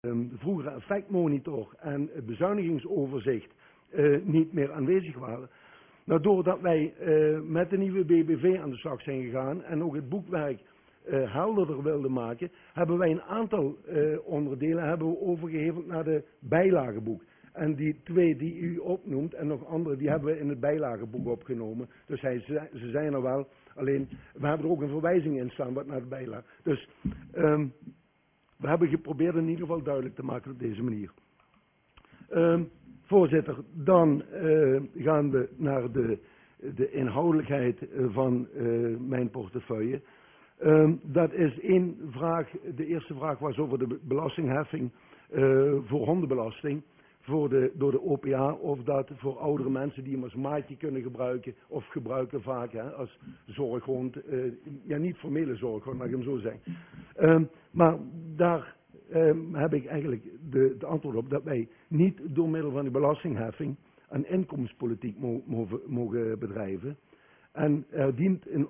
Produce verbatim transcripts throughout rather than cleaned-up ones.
de vroegere effectmonitor en het bezuinigingsoverzicht uh, niet meer aanwezig waren. Nou, doordat wij uh, met de nieuwe B B V aan de slag zijn gegaan en ook het boekwerk uh, helderder wilden maken, hebben wij een aantal uh, onderdelen hebben we overgeheveld naar de bijlageboek. En die twee die u opnoemt en nog andere, die hebben we in het bijlageboek opgenomen. Dus hij, ze zijn er wel, alleen we hebben er ook een verwijzing in staan wat naar de bijlage. Dus um, we hebben geprobeerd in ieder geval duidelijk te maken op deze manier. Um, voorzitter, dan uh, gaan we naar de, de inhoudelijkheid van uh, mijn portefeuille. Um, dat is één vraag, de eerste vraag was over de belastingheffing uh, voor hondenbelasting. Voor de, door de O P A, of dat voor oudere mensen die hem als maatje kunnen gebruiken, of gebruiken vaak hè, als zorghond, uh, ja niet formele zorghond, mag ik hem zo zeggen. Um, maar daar um, heb ik eigenlijk de, de antwoord op dat wij niet door middel van die belastingheffing een inkomenspolitiek mo mogen, mogen bedrijven. En er dient een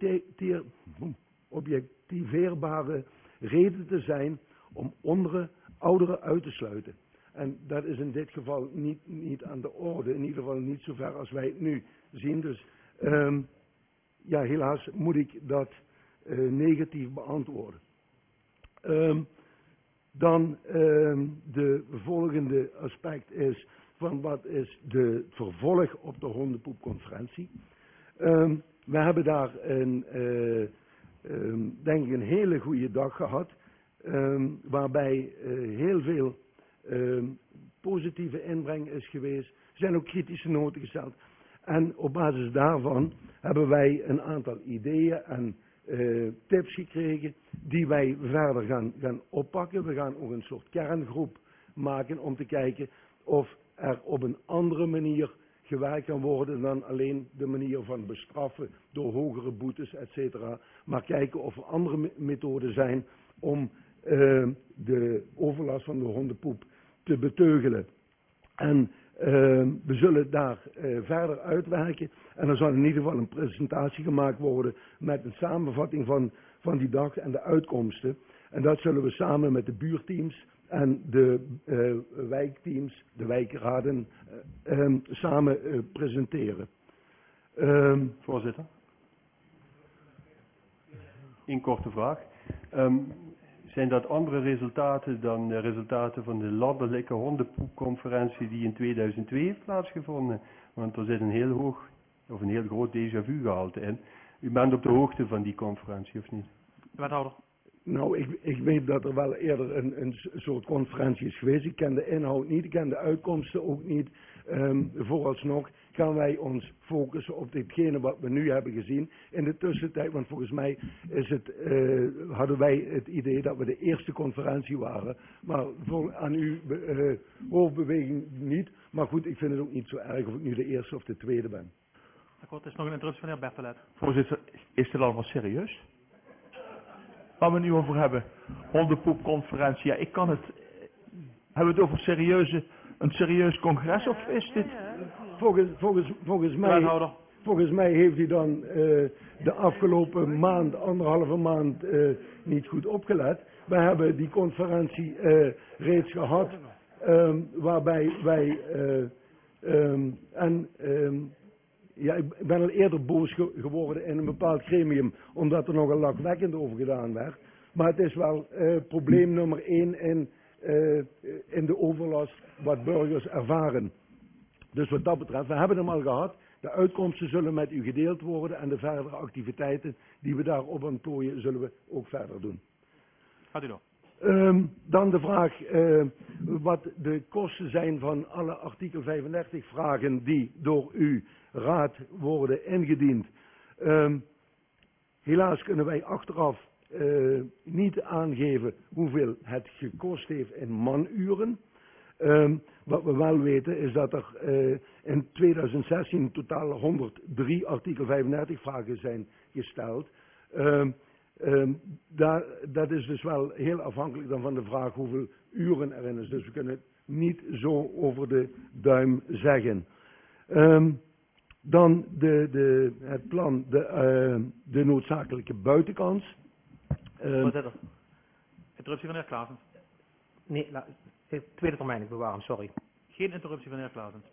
objectiveerbare reden te zijn om onderen, ouderen uit te sluiten. En dat is in dit geval niet, niet aan de orde, in ieder geval niet zover als wij het nu zien. Dus um, ja, helaas moet ik dat uh, negatief beantwoorden. Um, dan um, de volgende aspect is van wat is de vervolg op de hondenpoepconferentie. Um, we hebben daar een, uh, um, denk ik een hele goede dag gehad, um, waarbij uh, heel veel Um, positieve inbreng is geweest. Er zijn ook kritische noten gesteld. En op basis daarvan hebben wij een aantal ideeën en uh, tips gekregen die wij verder gaan, gaan oppakken. We gaan ook een soort kerngroep maken om te kijken of er op een andere manier gewerkt kan worden dan alleen de manier van bestraffen door hogere boetes, et cetera. Maar kijken of er andere me methoden zijn om uh, de overlast van de hondenpoep te beteugelen. En uh, we zullen daar uh, verder uitwerken. En er zal in ieder geval een presentatie gemaakt worden met een samenvatting van, van die dag en de uitkomsten. En dat zullen we samen met de buurteams en de uh, wijkteams, de wijkraden, uh, um, samen uh, presenteren. Um, Voorzitter. Een korte vraag. Um, Zijn dat andere resultaten dan de resultaten van de landelijke hondenpoepconferentie die in tweeduizend twee heeft plaatsgevonden? Want er zit een heel hoog, of een heel groot déjà vu gehalte in. U bent op de hoogte van die conferentie, of niet? Wethouder. Nou, ik, ik weet dat er wel eerder een, een soort conferentie is geweest. Ik ken de inhoud niet, ik ken de uitkomsten ook niet. Um, vooralsnog gaan wij ons focussen op ditgene wat we nu hebben gezien. In de tussentijd, want volgens mij is het, uh, hadden wij het idee dat we de eerste conferentie waren. Maar voor, aan uw uh, hoofdbeweging niet. Maar goed, ik vind het ook niet zo erg of ik nu de eerste of de tweede ben. Akkoord, er is nog een interruptie van de heer Bertelet. Voorzitter, is dit allemaal serieus? Waar we nu over hebben, hondenpoepconferentie, ja, ik kan het, hebben we het over serieuze, een serieus congres of is dit? Volgens, volgens, volgens, mij, volgens mij heeft u dan uh, de afgelopen maand, anderhalve maand, uh, niet goed opgelet. We hebben die conferentie uh, reeds gehad, um, waarbij wij, uh, um, en... Um, Ja, ik ben al eerder boos ge geworden in een bepaald gremium, omdat er nogal lachwekkend over gedaan werd. Maar het is wel uh, probleem nummer één in, uh, in de overlast wat burgers ervaren. Dus wat dat betreft, we hebben hem al gehad. De uitkomsten zullen met u gedeeld worden en de verdere activiteiten die we daarop ontplooien, zullen we ook verder doen. Gaat u door. Um, dan de vraag uh, wat de kosten zijn van alle artikel vijfendertig vragen die door u raad worden ingediend. Um, helaas kunnen wij achteraf uh, niet aangeven hoeveel het gekost heeft in manuren. Um, wat we wel weten is dat er uh, in tweeduizend zestien in totaal honderddrie artikel vijfendertig vragen zijn gesteld. Um, Um, daar, dat is dus wel heel afhankelijk dan van de vraag hoeveel uren erin is. Dus we kunnen het niet zo over de duim zeggen. Um, dan de, de, het plan, de, uh, de noodzakelijke buitenkans. Um, Voorzitter. Interruptie van de heer Klaasens. Nee, la, eh, tweede termijn, ik bewaar hem, sorry. Geen interruptie van de heer Clausen.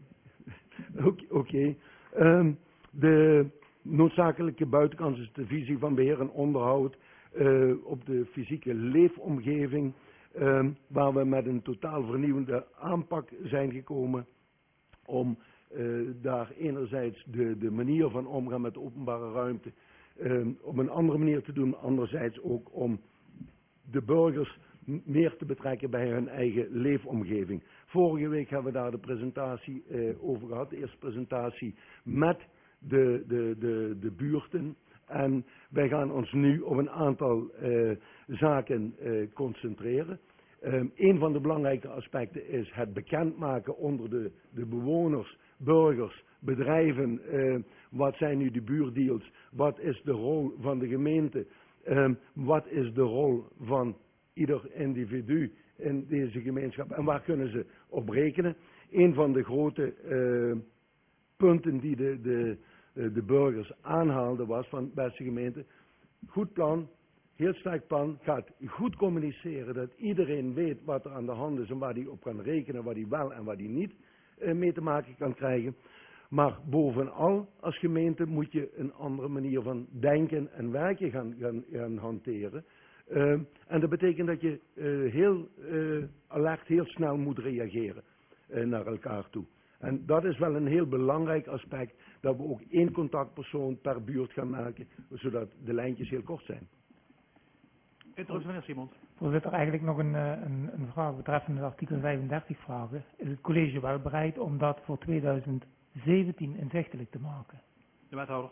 Oké. Okay. Um, de noodzakelijke buitenkant is de visie van beheer en onderhoud uh, op de fysieke leefomgeving, um, waar we met een totaal vernieuwende aanpak zijn gekomen om uh, daar enerzijds de, de manier van omgaan met de openbare ruimte um, op een andere manier te doen, anderzijds ook om de burgers meer te betrekken bij hun eigen leefomgeving. Vorige week hebben we daar de presentatie uh, over gehad, de eerste presentatie met de, de, de, de buurten. En wij gaan ons nu op een aantal uh, zaken uh, concentreren. Um, een van de belangrijke aspecten is het bekendmaken onder de, de bewoners, burgers, bedrijven. Uh, wat zijn nu de buurdeals? Wat is de rol van de gemeente? Um, wat is de rol van ieder individu in deze gemeenschap en waar kunnen ze op rekenen? Een van de grote uh, punten die de, de, de burgers aanhaalden was van beste gemeente, goed plan, heel sterk plan, gaat goed communiceren, dat iedereen weet wat er aan de hand is en waar hij op kan rekenen, wat hij wel en wat hij niet uh, mee te maken kan krijgen. Maar bovenal als gemeente moet je een andere manier van denken en werken gaan, gaan, gaan hanteren. Uh, en dat betekent dat je uh, heel uh, alert, heel snel moet reageren uh, naar elkaar toe. En dat is wel een heel belangrijk aspect, dat we ook één contactpersoon per buurt gaan maken, zodat de lijntjes heel kort zijn. Interruptie van de heer Simons. Voorzitter, eigenlijk nog een, een, een vraag betreffende artikel vijfendertig vragen. Is het college wel bereid om dat voor tweeduizend zeventien inzichtelijk te maken? De wethouder.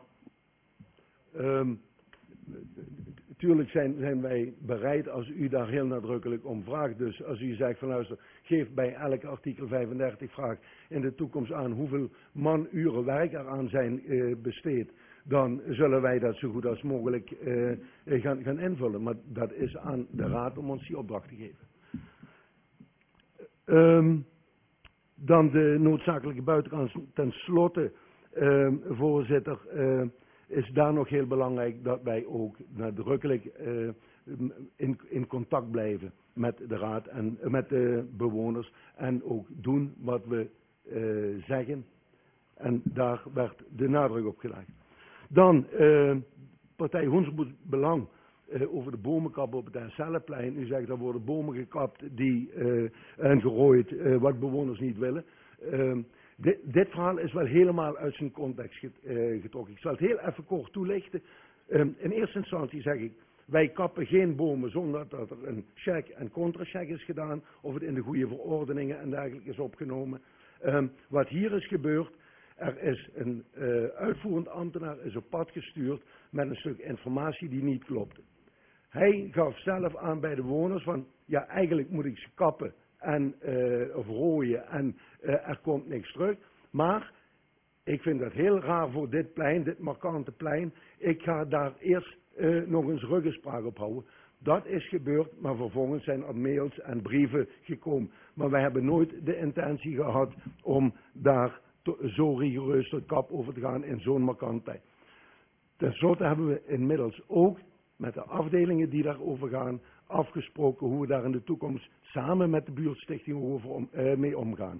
Um, Tuurlijk zijn, zijn wij bereid als u daar heel nadrukkelijk om vraagt. Dus als u zegt van luister, geef bij elke artikel vijfendertig vraag in de toekomst aan hoeveel manuren werk eraan zijn uh, besteed. Dan zullen wij dat zo goed als mogelijk uh, gaan, gaan invullen. Maar dat is aan de raad om ons die opdracht te geven. Um, dan de noodzakelijke buitenkant. Ten slotte, uh, voorzitter... Uh, is daar nog heel belangrijk dat wij ook nadrukkelijk uh, in, in contact blijven met de raad en uh, met de bewoners en ook doen wat we uh, zeggen. En daar werd de nadruk op gelegd. Dan uh, partij Hoensbroek Belang uh, over de bomenkappen op het Herselleplein. U zegt er worden bomen gekapt die, uh, en gerooid uh, wat bewoners niet willen. Uh, Dit, dit verhaal is wel helemaal uit zijn context get, uh, getrokken. Ik zal het heel even kort toelichten. Um, in eerste instantie zeg ik, wij kappen geen bomen zonder dat er een check en contracheck is gedaan, of het in de goede verordeningen en dergelijke is opgenomen. Um, wat hier is gebeurd, er is een uh, uitvoerend ambtenaar is op pad gestuurd met een stuk informatie die niet klopte. Hij gaf zelf aan bij de bewoners van, ja eigenlijk moet ik ze kappen. En, uh, of rooien en uh, er komt niks terug. Maar ik vind dat heel raar voor dit plein, dit markante plein. Ik ga daar eerst uh, nog eens ruggespraak op houden. Dat is gebeurd, maar vervolgens zijn er mails en brieven gekomen. Maar wij hebben nooit de intentie gehad om daar to, zo rigoureus tot kap over te gaan in zo'n markant plein. Ten slotte hebben we inmiddels ook met de afdelingen die daarover gaan afgesproken hoe we daar in de toekomst samen met de buurtstichting over om, uh, mee omgaan.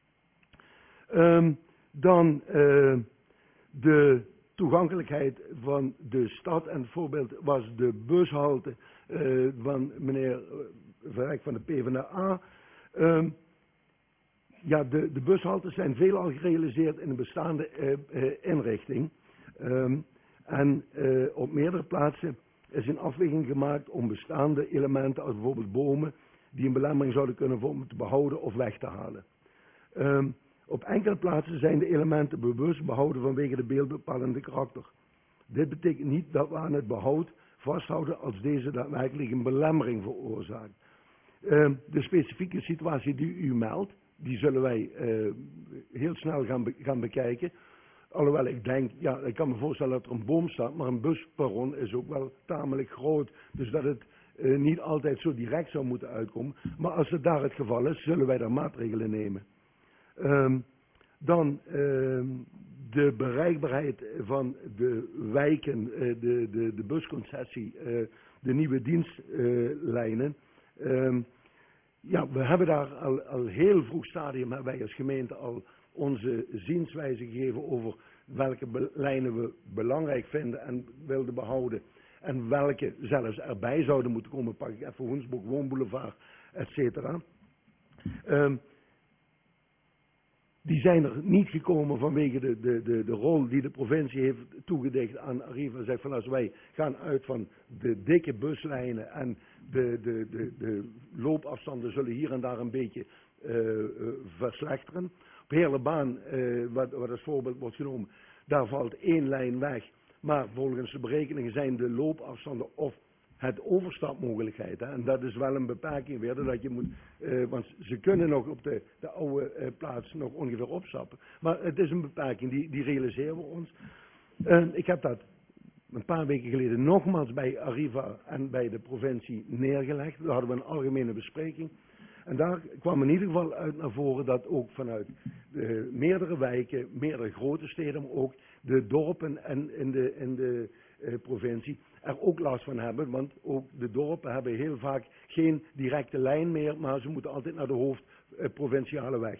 Um, dan uh, de toegankelijkheid van de stad en het voorbeeld was de bushalte uh, van meneer Verrijk van de PvdA. Um, ja, de, de bushaltes zijn veelal gerealiseerd in een bestaande uh, uh, inrichting. Um, en uh, op meerdere plaatsen is een afweging gemaakt om bestaande elementen als bijvoorbeeld bomen die een belemmering zouden kunnen vormen te behouden of weg te halen. Um, op enkele plaatsen zijn de elementen bewust behouden vanwege de beeldbepalende karakter. Dit betekent niet dat we aan het behoud vasthouden als deze daadwerkelijk een belemmering veroorzaakt. Um, de specifieke situatie die u meldt, die zullen wij uh, heel snel gaan, be gaan bekijken. Alhoewel ik denk, ja, ik kan me voorstellen dat er een boom staat, maar een busperron is ook wel tamelijk groot. Dus dat het uh, niet altijd zo direct zou moeten uitkomen. Maar als het daar het geval is, zullen wij daar maatregelen nemen. Um, dan um, de bereikbaarheid van de wijken, uh, de, de, de busconcessie, uh, de nieuwe dienstlijnen. Uh, um, ja, we hebben daar al, al heel vroeg stadium, hebben wij als gemeente al onze zienswijze gegeven over welke be- lijnen we belangrijk vinden en wilden behouden. En welke zelfs erbij zouden moeten komen, pak ik even Hoensbroek, Woonboulevard, et cetera. Um, die zijn er niet gekomen vanwege de, de, de, de rol die de provincie heeft toegedicht aan Arriva. Zegt van als wij gaan uit van de dikke buslijnen en de, de, de, de loopafstanden zullen hier en daar een beetje uh, uh, verslechteren. Op Heerlenbaan, uh, wat, wat als voorbeeld wordt genomen, daar valt één lijn weg. Maar volgens de berekeningen zijn de loopafstanden of het overstapmogelijkheid. Hè, en dat is wel een beperking weer, dat je moet, uh, want ze kunnen nog op de, de oude uh, plaats nog ongeveer opstappen. Maar het is een beperking, die, die realiseren we ons. Uh, ik heb dat een paar weken geleden nogmaals bij Arriva en bij de provincie neergelegd. Daar hadden we een algemene bespreking. En daar kwam in ieder geval uit naar voren dat ook vanuit de meerdere wijken, meerdere grote steden, maar ook de dorpen en in de, in de uh, provincie er ook last van hebben. Want ook de dorpen hebben heel vaak geen directe lijn meer, maar ze moeten altijd naar de hoofdprovinciale uh, weg.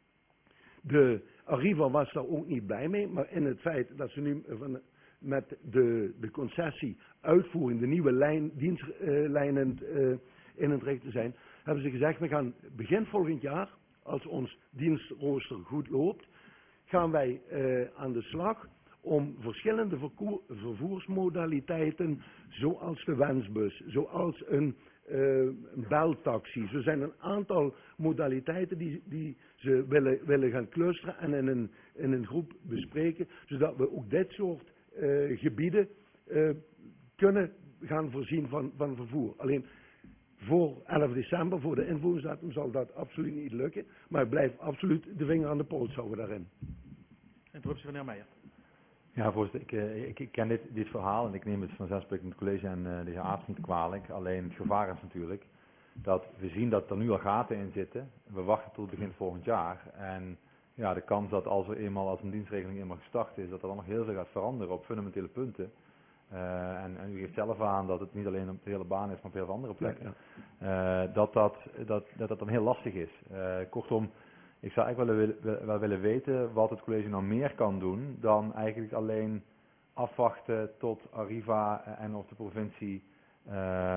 De Arriva was daar ook niet blij mee, maar in het feit dat ze nu van, met de, de concessie uitvoering, de nieuwe lijn, dienstlijnen uh, in het richten zijn, hebben ze gezegd, we gaan begin volgend jaar, als ons dienstrooster goed loopt, gaan wij uh, aan de slag om verschillende verkoer, vervoersmodaliteiten, zoals de wensbus, zoals een, uh, een beltaxi. Zo zijn een aantal modaliteiten die, die ze willen, willen gaan clusteren en in een, in een groep bespreken, zodat we ook dit soort uh, gebieden uh, kunnen gaan voorzien van, van vervoer. Alleen voor elf december, voor de invoeringsdatum, zal dat absoluut niet lukken. Maar blijf absoluut de vinger aan de pols houden daarin. Interruptie van de heer Meijer. Ja, voorzitter, ik, uh, ik, ik ken dit, dit verhaal en ik neem het vanzelfsprekend het college en uh, de heer Aarts niet kwalijk. Alleen het gevaar is natuurlijk dat we zien dat er nu al gaten in zitten. We wachten tot begin volgend jaar. En ja, de kans dat als er eenmaal als een dienstregeling eenmaal gestart is, dat er dan nog heel veel gaat veranderen op fundamentele punten. Uh, en, en u geeft zelf aan dat het niet alleen op de hele baan is, maar op heel veel andere plekken. Ja. Uh, dat, dat, dat, dat dat dan heel lastig is. Uh, kortom, ik zou eigenlijk wel, wel, wel willen weten wat het college nou meer kan doen dan eigenlijk alleen afwachten tot Arriva en of de provincie uh,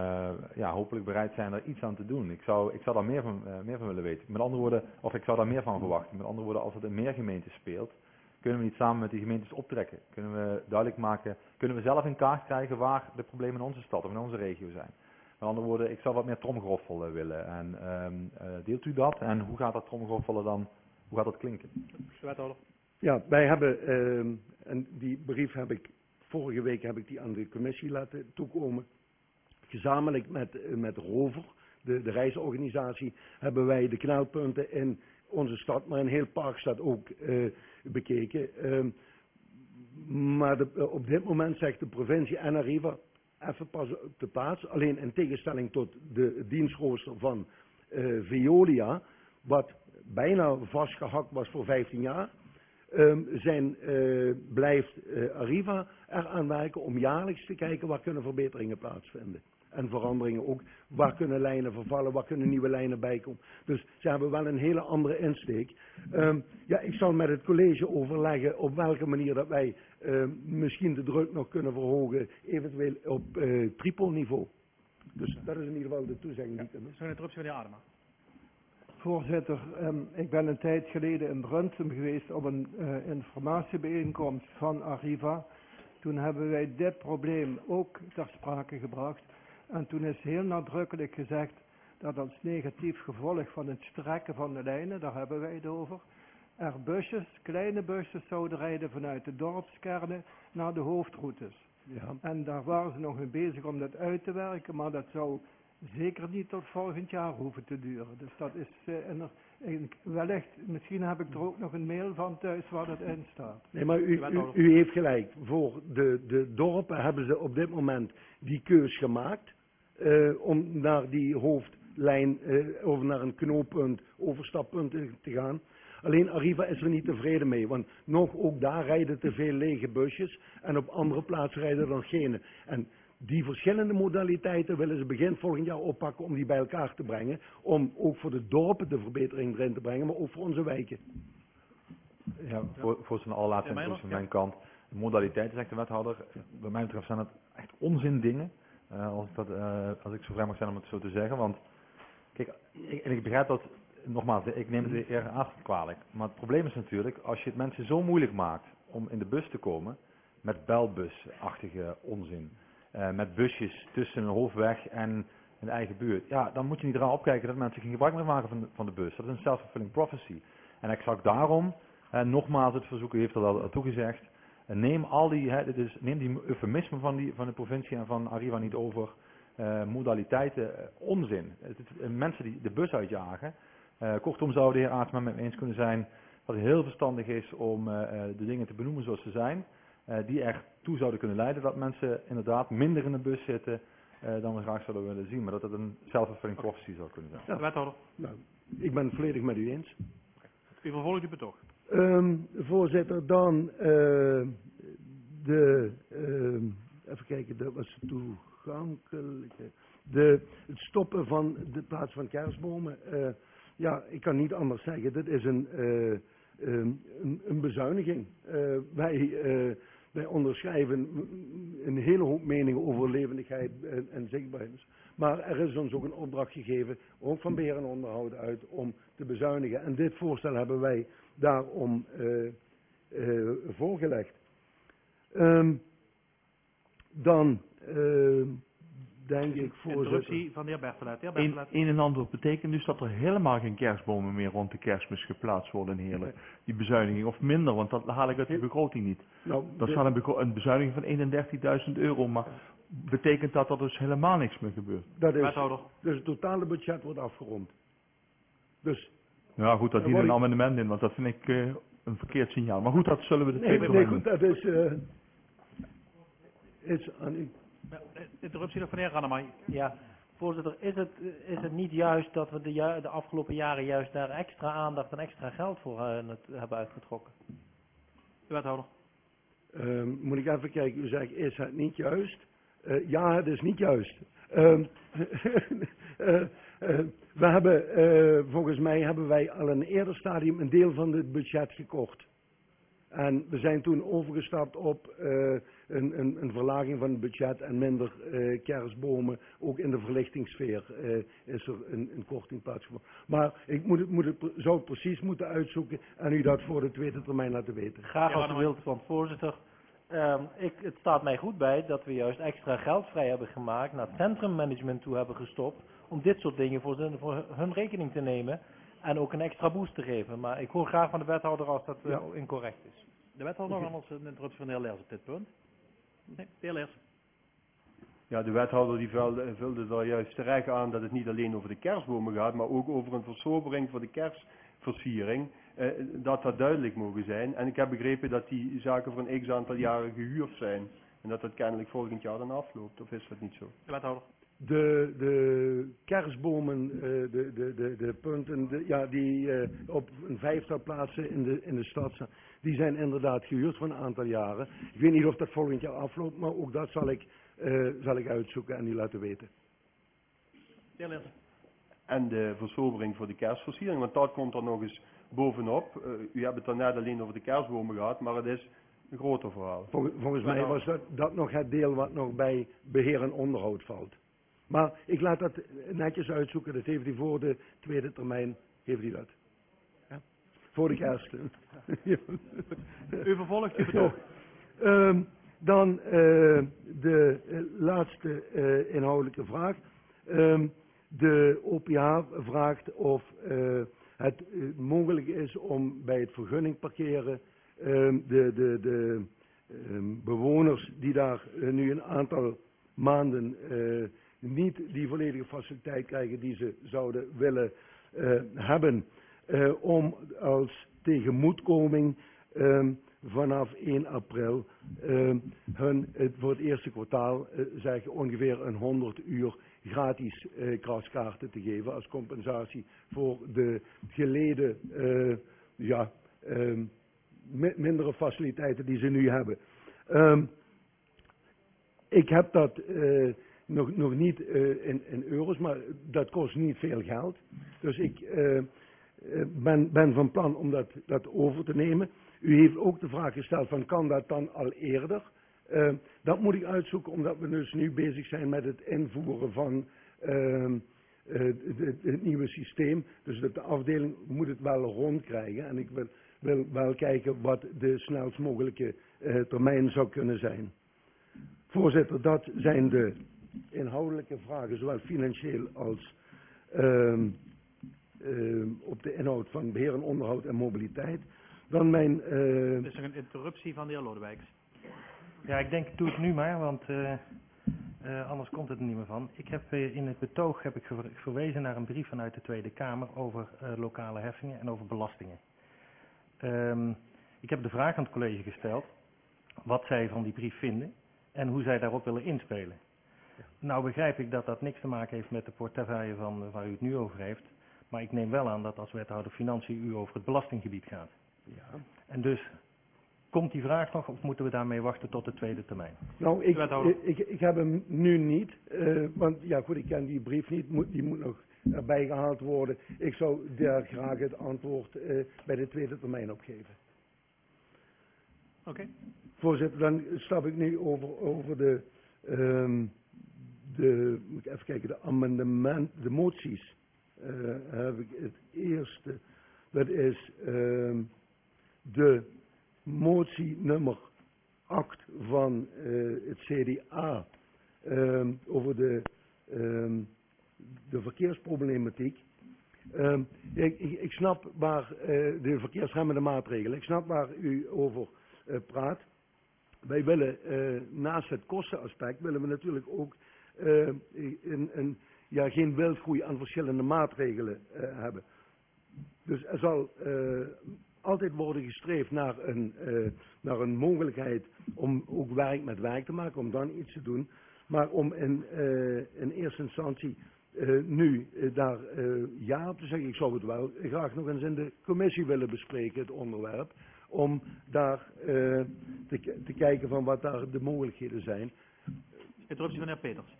ja, hopelijk bereid zijn er iets aan te doen. Ik zou, ik zou daar meer van, uh, meer van willen weten. Met andere woorden, of ik zou daar meer van verwachten. Met andere woorden, als het in meer gemeenten speelt, kunnen we niet samen met die gemeentes optrekken? Kunnen we duidelijk maken, kunnen we zelf in kaart krijgen waar de problemen in onze stad of in onze regio zijn? Met andere woorden, ik zou wat meer tromgeroffel willen. En um, uh, deelt u dat? En hoe gaat dat tromgeroffelen dan, hoe gaat dat klinken? Wethouder. Ja, wij hebben, uh, en die brief heb ik, vorige week heb ik die aan de commissie laten toekomen. Gezamenlijk met, uh, met Rover, de, de reisorganisatie, hebben wij de knelpunten in onze stad, maar in heel Parkstad ook uh, bekeken. Uh, maar de, uh, op dit moment zegt de provincie en Arriva even pas op de plaats. Alleen in tegenstelling tot de dienstrooster van uh, Veolia, wat bijna vastgehakt was voor vijftien jaar, um, zijn, uh, blijft uh, Arriva eraan werken om jaarlijks te kijken waar kunnen verbeteringen plaatsvinden. En veranderingen ook. Waar kunnen lijnen vervallen, waar kunnen nieuwe lijnen bijkomen. Dus ze hebben wel een hele andere insteek. Um, ja, ik zal met het college overleggen op welke manier dat wij um, misschien de druk nog kunnen verhogen, eventueel op uh, tripolniveau. Dus dat is in ieder geval de toezegging die ik heb. Zo'n interruptie van de heer Adema. Voorzitter, um, ik ben een tijd geleden in Brunsum geweest op een uh, informatiebijeenkomst van Arriva. Toen hebben wij dit probleem ook ter sprake gebracht. En toen is heel nadrukkelijk gezegd dat als negatief gevolg van het strekken van de lijnen, daar hebben wij het over, er busjes, kleine busjes zouden rijden vanuit de dorpskernen naar de hoofdroutes. Ja. En daar waren ze nog mee bezig om dat uit te werken, maar dat zou zeker niet tot volgend jaar hoeven te duren. Dus dat is uh, in er, in, wellicht, misschien heb ik er ook nog een mail van thuis waar dat in staat. Nee, maar u, u, u heeft gelijk. Voor de, de dorpen hebben ze op dit moment die keus gemaakt uh, om naar die hoofdlijn uh, of naar een knooppunt, overstappunt te gaan. Alleen Arriva is er niet tevreden mee, want nog ook daar rijden te veel lege busjes en op andere plaatsen rijden er geen. En die verschillende modaliteiten willen ze begin volgend jaar oppakken om die bij elkaar te brengen. Om ook voor de dorpen de verbetering erin te brengen, maar ook voor onze wijken. Ja, voor, voor zijn allerlaatste Ja, mijn input van nog, mijn kant. De modaliteiten, zegt de wethouder. Bij mij betreft zijn het echt onzin dingen. Uh, als, ik dat, uh, als ik zo vrij mag zijn om het zo te zeggen. Want, kijk, ik, en ik begrijp dat, nogmaals, ik neem het eerder af kwalijk. Maar het probleem is natuurlijk, als je het mensen zo moeilijk maakt om in de bus te komen, met belbusachtige onzin. Uh, met busjes tussen een hoofdweg en een eigen buurt. Ja, dan moet je niet eraan opkijken dat mensen geen gebruik meer maken van de, van de bus. Dat is een self-fulfilling prophecy. En exact daarom, uh, nogmaals het verzoek, u heeft dat al toegezegd. Uh, neem al die, hè, dit is, neem die eufemismen van, die, van de provincie en van Arriva niet over. Uh, modaliteiten, uh, onzin. Het, het, uh, mensen die de bus uitjagen. Uh, kortom zou de heer Aarts met me eens kunnen zijn dat het heel verstandig is om uh, de dingen te benoemen zoals ze zijn. Uh, die ertoe zouden kunnen leiden dat mensen inderdaad minder in de bus zitten uh, dan we graag zouden willen zien. Maar dat het een self-fulfilling prophecy zou kunnen zijn. Ja, de wethouder. Nou, ik ben het volledig met u eens. U vervolgt uw betoog. Um, voorzitter, dan uh, de, uh, even kijken, dat was toegankelijk. De, het stoppen van de plaats van kerstbomen. Uh, ja, ik kan niet anders zeggen, dit is een, uh, um, een, een bezuiniging. Uh, wij, uh, wij onderschrijven een hele hoop meningen over levendigheid en, en zichtbaarheid. Maar er is ons ook een opdracht gegeven, ook van beheer en onderhoud uit, om te bezuinigen. En dit voorstel hebben wij daarom uh, uh, voorgelegd. Um, dan uh, denk ik voor. Interruptie van de heer Bertelet. De heer Een, Bertelet. een en ander betekent dus dat er helemaal geen kerstbomen meer rond de kerstmis geplaatst worden in Heerlen. Die bezuiniging, of minder, want dat haal ik uit de begroting niet. Nou, Dat de, staat een, begro- een bezuiniging van eenendertigduizend euro, maar betekent dat er dus helemaal niks meer gebeurt? dat is, Wethouder. dus het totale budget wordt afgerond. Dus Ja goed, dat Dan dient een word ik- amendement in, want dat vind ik uh, een verkeerd signaal. Maar goed, dat zullen we de nee, tweede nee, termijn goed, doen. dat is, uh, is aan u. Ja, interruptie nog van de heer Rannemay. Ja, voorzitter, is het, is het niet juist dat we de, ju- de afgelopen jaren juist daar extra aandacht en extra geld voor uh, het hebben uitgetrokken? De wethouder. Um, moet ik even kijken, u zegt, is het niet juist? Uh, ja, het is niet juist. Um, uh, uh, we hebben, uh, volgens mij hebben wij al in een eerder stadium een deel van het budget gekort. En we zijn toen overgestapt op uh, een, een, een verlaging van het budget en minder uh, kerstbomen. Ook in de verlichtingssfeer uh, is er een, een korting plaatsgevonden. Maar ik moet het, moet het, zou het precies moeten uitzoeken en u dat voor de tweede termijn laten weten. Graag Ja, als u maar- wilt, want voorzitter, um, ik, het staat mij goed bij dat we juist extra geld vrij hebben gemaakt, naar het centrummanagement toe hebben gestopt, om dit soort dingen voor, z'n- voor hun rekening te nemen en ook een extra boost te geven. Maar ik hoor graag van de wethouder als dat uh, Ja. incorrect is. De wethouder nog anders een interruptie van de heer Leers op dit punt. Nee, de heer Leers. Ja, de wethouder die vulde, vulde daar juist terecht aan dat het niet alleen over de kerstbomen gaat, maar ook over een versobering voor de kerstversiering. Eh, dat dat duidelijk mogen zijn. En ik heb begrepen dat die zaken voor een x aantal jaren gehuurd zijn. En dat dat kennelijk volgend jaar dan afloopt. Of is dat niet zo? De wethouder. De, de kerstbomen, uh, de, de, de, de punten de, ja, die uh, op een vijftal plaatsen in de, in de stad staan, die zijn inderdaad gehuurd voor een aantal jaren. Ik weet niet of dat volgend jaar afloopt, maar ook dat zal ik, uh, zal ik uitzoeken en u laten weten. De heer Leers. En de versobering voor de kerstversiering, want dat komt er nog eens bovenop. Uh, u hebt het dan net alleen over de kerstbomen gehad, maar het is een groter verhaal. Vol, volgens mij was dat, dat nog het deel wat nog bij beheer en onderhoud valt. Maar ik laat dat netjes uitzoeken, dat heeft u voor de tweede termijn, heeft u dat. Ja? Voor de kerst. Ja. U vervolgt uw betoog. Um, dan uh, de uh, laatste uh, inhoudelijke vraag. Um, de O P H vraagt of uh, het uh, mogelijk is om bij het vergunning parkeren um, de, de, de um, bewoners die daar uh, nu een aantal maanden uh, niet die volledige faciliteit krijgen die ze zouden willen uh, hebben, uh, om als tegemoetkoming um, vanaf één april uh, hun het voor het eerste kwartaal uh, zeg ongeveer een honderd uur gratis uh, kraskaarten te geven als compensatie voor de geleden uh, ja, um, mi- mindere faciliteiten die ze nu hebben. Um, ik heb dat uh, nog, nog niet uh, in, in euro's, maar dat kost niet veel geld. Dus ik uh, ben, ben van plan om dat, dat over te nemen. U heeft ook de vraag gesteld van kan dat dan al eerder? Uh, dat moet ik uitzoeken omdat we dus nu bezig zijn met het invoeren van uh, uh, het nieuwe systeem. Dus de, de afdeling moet het wel rondkrijgen en ik wil, wil wel kijken wat de snelst mogelijke uh, termijn zou kunnen zijn. Voorzitter, dat zijn de inhoudelijke vragen, zowel financieel als uh, uh, op de inhoud van beheer en onderhoud en mobiliteit. Dan mijn... Uh... Is er een interruptie van de heer Lodewijks? Ja, ik denk, doe het nu maar, want uh, uh, anders komt het er niet meer van. Ik heb uh, in het betoog heb ik ver verwezen naar een brief vanuit de Tweede Kamer over uh, lokale heffingen en over belastingen. Um, ik heb de vraag aan het college gesteld wat zij van die brief vinden en hoe zij daarop willen inspelen. Ja. Nou begrijp ik dat dat niks te maken heeft met de portefeuille van uh, waar u het nu over heeft, maar ik neem wel aan dat als wethouder Financiën u over het belastinggebied gaat. Ja. En dus... Komt die vraag nog of moeten we daarmee wachten tot de tweede termijn? Nou, ik, ik, ik, ik heb hem nu niet, uh, want ja goed, ik ken die brief niet, moet, die moet nog erbij gehaald worden. Ik zou daar graag het antwoord uh, bij de tweede termijn op geven. Oké. Okay. Voorzitter, dan stap ik nu over, over de, um, de, moet ik even kijken, de amendement, de moties. Uh, heb ik het eerste, dat is um, de... motie nummer acht van uh, het C D A um, over de, um, de verkeersproblematiek. Um, ik, ik, ik snap waar uh, de verkeersremmende maatregelen, ik snap waar u over uh, praat. Wij willen uh, naast het kostenaspect willen we natuurlijk ook uh, een, een, ja, geen wildgroei aan verschillende maatregelen uh, hebben. Dus er zal uh, altijd worden gestreefd naar een, uh, naar een mogelijkheid om ook werk met werk te maken, om dan iets te doen. Maar om in, uh, in eerste instantie uh, nu uh, daar uh, ja op te zeggen, ik zou het wel graag nog eens in de commissie willen bespreken, het onderwerp. Om daar uh, te, te kijken van wat daar de mogelijkheden zijn. Interruptie van de heer Peters.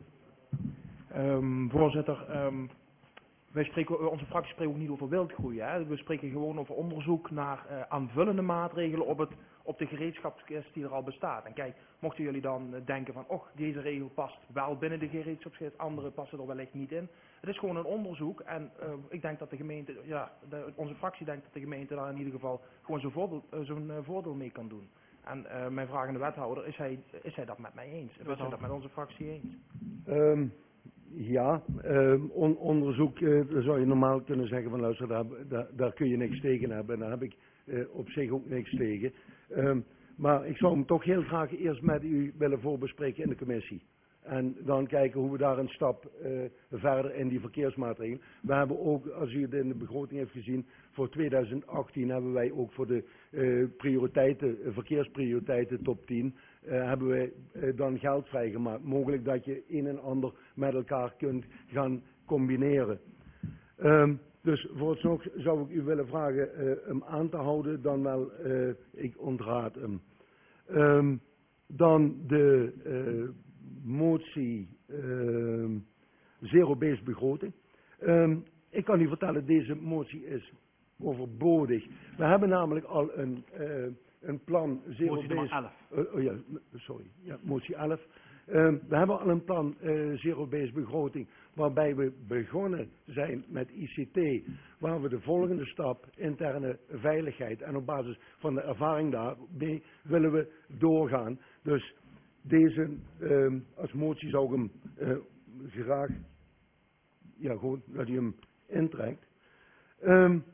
Um, voorzitter, um, wij spreken, onze fractie spreekt ook niet over wildgroei. Hè? We spreken gewoon over onderzoek naar uh, aanvullende maatregelen op, het, op de gereedschapskist die er al bestaat. En kijk, mochten jullie dan uh, denken van, och, deze regel past wel binnen de gereedschapskist, andere passen er wellicht niet in. Het is gewoon een onderzoek en uh, ik denk dat de gemeente, ja, de, onze fractie denkt dat de gemeente daar in ieder geval gewoon zo'n voordeel, uh, zo'n, uh, voordeel mee kan doen. En uh, mijn vraag aan de wethouder, is hij, is hij dat met mij eens? Is hij dat met onze fractie eens? Um. Ja, uh, on, onderzoek, uh, dan zou je normaal kunnen zeggen van luister, daar, daar, daar kun je niks tegen hebben. En daar heb ik uh, op zich ook niks tegen. Um, maar ik zou hem toch heel graag eerst met u willen voorbespreken in de commissie. En dan kijken hoe we daar een stap uh, verder in die verkeersmaatregelen. We hebben ook, als u het in de begroting heeft gezien, voor tweeduizend achttien hebben wij ook voor de uh, prioriteiten, uh, verkeersprioriteiten top tien, uh, hebben wij uh, dan geld vrijgemaakt. Mogelijk dat je een en ander met elkaar kunt gaan combineren. Um, dus vooralsnog zou ik u willen vragen uh, hem aan te houden, dan wel, uh, ik ontraad hem. Um, dan de... Uh, motie uh, zero-based begroting. Um, ik kan u vertellen, deze motie is overbodig. We hebben namelijk al een, uh, een plan zero-based... Motie elf. Uh, oh ja, sorry, ja, motie elf. Um, we hebben al een plan uh, zero-based begroting waarbij we begonnen zijn met I C T, waar we de volgende stap, interne veiligheid, en op basis van de ervaring daarmee willen we doorgaan. Dus deze, uh, als motie zou ik hem uh, graag, ja gewoon, dat u hem intrekt. Um,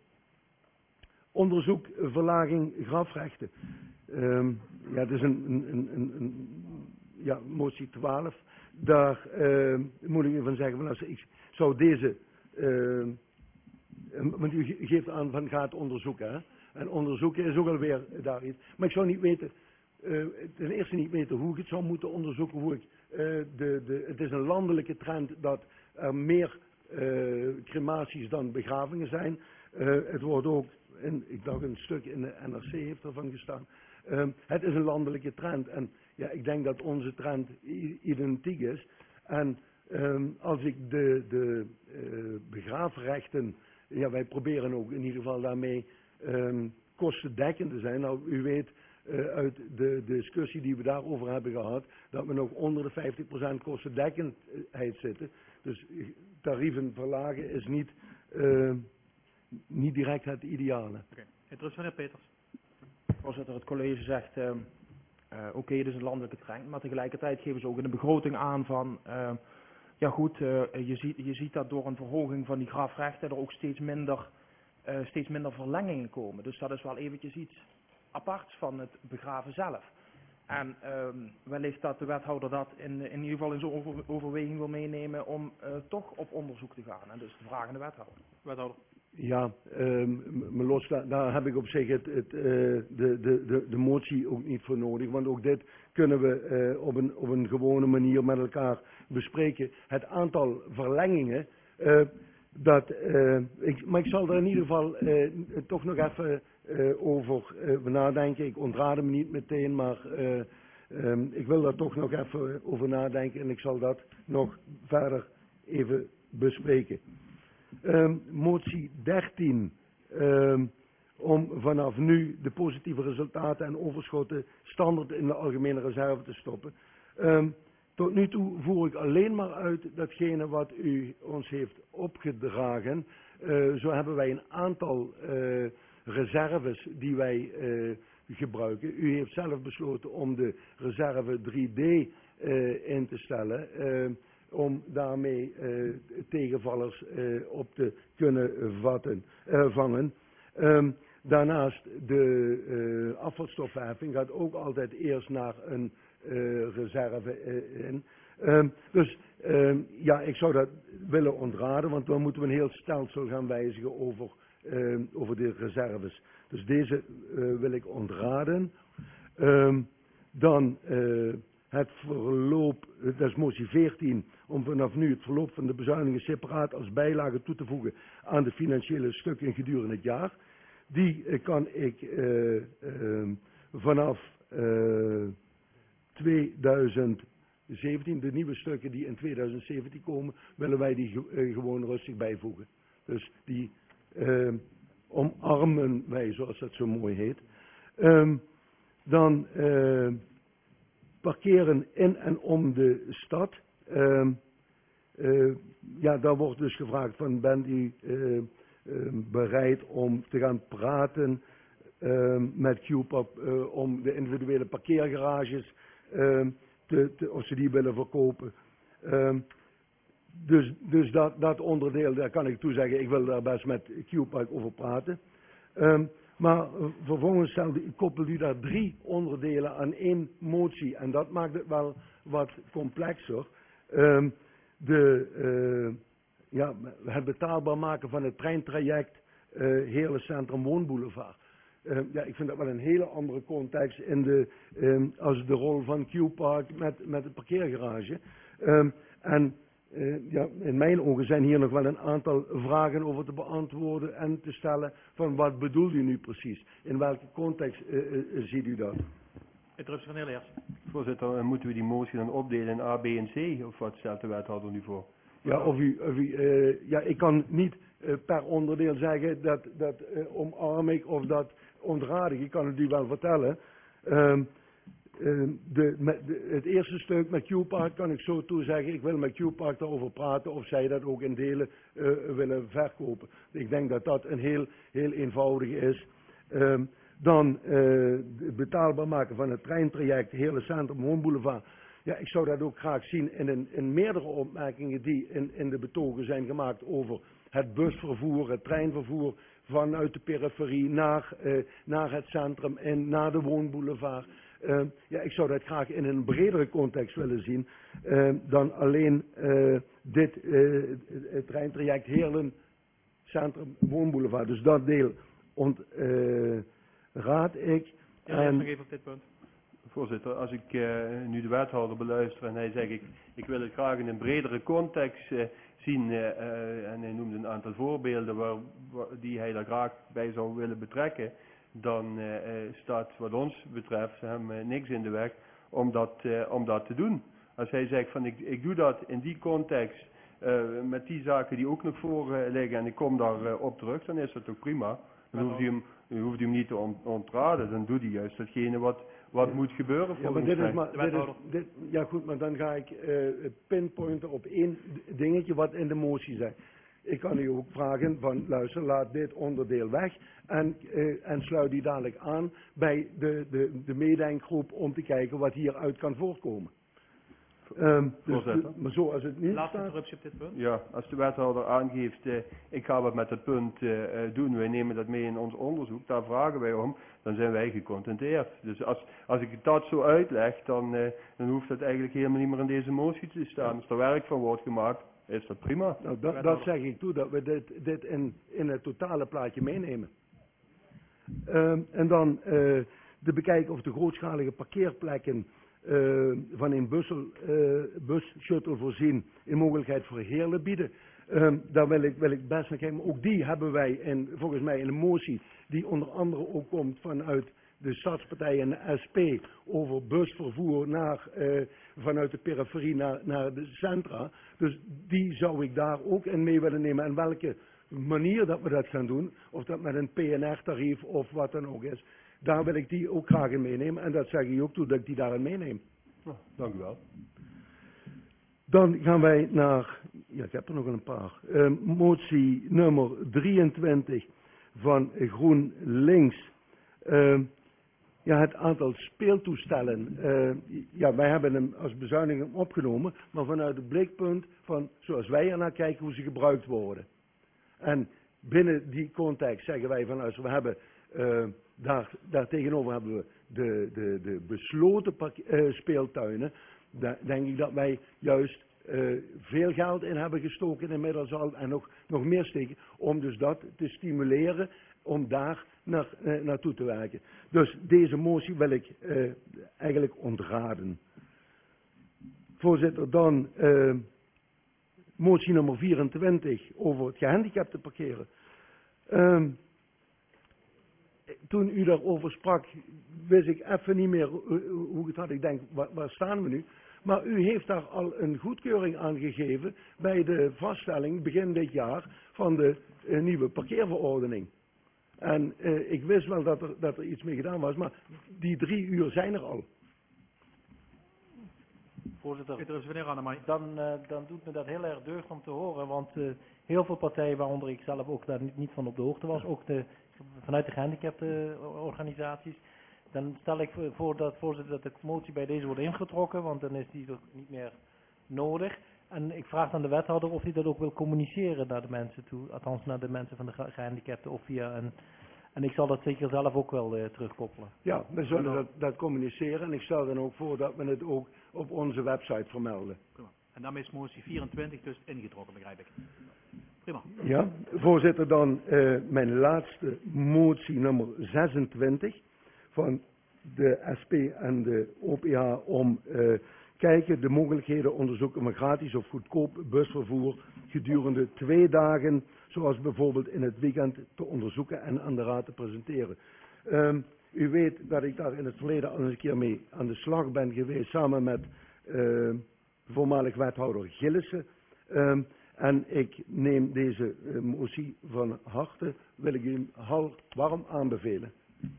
onderzoek, verlaging, grafrechten. Um, ja, het is een, een, een, een, een ja, motie twaalf. Daar uh, moet ik van zeggen, van, als ik zou deze, uh, want u geeft aan van gaat onderzoeken, hè? En onderzoeken is ook alweer daar iets. Maar ik zou niet weten... Uh, ten eerste niet weten hoe ik het zou moeten onderzoeken, hoe ik, uh, de, de, het is een landelijke trend dat er meer uh, crematies dan begravingen zijn. Uh, het wordt ook, in, ik dacht een stuk in de N R C heeft ervan gestaan, uh, het is een landelijke trend en ja, ik denk dat onze trend identiek is. En um, als ik de, de uh, begraafrechten, ja, wij proberen ook in ieder geval daarmee um, kostendekkend te zijn. Nou, u weet uh, uit de discussie die we daarover hebben gehad, dat we nog onder de vijftig procent kostendekkendheid zitten. Dus tarieven verlagen is niet, uh, niet direct het ideale. Oké, okay. Meneer Peters. Voorzitter, het college zegt, uh, uh, oké, okay, dit is een landelijke trend, maar tegelijkertijd geven ze ook in de begroting aan van, uh, ja goed, uh, je, ziet, je ziet dat door een verhoging van die grafrechten er ook steeds minder, uh, steeds minder verlengingen komen. Dus dat is wel eventjes iets aparts van het begraven zelf. En um, wellicht dat de wethouder dat in, in ieder geval in zijn over, overweging wil meenemen om uh, toch op onderzoek te gaan. En dus de vraag aan de wethouder. Wethouder. Ja, um, maar los, daar, daar heb ik op zich het, het, uh, de, de, de, de motie ook niet voor nodig. Want ook dit kunnen we uh, op, een, op een gewone manier met elkaar bespreken. Het aantal verlengingen, uh, dat, uh, ik, maar ik zal er in ieder geval uh, toch nog even uh, over uh, nadenken. Ik ontraad me niet meteen, maar uh, um, ik wil daar toch nog even over nadenken. En ik zal dat nog verder even bespreken. Um, motie dertien, um, om vanaf nu de positieve resultaten en overschotten standaard in de algemene reserve te stoppen. Um, tot nu toe voer ik alleen maar uit datgene wat u ons heeft opgedragen. Uh, zo hebben wij een aantal uh, reserves die wij uh, gebruiken. U heeft zelf besloten om de reserve drie D uh, in te stellen. Uh, om daarmee uh, tegenvallers uh, op te kunnen vatten, uh, vangen. Um, daarnaast de uh, afvalstoffenheffing gaat ook altijd eerst naar een uh, reserve uh, in. Um, dus um, ja, ik zou dat willen ontraden, want dan moeten we een heel stelsel gaan wijzigen over, uh, over de reserves. Dus deze uh, wil ik ontraden. Um, dan uh, het verloop, dat is motie veertien, om vanaf nu het verloop van de bezuinigingen separaat als bijlage toe te voegen aan de financiële stukken gedurende het jaar. Die uh, kan ik uh, uh, vanaf uh, tweeduizend zeventien, de nieuwe stukken die in tweeduizend zeventien komen, willen wij die uh, gewoon rustig bijvoegen. Dus die uh, omarmen wij, zoals dat zo mooi heet. Um, dan uh, parkeren in en om de stad. Uh, uh, ja, daar wordt dus gevraagd van, bent u uh, uh, bereid om te gaan praten uh, met Q P A P uh, om de individuele parkeergarages, uh, te, te, of ze die willen verkopen. Uh, dus dus dat, dat onderdeel, daar kan ik toezeggen, ik wil daar best met Q P A P over praten. Uh, Maar uh, vervolgens stelde, koppelt u daar drie onderdelen aan één motie. En dat maakt het wel wat complexer. Um, de, uh, ja, het betaalbaar maken van het treintraject uh, Heerlen Centrum Woonboulevard. Uh, ja, ik vind dat wel een hele andere context in de, um, als de rol van Q-Park met, met de parkeergarage. Um, en Uh, ja, in mijn ogen zijn hier nog wel een aantal vragen over te beantwoorden en te stellen van wat bedoelt u nu precies? In welke context uh, uh, ziet u dat? Interruptie van de heer Leers. Voorzitter, moeten we die motie dan opdelen in A, B en C? Of wat stelt de wethouder nu voor? Ja, of u, of u uh, ja, ik kan niet uh, per onderdeel zeggen dat, dat uh, omarm ik of dat ontraad ik. Ik kan het u wel vertellen. Um, Uh, de, met de, het eerste stuk met Q-Park kan ik zo toe zeggen, ik wil met Q-Park daarover praten of zij dat ook in delen uh, willen verkopen. Ik denk dat dat een heel, heel eenvoudig is. Uh, dan uh, het betaalbaar maken van het treintraject Heerlen Centrum Woonboulevard. Ja, ik zou dat ook graag zien in, een, in meerdere opmerkingen die in, in de betogen zijn gemaakt over het busvervoer, het treinvervoer vanuit de periferie naar, uh, naar het centrum en naar de woonboulevard. Uh, ja, ik zou dat graag in een bredere context willen zien uh, dan alleen uh, dit uh, het treintraject Heerlen Centrum Woonboulevard. Dus dat deel ontraad uh, ik. Ja, en... nog even op dit punt. Voorzitter, als ik uh, nu de wethouder beluister en hij zegt ik, ik wil het graag in een bredere context uh, zien uh, uh, en hij noemde een aantal voorbeelden waar, waar, die hij daar graag bij zou willen betrekken, dan uh, uh, staat wat ons betreft hem uh, niks in de weg om dat, uh, om dat te doen. Als hij zegt van ik, ik doe dat in die context, uh, met die zaken die ook nog voor uh, liggen en ik kom daar uh, op terug, dan is dat ook prima. Dan hoeft hij hem, dan hoeft hij hem niet te ont ontraden, dan doet hij juist datgene wat, wat ja. moet gebeuren. Ja, maar dit is maar, dit is, dit, ja goed, maar dan ga ik uh, pinpointen op één dingetje wat in de motie zegt. Ik kan u ook vragen van luister, laat dit onderdeel weg en, uh, en sluit die dadelijk aan bij de, de, de meedenkgroep om te kijken wat hieruit kan voortkomen. Um, dus, maar zoals het nu Laatste staat... interruptie op dit punt. Ja, als de wethouder aangeeft, uh, ik ga wat met dat punt uh, doen, wij nemen dat mee in ons onderzoek, daar vragen wij om, dan zijn wij gecontenteerd. Dus als, als ik dat zo uitleg, dan, uh, dan hoeft dat eigenlijk helemaal niet meer in deze motie te staan. Als er werk van wordt gemaakt, is dat prima. Nou, dat, dat zeg ik toe, dat we dit, dit in, in het totale plaatje meenemen. Um, en dan uh, te bekijken of de grootschalige parkeerplekken uh, van een bussel, uh, bus-shuttle voorzien in mogelijkheid voor Heerlen bieden. Um, daar wil ik, wil ik best naar kijken. Maar ook die hebben wij in, volgens mij in een motie die onder andere ook komt vanuit de Stadspartij en de S P over busvervoer naar, uh, vanuit de periferie naar, naar de centra. Dus die zou ik daar ook in mee willen nemen. En welke manier dat we dat gaan doen, of dat met een P N R-tarief of wat dan ook is, daar wil ik die ook graag in meenemen. En dat zeg ik ook toe dat ik die daarin meeneem. Nou, dank u wel. Dan gaan wij naar, ja ik heb er nog een paar, uh, motie nummer drieëntwintig van GroenLinks. Uh, Ja, het aantal speeltoestellen, uh, ja, wij hebben hem als bezuiniging opgenomen, maar vanuit het blikpunt van, zoals wij er naar kijken, hoe ze gebruikt worden. En binnen die context zeggen wij van, als we hebben, uh, daar, daar tegenover hebben we de, de, de besloten uh, speeltuinen, daar denk ik dat wij juist uh, veel geld in hebben gestoken inmiddels al, en nog, nog meer steken, om dus dat te stimuleren, om daar naar, uh, naartoe te werken. Dus deze motie wil ik uh, eigenlijk ontraden. Voorzitter, dan uh, motie nummer vierentwintig over het gehandicapte parkeren. Uh, toen u daarover sprak, wist ik even niet meer hoe het had. Ik denk, waar, waar staan we nu? Maar u heeft daar al een goedkeuring aan gegeven bij de vaststelling begin dit jaar van de uh, nieuwe parkeerverordening. En uh, ik wist wel dat er, dat er iets mee gedaan was, maar die drie uur zijn er al. Voorzitter, dan, uh, dan doet me dat heel erg deugd om te horen, want uh, heel veel partijen, waaronder ik zelf ook daar niet, niet van op de hoogte was, ook de, vanuit de gehandicapte organisaties, dan stel ik voor dat, voorzitter, dat de motie bij deze wordt ingetrokken, want dan is die toch niet meer nodig. En ik vraag aan de wethouder of hij dat ook wil communiceren naar de mensen toe, althans naar de mensen van de gehandicapten of via een... En ik zal dat zeker zelf ook wel uh, terugkoppelen. Ja, we zullen dat, dat communiceren en ik stel dan ook voor dat we het ook op onze website vermelden. Prima. En daarmee is motie vierentwintig dus ingetrokken, begrijp ik. Prima. Ja, voorzitter, dan uh, mijn laatste motie nummer zesentwintig van de S P en de O P H om uh, kijken de mogelijkheden onderzoeken van gratis of goedkoop busvervoer gedurende twee dagen, zoals bijvoorbeeld in het weekend, te onderzoeken en aan de raad te presenteren. Um, u weet dat ik daar in het verleden al eens een keer mee aan de slag ben geweest, samen met uh, voormalig wethouder Gillissen. Um, en ik neem deze uh, motie van harte, wil ik u hal warm aanbevelen.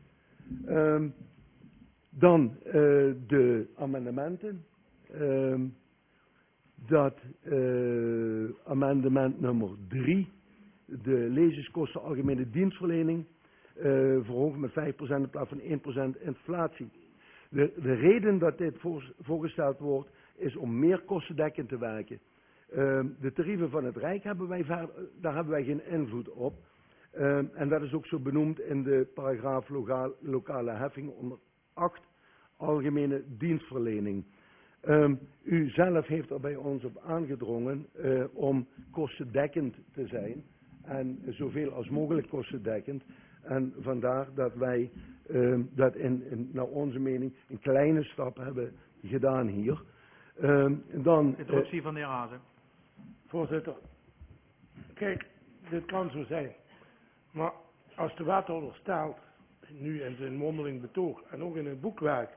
Um, dan uh, de amendementen. Um, dat uh, amendement nummer drie, de lezingskosten algemene dienstverlening, uh, verhogen met vijf procent in plaats van één procent inflatie. De, de reden dat dit voor, voorgesteld wordt, is om meer kostendekkend te werken. Uh, de tarieven van het Rijk hebben wij, ver, daar hebben wij geen invloed op. Uh, en dat is ook zo benoemd in de paragraaf lokaal, lokale heffing onder acht, algemene dienstverlening. Um, u zelf heeft er bij ons op aangedrongen uh, om kostendekkend te zijn en zoveel als mogelijk kostendekkend. En vandaar dat wij um, dat in, in, naar onze mening een kleine stap hebben gedaan hier. Um, dan, Interruptie uh, van de heer Hazen. Voorzitter, kijk, dit kan zo zijn. Maar als de wethouder stelt, nu in zijn mondeling betoog en ook in het boekwerk,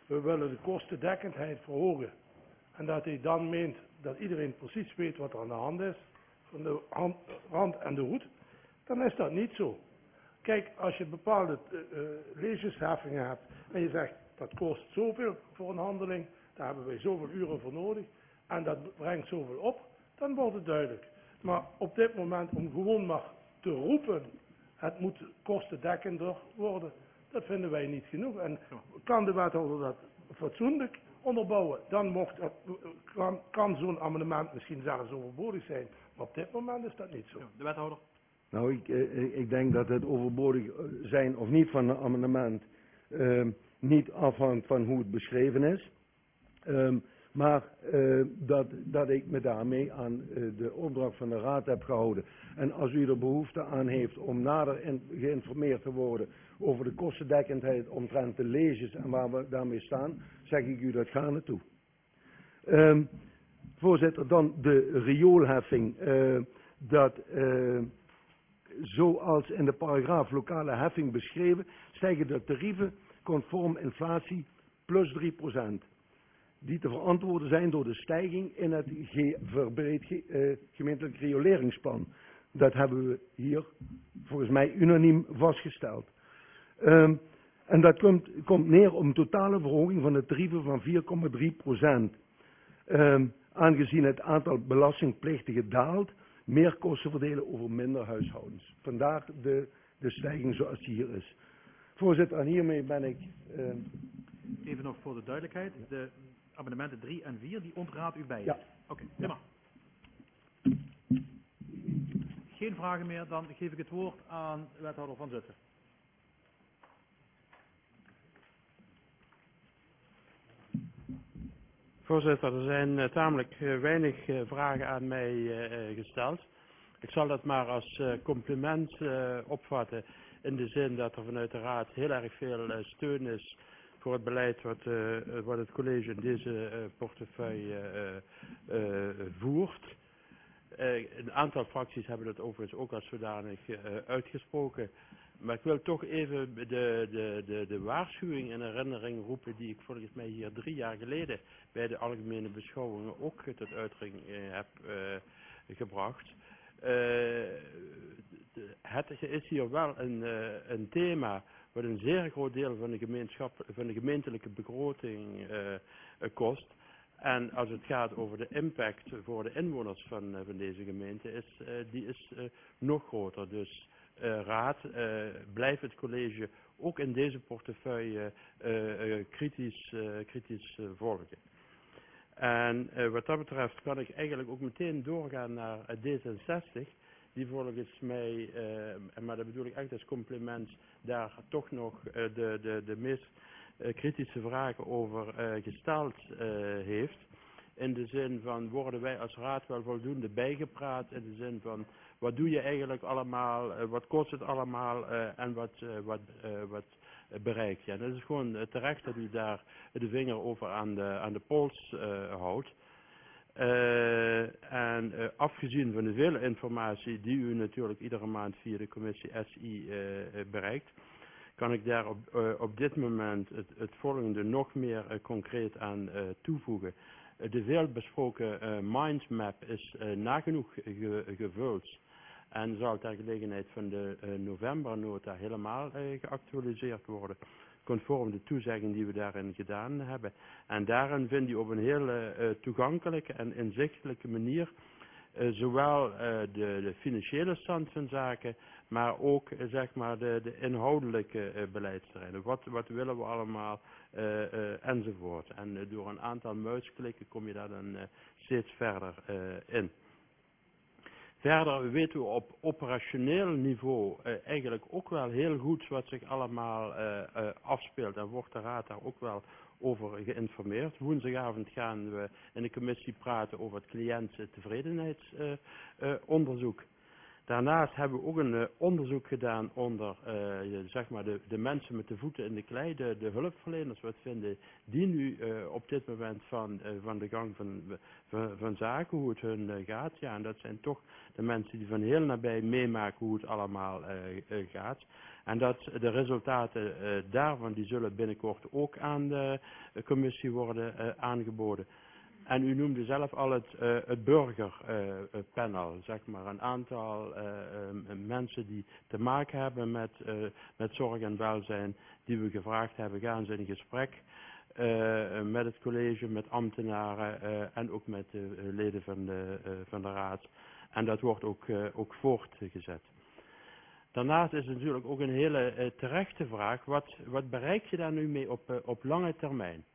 we willen de kostendekkendheid verhogen. En dat hij dan meent dat iedereen precies weet wat er aan de hand is, van de hand, rand en de hoed, dan is dat niet zo. Kijk, als je bepaalde uh, uh, legersheffingen hebt en je zegt dat kost zoveel voor een handeling, daar hebben wij zoveel uren voor nodig en dat brengt zoveel op, dan wordt het duidelijk. Maar op dit moment om gewoon maar te roepen, het moet kostendekkender worden, dat vinden wij niet genoeg. En kan de wethouder dat fatsoenlijk onderbouwen, dan mocht het, kan, kan zo'n amendement misschien zelfs overbodig zijn. Maar op dit moment is dat niet zo. De wethouder. Nou, ik, eh, ik denk dat het overbodig zijn of niet van een amendement uh, niet afhangt van hoe het beschreven is. Um, maar uh, dat, dat ik me daarmee aan uh, de opdracht van de raad heb gehouden. En als u er behoefte aan heeft om nader in, geïnformeerd te worden over de kostendekkendheid omtrent de leges en waar we daarmee staan, zeg ik u dat gaarne toe. Um, voorzitter, dan de rioolheffing. Uh, dat... Uh, Zoals in de paragraaf lokale heffing beschreven, stijgen de tarieven conform inflatie plus drie procent. Die te verantwoorden zijn door de stijging in het ge verbreed ge uh, gemeentelijk rioleringsplan. Dat hebben we hier volgens mij unaniem vastgesteld. Um, en dat komt, komt neer op een totale verhoging van de tarieven van vier komma drie procent. Um, aangezien het aantal belastingplichtigen daalt, meer kosten verdelen over minder huishoudens. Vandaar de, de stijging zoals die hier is. Voorzitter, en hiermee ben ik... Uh... Even nog voor de duidelijkheid. De amendementen drie en vier, die ontraadt u bij. Ja. Oké, okay, prima. Geen vragen meer, dan geef ik het woord aan wethouder Van Zutten. Voorzitter, er zijn uh, tamelijk uh, weinig uh, vragen aan mij uh, gesteld. Ik zal dat maar als uh, compliment uh, opvatten in de zin dat er vanuit de Raad heel erg veel uh, steun is voor het beleid wat, uh, wat het college in deze uh, portefeuille uh, uh, voert. Uh, een aantal fracties hebben dat overigens ook als zodanig uh, uitgesproken. Maar ik wil toch even de, de, de, de waarschuwing in herinnering roepen die ik volgens mij hier drie jaar geleden bij de algemene beschouwingen ook tot uitdrukking uh, heb uh, gebracht. Uh, het is hier wel een, uh, een thema wat een zeer groot deel van de, gemeenschap, van de gemeentelijke begroting uh, uh, kost. En als het gaat over de impact voor de inwoners van, uh, van deze gemeente, is, uh, die is uh, nog groter. Dus uh, raad, uh, blijft het college ook in deze portefeuille uh, uh, kritisch, uh, kritisch uh, volgen. En uh, wat dat betreft kan ik eigenlijk ook meteen doorgaan naar uh, D zesenzestig, die volgens mij, uh, maar dat bedoel ik echt als compliment, daar toch nog uh, de, de, de meest uh, kritische vragen over uh, gesteld uh, heeft. In de zin van, worden wij als raad wel voldoende bijgepraat, in de zin van, wat doe je eigenlijk allemaal, uh, wat kost het allemaal uh, en wat, uh, wat, uh, wat bereik je. En dat is gewoon uh, terecht dat u daar de vinger over aan de, aan de pols uh, houdt. Uh, en uh, afgezien van de vele informatie die u natuurlijk iedere maand via de commissie S I uh, bereikt, kan ik daar op, uh, op dit moment het, het volgende nog meer uh, concreet aan uh, toevoegen. Uh, de veelbesproken uh, mindmap is uh, nagenoeg ge, gevuld en zal ter gelegenheid van de uh, novembernota helemaal uh, geactualiseerd worden, conform de toezegging die we daarin gedaan hebben. En daarin vindt u op een hele uh, toegankelijke en inzichtelijke manier uh, zowel uh, de, de financiële stand van zaken, maar ook uh, zeg maar de, de inhoudelijke uh, beleidsterreinen. Wat, wat willen we allemaal uh, uh, enzovoort. En uh, door een aantal muisklikken kom je daar dan uh, steeds verder uh, in. Verder weten we op operationeel niveau uh, eigenlijk ook wel heel goed wat zich allemaal uh, uh, afspeelt en wordt de raad daar ook wel over geïnformeerd. Woensdagavond gaan we in de commissie praten over het cliënttevredenheidsonderzoek. Uh, uh, Daarnaast hebben we ook een uh, onderzoek gedaan onder uh, zeg maar de, de mensen met de voeten in de klei, de, de hulpverleners. Wat vinden die nu uh, op dit moment van, uh, van de gang van, van, van zaken, hoe het hun uh, gaat? Ja, en dat zijn toch de mensen die van heel nabij meemaken hoe het allemaal uh, uh, gaat. En dat de resultaten uh, daarvan, die zullen binnenkort ook aan de uh, commissie worden uh, aangeboden. En u noemde zelf al het, uh, het burgerpanel, uh, zeg maar. Een aantal uh, uh, mensen die te maken hebben met, uh, met zorg en welzijn, die we gevraagd hebben, gaan ze in gesprek uh, met het college, met ambtenaren uh, en ook met de uh, leden van de, uh, van de raad. En dat wordt ook, uh, ook voortgezet. Daarnaast is het natuurlijk ook een hele uh, terechte vraag, wat, wat bereik je daar nu mee op, uh, op lange termijn?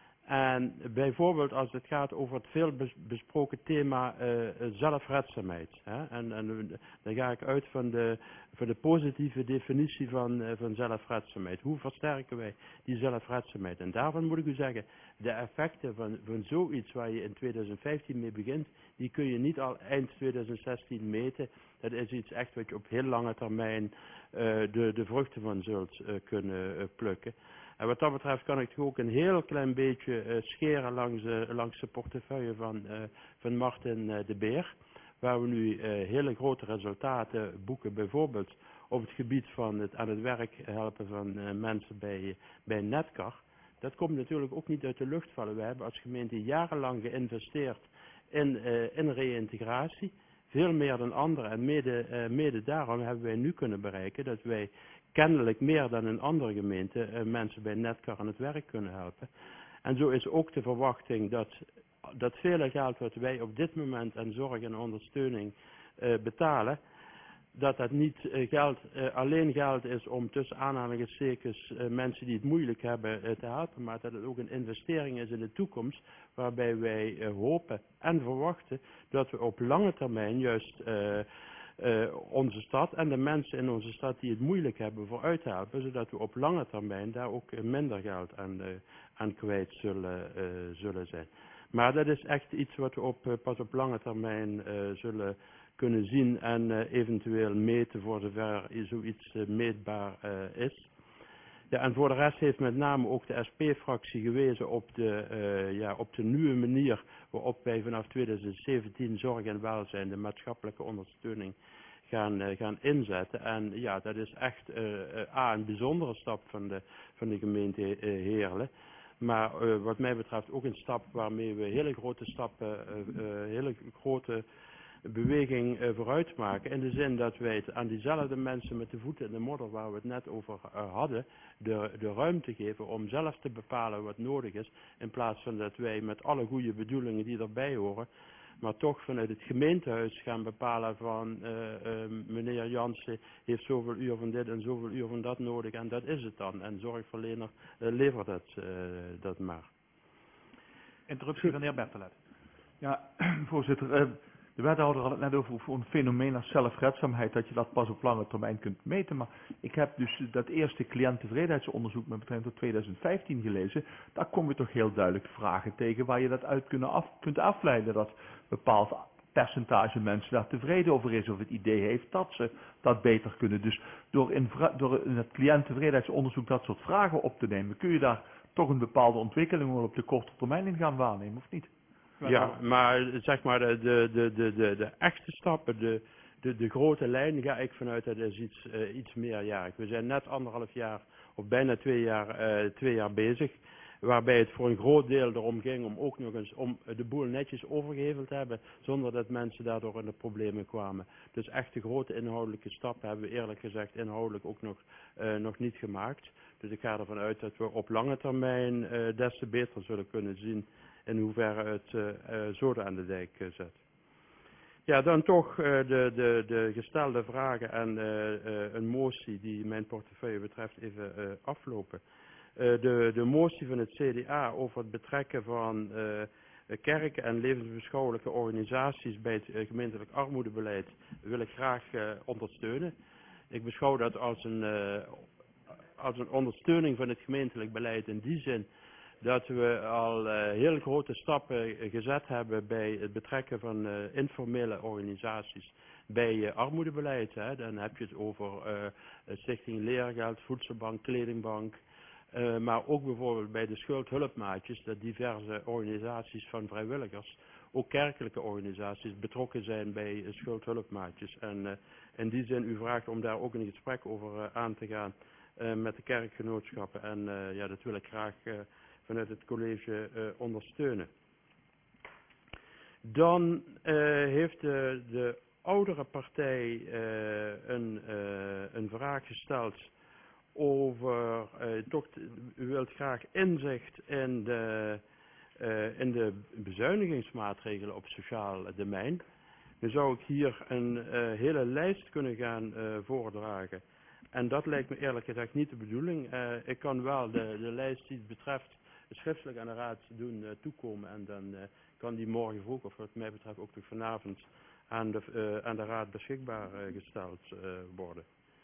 En bijvoorbeeld als het gaat over het veel besproken thema uh, zelfredzaamheid. Hè? En, en dan ga ik uit van de, van de positieve definitie van, uh, van zelfredzaamheid. Hoe versterken wij die zelfredzaamheid? En daarvan moet ik u zeggen, de effecten van, van zoiets waar je in tweeduizend vijftien mee begint, die kun je niet al eind tweeduizend zestien meten. Dat is iets echt wat je op heel lange termijn uh, de, de vruchten van zult uh, kunnen uh, plukken. En wat dat betreft kan ik toch ook een heel klein beetje uh, scheren langs, uh, langs de portefeuille van, uh, van Martin uh, de Beer. Waar we nu uh, hele grote resultaten boeken, bijvoorbeeld op het gebied van het aan het werk helpen van uh, mensen bij, bij Netcar. Dat komt natuurlijk ook niet uit de lucht vallen. We hebben als gemeente jarenlang geïnvesteerd in, uh, in reïntegratie. Veel meer dan anderen. En mede, uh, mede daarom hebben wij nu kunnen bereiken dat wij kennelijk meer dan in andere gemeenten uh, mensen bij Netcar aan het werk kunnen helpen. En zo is ook de verwachting dat dat vele geld wat wij op dit moment aan zorg en ondersteuning uh, betalen, dat dat niet uh, geld, uh, alleen geld is om tussen aanhalingstekens uh, mensen die het moeilijk hebben uh, te helpen, maar dat het ook een investering is in de toekomst, waarbij wij uh, hopen en verwachten dat we op lange termijn juist uh, Uh, onze stad en de mensen in onze stad die het moeilijk hebben vooruit helpen, zodat we op lange termijn daar ook uh, minder geld aan, uh, aan kwijt zullen, uh, zullen zijn. Maar dat is echt iets wat we op, uh, pas op lange termijn uh, zullen kunnen zien en uh, eventueel meten voor zover zoiets uh, meetbaar uh, is. Ja, en voor de rest heeft met name ook de S P-fractie gewezen op de, uh, ja, op de nieuwe manier waarop wij vanaf tweeduizend zeventien zorg en welzijn, de maatschappelijke ondersteuning gaan, uh, gaan inzetten. En ja, dat is echt uh, uh, A, een bijzondere stap van de, van de gemeente uh, Heerlen. Maar uh, wat mij betreft ook een stap waarmee we hele grote stappen, uh, uh, hele grote beweging uh, vooruit maken. In de zin dat wij het aan diezelfde mensen met de voeten in de modder waar we het net over uh, hadden, de, de ruimte geven om zelf te bepalen wat nodig is. In plaats van dat wij met alle goede bedoelingen die erbij horen, maar toch vanuit het gemeentehuis gaan bepalen van uh, uh, meneer Jansen heeft zoveel uur van dit en zoveel uur van dat nodig en dat is het dan. En zorgverlener uh, levert dat, uh, dat maar. Interruptie van de heer Bertelet. Ja, voorzitter. Uh, De wethouder had het net over voor een fenomeen als zelfredzaamheid, dat je dat pas op lange termijn kunt meten. Maar ik heb dus dat eerste cliënttevredenheidsonderzoek met betrekking tot tweeduizend vijftien gelezen. Daar kom je toch heel duidelijk vragen tegen waar je dat uit kunnen af, kunt afleiden. Dat een bepaald percentage mensen daar tevreden over is of het idee heeft dat ze dat beter kunnen. Dus door in, door in het cliënttevredenheidsonderzoek dat soort vragen op te nemen, kun je daar toch een bepaalde ontwikkeling op de korte termijn in gaan waarnemen, of niet? Ja, maar zeg maar de, de, de, de, de, de echte stappen, de, de, de grote lijnen, ga ik vanuit dat is iets, uh, iets meerjarig. We zijn net anderhalf jaar of bijna twee jaar, uh, twee jaar bezig, waarbij het voor een groot deel erom ging om ook nog eens om de boel netjes overgeheveld te hebben, zonder dat mensen daardoor in de problemen kwamen. Dus echt de grote inhoudelijke stappen hebben we eerlijk gezegd inhoudelijk ook nog, uh, nog niet gemaakt. Dus ik ga ervan uit dat we op lange termijn uh, des te beter zullen kunnen zien in hoeverre het uh, uh, zoden aan de dijk uh, zet. Ja, dan toch uh, de, de, de gestelde vragen en uh, uh, een motie die mijn portefeuille betreft even uh, aflopen. Uh, de, de motie van het C D A over het betrekken van uh, kerken en levensbeschouwelijke organisaties bij het uh, gemeentelijk armoedebeleid wil ik graag uh, ondersteunen. Ik beschouw dat als een, uh, als een ondersteuning van het gemeentelijk beleid in die zin dat we al uh, heel grote stappen gezet hebben bij het betrekken van uh, informele organisaties bij uh, armoedebeleid. Hè. Dan heb je het over uh, Stichting Leergeld, Voedselbank, Kledingbank. Uh, maar ook bijvoorbeeld bij de schuldhulpmaatjes, dat diverse organisaties van vrijwilligers, ook kerkelijke organisaties, betrokken zijn bij uh, schuldhulpmaatjes. En uh, in die zin, u vraagt om daar ook een gesprek over uh, aan te gaan uh, met de kerkgenootschappen. En uh, ja, dat wil ik graag uh, vanuit het college uh, ondersteunen. Dan uh, heeft de, de oudere partij uh, een, uh, een vraag gesteld over, uh, toch, u wilt graag inzicht in de, uh, in de bezuinigingsmaatregelen op sociaal domein. Nu zou ik hier een uh, hele lijst kunnen gaan uh, voordragen. En dat lijkt me eerlijk gezegd niet de bedoeling. Uh, ik kan wel de, de lijst die het betreft schriftelijk aan de raad doen uh, toekomen. En dan uh, kan die morgen vroeg, of wat mij betreft ook toch vanavond, aan de, uh, aan de raad beschikbaar uh, gesteld uh, worden.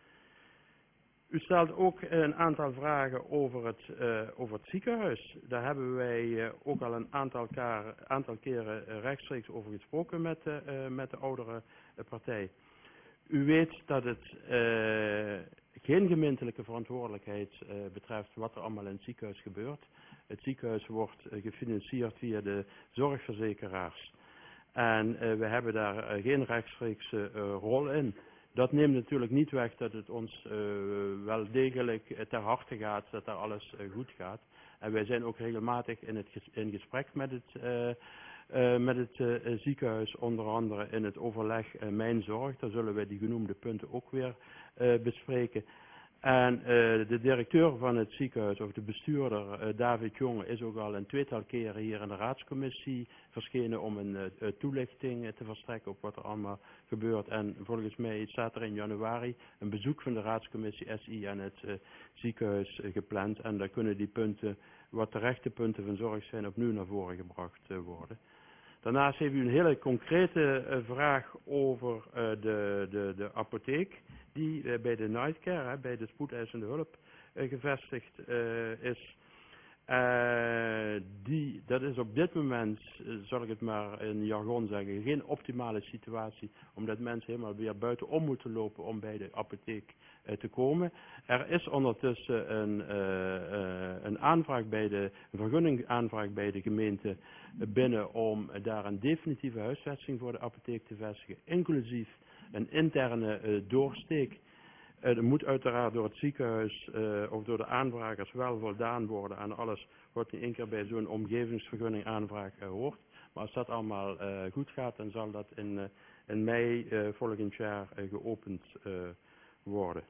U stelt ook een aantal vragen over het, uh, over het ziekenhuis. Daar hebben wij uh, ook al een aantal, kaar, aantal keren uh, rechtstreeks over gesproken met, uh, uh, met de oudere uh, partij. U weet dat het uh, geen gemeentelijke verantwoordelijkheid uh, betreft wat er allemaal in het ziekenhuis gebeurt. Het ziekenhuis wordt uh, gefinancierd via de zorgverzekeraars. En uh, we hebben daar uh, geen rechtstreekse uh, rol in. Dat neemt natuurlijk niet weg dat het ons uh, wel degelijk ter harte gaat, dat daar alles uh, goed gaat. En wij zijn ook regelmatig in, het ges in gesprek met het, uh, uh, met het uh, ziekenhuis, onder andere in het overleg uh, Mijn Zorg. Daar zullen wij die genoemde punten ook weer uh, bespreken. En uh, de directeur van het ziekenhuis, of de bestuurder, uh, David Jonge, is ook al een tweetal keren hier in de raadscommissie verschenen om een uh, toelichting uh, te verstrekken op wat er allemaal gebeurt. En volgens mij staat er in januari een bezoek van de raadscommissie S I aan het uh, ziekenhuis uh, gepland. En daar kunnen die punten, wat terechte punten van zorg zijn, opnieuw naar voren gebracht uh, worden. Daarnaast heeft u een hele concrete uh, vraag over uh, de, de, de apotheek die uh, bij de Nightcare, hè, bij de spoedeisende hulp uh, gevestigd uh, is. Uh, die, dat is op dit moment, uh, zal ik het maar in jargon zeggen, geen optimale situatie, omdat mensen helemaal weer buitenom moeten lopen om bij de apotheek uh, te komen. Er is ondertussen een, uh, uh, een aanvraag bij de, een vergunningaanvraag bij de gemeente binnen om uh, daar een definitieve huisvesting voor de apotheek te vestigen, inclusief een interne uh, doorsteek. Uh, er moet uiteraard door het ziekenhuis uh, of door de aanvragers wel voldaan worden aan alles wat in één keer bij zo'n omgevingsvergunning aanvraag uh, hoort. Maar als dat allemaal uh, goed gaat, dan zal dat in, uh, in mei uh, volgend jaar uh, geopend uh, worden.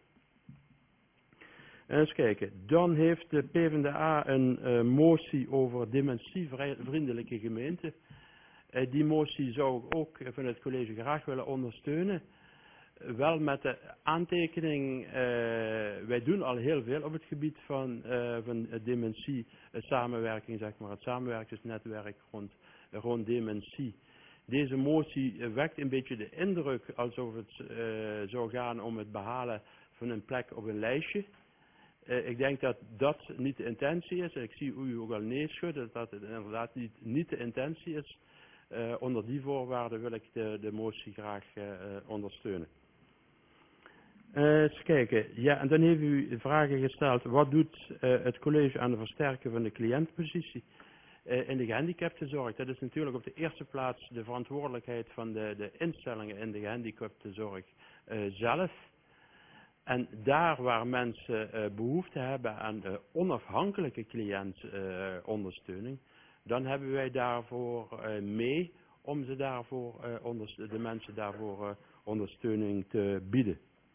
Eens kijken, dan heeft de PvdA een uh, motie over dementievriendelijke gemeenten. Uh, die motie zou ik ook van het college graag willen ondersteunen. Wel met de aantekening, uh, wij doen al heel veel op het gebied van, uh, van dementie, uh, samenwerking, zeg maar, het samenwerkingsnetwerk rond, uh, rond dementie. Deze motie uh, wekt een beetje de indruk alsof het uh, zou gaan om het behalen van een plek op een lijstje. Uh, ik denk dat dat niet de intentie is. Ik zie u ook al nee schudden, dat het inderdaad niet, niet de intentie is. Uh, onder die voorwaarden wil ik de, de motie graag uh, ondersteunen. Uh, eens kijken. Ja, en dan heeft u vragen gesteld. Wat doet uh, het college aan het versterken van de cliëntpositie uh, in de gehandicaptenzorg? Dat is natuurlijk op de eerste plaats de verantwoordelijkheid van de, de instellingen in de gehandicaptenzorg uh, zelf. En daar waar mensen uh, behoefte hebben aan uh, onafhankelijke cliëntondersteuning, uh, dan hebben wij daarvoor uh, mee om ze daarvoor, uh, de mensen daarvoor uh, ondersteuning te bieden.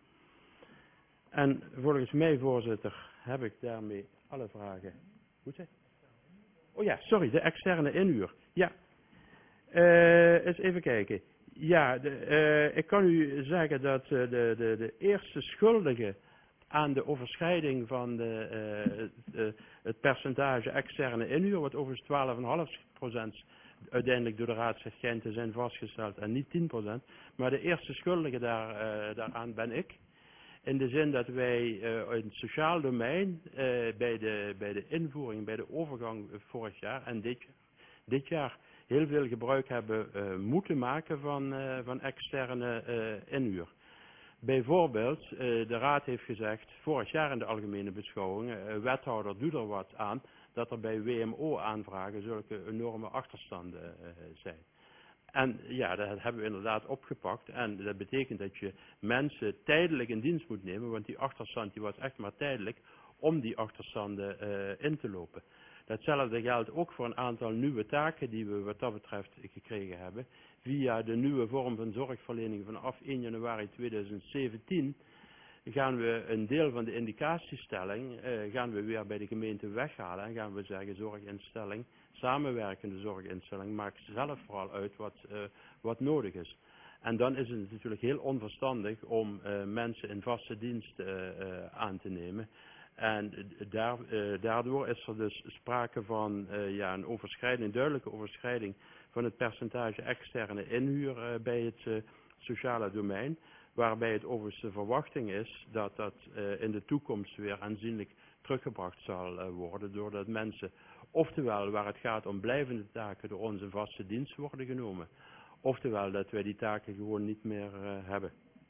En volgens mij, voorzitter, heb ik daarmee alle vragen. Goed zeg? Oh ja, sorry, de externe inhuur. Ja, uh, eens even kijken. Ja, de, uh, ik kan u zeggen dat uh, de, de, de eerste schuldige aan de overschrijding van de, uh, uh, het percentage externe inhuur, wat overigens twaalf komma vijf procent uiteindelijk door de raad schijnt te zijn vastgesteld en niet tien procent, maar de eerste schuldige daar, uh, daaraan ben ik. In de zin dat wij uh, in het sociaal domein uh, bij, de, bij de invoering, bij de overgang vorig jaar en dit, dit jaar heel veel gebruik hebben uh, moeten maken van, uh, van externe uh, inhuur. Bijvoorbeeld, uh, de Raad heeft gezegd, vorig jaar in de algemene beschouwing, uh, wethouder doet er wat aan, dat er bij W M O-aanvragen zulke enorme achterstanden uh, zijn. En ja, dat hebben we inderdaad opgepakt. En dat betekent dat je mensen tijdelijk in dienst moet nemen, want die achterstand die was echt maar tijdelijk, om die achterstanden uh, in te lopen. Datzelfde geldt ook voor een aantal nieuwe taken die we wat dat betreft gekregen hebben. Via de nieuwe vorm van zorgverlening vanaf één januari tweeduizend zeventien gaan we een deel van de indicatiestelling uh, gaan we weer bij de gemeente weghalen en gaan we zeggen zorginstelling, samenwerkende zorginstelling, maakt zelf vooral uit wat, uh, wat nodig is. En dan is het natuurlijk heel onverstandig om uh, mensen in vaste dienst uh, uh, aan te nemen. En daar, uh, daardoor is er dus sprake van uh, ja, een overschrijding, een duidelijke overschrijding van het percentage externe inhuur uh, bij het uh, sociale domein. Waarbij het overigens de verwachting is dat dat uh, in de toekomst weer aanzienlijk teruggebracht zal uh, worden. Doordat mensen, oftewel waar het gaat om blijvende taken, door onze vaste dienst worden genomen. Oftewel dat wij die taken gewoon niet meer uh, hebben.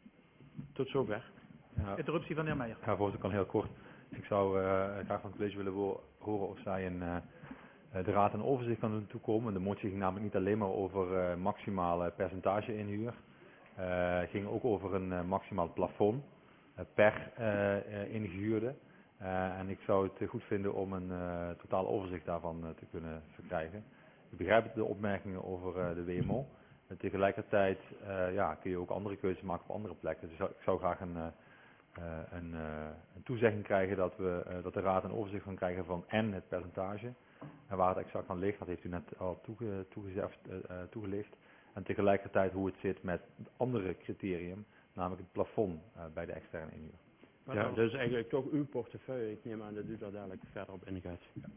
Tot zover. Ja. Interruptie van de heer Meijer. Ja, voorzitter, kan heel kort. Ik zou uh, graag van het college willen wo- horen of zij een, uh, de raad een overzicht kan doen toekomen. De motie ging namelijk niet alleen maar over uh, maximale percentage inhuur. Het uh, ging ook over een uh, maximaal plafond uh, per uh, uh, ingehuurde. Uh, en ik zou het goed vinden om een uh, totaal overzicht daarvan uh, te kunnen verkrijgen. Ik begrijp de opmerkingen over uh, de W M O. En tegelijkertijd uh, ja, kun je ook andere keuzes maken op andere plekken. Dus ik zou graag een, uh, een, uh, een toezegging krijgen dat, we, uh, dat de raad een overzicht kan krijgen van en het percentage. En waar het exact aan ligt, dat heeft u net al toege, toegezegd, uh, toegelicht. En tegelijkertijd hoe het zit met het andere criterium, namelijk het plafond uh, bij de externe inhuur. Ja, dat is eigenlijk toch uw portefeuille. Ik neem aan dat u daar dadelijk verder op ingaat. Ja.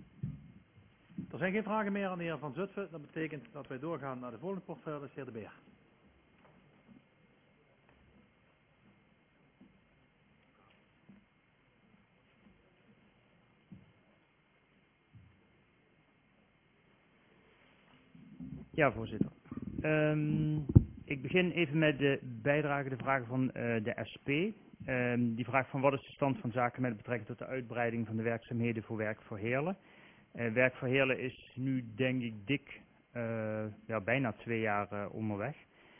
Er zijn geen vragen meer aan de heer Van Zutphen. Dat betekent dat wij doorgaan naar de volgende portefeuille, dat is de heer De Beer. Ja, voorzitter. Um, ik begin even met de bijdrage, de vragen van uh, de S P. Um, die vraag van wat is de stand van zaken met betrekking tot de uitbreiding van de werkzaamheden voor Werk voor Heerlen. Uh, Werk voor Heerlen is nu denk ik dik, uh, ja, bijna twee jaar uh, onderweg.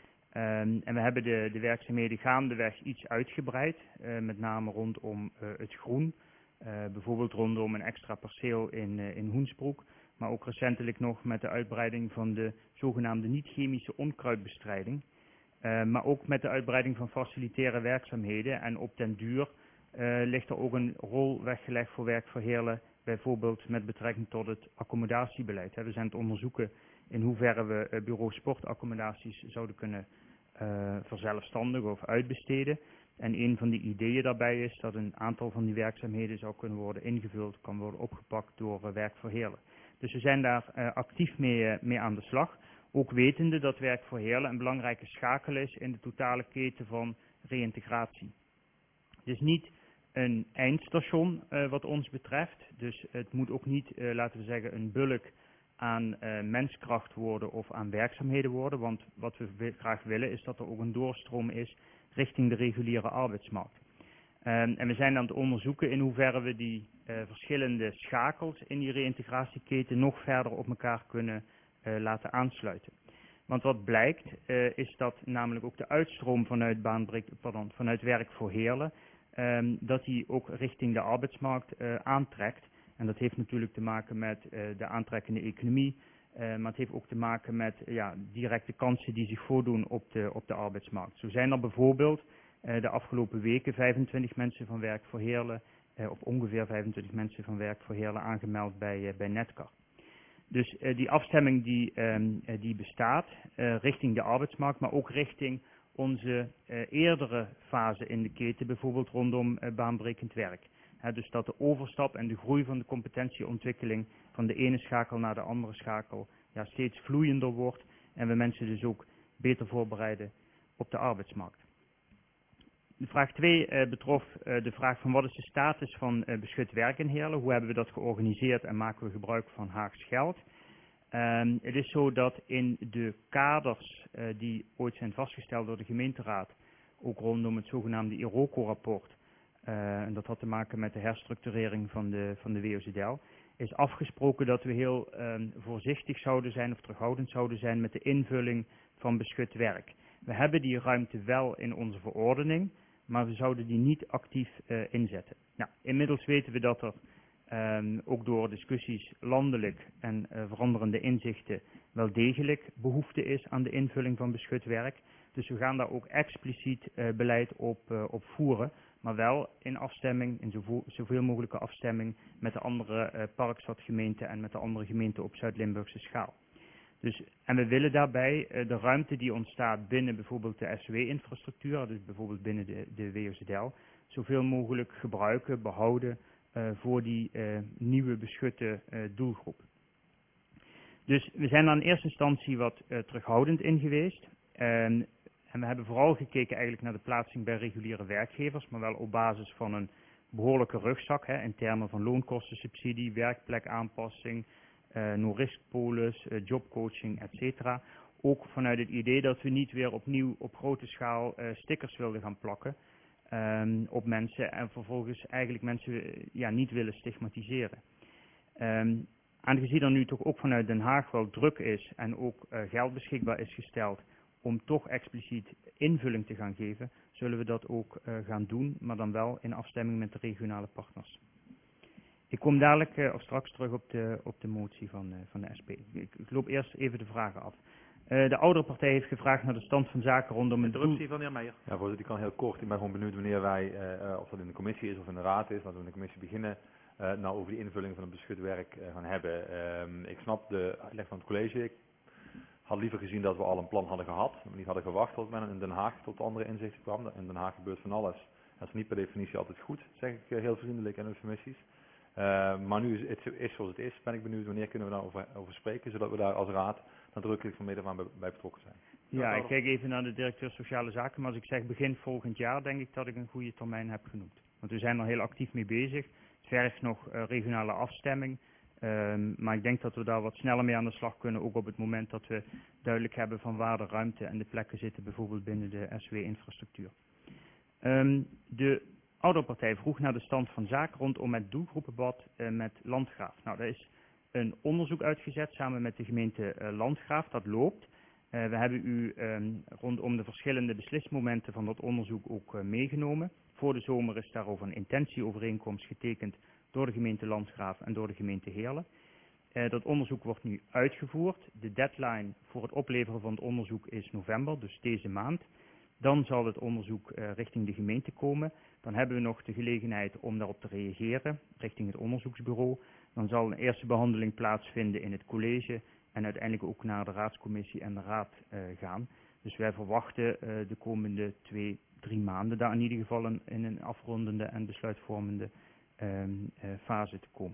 Um, en we hebben de, de werkzaamheden gaandeweg iets uitgebreid, uh, met name rondom uh, het groen. Uh, bijvoorbeeld rondom een extra perceel in, uh, in Hoensbroek. Maar ook recentelijk nog met de uitbreiding van de zogenaamde niet-chemische onkruidbestrijding. Uh, maar ook met de uitbreiding van facilitaire werkzaamheden. En op den duur uh, ligt er ook een rol weggelegd voor Werk voor Heerlen. Bijvoorbeeld met betrekking tot het accommodatiebeleid. We zijn het onderzoeken in hoeverre we uh, bureau sportaccommodaties zouden kunnen uh, verzelfstandigen of uitbesteden. En een van die ideeën daarbij is dat een aantal van die werkzaamheden zou kunnen worden ingevuld, kan worden opgepakt door uh, Werk voor Heerlen. Dus we zijn daar uh, actief mee, uh, mee aan de slag. Ook wetende dat Werk voor Heerlen een belangrijke schakel is in de totale keten van reïntegratie. Het is niet een eindstation uh, wat ons betreft. Dus het moet ook niet, uh, laten we zeggen, een bulk aan uh, menskracht worden of aan werkzaamheden worden. Want wat we graag willen is dat er ook een doorstroom is richting de reguliere arbeidsmarkt. Um, en we zijn aan het onderzoeken in hoeverre we die uh, verschillende schakels in die reïntegratieketen nog verder op elkaar kunnen uh, laten aansluiten. Want wat blijkt uh, is dat namelijk ook de uitstroom vanuit, baanbreek, pardon, vanuit Werk voor Heerlen, um, dat die ook richting de arbeidsmarkt uh, aantrekt. En dat heeft natuurlijk te maken met uh, de aantrekkende economie, uh, maar het heeft ook te maken met uh, ja, directe kansen die zich voordoen op de, op de arbeidsmarkt. Zo zijn er bijvoorbeeld uh, de afgelopen weken vijfentwintig mensen van Werk voor Heerlen, uh, of ongeveer vijfentwintig mensen van Werk voor Heerlen aangemeld bij, uh, bij Netcar. Dus uh, die afstemming die, um, uh, die bestaat uh, richting de arbeidsmarkt, maar ook richting onze uh, eerdere fase in de keten, bijvoorbeeld rondom uh, baanbrekend werk. He, dus dat de overstap en de groei van de competentieontwikkeling van de ene schakel naar de andere schakel ja, steeds vloeiender wordt en we mensen dus ook beter voorbereiden op de arbeidsmarkt. de vraag twee uh, betrof uh, de vraag van wat is de status van uh, beschut werk in Heerlen? Hoe hebben we dat georganiseerd en maken we gebruik van Haags geld? Um, het is zo dat in de kaders uh, die ooit zijn vastgesteld door de gemeenteraad, ook rondom het zogenaamde IROCO-rapport, uh, en dat had te maken met de herstructurering van de, van de W O Z L, is afgesproken dat we heel um, voorzichtig zouden zijn of terughoudend zouden zijn met de invulling van beschut werk. We hebben die ruimte wel in onze verordening, maar we zouden die niet actief uh, inzetten. Nou, inmiddels weten we dat er um, ook door discussies landelijk en uh, veranderende inzichten wel degelijk behoefte is aan de invulling van beschut werk. Dus we gaan daar ook expliciet uh, beleid op, uh, op voeren, maar wel in afstemming, in zoveel, zoveel mogelijke afstemming met de andere uh, Parkstadgemeenten en met de andere gemeenten op Zuid-Limburgse schaal. Dus, en we willen daarbij uh, de ruimte die ontstaat binnen bijvoorbeeld de S W-infrastructuur, dus bijvoorbeeld binnen de, de W O Z L, zoveel mogelijk gebruiken, behouden uh, voor die uh, nieuwe beschutte uh, doelgroep. Dus we zijn daar in eerste instantie wat uh, terughoudend in geweest. Um, en we hebben vooral gekeken eigenlijk naar de plaatsing bij reguliere werkgevers, maar wel op basis van een behoorlijke rugzak, hè, in termen van loonkostensubsidie, werkplekaanpassing, uh, no-risk-polis, uh, jobcoaching, et cetera. Ook vanuit het idee dat we niet weer opnieuw op grote schaal uh, stickers wilden gaan plakken um, op mensen en vervolgens eigenlijk mensen uh, ja, niet willen stigmatiseren. Um, aangezien er nu toch ook vanuit Den Haag wel druk is en ook uh, geld beschikbaar is gesteld om toch expliciet invulling te gaan geven, zullen we dat ook uh, gaan doen, maar dan wel in afstemming met de regionale partners. Ik kom dadelijk uh, of straks terug op de, op de motie van, uh, van de S P. Ik, ik loop eerst even de vragen af. Uh, de oudere partij heeft gevraagd naar de stand van zaken rondom het Interruptie van de heer Meijer. Ja, voorzitter, ik kan heel kort. Ik ben gewoon benieuwd wanneer wij, uh, of dat in de commissie is of in de raad is, laten we in de commissie beginnen, uh, nou over die invulling van het beschut werk uh, gaan hebben. Um, ik snap de uitleg van het college. Ik had liever gezien dat we al een plan hadden gehad. We niet hadden gewacht tot men in Den Haag tot andere inzichten kwam. In Den Haag gebeurt van alles. Dat is niet per definitie altijd goed, zeg ik uh, heel vriendelijk en eufemistisch. Uh, maar nu is het is zoals het is. Ben ik benieuwd wanneer kunnen we daarover over spreken, zodat we daar als raad nadrukkelijk van midden van bij, bij betrokken zijn. Ja, ik kijk even naar de directeur Sociale Zaken, maar als ik zeg begin volgend jaar, denk ik dat ik een goede termijn heb genoemd. Want we zijn er heel actief mee bezig. Het vergt nog uh, regionale afstemming. Um, maar ik denk dat we daar wat sneller mee aan de slag kunnen, ook op het moment dat we duidelijk hebben van waar de ruimte en de plekken zitten, bijvoorbeeld binnen de S W-infrastructuur. Um, de ouderpartij vroeg naar de stand van zaken rondom het doelgroepenbad uh, met Landgraaf. Nou, daar is een onderzoek uitgezet samen met de gemeente uh, Landgraaf, dat loopt. Uh, we hebben u um, rondom de verschillende beslismomenten van dat onderzoek ook uh, meegenomen. Voor de zomer is daarover een intentieovereenkomst getekend door de gemeente Landgraaf en door de gemeente Heerlen. Uh, dat onderzoek wordt nu uitgevoerd. De deadline voor het opleveren van het onderzoek is november, dus deze maand. Dan zal het onderzoek uh, richting de gemeente komen. Dan hebben we nog de gelegenheid om daarop te reageren richting het onderzoeksbureau. Dan zal een eerste behandeling plaatsvinden in het college en uiteindelijk ook naar de raadscommissie en de raad uh, gaan. Dus wij verwachten uh, de komende twee, drie maanden daar in ieder geval een, in een afrondende en besluitvormende um, uh, fase te komen.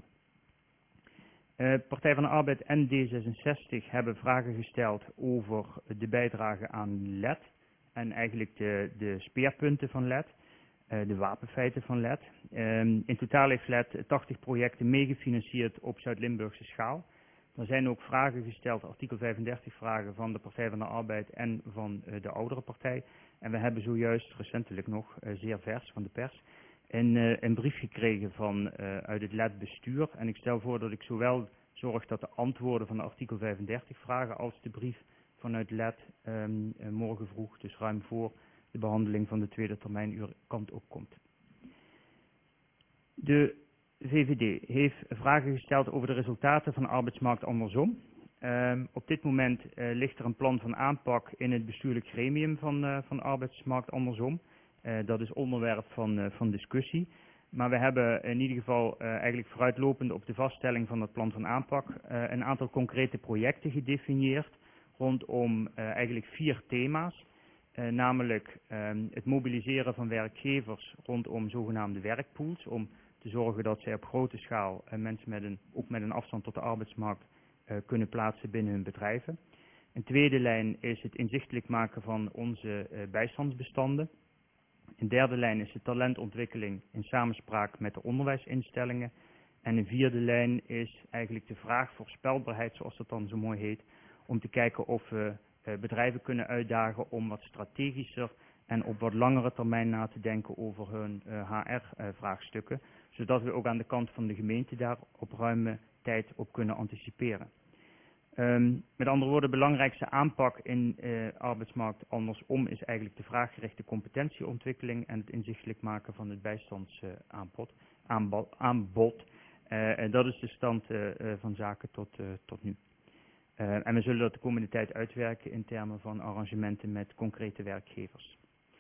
Uh, Partij van de Arbeid en D zesenzestig hebben vragen gesteld over de bijdrage aan L E D en eigenlijk de, de speerpunten van L E D, uh, de wapenfeiten van L E D. Um, in totaal heeft L E D tachtig projecten meegefinancierd op Zuid-Limburgse schaal. Er zijn ook vragen gesteld, artikel vijfendertig vragen van de Partij van de Arbeid en van uh, de oudere partij. En we hebben zojuist recentelijk nog, uh, zeer vers van de pers, een, uh, een brief gekregen van, uh, uit het L E D-bestuur. En ik stel voor dat ik zowel zorg dat de antwoorden van de artikel vijfendertig vragen als de brief vanuit L E D um, uh, morgen vroeg, dus ruim voor de behandeling van de tweede termijn, uw kant op komt. De V V D heeft vragen gesteld over de resultaten van de arbeidsmarkt andersom. Um, op dit moment uh, ligt er een plan van aanpak in het bestuurlijk gremium van, uh, van arbeidsmarkt andersom. Uh, dat is onderwerp van, uh, van discussie. Maar we hebben in ieder geval uh, eigenlijk vooruitlopend op de vaststelling van dat plan van aanpak uh, een aantal concrete projecten gedefinieerd rondom uh, eigenlijk vier thema's. Uh, namelijk um, het mobiliseren van werkgevers rondom zogenaamde werkpools, om te zorgen dat zij op grote schaal uh, mensen met een, ook met een afstand tot de arbeidsmarkt uh, kunnen plaatsen binnen hun bedrijven. Een tweede lijn is het inzichtelijk maken van onze uh, bijstandsbestanden. Een derde lijn is de talentontwikkeling in samenspraak met de onderwijsinstellingen. En een vierde lijn is eigenlijk de vraagvoorspelbaarheid, zoals dat dan zo mooi heet, om te kijken of we uh, bedrijven kunnen uitdagen om wat strategischer en op wat langere termijn na te denken over hun uh, H R-vraagstukken, uh, zodat we ook aan de kant van de gemeente daar op ruime tijd op kunnen anticiperen. Um, met andere woorden, de belangrijkste aanpak in uh, arbeidsmarkt andersom is eigenlijk de vraaggerichte competentieontwikkeling en het inzichtelijk maken van het bijstandsaanbod. Uh, aanbod, aanbod. Uh, en dat is de stand uh, uh, van zaken tot, uh, tot nu. Uh, en we zullen dat de komende tijd uitwerken in termen van arrangementen met concrete werkgevers.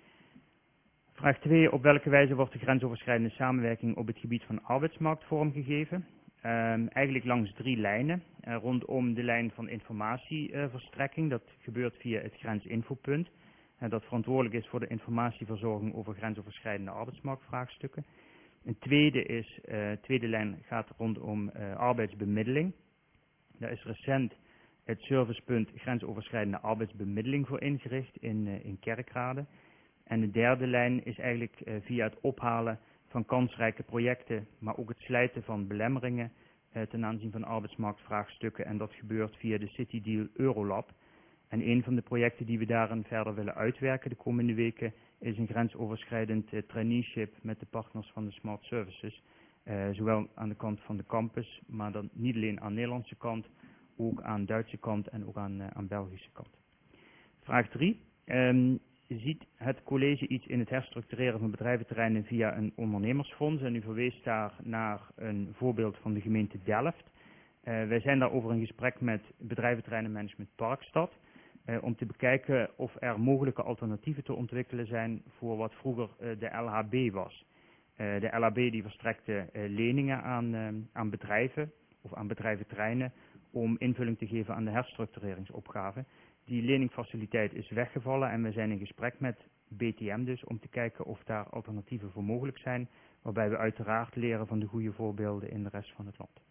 Vraag twee. Op welke wijze wordt de grensoverschrijdende samenwerking op het gebied van arbeidsmarkt vormgegeven? Um, eigenlijk langs drie lijnen. Uh, rondom de lijn van informatieverstrekking. Uh, dat gebeurt via het grensinfopunt. Uh, dat verantwoordelijk is voor de informatieverzorging over grensoverschrijdende arbeidsmarktvraagstukken. Een tweede, is, uh, tweede lijn gaat rondom uh, arbeidsbemiddeling. Daar is recent het servicepunt grensoverschrijdende arbeidsbemiddeling voor ingericht in, uh, in Kerkrade. En de derde lijn is eigenlijk uh, via het ophalen van kansrijke projecten, maar ook het slijten van belemmeringen uh, ten aanzien van arbeidsmarktvraagstukken. En dat gebeurt via de City Deal Eurolab. En een van de projecten die we daarin verder willen uitwerken de komende weken is een grensoverschrijdend uh, traineeship met de partners van de Smart Services. Uh, zowel aan de kant van de campus, maar dan niet alleen aan de Nederlandse kant, ook aan de Duitse kant en ook aan, uh, aan de Belgische kant. Vraag drie. Um, Ziet het college iets in het herstructureren van bedrijventerreinen via een ondernemersfonds? En u verwees daar naar een voorbeeld van de gemeente Delft. Uh, wij zijn daarover in gesprek met bedrijventerreinenmanagement Parkstad. Uh, om te bekijken of er mogelijke alternatieven te ontwikkelen zijn voor wat vroeger uh, de L H B was. Uh, de L H B die verstrekte uh, leningen aan, uh, aan bedrijven of aan bedrijventerreinen om invulling te geven aan de herstructureringsopgave. Die leningfaciliteit is weggevallen en we zijn in gesprek met B T M dus om te kijken of daar alternatieven voor mogelijk zijn, waarbij we uiteraard leren van de goede voorbeelden in de rest van het land.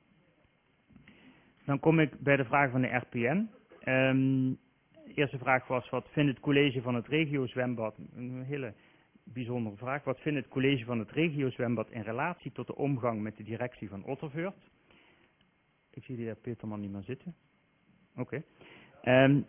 Dan kom ik bij de vraag van de R P N. Um, de eerste vraag was, wat vindt het college van het regiozwembad? Een hele bijzondere vraag. Wat vindt het college van het regiozwembad in relatie tot de omgang met de directie van Otterveurt? Ik zie de heer Peterman niet meer zitten. Oké. Okay. Um,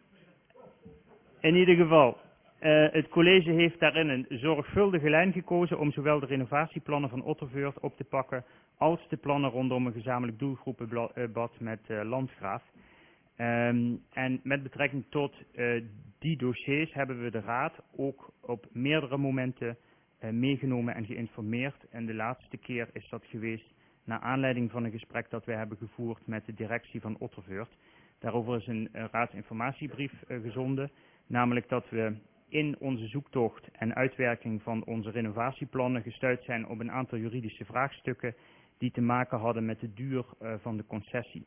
In ieder geval, uh, het college heeft daarin een zorgvuldige lijn gekozen om zowel de renovatieplannen van Otterveurt op te pakken als de plannen rondom een gezamenlijk doelgroepenbad met uh, Landgraaf. Um, en met betrekking tot uh, die dossiers hebben we de raad ook op meerdere momenten uh, meegenomen en geïnformeerd. En de laatste keer is dat geweest naar aanleiding van een gesprek dat wij hebben gevoerd met de directie van Otterveurt. Daarover is een uh, raadsinformatiebrief uh, gezonden. Namelijk dat we in onze zoektocht en uitwerking van onze renovatieplannen gestuit zijn op een aantal juridische vraagstukken die te maken hadden met de duur uh, van de concessie.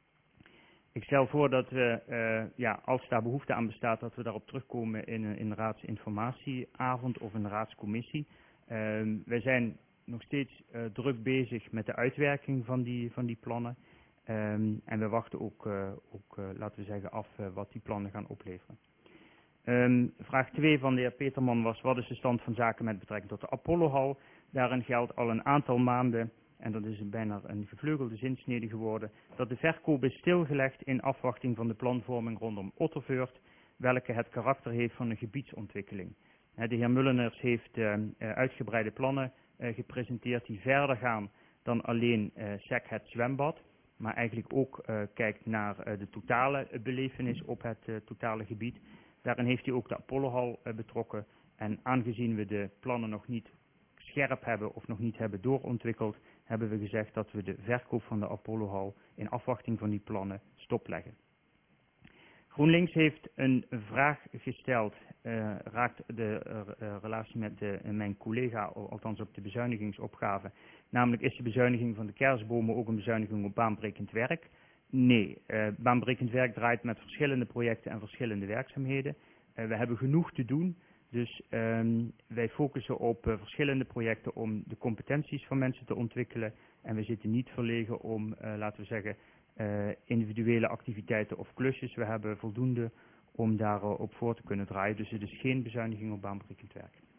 Ik stel voor dat we, uh, ja, als daar behoefte aan bestaat, dat we daarop terugkomen in een, in een raadsinformatieavond of een raadscommissie. Uh, wij zijn nog steeds uh, druk bezig met de uitwerking van die, van die plannen. Um, en we wachten ook, uh, ook uh, laten we zeggen, af uh, wat die plannen gaan opleveren. Um, vraag twee van de heer Peterman was, wat is de stand van zaken met betrekking tot de Apollohal? Daarin geldt al een aantal maanden, en dat is bijna een gevleugelde zinsnede geworden, dat de verkoop is stilgelegd in afwachting van de planvorming rondom Otterveurt, welke het karakter heeft van een gebiedsontwikkeling. De heer Mulleners heeft uh, uitgebreide plannen uh, gepresenteerd die verder gaan dan alleen uh, S E C het zwembad, maar eigenlijk ook uh, kijkt naar uh, de totale belevenis op het uh, totale gebied. Daarin heeft hij ook de Apollohal uh, betrokken en aangezien we de plannen nog niet scherp hebben of nog niet hebben doorontwikkeld, hebben we gezegd dat we de verkoop van de Apollohal in afwachting van die plannen stopleggen. GroenLinks heeft een vraag gesteld, uh, raakt de uh, relatie met de, uh, mijn collega, althans op de bezuinigingsopgave, namelijk is de bezuiniging van de kerstbomen ook een bezuiniging op baanbrekend werk? Nee, uh, baanbrekend werk draait met verschillende projecten en verschillende werkzaamheden. Uh, we hebben genoeg te doen, dus um, wij focussen op uh, verschillende projecten om de competenties van mensen te ontwikkelen. En we zitten niet verlegen om, uh, laten we zeggen, uh, individuele activiteiten of klusjes. We hebben voldoende om daarop uh, voor te kunnen draaien, dus het is geen bezuiniging op baanbrekend werk.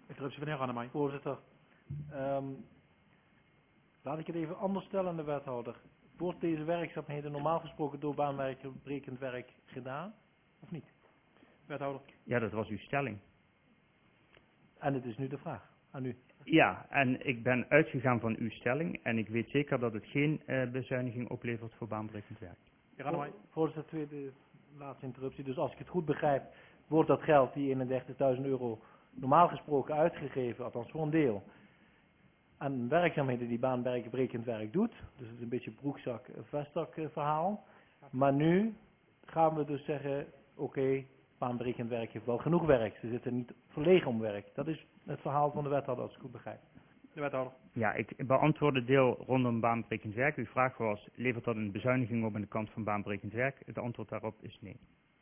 Interruptie van de heer Annemai. Voorzitter, ehm, laat ik het even anders stellen aan de wethouder. Wordt deze werkzaamheden normaal gesproken door baanbrekend werk gedaan, of niet? Wethouder. Ja, dat was uw stelling. En het is nu de vraag aan u. Ja, en ik ben uitgegaan van uw stelling en ik weet zeker dat het geen uh, bezuiniging oplevert voor baanbrekend werk. Voor, voorzitter, tweede, laatste interruptie. Dus als ik het goed begrijp, wordt dat geld, die eenendertigduizend euro, normaal gesproken uitgegeven, althans voor een deel, aan werkzaamheden die baanbrekend werk doet. Dus het is een beetje broekzak, vestzak verhaal. Maar nu gaan we dus zeggen, oké, okay, baanbrekend werk heeft wel genoeg werk. Ze zitten niet verlegen om werk. Dat is het verhaal van de wethouder, als ik het goed begrijp. De wethouder. Ja, ik beantwoord het deel rondom baanbrekend werk. Uw vraag was, levert dat een bezuiniging op aan de kant van baanbrekend werk? Het antwoord daarop is nee.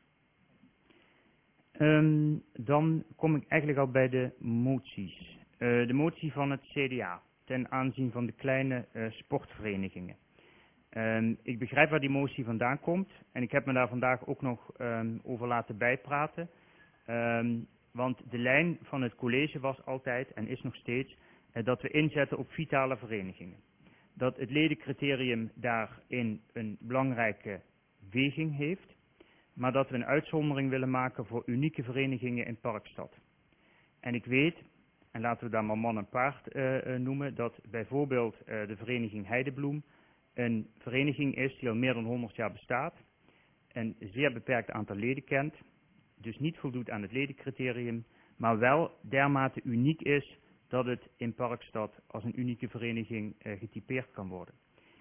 Um, dan kom ik eigenlijk al bij de moties. Uh, de motie van het C D A ten aanzien van de kleine uh, sportverenigingen. Um, ik begrijp waar die motie vandaan komt en ik heb me daar vandaag ook nog um, over laten bijpraten. Um, want de lijn van het college was altijd en is nog steeds uh, dat we inzetten op vitale verenigingen. Dat het ledencriterium daarin een belangrijke weging heeft, maar dat we een uitzondering willen maken voor unieke verenigingen in Parkstad. En ik weet, en laten we daar maar man en paard uh, uh, noemen, dat bijvoorbeeld uh, de vereniging Heidebloem een vereniging is die al meer dan honderd jaar bestaat, een zeer beperkt aantal leden kent, dus niet voldoet aan het ledencriterium, maar wel dermate uniek is dat het in Parkstad als een unieke vereniging uh, getypeerd kan worden.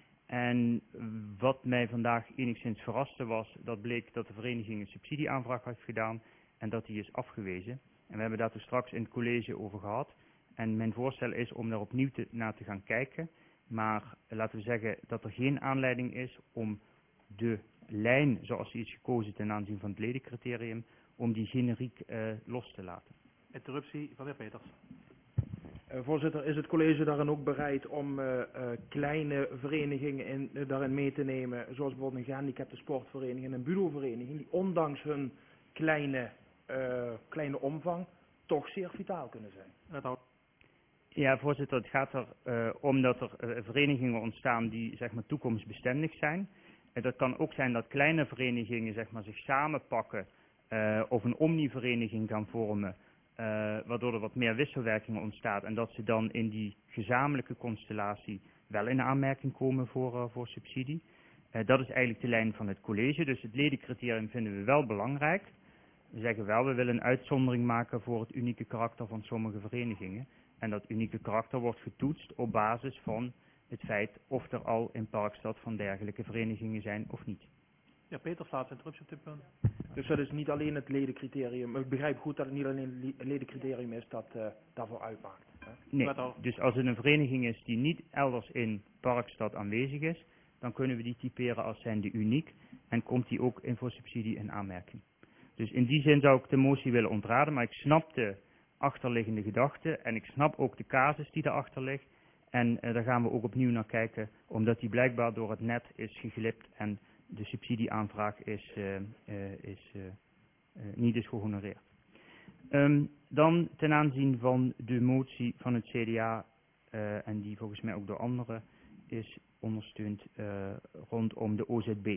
En wat mij vandaag enigszins verraste was, dat bleek dat de vereniging een subsidieaanvraag heeft gedaan en dat die is afgewezen. En we hebben daar toen straks in het college over gehad. En mijn voorstel is om daar opnieuw te, naar te gaan kijken. Maar laten we zeggen dat er geen aanleiding is om de lijn zoals die is gekozen ten aanzien van het ledencriterium, om die generiek uh, los te laten. Interruptie van de heer Peters. Uh, voorzitter, is het college daarin ook bereid om uh, uh, kleine verenigingen in, uh, daarin mee te nemen, zoals bijvoorbeeld een gehandicapte sportvereniging en een budo-vereniging, die ondanks hun kleine, uh, kleine omvang toch zeer vitaal kunnen zijn? Ja, voorzitter, het gaat er uh, om dat er uh, verenigingen ontstaan die zeg maar toekomstbestendig zijn. En dat kan ook zijn dat kleine verenigingen zeg maar zich samenpakken uh, of een omnivereniging gaan vormen. Uh, waardoor er wat meer wisselwerking ontstaat en dat ze dan in die gezamenlijke constellatie wel in aanmerking komen voor, uh, voor subsidie. Uh, dat is eigenlijk de lijn van het college, dus het ledencriterium vinden we wel belangrijk. We zeggen wel, we willen een uitzondering maken voor het unieke karakter van sommige verenigingen. En dat unieke karakter wordt getoetst op basis van het feit of er al in Parkstad van dergelijke verenigingen zijn of niet. Ja, Peters, laatste interruptie op dit punt. Dus dat is niet alleen het ledencriterium. Ik begrijp goed dat het niet alleen het ledencriterium is dat uh, daarvoor uitmaakt. Hè? Nee, dus als het een vereniging is die niet elders in Parkstad aanwezig is, dan kunnen we die typeren als zijnde uniek en komt die ook in voor subsidie in aanmerking. Dus in die zin zou ik de motie willen ontraden, maar ik snap de achterliggende gedachte en ik snap ook de casus die daarachter ligt. En uh, daar gaan we ook opnieuw naar kijken, omdat die blijkbaar door het net is geglipt en de subsidieaanvraag is, uh, uh, is, uh, uh, niet is gehonoreerd. Um, dan ten aanzien van de motie van het C D A, uh, en die volgens mij ook door anderen is ondersteund uh, rondom de O Z B.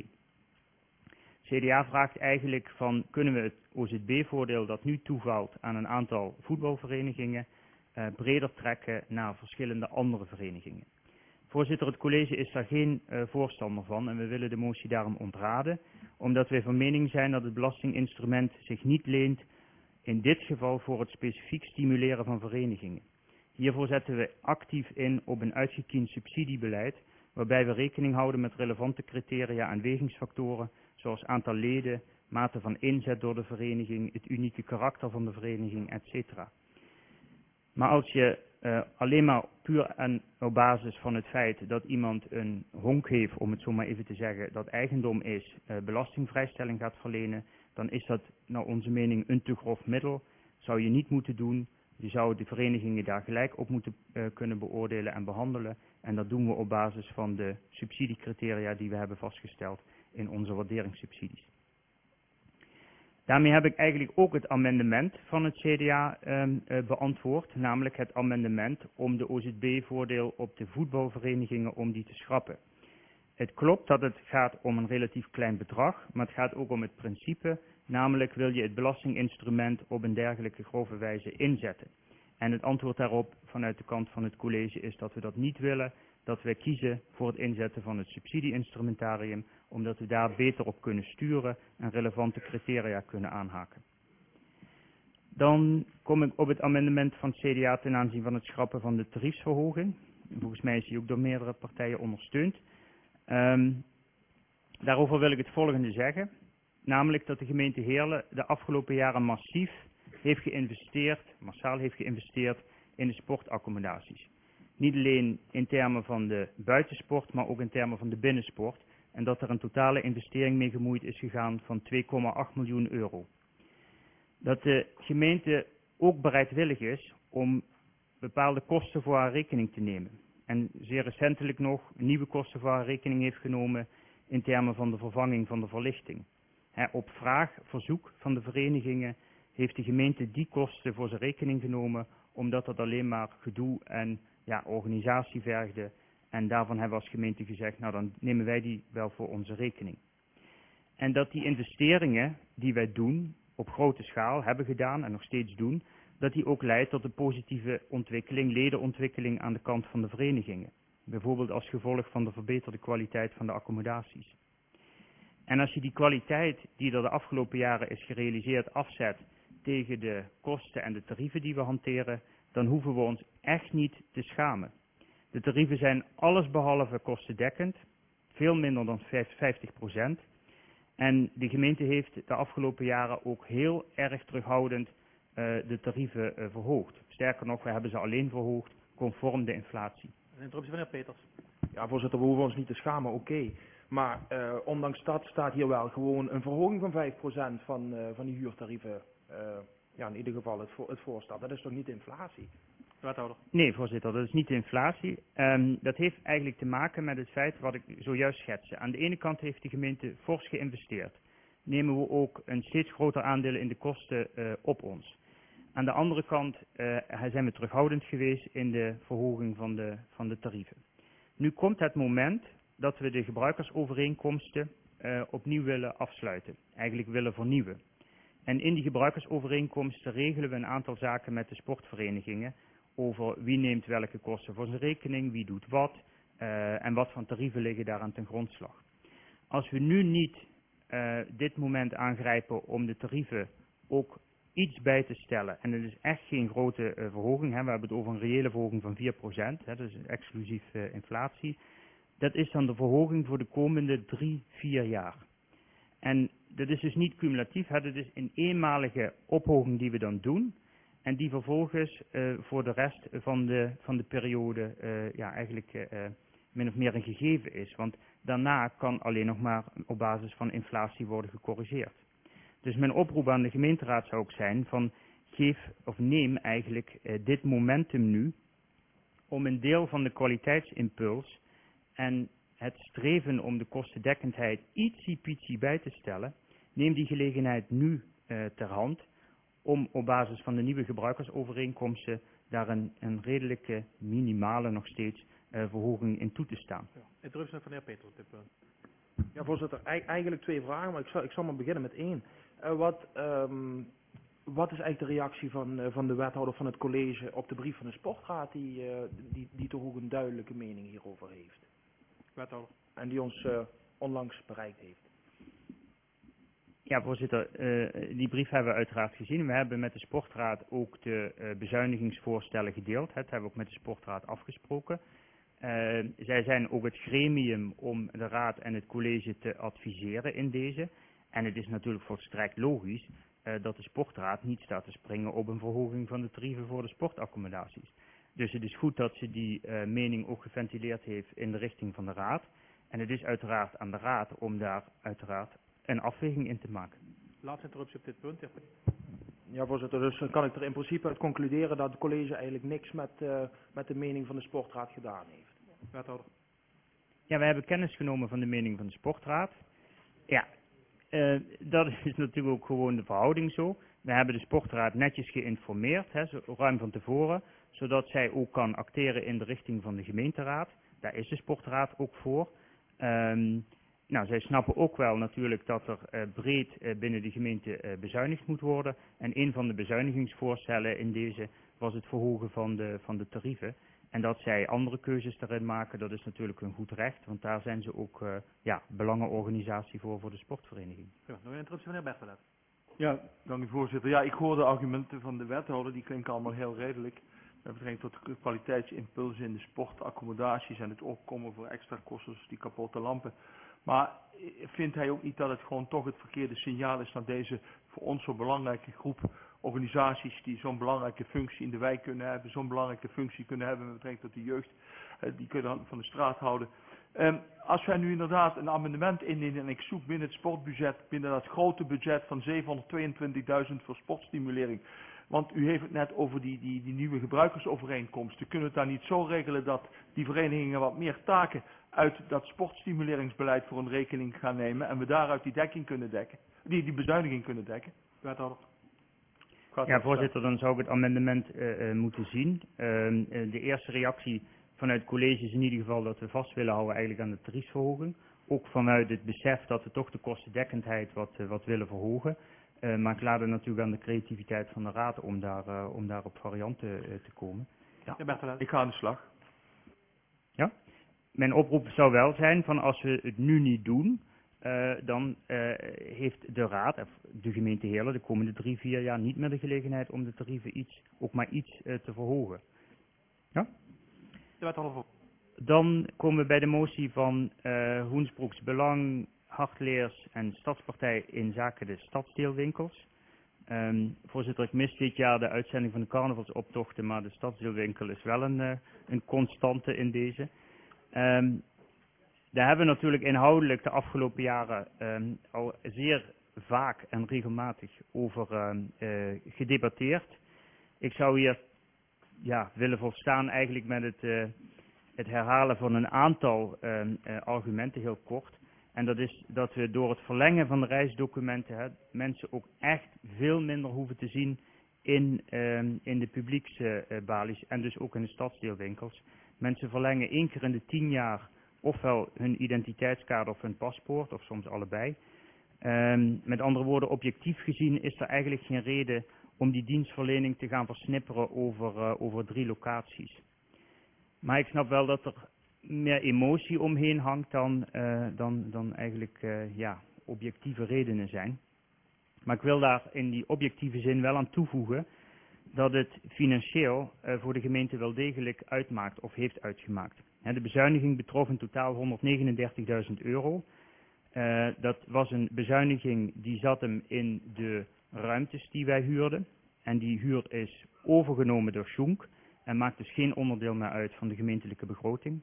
C D A vraagt eigenlijk van, kunnen we het O Z B-voordeel dat nu toevalt aan een aantal voetbalverenigingen uh, breder trekken naar verschillende andere verenigingen. Voorzitter, het college is daar geen uh, voorstander van en we willen de motie daarom ontraden, omdat wij van mening zijn dat het belastinginstrument zich niet leent in dit geval voor het specifiek stimuleren van verenigingen. Hiervoor zetten we actief in op een uitgekiend subsidiebeleid, waarbij we rekening houden met relevante criteria en wegingsfactoren, zoals aantal leden, mate van inzet door de vereniging, het unieke karakter van de vereniging, et cetera. Maar als je uh, alleen maar puur en op basis van het feit dat iemand een honk heeft, om het zo maar even te zeggen, dat eigendom is, uh, belastingvrijstelling gaat verlenen, dan is dat naar onze mening een te grof middel. Zou je niet moeten doen. Je zou de verenigingen daar gelijk op moeten uh, kunnen beoordelen en behandelen. En dat doen we op basis van de subsidiecriteria die we hebben vastgesteld in onze waarderingssubsidies. Daarmee heb ik eigenlijk ook het amendement van het C D A um, uh, beantwoord, namelijk het amendement om de O Z B-voordeel op de voetbalverenigingen om die te schrappen. Het klopt dat het gaat om een relatief klein bedrag, maar het gaat ook om het principe, namelijk wil je het belastinginstrument op een dergelijke grove wijze inzetten. En het antwoord daarop vanuit de kant van het college is dat we dat niet willen, dat we kiezen voor het inzetten van het subsidieinstrumentarium, omdat we daar beter op kunnen sturen en relevante criteria kunnen aanhaken. Dan kom ik op het amendement van het C D A ten aanzien van het schrappen van de tariefsverhoging. Volgens mij is die ook door meerdere partijen ondersteund. Um, daarover wil ik het volgende zeggen, namelijk dat de gemeente Heerlen de afgelopen jaren massief heeft geïnvesteerd, massaal heeft geïnvesteerd in de sportaccommodaties. Niet alleen in termen van de buitensport, maar ook in termen van de binnensport. En dat er een totale investering mee gemoeid is gegaan van twee komma acht miljoen euro. Dat de gemeente ook bereidwillig is om bepaalde kosten voor haar rekening te nemen. En zeer recentelijk nog nieuwe kosten voor haar rekening heeft genomen in termen van de vervanging van de verlichting. He, op vraag, verzoek van de verenigingen heeft de gemeente die kosten voor zijn rekening genomen, omdat dat alleen maar gedoe en ja, organisatie vergde. En daarvan hebben we als gemeente gezegd, nou dan nemen wij die wel voor onze rekening. En dat die investeringen die wij doen, op grote schaal hebben gedaan en nog steeds doen, dat die ook leidt tot een positieve ontwikkeling, ledenontwikkeling aan de kant van de verenigingen. Bijvoorbeeld als gevolg van de verbeterde kwaliteit van de accommodaties. En als je die kwaliteit die er de afgelopen jaren is gerealiseerd afzet tegen de kosten en de tarieven die we hanteren, dan hoeven we ons echt niet te schamen. De tarieven zijn allesbehalve kostendekkend, veel minder dan vijftig procent. En de gemeente heeft de afgelopen jaren ook heel erg terughoudend uh, de tarieven uh, verhoogd. Sterker nog, we hebben ze alleen verhoogd conform de inflatie. Een interruptie van de heer Peters. Ja, voorzitter, we hoeven ons niet te schamen, oké. Okay. Maar uh, ondanks dat staat hier wel gewoon een verhoging van vijf procent van, uh, van die huurtarieven. Uh, ja, in ieder geval het, voor, het voorstel. Dat is toch niet inflatie? Wethouder. Nee, voorzitter, dat is niet de inflatie. Um, dat heeft eigenlijk te maken met het feit wat ik zojuist schetste. Aan de ene kant heeft de gemeente fors geïnvesteerd. Nemen we ook een steeds groter aandeel in de kosten uh, op ons. Aan de andere kant uh, zijn we terughoudend geweest in de verhoging van de, van de tarieven. Nu komt het moment dat we de gebruikersovereenkomsten uh, opnieuw willen afsluiten. Eigenlijk willen vernieuwen. En in die gebruikersovereenkomsten regelen we een aantal zaken met de sportverenigingen over wie neemt welke kosten voor zijn rekening, wie doet wat uh, en wat voor tarieven liggen daaraan ten grondslag. Als we nu niet uh, dit moment aangrijpen om de tarieven ook iets bij te stellen, en het is echt geen grote uh, verhoging, hè, we hebben het over een reële verhoging van vier procent, hè, dat is exclusief uh, inflatie, dat is dan de verhoging voor de komende drie, vier jaar. En dat is dus niet cumulatief, hè, dat is een eenmalige ophoging die we dan doen. En die vervolgens uh, voor de rest van de, van de periode uh, ja, eigenlijk uh, min of meer een gegeven is. Want daarna kan alleen nog maar op basis van inflatie worden gecorrigeerd. Dus mijn oproep aan de gemeenteraad zou ook zijn van geef of neem eigenlijk uh, dit momentum nu om een deel van de kwaliteitsimpuls en het streven om de kostendekkendheid ietsie-pietsie bij te stellen. Neem die gelegenheid nu uh, ter hand om op basis van de nieuwe gebruikersovereenkomsten daar een, een redelijke, minimale nog steeds uh, verhoging in toe te staan. Ja. Interruptie van de heer Peters op dit punt. Ja, voorzitter, eigenlijk twee vragen, maar ik zal, ik zal maar beginnen met één. Uh, wat, um, wat is eigenlijk de reactie van, uh, van de wethouder van het college op de brief van de sportraad die, uh, die, die toch ook een duidelijke mening hierover heeft? Wethouder. En die ons uh, onlangs bereikt heeft. Ja, voorzitter, uh, die brief hebben we uiteraard gezien. We hebben met de sportraad ook de uh, bezuinigingsvoorstellen gedeeld. Dat hebben we ook met de sportraad afgesproken. Uh, zij zijn ook het gremium om de raad en het college te adviseren in deze. En het is natuurlijk volstrekt logisch uh, dat de sportraad niet staat te springen op een verhoging van de tarieven voor de sportaccommodaties. Dus het is goed dat ze die uh, mening ook geventileerd heeft in de richting van de raad. En het is uiteraard aan de raad om daar uiteraard een afweging in te maken. Laatste interruptie op dit punt. Ja, ja voorzitter, dus dan kan ik er in principe uit concluderen dat het college eigenlijk niks met, uh, met de mening van de sportraad gedaan heeft. Wethouder. Ja, wij hebben kennis genomen van de mening van de sportraad. Ja, Uh, dat is natuurlijk ook gewoon de verhouding zo. We hebben de sportraad netjes geïnformeerd, hè, zo, ruim van tevoren, zodat zij ook kan acteren in de richting van de gemeenteraad. Daar is de sportraad ook voor. Um, nou, zij snappen ook wel natuurlijk dat er uh, breed uh, binnen de gemeente uh, bezuinigd moet worden. En een van de bezuinigingsvoorstellen in deze was het verhogen van de, van de tarieven. En dat zij andere keuzes daarin maken, dat is natuurlijk een goed recht, want daar zijn ze ook uh, ja, belangenorganisatie voor, voor de sportvereniging. Ja, nog een interruptie, meneer Bertelet. Ja, dank u voorzitter. Ja, ik hoor de argumenten van de wethouder, die klinken allemaal heel redelijk. Met betrekking tot de kwaliteitsimpulsen in de sportaccommodaties en het opkomen voor extra kosten, die kapotte lampen. Maar vindt hij ook niet dat het gewoon toch het verkeerde signaal is naar deze voor ons zo belangrijke groep organisaties die zo'n belangrijke functie in de wijk kunnen hebben, zo'n belangrijke functie kunnen hebben met betrekking tot de jeugd, die kunnen van de straat houden. Um, als wij nu inderdaad een amendement indienen en ik zoek binnen het sportbudget, binnen dat grote budget van zevenhonderdtweeëntwintigduizend voor sportstimulering, want u heeft het net over die, die, die nieuwe gebruikersovereenkomsten. Kunnen we het daar niet zo regelen dat die verenigingen wat meer taken uit dat sportstimuleringsbeleid voor een rekening gaan nemen en we daaruit die dekking kunnen dekken, die, die bezuiniging kunnen dekken? Wethouder. Ja, voorzitter, dan zou ik het amendement uh, uh, moeten zien. Uh, uh, de eerste reactie vanuit het college is in ieder geval dat we vast willen houden eigenlijk aan de tariefsverhoging. Ook vanuit het besef dat we toch de kostendekkendheid wat, uh, wat willen verhogen. Uh, maar ik laat het natuurlijk aan de creativiteit van de raad om daar, uh, om daar op varianten uh, te komen. Ja, ik ga aan de slag. Ja? Mijn oproep zou wel zijn van als we het nu niet doen, uh, dan uh, heeft de raad, of de gemeente Heerlen, de komende drie, vier jaar niet meer de gelegenheid om de tarieven iets, ook maar iets uh, te verhogen. Ja? Dan komen we bij de motie van uh, Hoensbroeks Belang, Hartleers en Stadspartij in zaken de stadsdeelwinkels. Um, voorzitter, ik mis dit jaar de uitzending van de carnavalsoptochten, maar de stadsdeelwinkel is wel een, uh, een constante in deze. Um, daar hebben we natuurlijk inhoudelijk de afgelopen jaren um, al zeer vaak en regelmatig over um, uh, gedebatteerd. Ik zou hier ja, willen volstaan eigenlijk met het, uh, het herhalen van een aantal uh, uh, argumenten heel kort. En dat is dat we door het verlengen van de reisdocumenten hè, mensen ook echt veel minder hoeven te zien in, uh, in de publieksbalies uh, en dus ook in de stadsdeelwinkels. Mensen verlengen één keer in de tien jaar ofwel hun identiteitskaart of hun paspoort, of soms allebei. Um, met andere woorden, objectief gezien is er eigenlijk geen reden om die dienstverlening te gaan versnipperen over, uh, over drie locaties. Maar ik snap wel dat er meer emotie omheen hangt dan, uh, dan, dan eigenlijk uh, ja, objectieve redenen zijn. Maar ik wil daar in die objectieve zin wel aan toevoegen dat het financieel uh, voor de gemeente wel degelijk uitmaakt of heeft uitgemaakt. He, de bezuiniging betrof in totaal honderdnegenendertigduizend euro. Uh, dat was een bezuiniging die zat hem in de ruimtes die wij huurden. En die huur is overgenomen door Schunk en maakt dus geen onderdeel meer uit van de gemeentelijke begroting.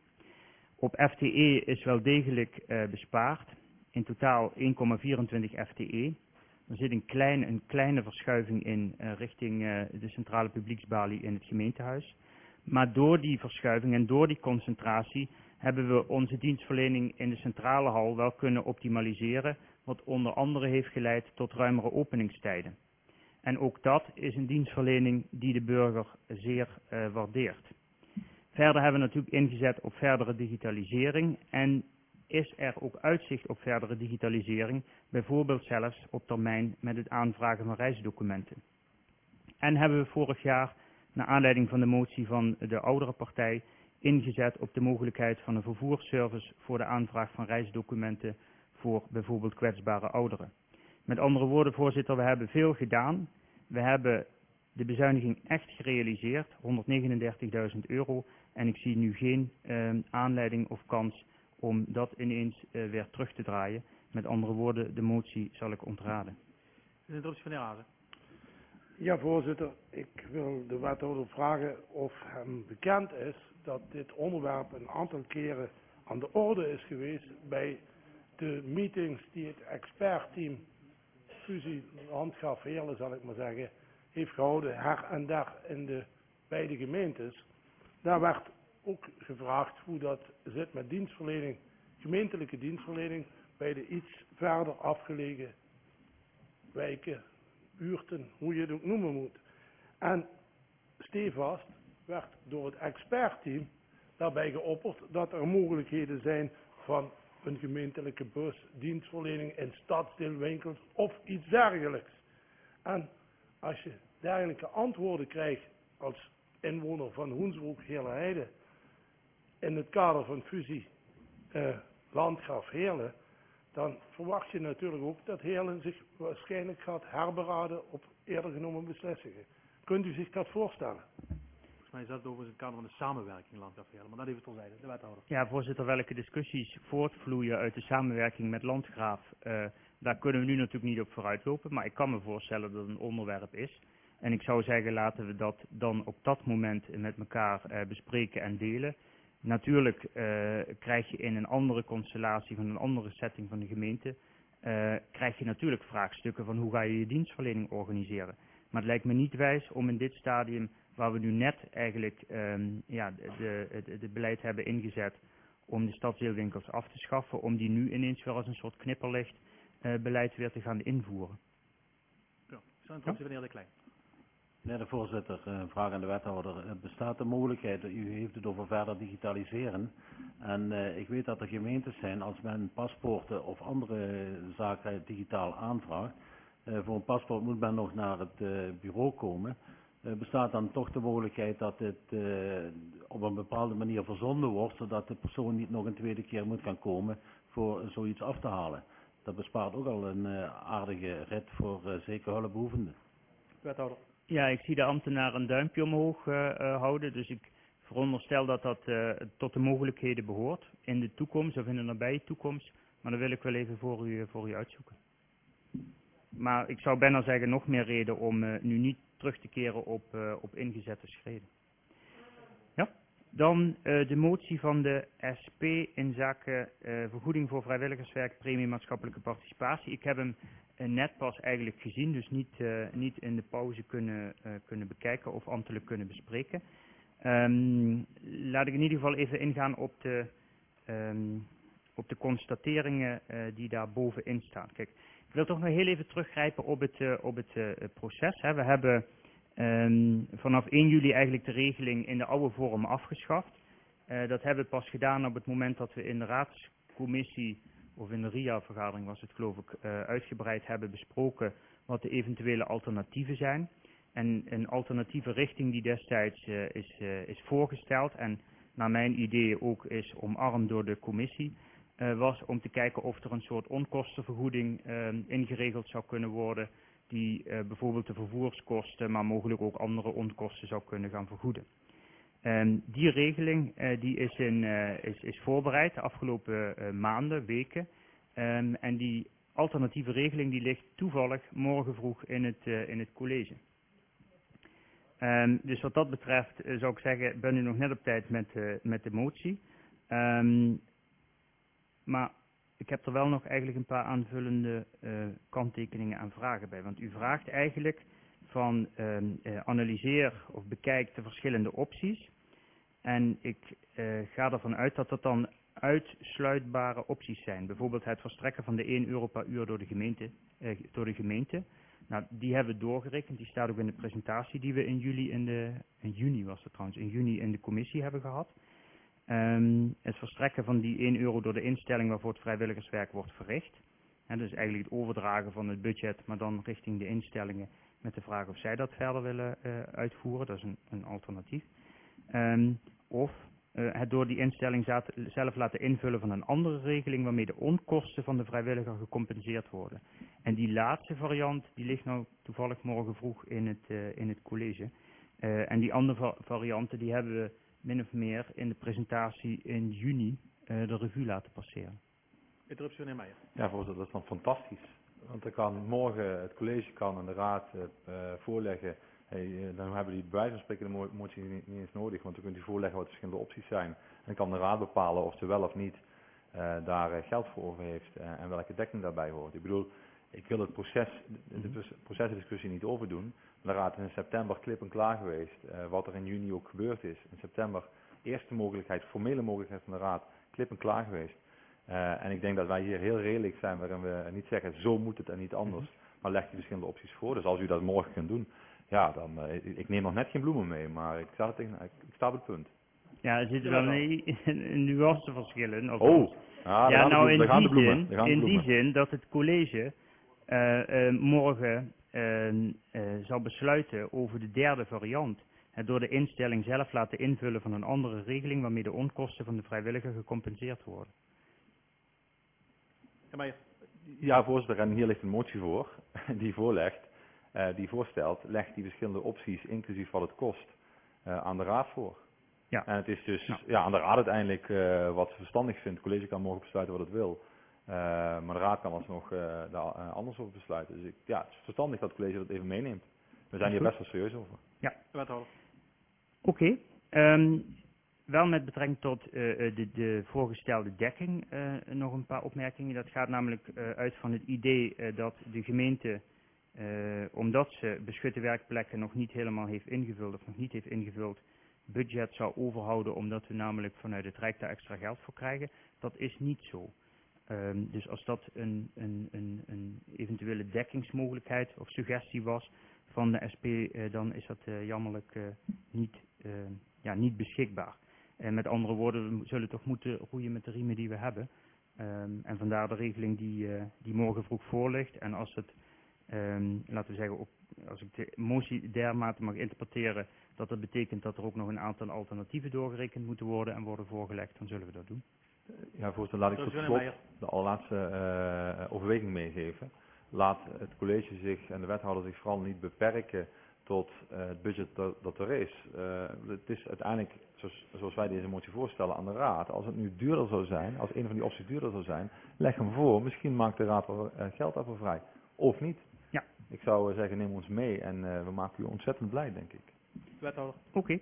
Op F T E is wel degelijk uh, bespaard. In totaal één komma vierentwintig F T E. Er zit een, klein, een kleine verschuiving in uh, richting uh, de centrale publieksbalie in het gemeentehuis. Maar door die verschuiving en door die concentratie hebben we onze dienstverlening in de centrale hal wel kunnen optimaliseren, wat onder andere heeft geleid tot ruimere openingstijden. En ook dat is een dienstverlening die de burger zeer uh, waardeert. Verder hebben we natuurlijk ingezet op verdere digitalisering en is er ook uitzicht op verdere digitalisering, bijvoorbeeld zelfs op termijn met het aanvragen van reisdocumenten. En hebben we vorig jaar, naar aanleiding van de motie van de oudere partij, ingezet op de mogelijkheid van een vervoersservice voor de aanvraag van reisdocumenten voor bijvoorbeeld kwetsbare ouderen. Met andere woorden, voorzitter, we hebben veel gedaan. We hebben de bezuiniging echt gerealiseerd, honderdnegenendertigduizend euro. En ik zie nu geen uh, aanleiding of kans om dat ineens uh, weer terug te draaien. Met andere woorden, de motie zal ik ontraden. De introductie van de heer Hazen. Ja, voorzitter. Ik wil de wethouder vragen of hem bekend is dat dit onderwerp een aantal keren aan de orde is geweest bij de meetings die het expertteam fusie handgraf Heerlen, zal ik maar zeggen, heeft gehouden her en der in de beide gemeentes. Daar werd ook gevraagd hoe dat zit met dienstverlening, gemeentelijke dienstverlening bij de iets verder afgelegen wijken, buurten, hoe je het ook noemen moet. En stevast werd door het expertteam daarbij geopperd dat er mogelijkheden zijn van een gemeentelijke bus, dienstverlening in stadsdeelwinkels of iets dergelijks. En als je dergelijke antwoorden krijgt als inwoner van Hoensbroek, Heerlenheide, in het kader van fusie eh, Landgraaf Heerlen, dan verwacht je natuurlijk ook dat Heerlen zich waarschijnlijk gaat herberaden op eerder genomen beslissingen. Kunt u zich dat voorstellen? Volgens mij is dat overigens het kader van de samenwerking Landgraaf Heerlen, maar dat even terzijde, de wethouder. Ja, voorzitter, welke discussies voortvloeien uit de samenwerking met Landgraaf, uh, daar kunnen we nu natuurlijk niet op vooruitlopen, maar ik kan me voorstellen dat het een onderwerp is. En ik zou zeggen, laten we dat dan op dat moment met elkaar uh, bespreken en delen. Natuurlijk uh, krijg je in een andere constellatie, van een andere setting van de gemeente, uh, krijg je natuurlijk vraagstukken van hoe ga je je dienstverlening organiseren. Maar het lijkt me niet wijs om in dit stadium, waar we nu net eigenlijk um, ja, de, de, de beleid hebben ingezet om de stadsdeelwinkels af te schaffen, om die nu ineens weer als een soort knipperlicht uh, beleid weer te gaan invoeren. Ja, zo'n interruptie van de heer De Klein. Meneer de voorzitter, een vraag aan de wethouder. Bestaat de mogelijkheid, u heeft het over verder digitaliseren. En uh, ik weet dat er gemeentes zijn, als men paspoorten of andere zaken digitaal aanvraagt. Uh, voor een paspoort moet men nog naar het uh, bureau komen. Uh, bestaat dan toch de mogelijkheid dat het uh, op een bepaalde manier verzonden wordt, zodat de persoon niet nog een tweede keer moet gaan komen voor zoiets af te halen. Dat bespaart ook al een uh, aardige rit voor uh, zeker hulpbehoevenden. Wethouder. Ja, ik zie de ambtenaar een duimpje omhoog uh, uh, houden, dus ik veronderstel dat dat uh, tot de mogelijkheden behoort in de toekomst of in de nabije toekomst, maar dat wil ik wel even voor u, voor u uitzoeken. Maar ik zou bijna zeggen nog meer reden om uh, nu niet terug te keren op, uh, op ingezette schreden. Ja, dan uh, de motie van de S P in zaken uh, vergoeding voor vrijwilligerswerk, premie maatschappelijke participatie. Ik heb hem uh, net pas eigenlijk gezien, dus niet, uh, niet in de pauze kunnen, uh, kunnen bekijken of ambtelijk kunnen bespreken. Um, laat ik in ieder geval even ingaan op de, um, op de constateringen uh, die daar bovenin staan. Kijk, ik wil toch nog heel even teruggrijpen op het, uh, op het uh, proces. Hè. We hebben um, vanaf één juli eigenlijk de regeling in de oude vorm afgeschaft. Uh, dat hebben we pas gedaan op het moment dat we in de raadscommissie, of in de R I A-vergadering was het geloof ik, uh, uitgebreid hebben besproken wat de eventuele alternatieven zijn. En een alternatieve richting die destijds uh, is, uh, is voorgesteld en naar mijn idee ook is omarmd door de commissie, Uh, was om te kijken of er een soort onkostenvergoeding uh, ingeregeld zou kunnen worden, die uh, bijvoorbeeld de vervoerskosten, maar mogelijk ook andere onkosten zou kunnen gaan vergoeden. Um, die regeling uh, die is, in, uh, is, is voorbereid de afgelopen uh, maanden, weken. Um, en die alternatieve regeling die ligt toevallig morgen vroeg in het, uh, in het college. Um, dus wat dat betreft uh, zou ik zeggen, ben u nog net op tijd met, uh, met de motie. Um, Maar ik heb er wel nog eigenlijk een paar aanvullende uh, kanttekeningen en vragen bij. Want u vraagt eigenlijk van uh, uh, analyseer of bekijk de verschillende opties. En ik uh, ga ervan uit dat dat dan uitsluitbare opties zijn. Bijvoorbeeld het verstrekken van de één euro per uur door de gemeente. Uh, door de gemeente. Nou, die hebben we doorgerekend. Die staat ook in de presentatie die we in juli in de, in juni was het trouwens, in juni in de commissie hebben gehad. Um, het verstrekken van die één euro door de instelling waarvoor het vrijwilligerswerk wordt verricht. En dus eigenlijk het overdragen van het budget, maar dan richting de instellingen met de vraag of zij dat verder willen uh, uitvoeren. Dat is een, een alternatief. Um, of uh, het door die instelling zelf laten invullen van een andere regeling waarmee de onkosten van de vrijwilliger gecompenseerd worden. En die laatste variant die ligt nou toevallig morgen vroeg in het, uh, in het college. Uh, en die andere va varianten die hebben we min of meer in de presentatie in juni uh, de revue laten passeren. Interruptie, meneer Meijer. Ja, voorzitter, dat is dan fantastisch. Want dan kan morgen het college kan aan de raad uh, voorleggen. Hey, uh, dan hebben die bij wijze van spreken de motie niet, niet eens nodig, want dan kunt u voorleggen wat de verschillende opties zijn. En dan kan de raad bepalen of ze wel of niet uh, daar uh, geld voor over heeft uh, en welke dekking daarbij hoort. Ik bedoel, ik wil het proces, de, de procesdiscussie niet overdoen. De raad is in september klip en klaar geweest, uh, wat er in juni ook gebeurd is. In september eerste mogelijkheid, formele mogelijkheid van de raad, klip en klaar geweest. Uh, en ik denk dat wij hier heel redelijk zijn, waarin we niet zeggen zo moet het en niet anders, maar leg die verschillende opties voor. Dus als u dat morgen kunt doen, ja, dan, uh, ik, ik neem nog net geen bloemen mee, maar ik sta, tegen, ik, ik sta op het punt. Ja, er zitten wel een, een nuanceverschillen. Oh, ah, ja, nou de, in, die bloemen, zin, in die zin dat het college uh, uh, morgen uh, uh, zal besluiten over de derde variant. Het door de instelling zelf laten invullen van een andere regeling waarmee de onkosten van de vrijwilliger gecompenseerd worden. Ja, maar... ja voorzitter, en hier ligt een motie voor, die voorlegt, uh, die voorstelt, legt die verschillende opties, inclusief wat het kost, uh, aan de raad voor. Ja. En het is dus ja. Ja, aan de raad uiteindelijk uh, wat ze verstandig vindt. Het college kan morgen besluiten wat het wil. Uh, maar de raad kan alsnog uh, daar uh, anders over besluiten. Dus ik, ja, het is verstandig dat het college dat even meeneemt. We zijn hier best wel serieus over. Ja. Wethouder. Oké. Okay. Um, wel met betrekking tot uh, de, de voorgestelde dekking uh, nog een paar opmerkingen. Dat gaat namelijk uh, uit van het idee uh, dat de gemeente, uh, omdat ze beschutte werkplekken nog niet helemaal heeft ingevuld of nog niet heeft ingevuld, budget zou overhouden omdat we namelijk vanuit het Rijk daar extra geld voor krijgen. Dat is niet zo. Um, dus als dat een, een, een, een eventuele dekkingsmogelijkheid of suggestie was van de S P, uh, dan is dat uh, jammerlijk uh, niet, uh, ja, niet beschikbaar. En met andere woorden, we zullen toch moeten roeien met de riemen die we hebben. Um, en vandaar de regeling die, uh, die morgen vroeg voorligt. En als het, um, laten we zeggen, op, als ik de motie dermate mag interpreteren, dat dat betekent dat er ook nog een aantal alternatieven doorgerekend moeten worden en worden voorgelegd, dan zullen we dat doen. Ja, voorzitter, laat ik tot slot de allerlaatste uh, overweging meegeven. Laat het college zich en de wethouder zich vooral niet beperken tot uh, het budget dat, dat er is. Uh, het is uiteindelijk, zoals, zoals wij deze motie voorstellen, aan de raad. Als het nu duurder zou zijn, als een van die opties duurder zou zijn, leg hem voor. Misschien maakt de raad wel uh, geld daarvoor vrij. Of niet. Ja. Ik zou uh, zeggen, neem ons mee en uh, we maken u ontzettend blij, denk ik. Wethouder. Oké. Okay.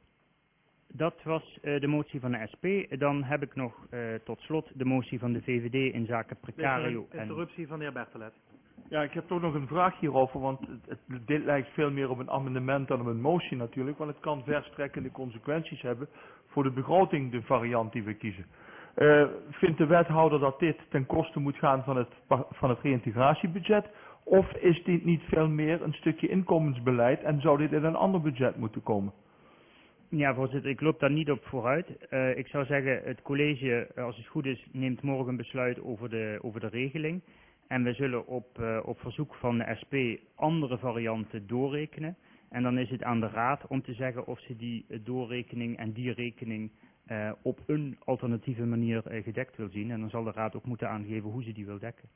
Dat was uh, de motie van de S P. Dan heb ik nog uh, tot slot de motie van de V V D in zaken precario. Een interruptie en... van de heer Bertelet. Ja, ik heb toch nog een vraag hierover, want het, het, dit lijkt veel meer op een amendement dan op een motie natuurlijk, want het kan verstrekkende consequenties hebben voor de begroting, de variant die we kiezen. Uh, vindt de wethouder dat dit ten koste moet gaan van het, van het reïntegratiebudget, of is dit niet veel meer een stukje inkomensbeleid en zou dit in een ander budget moeten komen? Ja, voorzitter, ik loop daar niet op vooruit. Uh, ik zou zeggen, het college, als het goed is, neemt morgen een besluit over de, over de regeling. En we zullen op, uh, op verzoek van de S P andere varianten doorrekenen. En dan is het aan de raad om te zeggen of ze die uh, doorrekening en die rekening uh, op een alternatieve manier uh, gedekt wil zien. En dan zal de raad ook moeten aangeven hoe ze die wil dekken.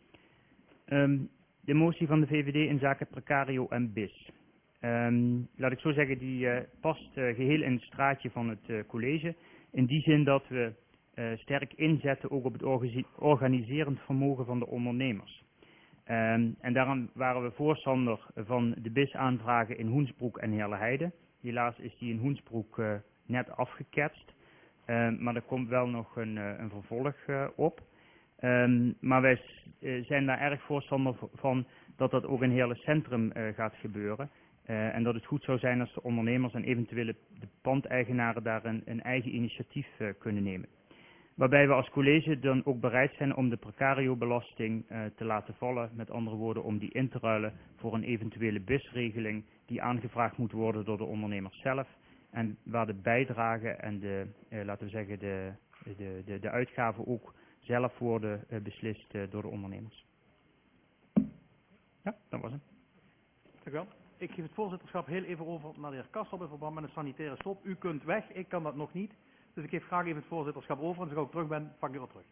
Um, de motie van de V V D in zaken precario en B I S. Um, laat ik zo zeggen, die uh, past uh, geheel in het straatje van het uh, college. In die zin dat we uh, sterk inzetten ook op het organiserend vermogen van de ondernemers. Um, en daarom waren we voorstander van de B I S-aanvragen in Hoensbroek en Heerlenheide. Helaas is die in Hoensbroek uh, net afgeketst. Um, maar er komt wel nog een, uh, een vervolg uh, op. Um, maar wij uh, zijn daar erg voorstander van dat dat ook in Heerlen Centrum uh, gaat gebeuren. Uh, en dat het goed zou zijn als de ondernemers en eventuele de pandeigenaren daar een, een eigen initiatief uh, kunnen nemen. Waarbij we als college dan ook bereid zijn om de precario-belasting uh, te laten vallen. Met andere woorden, om die in te ruilen voor een eventuele B I S-regeling die aangevraagd moet worden door de ondernemers zelf. En waar de bijdrage en de, uh, laten we zeggen, de, de, de, de uitgaven ook zelf worden uh, beslist uh, door de ondernemers. Ja, dat was het. Dank u wel. Ik geef het voorzitterschap heel even over naar de heer Kassel in verband met een sanitaire stop. U kunt weg, ik kan dat nog niet. Dus ik geef graag even het voorzitterschap over en als ik terug ben, pak ik weer terug.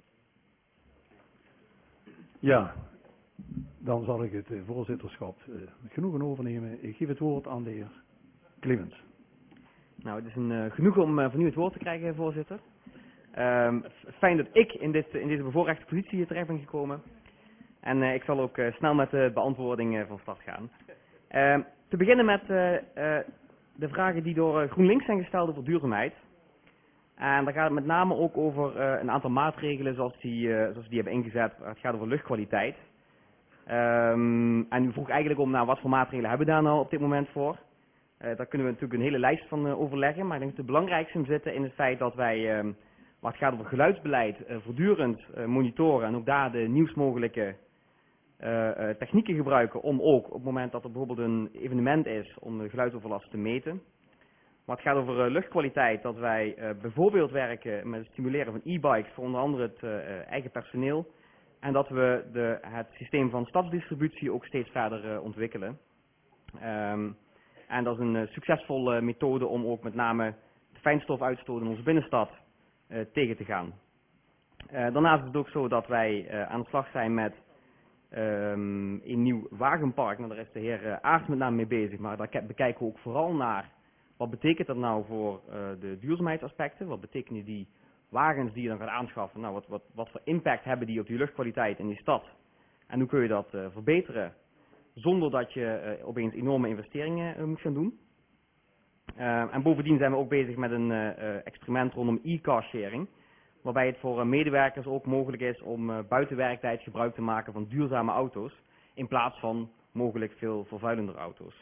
Ja, dan zal ik het voorzitterschap uh, met genoegen overnemen. Ik geef het woord aan de heer Clemens. Nou, het is een uh, genoegen om uh, van u het woord te krijgen, voorzitter. Uh, fijn dat ik in, dit, in deze bevoorrechte positie terecht ben gekomen. En uh, ik zal ook uh, snel met de beantwoording uh, van start gaan. Uh, te beginnen met uh, uh, de vragen die door uh, GroenLinks zijn gesteld over duurzaamheid. En daar gaat het met name ook over uh, een aantal maatregelen zoals die, uh, zoals we die hebben ingezet. Het gaat over luchtkwaliteit. Um, en u vroeg eigenlijk om, nou, wat voor maatregelen hebben we daar nou op dit moment voor? Uh, daar kunnen we natuurlijk een hele lijst van uh, overleggen. Maar ik denk dat de belangrijkste hem zitten in het feit dat wij uh, waar het gaat over geluidsbeleid, uh, voortdurend uh, monitoren en ook daar de nieuwst mogelijke uh, uh, technieken gebruiken om ook op het moment dat er bijvoorbeeld een evenement is om de geluidsoverlast te meten. Maar het gaat over uh, luchtkwaliteit, dat wij uh, bijvoorbeeld werken met het stimuleren van e-bikes voor onder andere het uh, eigen personeel. En dat we de, het systeem van stadsdistributie ook steeds verder uh, ontwikkelen. Um, en dat is een uh, succesvolle methode om ook met name de fijnstofuitstoot in onze binnenstad uh, tegen te gaan. Uh, daarnaast is het ook zo dat wij uh, aan de slag zijn met um, een nieuw wagenpark. Nou, daar is de heer uh, Aarts met name mee bezig, maar daar bekijken we ook vooral naar wat betekent dat nou voor uh, de duurzaamheidsaspecten. Wat betekenen die wagens die je dan gaat aanschaffen, nou, wat, wat, wat voor impact hebben die op die luchtkwaliteit in die stad? En hoe kun je dat uh, verbeteren zonder dat je uh, opeens enorme investeringen uh, moet gaan doen? Uh, en bovendien zijn we ook bezig met een uh, experiment rondom e-car sharing, waarbij het voor uh, medewerkers ook mogelijk is om uh, buiten werktijd gebruik te maken van duurzame auto's, in plaats van mogelijk veel vervuilender auto's.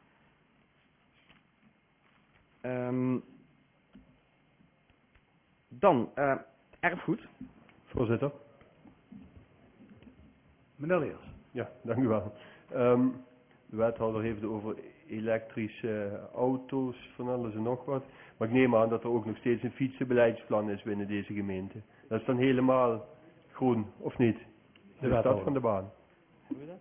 Um, Dan, uh, erfgoed. Voorzitter. Meneer Leers. Ja, dank u wel. Um, de wethouder heeft het over elektrische auto's, van alles en nog wat. Maar ik neem aan dat er ook nog steeds een fietsenbeleidsplan is binnen deze gemeente. Dat is dan helemaal groen, of niet? De, de stad van de baan. Hoe is dat?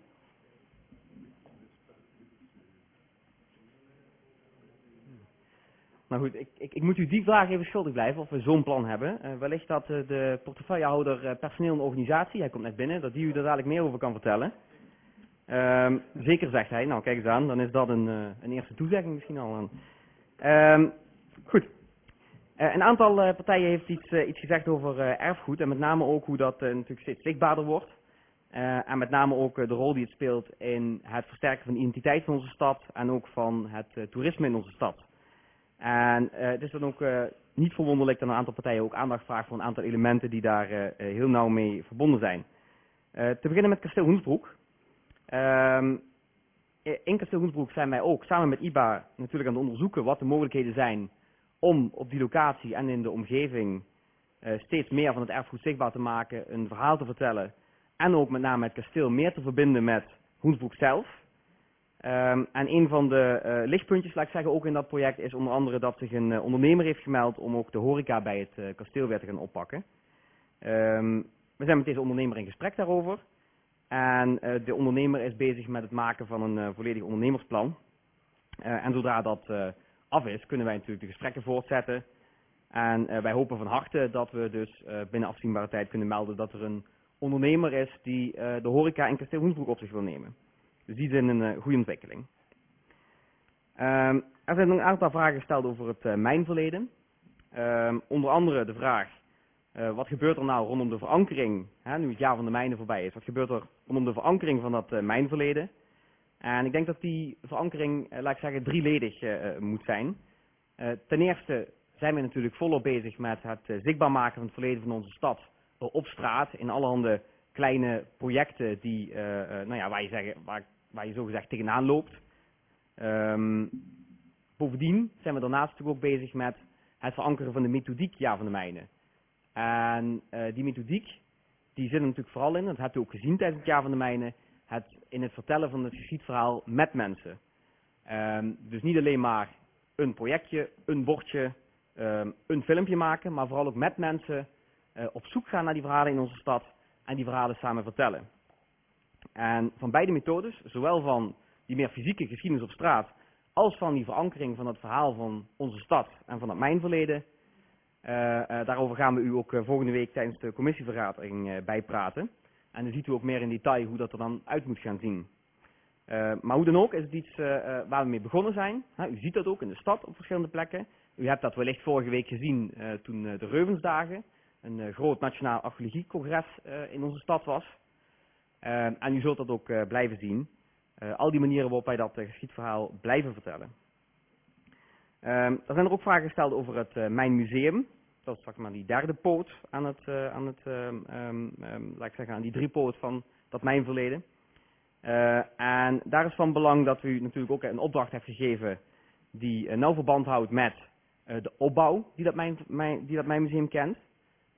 Nou goed, ik, ik, ik moet u die vraag even schuldig blijven of we zo'n plan hebben. Uh, wellicht dat uh, de portefeuillehouder uh, personeel en organisatie, hij komt net binnen, dat die u daar dadelijk meer over kan vertellen. Uh, zeker, zegt hij. Nou, kijk eens aan, dan is dat een, uh, een eerste toezegging misschien al aan. Uh, goed. Uh, een aantal uh, partijen heeft iets, uh, iets gezegd over uh, erfgoed en met name ook hoe dat uh, natuurlijk steeds zichtbaarder wordt. Uh, en met name ook uh, de rol die het speelt in het versterken van de identiteit van onze stad en ook van het uh, toerisme in onze stad. En uh, het is dan ook uh, niet verwonderlijk dat een aantal partijen ook aandacht vragen voor een aantal elementen die daar uh, heel nauw mee verbonden zijn. Uh, te beginnen met Kasteel Hoensbroek. Um, in Kasteel Hoensbroek zijn wij ook samen met I B A natuurlijk aan het onderzoeken wat de mogelijkheden zijn om op die locatie en in de omgeving uh, steeds meer van het erfgoed zichtbaar te maken, een verhaal te vertellen en ook met name het kasteel meer te verbinden met Hoensbroek zelf. Um, en een van de uh, lichtpuntjes, laat ik zeggen, ook in dat project is onder andere dat zich een uh, ondernemer heeft gemeld om ook de horeca bij het uh, kasteel weer te gaan oppakken. Um, we zijn met deze ondernemer in gesprek daarover. En uh, de ondernemer is bezig met het maken van een uh, volledig ondernemersplan. Uh, en zodra dat uh, af is, kunnen wij natuurlijk de gesprekken voortzetten. En uh, wij hopen van harte dat we dus uh, binnen afzienbare tijd kunnen melden dat er een ondernemer is die uh, de horeca in Kasteel Hoensbroek op zich wil nemen. Dus die zijn een uh, goede ontwikkeling. Um, er zijn een aantal vragen gesteld over het uh, mijnverleden. Um, onder andere de vraag, uh, wat gebeurt er nou rondom de verankering, hè, nu het jaar van de mijnen voorbij is, wat gebeurt er rondom de verankering van dat uh, mijnverleden? En ik denk dat die verankering, uh, laat ik zeggen, drieledig uh, moet zijn. Uh, ten eerste zijn we natuurlijk volop bezig met het uh, zichtbaar maken van het verleden van onze stad uh, op straat, in allerhande kleine projecten die, uh, uh, nou ja, waar je, zeggen, waar, waar je zogezegd tegenaan loopt. Um, bovendien zijn we daarnaast natuurlijk ook bezig met het verankeren van de methodiek Jaar van de Mijnen. En uh, die methodiek, die zit er natuurlijk vooral in, dat hebt u ook gezien tijdens het Jaar van de Mijnen, het, in het vertellen van het geschiedverhaal met mensen. Um, dus niet alleen maar een projectje, een bordje, um, een filmpje maken, maar vooral ook met mensen uh, op zoek gaan naar die verhalen in onze stad en die verhalen samen vertellen. En van beide methodes, zowel van die meer fysieke geschiedenis op straat, als van die verankering van het verhaal van onze stad en van het mijnverleden, uh, uh, daarover gaan we u ook uh, volgende week tijdens de commissievergadering uh, bijpraten. En dan ziet u ook meer in detail hoe dat er dan uit moet gaan zien. Uh, maar hoe dan ook is het iets uh, uh, waar we mee begonnen zijn. Uh, u ziet dat ook in de stad op verschillende plekken. U hebt dat wellicht vorige week gezien uh, toen uh, de Reuvensdagen, een uh, groot nationaal archeologiecongres uh, in onze stad was. Uh, en u zult dat ook uh, blijven zien. Uh, al die manieren waarop wij dat uh, geschiedverhaal blijven vertellen. Uh, er zijn er ook vragen gesteld over het uh, Mijnmuseum. Dat is zeg maar die derde poot aan het, uh, aan het uh, um, um, laat ik zeggen, aan die drie poot van dat mijnverleden. Uh, en daar is van belang dat u natuurlijk ook een opdracht heeft gegeven die uh, nauw verband houdt met uh, de opbouw die dat, mijn, mijn, die dat mijnmuseum kent.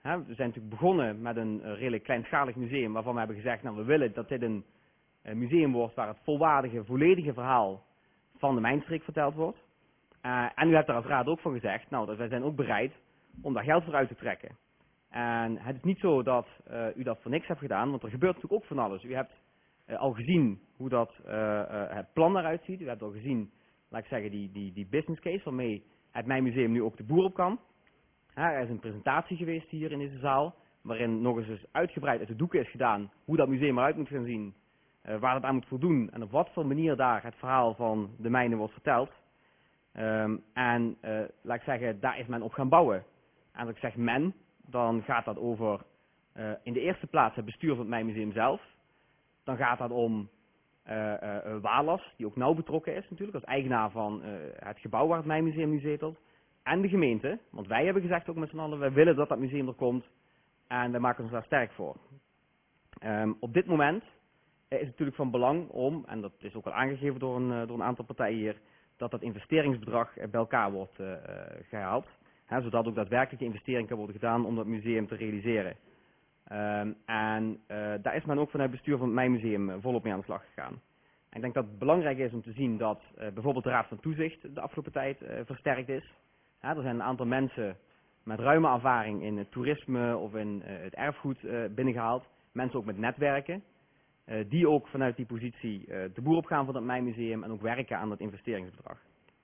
Hè, we zijn natuurlijk begonnen met een uh, redelijk kleinschalig museum waarvan we hebben gezegd, nou we willen dat dit een uh, museum wordt waar het volwaardige, volledige verhaal van de mijnstreek verteld wordt. Uh, en u hebt er als raad ook van gezegd, nou dat wij zijn ook bereid om daar geld voor uit te trekken. En het is niet zo dat uh, u dat voor niks hebt gedaan, want er gebeurt natuurlijk ook van alles. U hebt uh, al gezien hoe dat uh, uh, het plan eruit ziet. U hebt al gezien, laat ik zeggen, die, die, die business case waarmee het Mijnmuseum nu ook de boer op kan. Ja, er is een presentatie geweest hier in deze zaal, waarin nog eens dus uitgebreid uit de doeken is gedaan hoe dat museum eruit moet gaan zien, uh, waar het aan moet voldoen en op wat voor manier daar het verhaal van de mijnen wordt verteld. Um, en uh, laat ik zeggen, daar is men op gaan bouwen. En als ik zeg men, dan gaat dat over uh, in de eerste plaats het bestuur van het Mijnmuseum zelf. Dan gaat dat om uh, uh, Walas, die ook nauw betrokken is natuurlijk, als eigenaar van uh, het gebouw waar het Mijnmuseum nu zetelt. En de gemeente, want wij hebben gezegd ook met z'n allen, wij willen dat dat museum er komt. En wij maken ons daar sterk voor. Um, op dit moment uh, is het natuurlijk van belang om, en dat is ook al aangegeven door een, uh, door een aantal partijen hier, dat dat investeringsbedrag uh, bij elkaar wordt uh, uh, gehaald. Hè, zodat ook daadwerkelijk de investering kan worden gedaan om dat museum te realiseren. Um, en uh, daar is men ook vanuit het bestuur van het Mijnmuseum uh, volop mee aan de slag gegaan. En ik denk dat het belangrijk is om te zien dat uh, bijvoorbeeld de Raad van Toezicht de afgelopen tijd uh, versterkt is. Ja, er zijn een aantal mensen met ruime ervaring in het toerisme of in uh, het erfgoed uh, binnengehaald. Mensen ook met netwerken. Uh, die ook vanuit die positie uh, de boer op gaan van het Mijnmuseum en ook werken aan dat investeringsbedrag.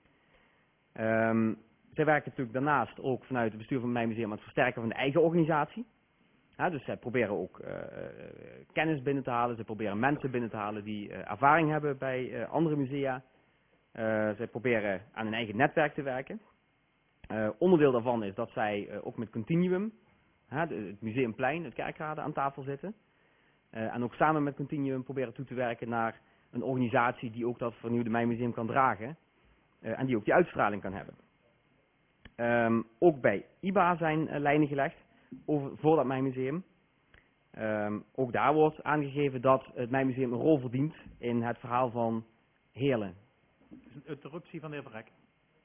Um, zij werken natuurlijk daarnaast ook vanuit het bestuur van het Mijnmuseum aan het versterken van de eigen organisatie. Ja, dus zij proberen ook uh, uh, kennis binnen te halen. Ze proberen mensen binnen te halen die uh, ervaring hebben bij uh, andere musea. Uh, zij proberen aan hun eigen netwerk te werken. Uh, onderdeel daarvan is dat zij uh, ook met Continuum, uh, de, het Museumplein, het Kerkrade aan tafel zitten. Uh, en ook samen met Continuum proberen toe te werken naar een organisatie die ook dat vernieuwde Mijnmuseum kan dragen. Uh, en die ook die uitstraling kan hebben. Um, ook bij I B A zijn uh, lijnen gelegd over, voor dat Mijnmuseum. Um, ook daar wordt aangegeven dat het Mijnmuseum een rol verdient in het verhaal van Heerlen. Het is een interruptie van de heer Verrek.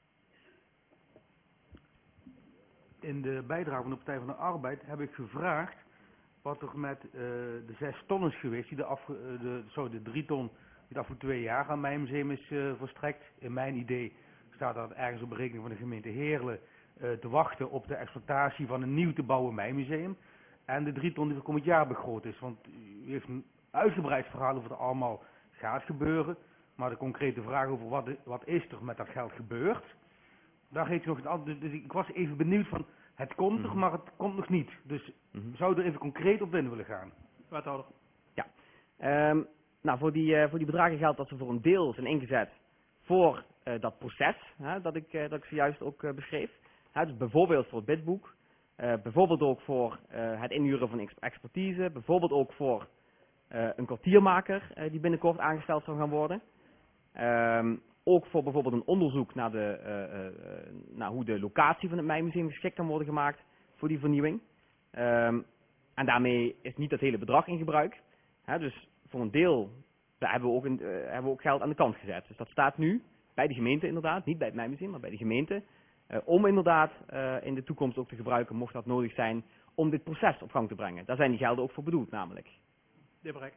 In de bijdrage van de Partij van de Arbeid heb ik gevraagd wat er met uh, de zes ton is geweest, die de, afge, uh, de, sorry, de drie ton die de afgelopen twee jaar aan mijn museum is uh, verstrekt. In mijn idee staat dat ergens op berekening van de gemeente Heerlen uh, te wachten op de exploitatie van een nieuw te bouwen mijnmuseum. En de drie ton die voor komend jaar begroot is. Want u heeft een uitgebreid verhaal over wat er allemaal gaat gebeuren. Maar de concrete vraag over wat, wat is er met dat geld gebeurd, daar heeft u nog het antwoord. Dus ik was even benieuwd van, het komt er, maar het komt nog niet. Dus mm-hmm. zou u er even concreet op in willen gaan? Wethouder. Ja. Um, nou, voor die, uh, voor die bedragen geldt dat ze voor een deel zijn ingezet voor uh, dat proces, hè, dat, ik, uh, dat ik zojuist ook uh, beschreef. Hè, dus bijvoorbeeld voor het bidboek, uh, bijvoorbeeld ook voor uh, het inhuren van expertise, bijvoorbeeld ook voor uh, een kwartiermaker uh, die binnenkort aangesteld zal gaan worden. Um, ook voor bijvoorbeeld een onderzoek naar, de, uh, uh, naar hoe de locatie van het Mijnmuseum geschikt kan worden gemaakt voor die vernieuwing. Um, en daarmee is niet het hele bedrag in gebruik. Hè, dus voor een deel daar hebben, we ook een, uh, hebben we ook geld aan de kant gezet. Dus dat staat nu bij de gemeente inderdaad, niet bij het Mijnmuseum, maar bij de gemeente. Uh, om inderdaad uh, in de toekomst ook te gebruiken, mocht dat nodig zijn, om dit proces op gang te brengen. Daar zijn die gelden ook voor bedoeld namelijk. De heer Brek.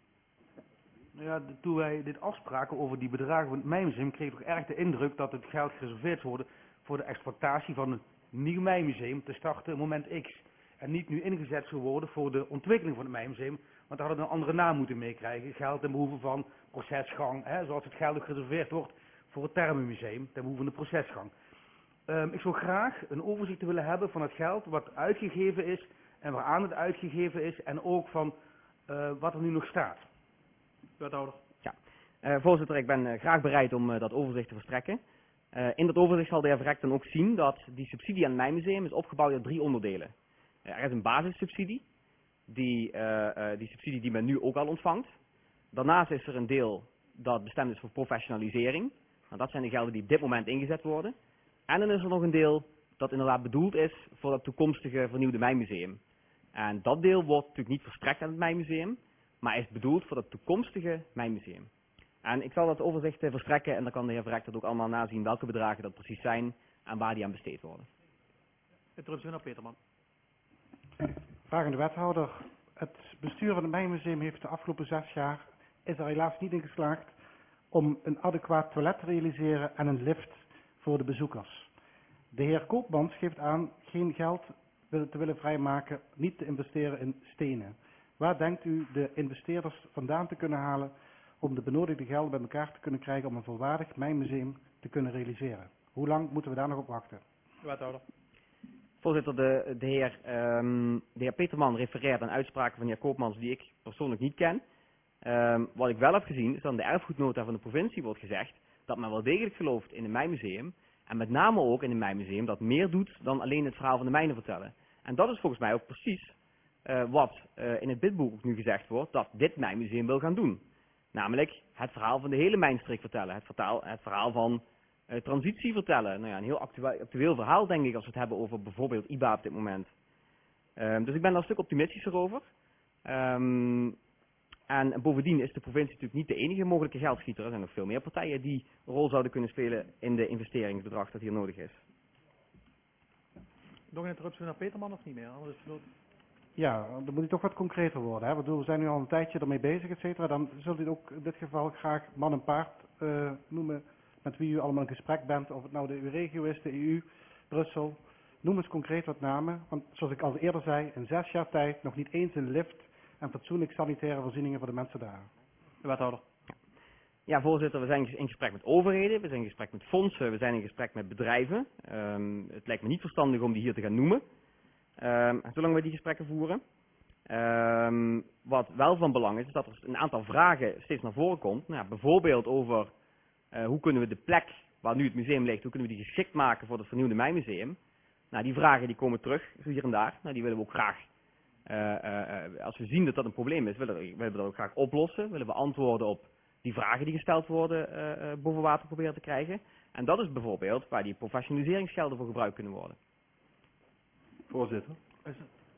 Nou ja, de, toen wij dit afspraken over die bedragen van het Mijnmuseum, kreeg ik toch erg de indruk dat het geld gereserveerd wordt voor de exploitatie van een nieuw Mijnmuseum te starten moment X. En niet nu ingezet zou worden voor de ontwikkeling van het Mijnmuseum, want daar hadden we een andere naam moeten meekrijgen. Geld ten behoeve van procesgang, hè, zoals het geld ook gereserveerd wordt voor het Thermenmuseum, ten behoeve van de procesgang. Um, ik zou graag een overzicht willen hebben van het geld wat uitgegeven is en waaraan het uitgegeven is en ook van uh, wat er nu nog staat. Wethouder. Ja, uh, voorzitter, ik ben uh, graag bereid om uh, dat overzicht te verstrekken. Uh, in dat overzicht zal de heer Verrek dan ook zien dat die subsidie aan het Mijnmuseum is opgebouwd uit drie onderdelen. Uh, er is een basissubsidie, die, uh, uh, die subsidie die men nu ook al ontvangt. Daarnaast is er een deel dat bestemd is voor professionalisering. Nou, dat zijn de gelden die op dit moment ingezet worden. En dan is er nog een deel dat inderdaad bedoeld is voor het toekomstige vernieuwde Mijnmuseum. En dat deel wordt natuurlijk niet verstrekt aan het Mijnmuseum, maar is bedoeld voor het toekomstige Mijnmuseum. En ik zal dat overzicht verstrekken en dan kan de heer Verrek dat ook allemaal nazien welke bedragen dat precies zijn en waar die aan besteed worden. Interruptie van Peterman. Vraag aan de wethouder. Het bestuur van het Mijnmuseum heeft de afgelopen zes jaar is er helaas niet in geslaagd om een adequaat toilet te realiseren en een lift voor de bezoekers. De heer Koopmans geeft aan geen geld te willen vrijmaken, niet te investeren in stenen. Waar denkt u de investeerders vandaan te kunnen halen om de benodigde gelden bij elkaar te kunnen krijgen om een volwaardig mijnmuseum te kunnen realiseren? Hoe lang moeten we daar nog op wachten? Wethouder. Voorzitter, de, de, heer, um, de heer Peterman refereert aan uitspraken van de heer Koopmans die ik persoonlijk niet ken. Um, wat ik wel heb gezien is dat in de erfgoednota van de provincie wordt gezegd dat men wel degelijk gelooft in een mijnmuseum. En met name ook in een mijnmuseum dat meer doet dan alleen het verhaal van de mijnen vertellen. En dat is volgens mij ook precies uh, wat uh, in het bidboek nu gezegd wordt dat dit mijnmuseum wil gaan doen. Namelijk het verhaal van de hele mijnstreek vertellen. Het, vertaal, het verhaal van uh, transitie vertellen. Nou ja, een heel actueel, actueel verhaal denk ik als we het hebben over bijvoorbeeld I B A op dit moment. Um, dus ik ben daar een stuk optimistischer over. Um, en bovendien is de provincie natuurlijk niet de enige mogelijke geldschieter. Er zijn nog veel meer partijen die een rol zouden kunnen spelen in de investeringsbedrag dat hier nodig is. Nog een interruptie naar Peterman of niet meer? Anders is het... Ja, dan moet u toch wat concreter worden. Hè? Want we zijn nu al een tijdje ermee bezig, et cetera. Dan zult u ook in dit geval graag man en paard uh, noemen met wie u allemaal in gesprek bent. Of het nou de U regio is, de E U, Brussel. Noem eens concreet wat namen. Want zoals ik al eerder zei, in zes jaar tijd nog niet eens een lift en fatsoenlijk sanitaire voorzieningen voor de mensen daar. De wethouder. Ja, voorzitter, we zijn in gesprek met overheden, we zijn in gesprek met fondsen, we zijn in gesprek met bedrijven. Um, het lijkt me niet verstandig om die hier te gaan noemen. Um, zolang we die gesprekken voeren. Um, wat wel van belang is, is dat er een aantal vragen steeds naar voren komt. Nou, bijvoorbeeld over uh, hoe kunnen we de plek waar nu het museum ligt, hoe kunnen we die geschikt maken voor het vernieuwde mijnmuseum. Nou, die vragen die komen terug, hier en daar. Nou, die willen we ook graag, uh, uh, uh, als we zien dat dat een probleem is, willen we, willen we dat ook graag oplossen. Willen we antwoorden op die vragen die gesteld worden uh, uh, boven water proberen te krijgen. En dat is bijvoorbeeld waar die professionaliseringsgelden voor gebruikt kunnen worden. Voorzitter. Is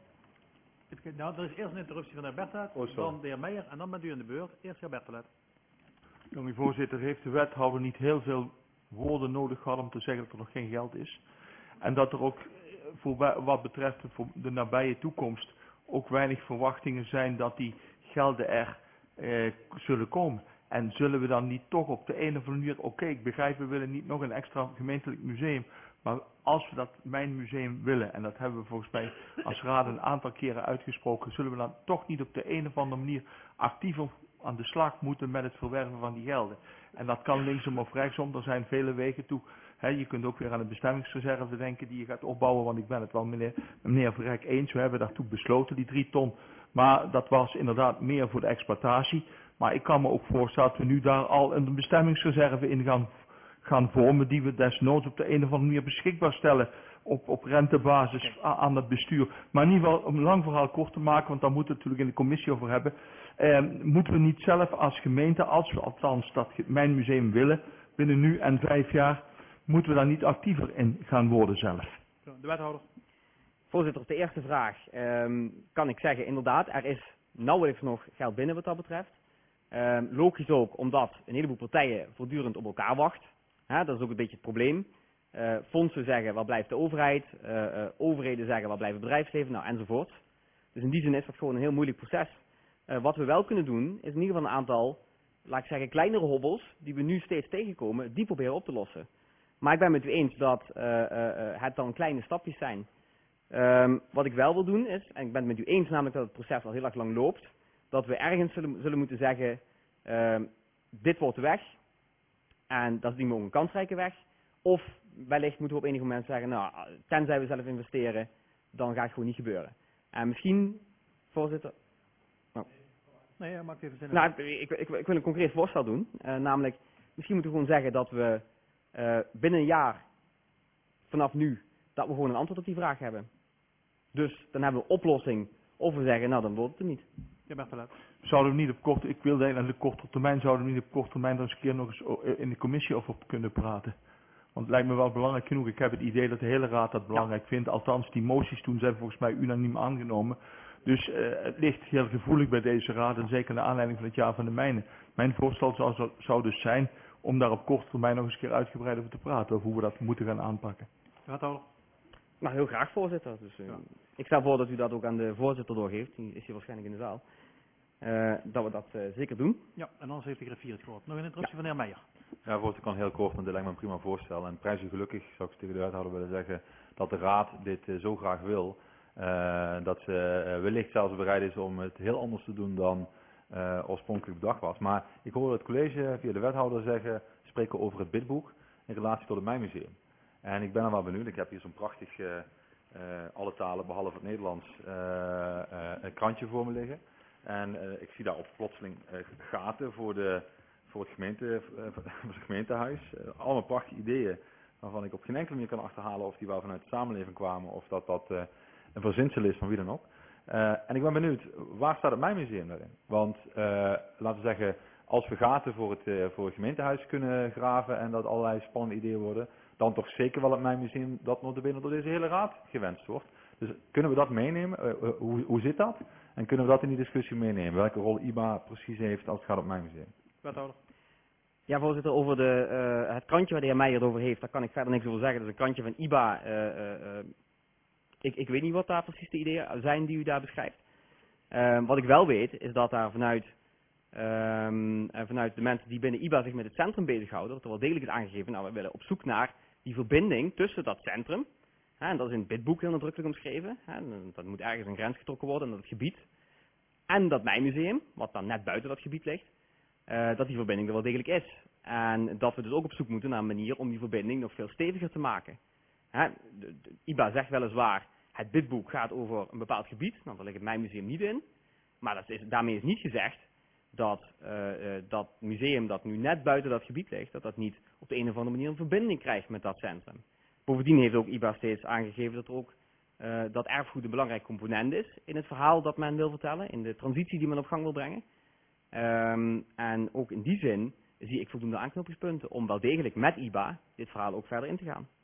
het, nou, er is eerst een interruptie van de heer Bertelaat, Oh, dan de heer Meijer en dan bent u aan de beurt. Eerst de heer Bertelaat. Dank u, voorzitter. Heeft de wethouder niet heel veel woorden nodig gehad om te zeggen dat er nog geen geld is? En dat er ook voor wat betreft voor de nabije toekomst ook weinig verwachtingen zijn dat die gelden er eh, zullen komen. En zullen we dan niet toch op de een of andere manier, oké, okay, ik begrijp, we willen niet nog een extra gemeentelijk museum, maar als we dat mijnmuseum willen, en dat hebben we volgens mij als raad een aantal keren uitgesproken, zullen we dan toch niet op de een of andere manier actiever aan de slag moeten met het verwerven van die gelden. En dat kan linksom of rechtsom, er zijn vele wegen toe. He, je kunt ook weer aan de bestemmingsreserve denken die je gaat opbouwen, want ik ben het wel meneer, meneer Verrek eens, we hebben daartoe besloten, die drie ton. Maar dat was inderdaad meer voor de exploitatie. Maar ik kan me ook voorstellen dat we nu daar al een bestemmingsreserve in gaan, gaan vormen, die we desnoods op de een of andere manier beschikbaar stellen op, op rentebasis aan, aan het bestuur. Maar in ieder geval, om een lang verhaal kort te maken, want daar moeten we het natuurlijk in de commissie over hebben, eh, moeten we niet zelf als gemeente, als we althans dat mijnmuseum willen, binnen nu en vijf jaar, moeten we daar niet actiever in gaan worden zelf? De wethouder. Voorzitter, op de eerste vraag um, kan ik zeggen, inderdaad, er is nauwelijks nog geld binnen wat dat betreft. Um, logisch ook, omdat een heleboel partijen voortdurend op elkaar wachten. Hè, dat is ook een beetje het probleem. Uh, fondsen zeggen, waar blijft de overheid? Uh, uh, overheden zeggen, waar blijft het bedrijfsleven? Nou, enzovoort. Dus in die zin is dat gewoon een heel moeilijk proces. Uh, wat we wel kunnen doen, is in ieder geval een aantal, laat ik zeggen, kleinere hobbels, die we nu steeds tegenkomen, die proberen op te lossen. Maar ik ben met u eens dat uh, uh, het dan kleine stapjes zijn. Um, wat ik wel wil doen is, en ik ben het met u eens namelijk dat het proces al heel erg lang loopt, dat we ergens zullen, zullen moeten zeggen, um, dit wordt de weg, en dat is niet meer een kansrijke weg, of wellicht moeten we op enig moment zeggen, nou, tenzij we zelf investeren, dan gaat het gewoon niet gebeuren. En misschien, voorzitter... Nou, nee, maak even zin. Nou, ik, ik, ik wil een concreet voorstel doen, uh, namelijk, misschien moeten we gewoon zeggen dat we uh, binnen een jaar, vanaf nu, dat we gewoon een antwoord op die vraag hebben. Dus dan hebben we een oplossing. Of we zeggen, nou dan wordt het er niet. Ja, Bertelaat. Zouden we niet op korte, ik wilde aan de korte termijn, zouden we niet op korte termijn er eens een keer nog eens in de commissie over kunnen praten? Want het lijkt me wel belangrijk genoeg. Ik heb het idee dat de hele raad dat belangrijk ja. vindt. Althans, die moties toen zijn volgens mij unaniem aangenomen. Dus uh, het ligt heel gevoelig bij deze raad en zeker naar aanleiding van het jaar van de mijnen. Mijn voorstel zou, zou dus zijn om daar op korte termijn nog eens een keer uitgebreid over te praten. Over hoe we dat moeten gaan aanpakken. Wethouder. Nou, heel graag, voorzitter. Dus, uh, ja. Ik stel voor dat u dat ook aan de voorzitter doorgeeft. Die is hier waarschijnlijk in de zaal. Uh, dat we dat uh, zeker doen. Ja, en anders heeft de griffier het woord. Nog een interruptie ja. van de heer Meijer. Ja, voorzitter, ik kan heel kort, want dit lijkt me een prima voorstel. En prijs u gelukkig, zou ik tegen de wethouder willen zeggen, dat de raad dit uh, zo graag wil. Uh, dat ze uh, wellicht zelfs bereid is om het heel anders te doen dan uh, oorspronkelijk bedacht was. Maar ik hoorde het college via de wethouder zeggen, spreken over het bidboek in relatie tot het Mijnmuseum. En ik ben er wel benieuwd. Ik heb hier zo'n prachtig, uh, uh, alle talen behalve het Nederlands, uh, uh, een krantje voor me liggen. En uh, ik zie daar op plotseling uh, gaten voor, de, voor, het, gemeente, uh, voor het gemeentehuis. Uh, allemaal prachtige ideeën waarvan ik op geen enkele manier kan achterhalen of die wel vanuit de samenleving kwamen of dat dat uh, een verzinsel is van wie dan ook. Uh, en ik ben benieuwd, waar staat het Mijnmuseum daarin? Want uh, laten we zeggen, als we gaten voor het, uh, voor het gemeentehuis kunnen graven en dat allerlei spannende ideeën worden, dan toch zeker wel het Mijnmuseum dat notabene door deze hele raad gewenst wordt. Dus kunnen we dat meenemen? Uh, uh, hoe, hoe zit dat? En kunnen we dat in die discussie meenemen? Welke rol I B A precies heeft als het gaat om het Mijnmuseum? Wethouder. Ja, voorzitter, over de, uh, het krantje waar de heer Meijer het over heeft, daar kan ik verder niks over zeggen. Dat is een krantje van I B A. Uh, uh, uh, ik, ik weet niet wat daar precies de ideeën zijn die u daar beschrijft. Uh, wat ik wel weet, is dat daar vanuit, um, vanuit de mensen die binnen I B A zich met het centrum bezighouden, dat er wel degelijk is aangegeven, nou, we willen op zoek naar die verbinding tussen dat centrum, hè, en dat is in het bidboek heel nadrukkelijk omschreven, hè, dat moet ergens een grens getrokken worden in dat gebied, en dat Mijnmuseum, wat dan net buiten dat gebied ligt, uh, dat die verbinding er wel degelijk is. En dat we dus ook op zoek moeten naar een manier om die verbinding nog veel steviger te maken. Hè, de, de, I B A zegt weliswaar, het bidboek gaat over een bepaald gebied, nou, daar ligt het Mijnmuseum niet in, maar dat is, daarmee is niet gezegd dat uh, uh, dat museum dat nu net buiten dat gebied ligt, dat dat niet op de een of andere manier een verbinding krijgt met dat centrum. Bovendien heeft ook I B A steeds aangegeven dat er ook uh, dat erfgoed een belangrijk component is in het verhaal dat men wil vertellen, in de transitie die men op gang wil brengen. Um, en ook in die zin zie ik voldoende aanknopingspunten om wel degelijk met I B A dit verhaal ook verder in te gaan.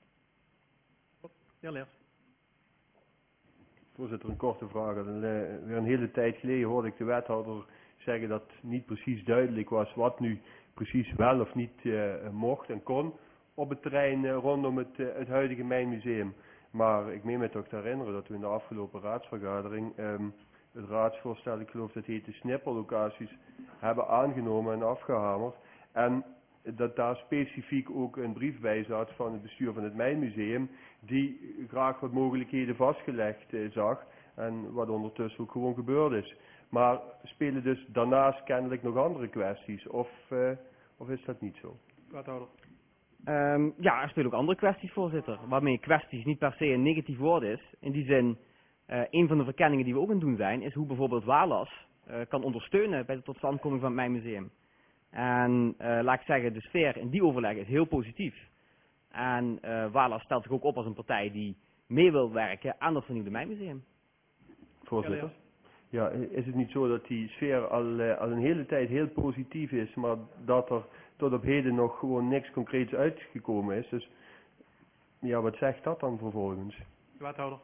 Ja, Leers. Voorzitter, een korte vraag. Weer een hele tijd geleden hoorde ik de wethouder zeggen dat niet precies duidelijk was wat nu precies wel of niet uh, mocht en kon op het terrein uh, rondom het, uh, het huidige Mijnmuseum. Maar ik meen me toch te herinneren dat we in de afgelopen raadsvergadering um, het raadsvoorstel, ik geloof dat heette snipperlocaties, hebben aangenomen en afgehamerd. En dat daar specifiek ook een brief bij zat van het bestuur van het Mijnmuseum, die graag wat mogelijkheden vastgelegd uh, zag en wat ondertussen ook gewoon gebeurd is. Maar spelen dus daarnaast kennelijk nog andere kwesties, of, uh, of is dat niet zo? Wethouder. Um, ja, er spelen ook andere kwesties, voorzitter, waarmee kwesties niet per se een negatief woord is. In die zin, uh, een van de verkenningen die we ook aan het doen zijn, is hoe bijvoorbeeld Walas uh, kan ondersteunen bij de totstandkoming van het Mijnmuseum. En uh, laat ik zeggen, de sfeer in die overleg is heel positief. En uh, Walas stelt zich ook op als een partij die mee wil werken aan dat vernieuwde Mijnmuseum. Voorzitter. Ja, is het niet zo dat die sfeer al, uh, al een hele tijd heel positief is, maar dat er tot op heden nog gewoon niks concreets uitgekomen is? Dus ja, wat zegt dat dan vervolgens? Wethouder.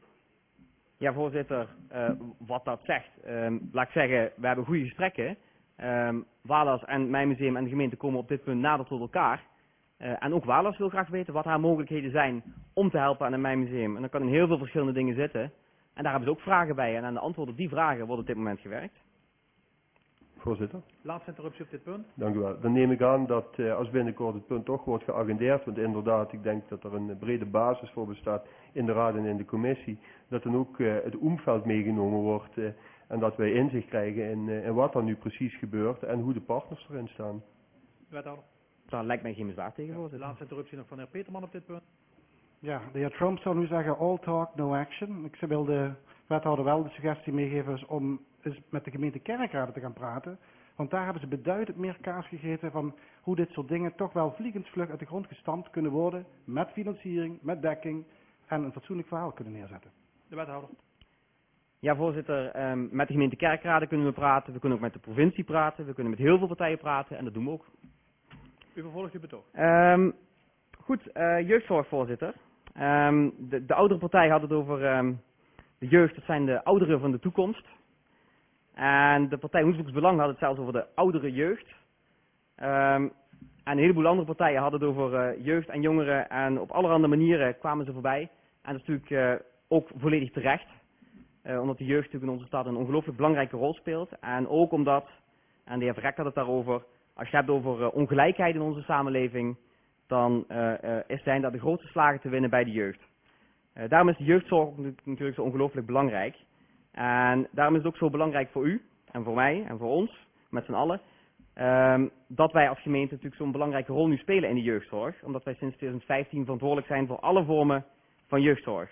Ja, voorzitter, uh, wat dat zegt. Um, laat ik zeggen, we hebben goede gesprekken. Um, Walas en Mijnmuseum en de gemeente komen op dit punt nader tot elkaar. Uh, en ook Walas wil graag weten wat haar mogelijkheden zijn om te helpen aan het Mijnmuseum. En dat kan in heel veel verschillende dingen zitten. En daar hebben ze ook vragen bij. En aan de antwoorden op die vragen wordt op dit moment gewerkt. Voorzitter. Laatste interruptie op dit punt. Dank u wel. Dan neem ik aan dat uh, als binnenkort het punt toch wordt geagendeerd, want inderdaad, ik denk dat er een brede basis voor bestaat in de raad en in de commissie, dat dan ook uh, het omveld meegenomen wordt uh, en dat wij inzicht krijgen in, uh, in wat er nu precies gebeurt en hoe de partners erin staan. Wethouder. Daar lijkt mij geen bezwaar tegen, voorzitter. De laatste interruptie nog van de heer Peterman op dit punt. Ja, de heer Trump zou nu zeggen all talk, no action. Ik wil de wethouder wel de suggestie meegeven om eens met de gemeente Kerkrade te gaan praten. Want daar hebben ze beduidend meer kaas gegeten van hoe dit soort dingen toch wel vliegensvlug uit de grond gestampt kunnen worden. Met financiering, met dekking en een fatsoenlijk verhaal kunnen neerzetten. De wethouder. Ja, voorzitter. Um, met de gemeente Kerkrade kunnen we praten. We kunnen ook met de provincie praten. We kunnen met heel veel partijen praten en dat doen we ook. U vervolgt uw betoog. Um, goed, uh, jeugdzorg, voorzitter. Um, de, de oudere partij had het over um, de jeugd, dat zijn de ouderen van de toekomst. En de partij Hoensbroeks Belang had het zelfs over de oudere jeugd. Um, en een heleboel andere partijen hadden het over uh, jeugd en jongeren. En op allerhande manieren kwamen ze voorbij. En dat is natuurlijk uh, ook volledig terecht. Uh, omdat de jeugd natuurlijk in onze stad een ongelooflijk belangrijke rol speelt. En ook omdat, en de heer Verrek had het daarover, als je hebt over uh, ongelijkheid in onze samenleving, dan uh, uh, is zijn dat de grootste slagen te winnen bij de jeugd. Uh, daarom is de jeugdzorg natuurlijk zo ongelooflijk belangrijk. En daarom is het ook zo belangrijk voor u, en voor mij, en voor ons, met z'n allen, um, dat wij als gemeente natuurlijk zo'n belangrijke rol nu spelen in de jeugdzorg. Omdat wij sinds twintig vijftien verantwoordelijk zijn voor alle vormen van jeugdzorg.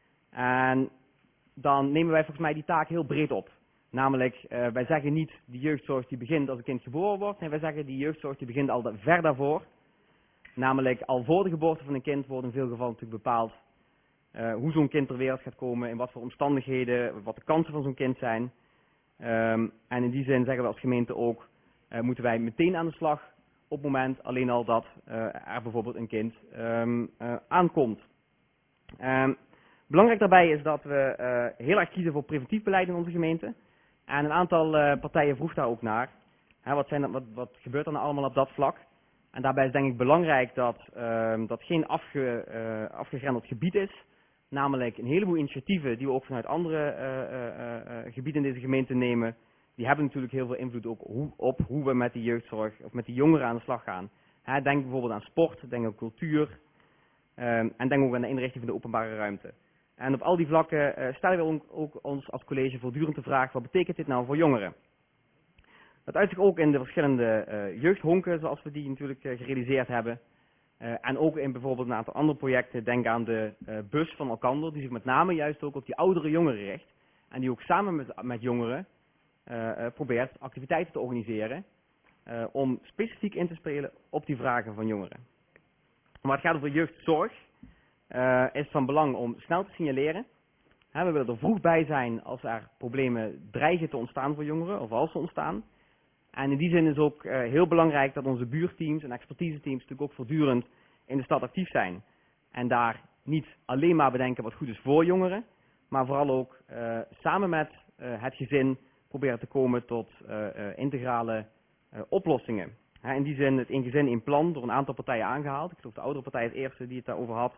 En dan nemen wij volgens mij die taak heel breed op. Namelijk, uh, wij zeggen niet die jeugdzorg die begint als een kind geboren wordt. Nee, wij zeggen die jeugdzorg die begint al ver daarvoor. Namelijk, al voor de geboorte van een kind wordt in veel gevallen natuurlijk bepaald uh, hoe zo'n kind ter wereld gaat komen, in wat voor omstandigheden, wat de kansen van zo'n kind zijn. Um, en in die zin zeggen we als gemeente ook, uh, moeten wij meteen aan de slag op het moment alleen al dat uh, er bijvoorbeeld een kind um, uh, aankomt. Um, belangrijk daarbij is dat we uh, heel erg kiezen voor preventief beleid in onze gemeente. En een aantal uh, partijen vroeg daar ook naar. Hè, wat, zijn dat, wat, wat gebeurt er nou allemaal op dat vlak? En daarbij is denk ik belangrijk dat uh, dat geen afge, uh, afgegrendeld gebied is. Namelijk een heleboel initiatieven die we ook vanuit andere uh, uh, uh, gebieden in deze gemeente nemen. Die hebben natuurlijk heel veel invloed ook hoe, op hoe we met die jeugdzorg of met die jongeren aan de slag gaan. Hè, denk bijvoorbeeld aan sport, denk aan cultuur. Uh, en denk ook aan de inrichting van de openbare ruimte. En op al die vlakken uh, stellen we ook, ook ons als college voortdurend de vraag, wat betekent dit nou voor jongeren? Dat uit zich ook in de verschillende uh, jeugdhonken, zoals we die natuurlijk uh, gerealiseerd hebben. Uh, en ook in bijvoorbeeld een aantal andere projecten. Denk aan de uh, bus van Elkander, die zich met name juist ook op die oudere jongeren richt. En die ook samen met, met jongeren uh, uh, probeert activiteiten te organiseren. Uh, om specifiek in te spelen op die vragen van jongeren. Maar het gaat over jeugdzorg. Uh, is van belang om snel te signaleren. He, we willen er vroeg bij zijn als er problemen dreigen te ontstaan voor jongeren, of als ze ontstaan. En in die zin is ook uh, heel belangrijk dat onze buurteams en expertise-teams natuurlijk ook voortdurend in de stad actief zijn. En daar niet alleen maar bedenken wat goed is voor jongeren, maar vooral ook uh, samen met uh, het gezin proberen te komen tot uh, uh, integrale uh, oplossingen. He, in die zin het één gezin één plan door een aantal partijen aangehaald. Ik geloof de oudere partij het eerste die het daarover had.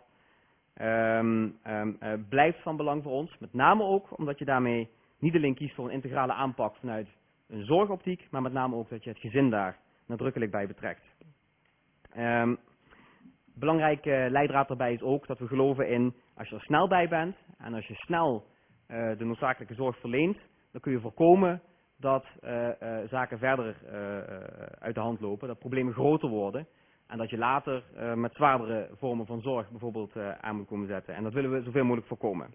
Um, um, uh, blijft van belang voor ons. Met name ook omdat je daarmee niet alleen kiest voor een integrale aanpak vanuit een zorgoptiek, maar met name ook dat je het gezin daar nadrukkelijk bij betrekt. Um, belangrijke leidraad daarbij is ook dat we geloven in, als je er snel bij bent en als je snel uh, de noodzakelijke zorg verleent, dan kun je voorkomen dat uh, uh, zaken verder uh, uh, uit de hand lopen, dat problemen groter worden. En dat je later uh, met zwaardere vormen van zorg bijvoorbeeld uh, aan moet komen zetten. En dat willen we zoveel mogelijk voorkomen.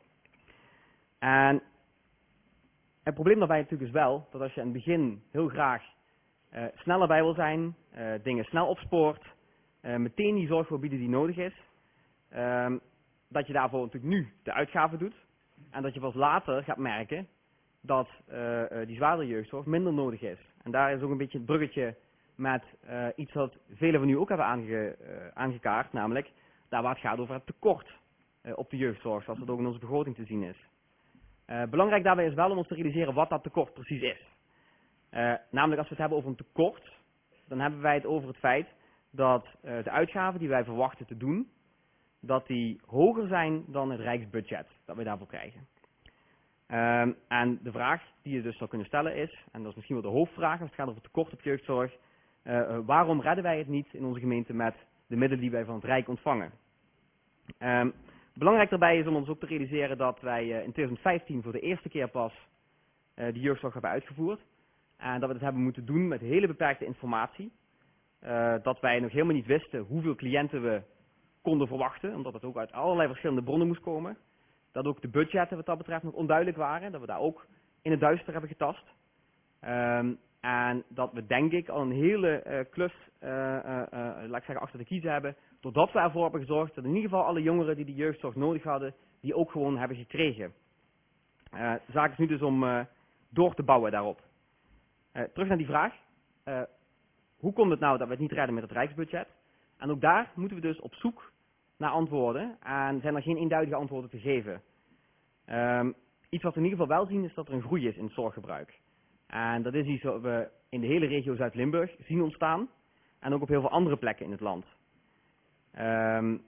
En het probleem daarbij natuurlijk is wel dat als je in het begin heel graag uh, sneller bij wil zijn, uh, dingen snel opspoort, uh, meteen die zorg wil bieden die nodig is, uh, dat je daarvoor natuurlijk nu de uitgaven doet. En dat je pas later gaat merken dat uh, uh, die zwaardere jeugdzorg minder nodig is. En daar is ook een beetje het bruggetje met uh, iets wat velen van u ook hebben aange, uh, aangekaart, namelijk daar waar het gaat over het tekort uh, op de jeugdzorg, zoals dat ook in onze begroting te zien is. Uh, belangrijk daarbij is wel om ons te realiseren wat dat tekort precies is. Uh, namelijk als we het hebben over een tekort, dan hebben wij het over het feit dat uh, de uitgaven die wij verwachten te doen, dat die hoger zijn dan het rijksbudget dat we daarvoor krijgen. Uh, en de vraag die je dus zou kunnen stellen is, en dat is misschien wel de hoofdvraag als het gaat over tekort op jeugdzorg, Uh, waarom redden wij het niet in onze gemeente met de middelen die wij van het Rijk ontvangen? Uh, belangrijk daarbij is om ons ook te realiseren dat wij uh, in twintig vijftien voor de eerste keer pas uh, de jeugdzorg hebben uitgevoerd. En dat we dat hebben moeten doen met hele beperkte informatie. Uh, dat wij nog helemaal niet wisten hoeveel cliënten we konden verwachten, omdat het ook uit allerlei verschillende bronnen moest komen. Dat ook de budgetten wat dat betreft nog onduidelijk waren, dat we daar ook in het duister hebben getast. Uh, En dat we denk ik al een hele uh, klus, uh, uh, uh, laat ik zeggen, achter de kiezen hebben. Doordat we ervoor hebben gezorgd dat in ieder geval alle jongeren die de jeugdzorg nodig hadden, die ook gewoon hebben gekregen. Uh, de zaak is nu dus om uh, door te bouwen daarop. Uh, terug naar die vraag. Uh, hoe komt het nou dat we het niet redden met het rijksbudget? En ook daar moeten we dus op zoek naar antwoorden. En zijn er geen eenduidige antwoorden te geven. Um, iets wat we in ieder geval wel zien is dat er een groei is in het zorggebruik. En dat is iets wat we in de hele regio Zuid-Limburg zien ontstaan. En ook op heel veel andere plekken in het land. Um,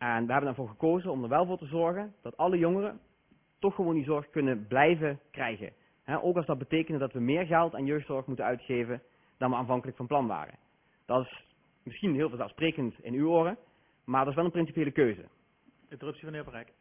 En we hebben ervoor gekozen om er wel voor te zorgen dat alle jongeren toch gewoon die zorg kunnen blijven krijgen. He, ook als dat betekent dat we meer geld aan jeugdzorg moeten uitgeven dan we aanvankelijk van plan waren. Dat is misschien heel vanzelfsprekend in uw oren, maar dat is wel een principiële keuze. Interruptie van de heer Verrijk.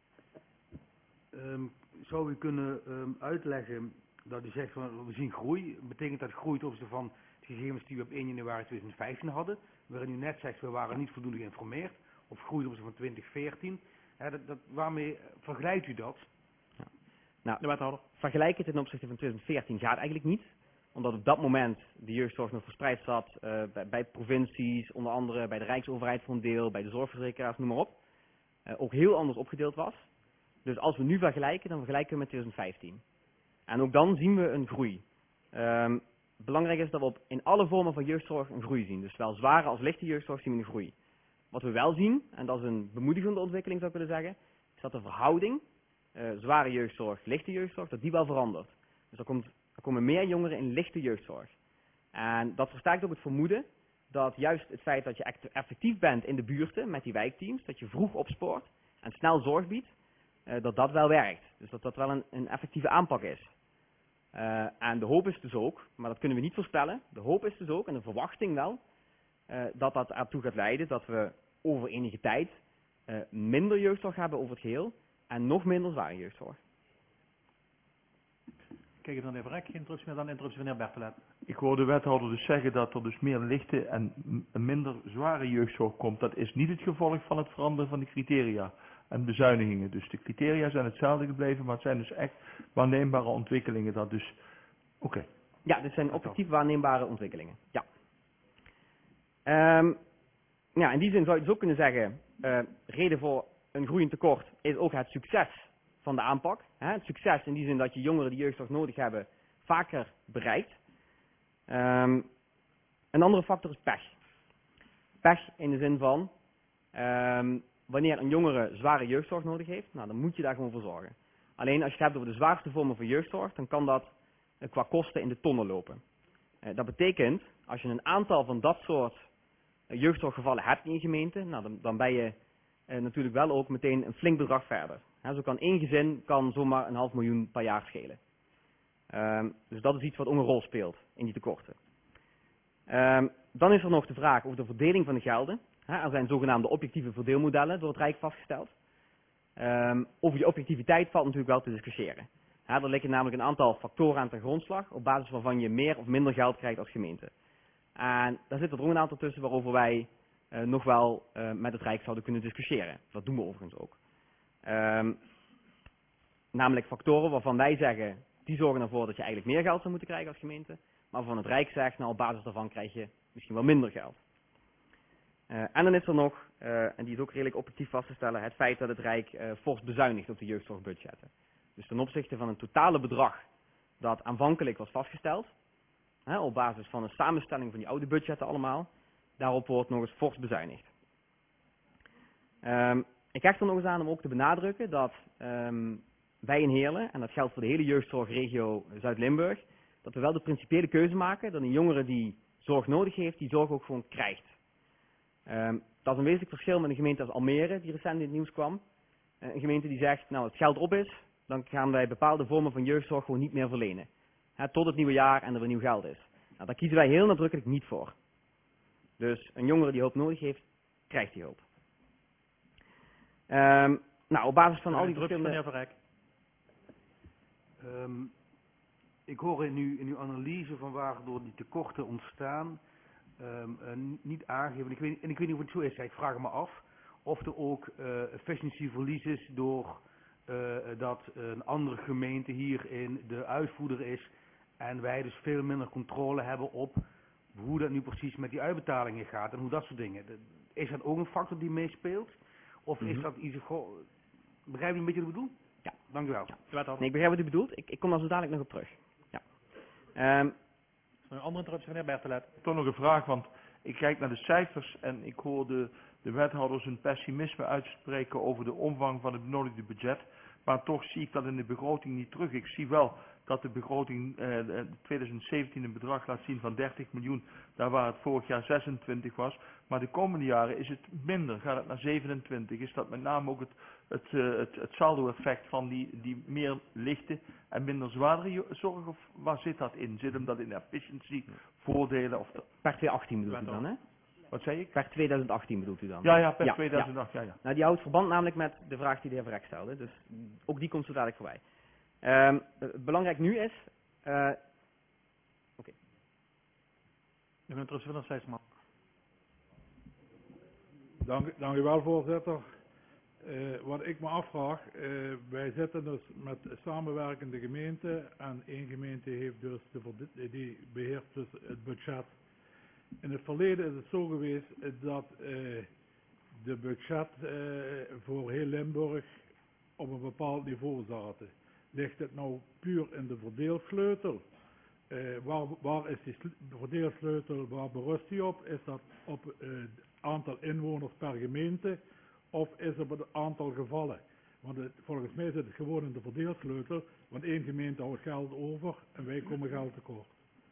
Um, zou u kunnen um, uitleggen dat u zegt van we zien groei. Betekent dat groei ten opzichte van de gegevens die we op één januari tweeduizend vijftien hadden, waarin u net zegt we waren niet voldoende geïnformeerd, of groei ten opzichte van twintig veertien. He, dat, dat, waarmee vergelijkt u dat? Ja. Nou, de wethouder. Vergelijken ten opzichte van tweeduizend veertien gaat eigenlijk niet. Omdat op dat moment de jeugdzorg nog verspreid zat uh, bij, bij provincies, onder andere bij de Rijksoverheid voor een deel, bij de zorgverzekeraars, noem maar op. Uh, ook heel anders opgedeeld was. Dus als we nu vergelijken, dan vergelijken we met tweeduizend vijftien. En ook dan zien we een groei. Um, belangrijk is dat we op, in alle vormen van jeugdzorg een groei zien. Dus zowel zware als lichte jeugdzorg zien we een groei. Wat we wel zien, en dat is een bemoedigende ontwikkeling zou ik willen zeggen, is dat de verhouding, uh, zware jeugdzorg, lichte jeugdzorg, dat die wel verandert. Dus er, komt, er komen meer jongeren in lichte jeugdzorg. En dat versterkt ook het vermoeden dat juist het feit dat je effectief bent in de buurten met die wijkteams, dat je vroeg opspoort en snel zorg biedt, uh, dat dat wel werkt. Dus dat dat wel een, een effectieve aanpak is. Uh, en de hoop is dus ook, maar dat kunnen we niet voorspellen, de hoop is dus ook, en de verwachting wel, uh, dat dat ertoe gaat leiden dat we over enige tijd uh, minder jeugdzorg hebben over het geheel en nog minder zware jeugdzorg. Kijk even naar de heer Verrek, geen interruptie meer, dan interruptie van de heer Bertelet. Ik hoor de wethouder dus zeggen dat er dus meer lichte en minder zware jeugdzorg komt. Dat is niet het gevolg van het veranderen van de criteria en bezuinigingen. Dus de criteria zijn hetzelfde gebleven, maar het zijn dus echt waarneembare ontwikkelingen. Dat dus, oké. Okay. Ja, dit zijn objectief waarneembare ontwikkelingen. Ja. Um, ja, in die zin zou je dus ook kunnen zeggen, uh, reden voor een groeiend tekort is ook het succes van de aanpak. Hè? Het succes in die zin dat je jongeren die jeugdzorg nodig hebben vaker bereikt. Um, een andere factor is pech. Pech in de zin van, um, wanneer een jongere zware jeugdzorg nodig heeft, nou, dan moet je daar gewoon voor zorgen. Alleen als je het hebt over de zwaarste vormen van jeugdzorg, dan kan dat uh, qua kosten in de tonnen lopen. Uh, dat betekent, als je een aantal van dat soort uh, jeugdzorggevallen hebt in je gemeente, nou, dan, dan ben je uh, natuurlijk wel ook meteen een flink bedrag verder. He, zo kan één gezin kan zomaar een half miljoen per jaar schelen. Um, dus dat is iets wat ook een rol speelt in die tekorten. Um, dan is er nog de vraag over de verdeling van de gelden. He, er zijn zogenaamde objectieve verdeelmodellen door het Rijk vastgesteld. Um, over die objectiviteit valt natuurlijk wel te discussiëren. He, er liggen namelijk een aantal factoren aan ten grondslag op basis waarvan je meer of minder geld krijgt als gemeente. En daar zit er ook een aantal tussen waarover wij uh, nog wel uh, met het Rijk zouden kunnen discussiëren. Dat doen we overigens ook. Um, namelijk factoren waarvan wij zeggen, die zorgen ervoor dat je eigenlijk meer geld zou moeten krijgen als gemeente. Maar waarvan het Rijk zegt, nou op basis daarvan krijg je misschien wel minder geld. Uh, en dan is er nog, uh, en die is ook redelijk objectief vast te stellen, het feit dat het Rijk uh, fors bezuinigt op de jeugdzorgbudgetten. Dus ten opzichte van een totale bedrag dat aanvankelijk was vastgesteld, hè, op basis van een samenstelling van die oude budgetten allemaal, daarop wordt nog eens fors bezuinigd. Um, Ik hecht er nog eens aan om ook te benadrukken dat um, wij in Heerlen, en dat geldt voor de hele jeugdzorgregio Zuid-Limburg, dat we wel de principiële keuze maken dat een jongere die zorg nodig heeft, die zorg ook gewoon krijgt. Um, dat is een wezenlijk verschil met een gemeente als Almere, die recent in het nieuws kwam. Uh, een gemeente die zegt, nou als het geld op is, dan gaan wij bepaalde vormen van jeugdzorg gewoon niet meer verlenen. He, tot het nieuwe jaar en er weer nieuw geld is. Nou, daar kiezen wij heel nadrukkelijk niet voor. Dus een jongere die hulp nodig heeft, krijgt die hulp. Um, nou, op basis van al die verschillende... Um, ik hoor in uw, in uw analyse van waardoor die tekorten ontstaan, um, uh, niet aangeven, ik weet, en ik weet niet of het zo is, ik vraag me af, of er ook uh, efficiëntieverlies is door uh, dat een andere gemeente hierin de uitvoerder is en wij dus veel minder controle hebben op hoe dat nu precies met die uitbetalingen gaat en hoe dat soort dingen. Is dat ook een factor die meespeelt? Of is dat iets... Begrijp je een beetje wat ik bedoel? Ja. Dank u wel. Ja. Nee, ik begrijp wat u bedoelt. Ik, ik kom daar zo dadelijk nog op terug. Ja. Um, een andere interruptie van de heer Bertelet. Toch nog een vraag, want ik kijk naar de cijfers en ik hoor de, de wethouders hun pessimisme uitspreken over de omvang van het benodigde budget. Maar toch zie ik dat in de begroting niet terug. Ik zie wel dat de begroting eh, twintig zeventien een bedrag laat zien van dertig miljoen, daar waar het vorig jaar zesentwintig was. Maar de komende jaren is het minder, gaat het naar zevenentwintig. Is dat met name ook het, het, uh, het, het saldo-effect van die, die meer lichte en minder zwaardere zorg? Of waar zit dat in? Zit hem dat in efficiency, voordelen? Of de... Per tweeduizend achttien bedoelt u dan, hè? Wat zei ik? Per tweeduizend achttien bedoelt u dan? Ja, ja, per ja, tweeduizend acht, ja. ja, ja. Nou, die houdt verband namelijk met de vraag die de heer Verrek stelde. Dus ook die komt zo dadelijk voorbij. Um, belangrijk nu is... Uh, Oké. Okay. U bent terug van steeds man. Dank, dank u wel, voorzitter. Uh, wat ik me afvraag, uh, wij zitten dus met samenwerkende gemeenten en één gemeente heeft dus de, die beheert dus het budget. In het verleden is het zo geweest dat uh, de budget uh, voor heel Limburg op een bepaald niveau zaten. Ligt het nou puur in de verdeelsleutel? Uh, waar, waar is die verdeelsleutel, waar berust die op? Is dat op het uh, aantal inwoners per gemeente of is het op het aantal gevallen? Want het, volgens mij zit het gewoon in de verdeelsleutel, want één gemeente houdt geld over en wij komen geld tekort.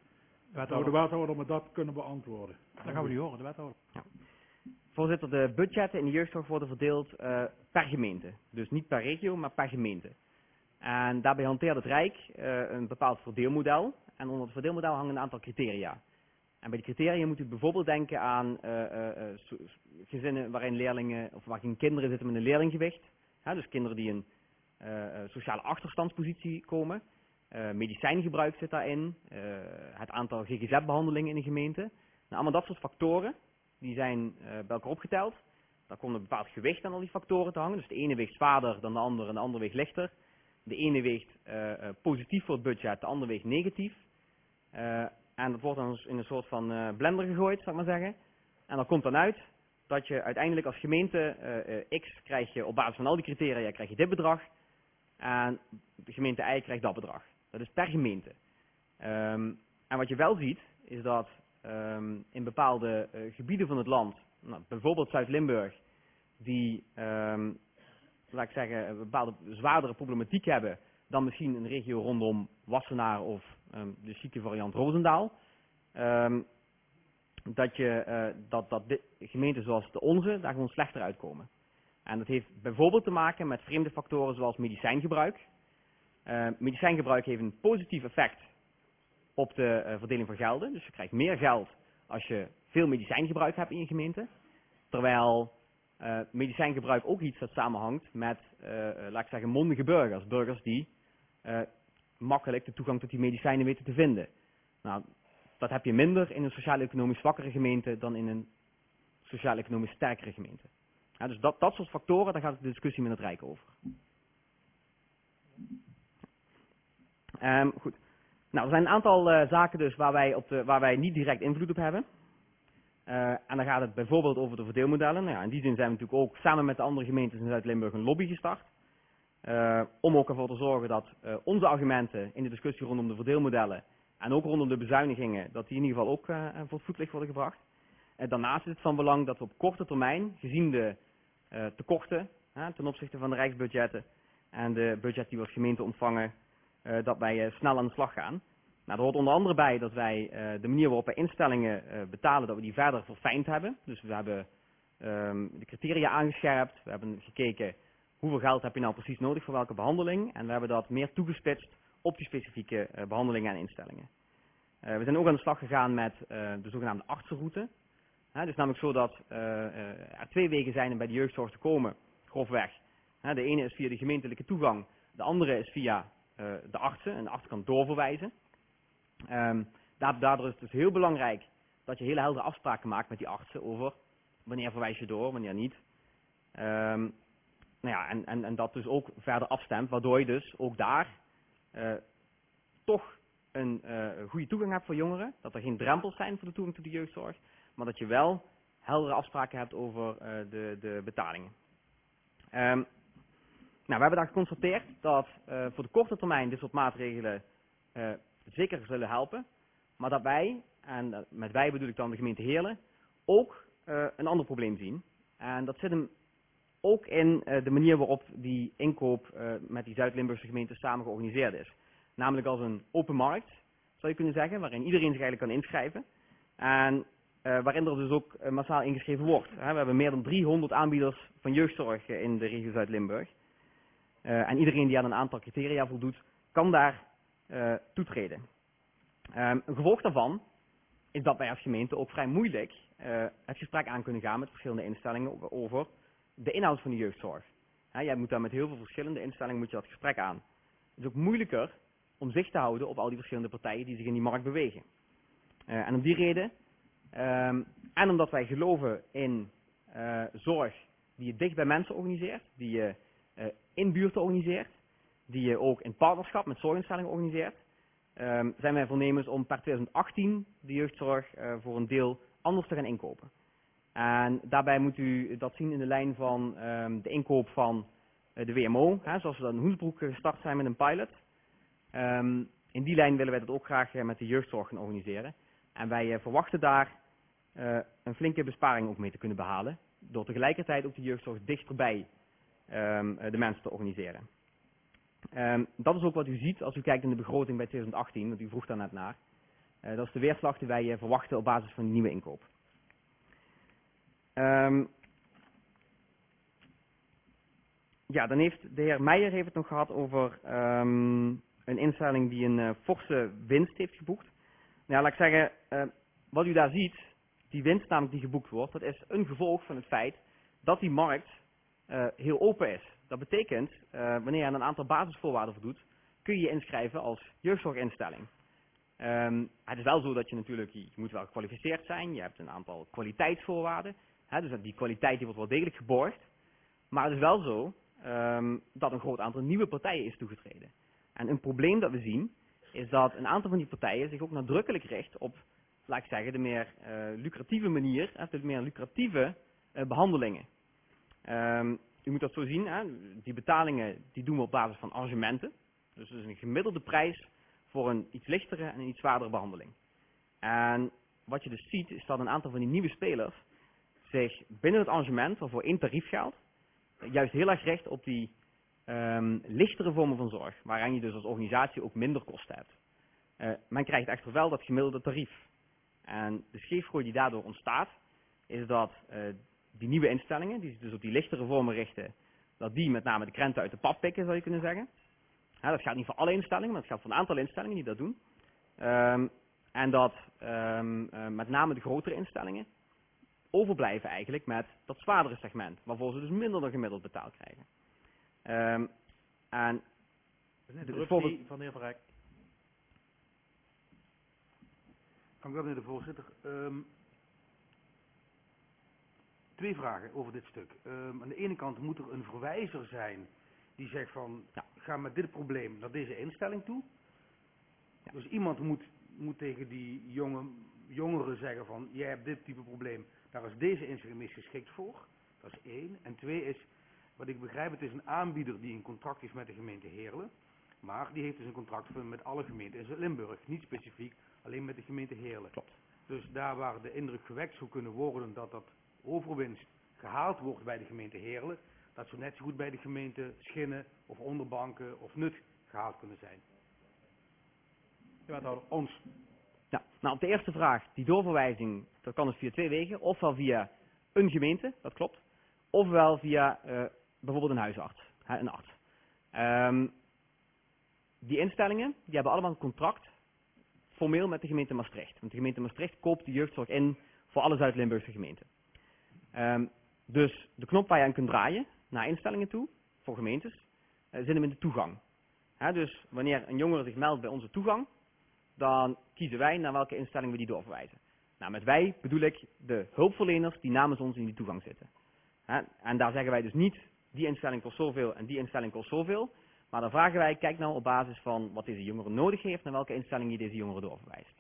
Zou de wethouder me dat kunnen beantwoorden? Dan gaan we nu horen, de wethouder. Ja. Voorzitter, de budgetten in de jeugdzorg worden verdeeld uh, per gemeente. Dus niet per regio, maar per gemeente. En daarbij hanteert het Rijk uh, een bepaald verdeelmodel. En onder het verdeelmodel hangen een aantal criteria. En bij die criteria moet u bijvoorbeeld denken aan uh, uh, uh, gezinnen waarin leerlingen, of waarin kinderen zitten met een leerlinggewicht. Ja, dus kinderen die in uh, sociale achterstandspositie komen. Uh, medicijngebruik zit daarin. Uh, het aantal G G Z-behandelingen in de gemeente. Nou, allemaal dat soort factoren, die zijn uh, bij elkaar opgeteld. Daar komt een bepaald gewicht aan al die factoren te hangen. Dus de ene weegt zwaarder dan de andere en de andere weegt lichter. De ene weegt uh, uh, positief voor het budget, de andere weegt negatief. Uh, en dat wordt dan in een soort van uh, blender gegooid, zal ik maar zeggen. En dan komt dan uit dat je uiteindelijk als gemeente uh, uh, X krijg je op basis van al die criteria krijg je dit bedrag. En de gemeente Y krijgt dat bedrag. Dat is per gemeente. Um, en wat je wel ziet, is dat um, in bepaalde uh, gebieden van het land, nou, bijvoorbeeld Zuid-Limburg, die, um, laat ik zeggen, een bepaalde zwaardere problematiek hebben dan misschien een regio rondom Wassenaar of um, de chique variant Roosendaal. Um, dat, je, uh, dat, dat de gemeenten zoals de onze daar gewoon slechter uitkomen. En dat heeft bijvoorbeeld te maken met vreemde factoren zoals medicijngebruik. Uh, medicijngebruik heeft een positief effect op de uh, verdeling van gelden. Dus je krijgt meer geld als je veel medicijngebruik hebt in je gemeente. Terwijl uh, medicijngebruik ook iets dat samenhangt met, uh, uh, laat ik zeggen, mondige burgers. Burgers die uh, makkelijk de toegang tot die medicijnen weten te vinden. Nou, dat heb je minder in een sociaal-economisch zwakkere gemeente dan in een sociaal-economisch sterkere gemeente. Ja, dus dat, dat soort factoren, daar gaat de discussie met het Rijk over. Um, goed. Nou, er zijn een aantal uh, zaken dus waar wij, op de, waar wij niet direct invloed op hebben. Uh, en dan gaat het bijvoorbeeld over de verdeelmodellen. Nou ja, in die zin zijn we natuurlijk ook samen met de andere gemeentes in Zuid-Limburg een lobby gestart. Uh, om ook ervoor te zorgen dat uh, onze argumenten in de discussie rondom de verdeelmodellen en ook rondom de bezuinigingen, dat die in ieder geval ook uh, voor het voetlicht worden gebracht. Uh, daarnaast is het van belang dat we op korte termijn, gezien de uh, tekorten uh, ten opzichte van de rijksbudgetten en de budget die we als gemeente ontvangen, uh, dat wij uh, snel aan de slag gaan. Nou, er hoort onder andere bij dat wij uh, de manier waarop wij instellingen uh, betalen, dat we die verder verfijnd hebben. Dus we hebben um, de criteria aangescherpt, we hebben gekeken hoeveel geld heb je nou precies nodig voor welke behandeling. En we hebben dat meer toegespitst op die specifieke uh, behandelingen en instellingen. Uh, we zijn ook aan de slag gegaan met uh, de zogenaamde artsenroute. Uh, het is namelijk zo dat uh, uh, er twee wegen zijn om bij de jeugdzorg te komen, grofweg. Uh, de ene is via de gemeentelijke toegang, de andere is via uh, de artsen. En de arts kan doorverwijzen. Um, daardoor is het dus heel belangrijk dat je hele heldere afspraken maakt met die artsen over wanneer verwijs je door, wanneer niet. Um, nou ja, en, en, en dat dus ook verder afstemt, waardoor je dus ook daar uh, toch een uh, goede toegang hebt voor jongeren. Dat er geen drempels zijn voor de toegang tot de jeugdzorg, maar dat je wel heldere afspraken hebt over uh, de, de betalingen. Um, nou, we hebben daar geconstateerd dat uh, voor de korte termijn dit soort maatregelen uh, zeker zullen helpen, maar dat wij, en uh, met wij bedoel ik dan de gemeente Heerlen, ook uh, een ander probleem zien. En dat zit hem ook in uh, de manier waarop die inkoop uh, met die Zuid-Limburgse gemeenten samen georganiseerd is. Namelijk als een open markt, zou je kunnen zeggen, waarin iedereen zich eigenlijk kan inschrijven. En uh, waarin er dus ook uh, massaal ingeschreven wordt. Hè. We hebben meer dan driehonderd aanbieders van jeugdzorg uh, in de regio Zuid-Limburg. Uh, en iedereen die aan een aantal criteria voldoet, kan daar uh, toetreden. Um, een gevolg daarvan is dat wij als gemeente ook vrij moeilijk uh, het gesprek aan kunnen gaan met verschillende instellingen over de inhoud van de jeugdzorg. He, jij moet daar met heel veel verschillende instellingen moet je dat gesprek aan. Het is ook moeilijker om zicht te houden op al die verschillende partijen die zich in die markt bewegen. Uh, en om die reden, um, en omdat wij geloven in uh, zorg die je dicht bij mensen organiseert, die je uh, in buurten organiseert, die je ook in partnerschap met zorginstellingen organiseert, um, zijn wij voornemens om per twintig achttien de jeugdzorg uh, voor een deel anders te gaan inkopen. En daarbij moet u dat zien in de lijn van um, de inkoop van uh, de W M O, hè, zoals we dat in Hoensbroek gestart zijn met een pilot. Um, in die lijn willen wij dat ook graag uh, met de jeugdzorg gaan organiseren. En wij uh, verwachten daar uh, een flinke besparing ook mee te kunnen behalen, door tegelijkertijd ook de jeugdzorg dichterbij um, uh, de mensen te organiseren. Um, dat is ook wat u ziet als u kijkt in de begroting bij twintig achttien, want u vroeg daar net naar. Uh, dat is de weerslag die wij uh, verwachten op basis van die nieuwe inkoop. Um, ja, dan heeft de heer Meijer heeft het nog gehad over um, een instelling die een uh, forse winst heeft geboekt. Nou, laat ik zeggen, uh, wat u daar ziet, die winst namelijk die geboekt wordt, dat is een gevolg van het feit dat die markt uh, heel open is. Dat betekent, uh, wanneer je aan een aantal basisvoorwaarden voldoet, kun je je inschrijven als jeugdzorginstelling. Um, het is wel zo dat je natuurlijk, je moet wel gekwalificeerd zijn, je hebt een aantal kwaliteitsvoorwaarden. He, dus die kwaliteit die wordt wel degelijk geborgd. Maar het is wel zo um, dat een groot aantal nieuwe partijen is toegetreden. En een probleem dat we zien, is dat een aantal van die partijen zich ook nadrukkelijk richt op, laat ik zeggen, de meer uh, lucratieve manier, hè, de meer lucratieve uh, behandelingen. Um, u moet dat zo zien, hè, die betalingen die doen we op basis van arrangementen. Dus het is een gemiddelde prijs voor een iets lichtere en een iets zwaardere behandeling. En wat je dus ziet, is dat een aantal van die nieuwe spelers zich binnen het arrangement, waarvoor één tarief geldt, juist heel erg richt op die um, lichtere vormen van zorg, waaraan je dus als organisatie ook minder kosten hebt. Uh, men krijgt echter wel dat gemiddelde tarief. En de scheefgooi die daardoor ontstaat, is dat uh, die nieuwe instellingen, die zich dus op die lichtere vormen richten, dat die met name de krenten uit de pap pikken, zou je kunnen zeggen. Ja, dat gaat niet voor alle instellingen, maar het gaat voor een aantal instellingen die dat doen. Um, en dat um, uh, met name de grotere instellingen overblijven eigenlijk met dat zwaardere segment, waarvoor ze dus minder dan gemiddeld betaald krijgen. Um, en de interruptie van de heer Verrijk. Dank u wel, meneer de voorzitter. Um, twee vragen over dit stuk. Um, aan de ene kant moet er een verwijzer zijn die zegt van, ja, ga met dit probleem naar deze instelling toe. Ja. Dus iemand moet, moet tegen die jonge, jongeren zeggen van, jij hebt dit type probleem, daar is deze instelling mis geschikt voor. Dat is één. En twee is, wat ik begrijp, het is een aanbieder die een contract heeft met de gemeente Heerlen. Maar die heeft dus een contract met alle gemeenten in Zuid-Limburg. Niet specifiek alleen met de gemeente Heerlen. Klopt. Dus daar waar de indruk gewekt zou kunnen worden dat dat overwinst gehaald wordt bij de gemeente Heerlen, dat zou net zo goed bij de gemeente Schinnen of Onderbanken of Nut gehaald kunnen zijn. Ja, ons. Ja, nou op de eerste vraag, die doorverwijzing, dat kan dus via twee wegen. Ofwel via een gemeente, dat klopt. Ofwel via uh, bijvoorbeeld een huisarts, hè, een arts. Um, die instellingen, die hebben allemaal een contract, formeel met de gemeente Maastricht. Want de gemeente Maastricht koopt de jeugdzorg in voor alle Zuid-Limburgse gemeenten. Um, dus de knop waar je aan kunt draaien, naar instellingen toe, voor gemeentes, uh, zit hem in de toegang. Hè, dus wanneer een jongere zich meldt bij onze toegang, dan kiezen wij naar welke instelling we die doorverwijzen. Nou, met wij bedoel ik de hulpverleners die namens ons in die toegang zitten. Hè, en daar zeggen wij dus niet, die instelling kost zoveel en die instelling kost zoveel. Maar dan vragen wij, kijk nou op basis van wat deze jongere nodig heeft, naar welke instelling je deze jongere doorverwijst.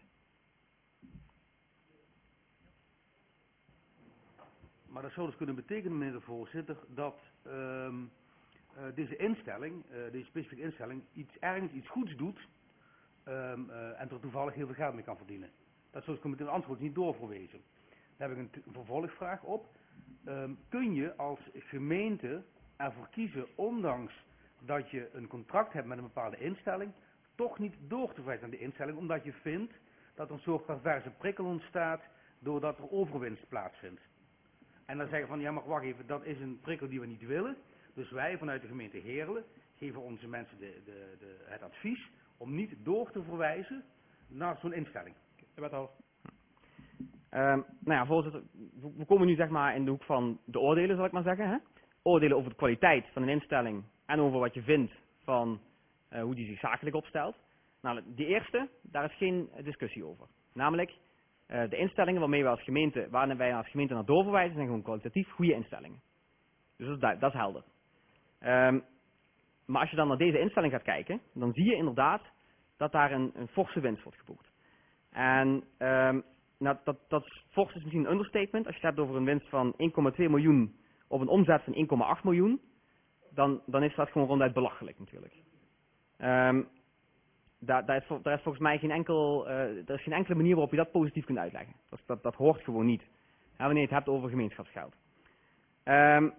Maar dat zou dus kunnen betekenen, meneer de voorzitter, dat um, uh, deze instelling, uh, deze specifieke instelling, iets ergens iets goeds doet um, uh, en er toevallig heel veel geld mee kan verdienen. Dat zou dus kunnen betekenen, anders wordt het niet doorverwezen. Daar heb ik een, een vervolgvraag op. um, kun je als gemeente ervoor kiezen, ondanks dat je een contract hebt met een bepaalde instelling, toch niet door te verwijzen aan de instelling, omdat je vindt dat er een soort perverse prikkel ontstaat doordat er overwinst plaatsvindt. En dan zeggen van, ja maar wacht even, dat is een prikkel die we niet willen. Dus wij vanuit de gemeente Heerlen geven onze mensen de, de, de, het advies om niet door te verwijzen naar zo'n instelling. De wethouder. Um, nou ja, voorzitter, we komen nu zeg maar in de hoek van de oordelen, zal ik maar zeggen. Hè? Oordelen over de kwaliteit van een instelling en over wat je vindt van uh, hoe die zich zakelijk opstelt. Nou, die eerste, daar is geen discussie over. Namelijk, uh, de instellingen waarmee wij als gemeente, waar wij als gemeente naar doorverwijzen, zijn gewoon kwalitatief goede instellingen. Dus dat is, duidelijk, dat is helder. Um, maar als je dan naar deze instelling gaat kijken, dan zie je inderdaad dat daar een, een forse winst wordt geboekt. En um, nou, dat, dat is, fors is misschien een understatement. Als je het hebt over een winst van één komma twee miljoen op een omzet van één komma acht miljoen, dan, dan is dat gewoon ronduit belachelijk natuurlijk. Um, daar, daar, is, daar is volgens mij geen, enkel, uh, er is geen enkele manier waarop je dat positief kunt uitleggen. Dat, dat, dat hoort gewoon niet. Ja, wanneer je het hebt over gemeenschapsgeld. Um,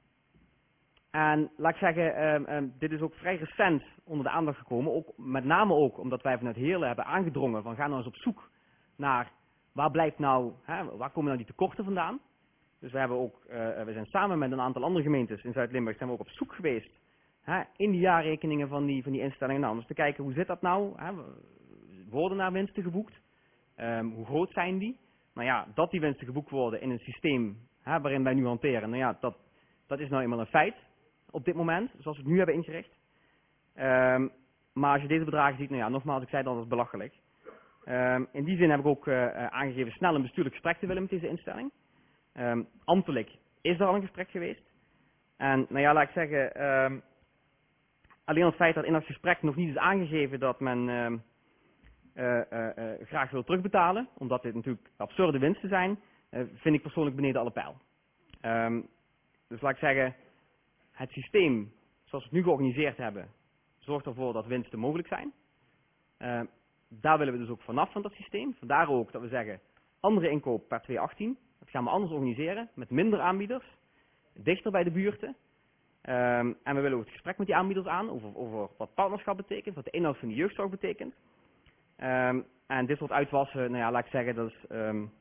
en laat ik zeggen, um, um, dit is ook vrij recent onder de aandacht gekomen. Ook, met name ook omdat wij vanuit Heerlen hebben aangedrongen van ga nou eens op zoek naar waar blijkt nou, hè, waar komen nou die tekorten vandaan. Dus we, hebben ook, uh, we zijn samen met een aantal andere gemeentes in Zuid-Limburg zijn we ook op zoek geweest hè, in die jaarrekeningen van die, van die instellingen. Nou, dus te kijken hoe zit dat nou, hè, worden daar winsten geboekt, um, hoe groot zijn die. Nou ja, dat die winsten geboekt worden in een systeem hè, waarin wij nu hanteren, nou ja, dat, dat is nou eenmaal een feit op dit moment, zoals we het nu hebben ingericht. Um, maar als je deze bedragen ziet, nou ja, nogmaals, ik zei dat, dat is belachelijk. Um, in die zin heb ik ook uh, aangegeven snel een bestuurlijk gesprek te willen met deze instelling. Um, ambtelijk is er al een gesprek geweest. En nou ja, laat ik zeggen, um, alleen het feit dat in dat gesprek nog niet is aangegeven dat men um, uh, uh, uh, graag wil terugbetalen, omdat dit natuurlijk absurde winsten zijn, uh, vind ik persoonlijk beneden alle pijl. Um, dus laat ik zeggen, het systeem zoals we het nu georganiseerd hebben, zorgt ervoor dat winsten mogelijk zijn. Uh, daar willen we dus ook vanaf van dat systeem. Vandaar ook dat we zeggen, andere inkoop per twee achttien. Dat gaan we anders organiseren, met minder aanbieders, dichter bij de buurten. Um, en we willen ook het gesprek met die aanbieders aan, over, over wat partnerschap betekent, wat de inhoud van de jeugdzorg betekent. Um, en dit soort uitwassen, nou ja, laat ik zeggen, dat is um,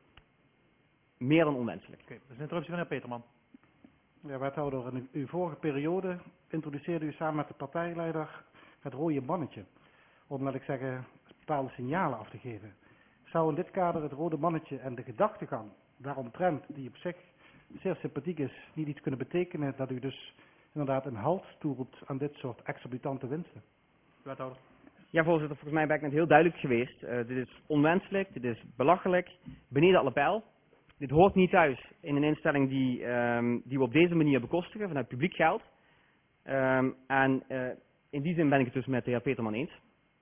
meer dan onwenselijk. Oké, dat is een interruptie van heer Peterman. Ja, wethouder, in uw vorige periode introduceerde u samen met de partijleider het rode mannetje. Om, laat ik zeggen, bepaalde signalen af te geven. Zou in dit kader het rode mannetje en de gedachtegang daaromtrent, die op zich zeer sympathiek is, niet iets kunnen betekenen dat u dus inderdaad een halt toeroept aan dit soort exorbitante winsten? Wethouder. Ja, voorzitter, volgens mij ben ik net heel duidelijk geweest. Uh, dit is onwenselijk, dit is belachelijk, beneden alle pijl. Dit hoort niet thuis in een instelling die, um, die we op deze manier bekostigen, vanuit publiek geld. Um, en uh, in die zin ben ik het dus met de heer Peterman eens.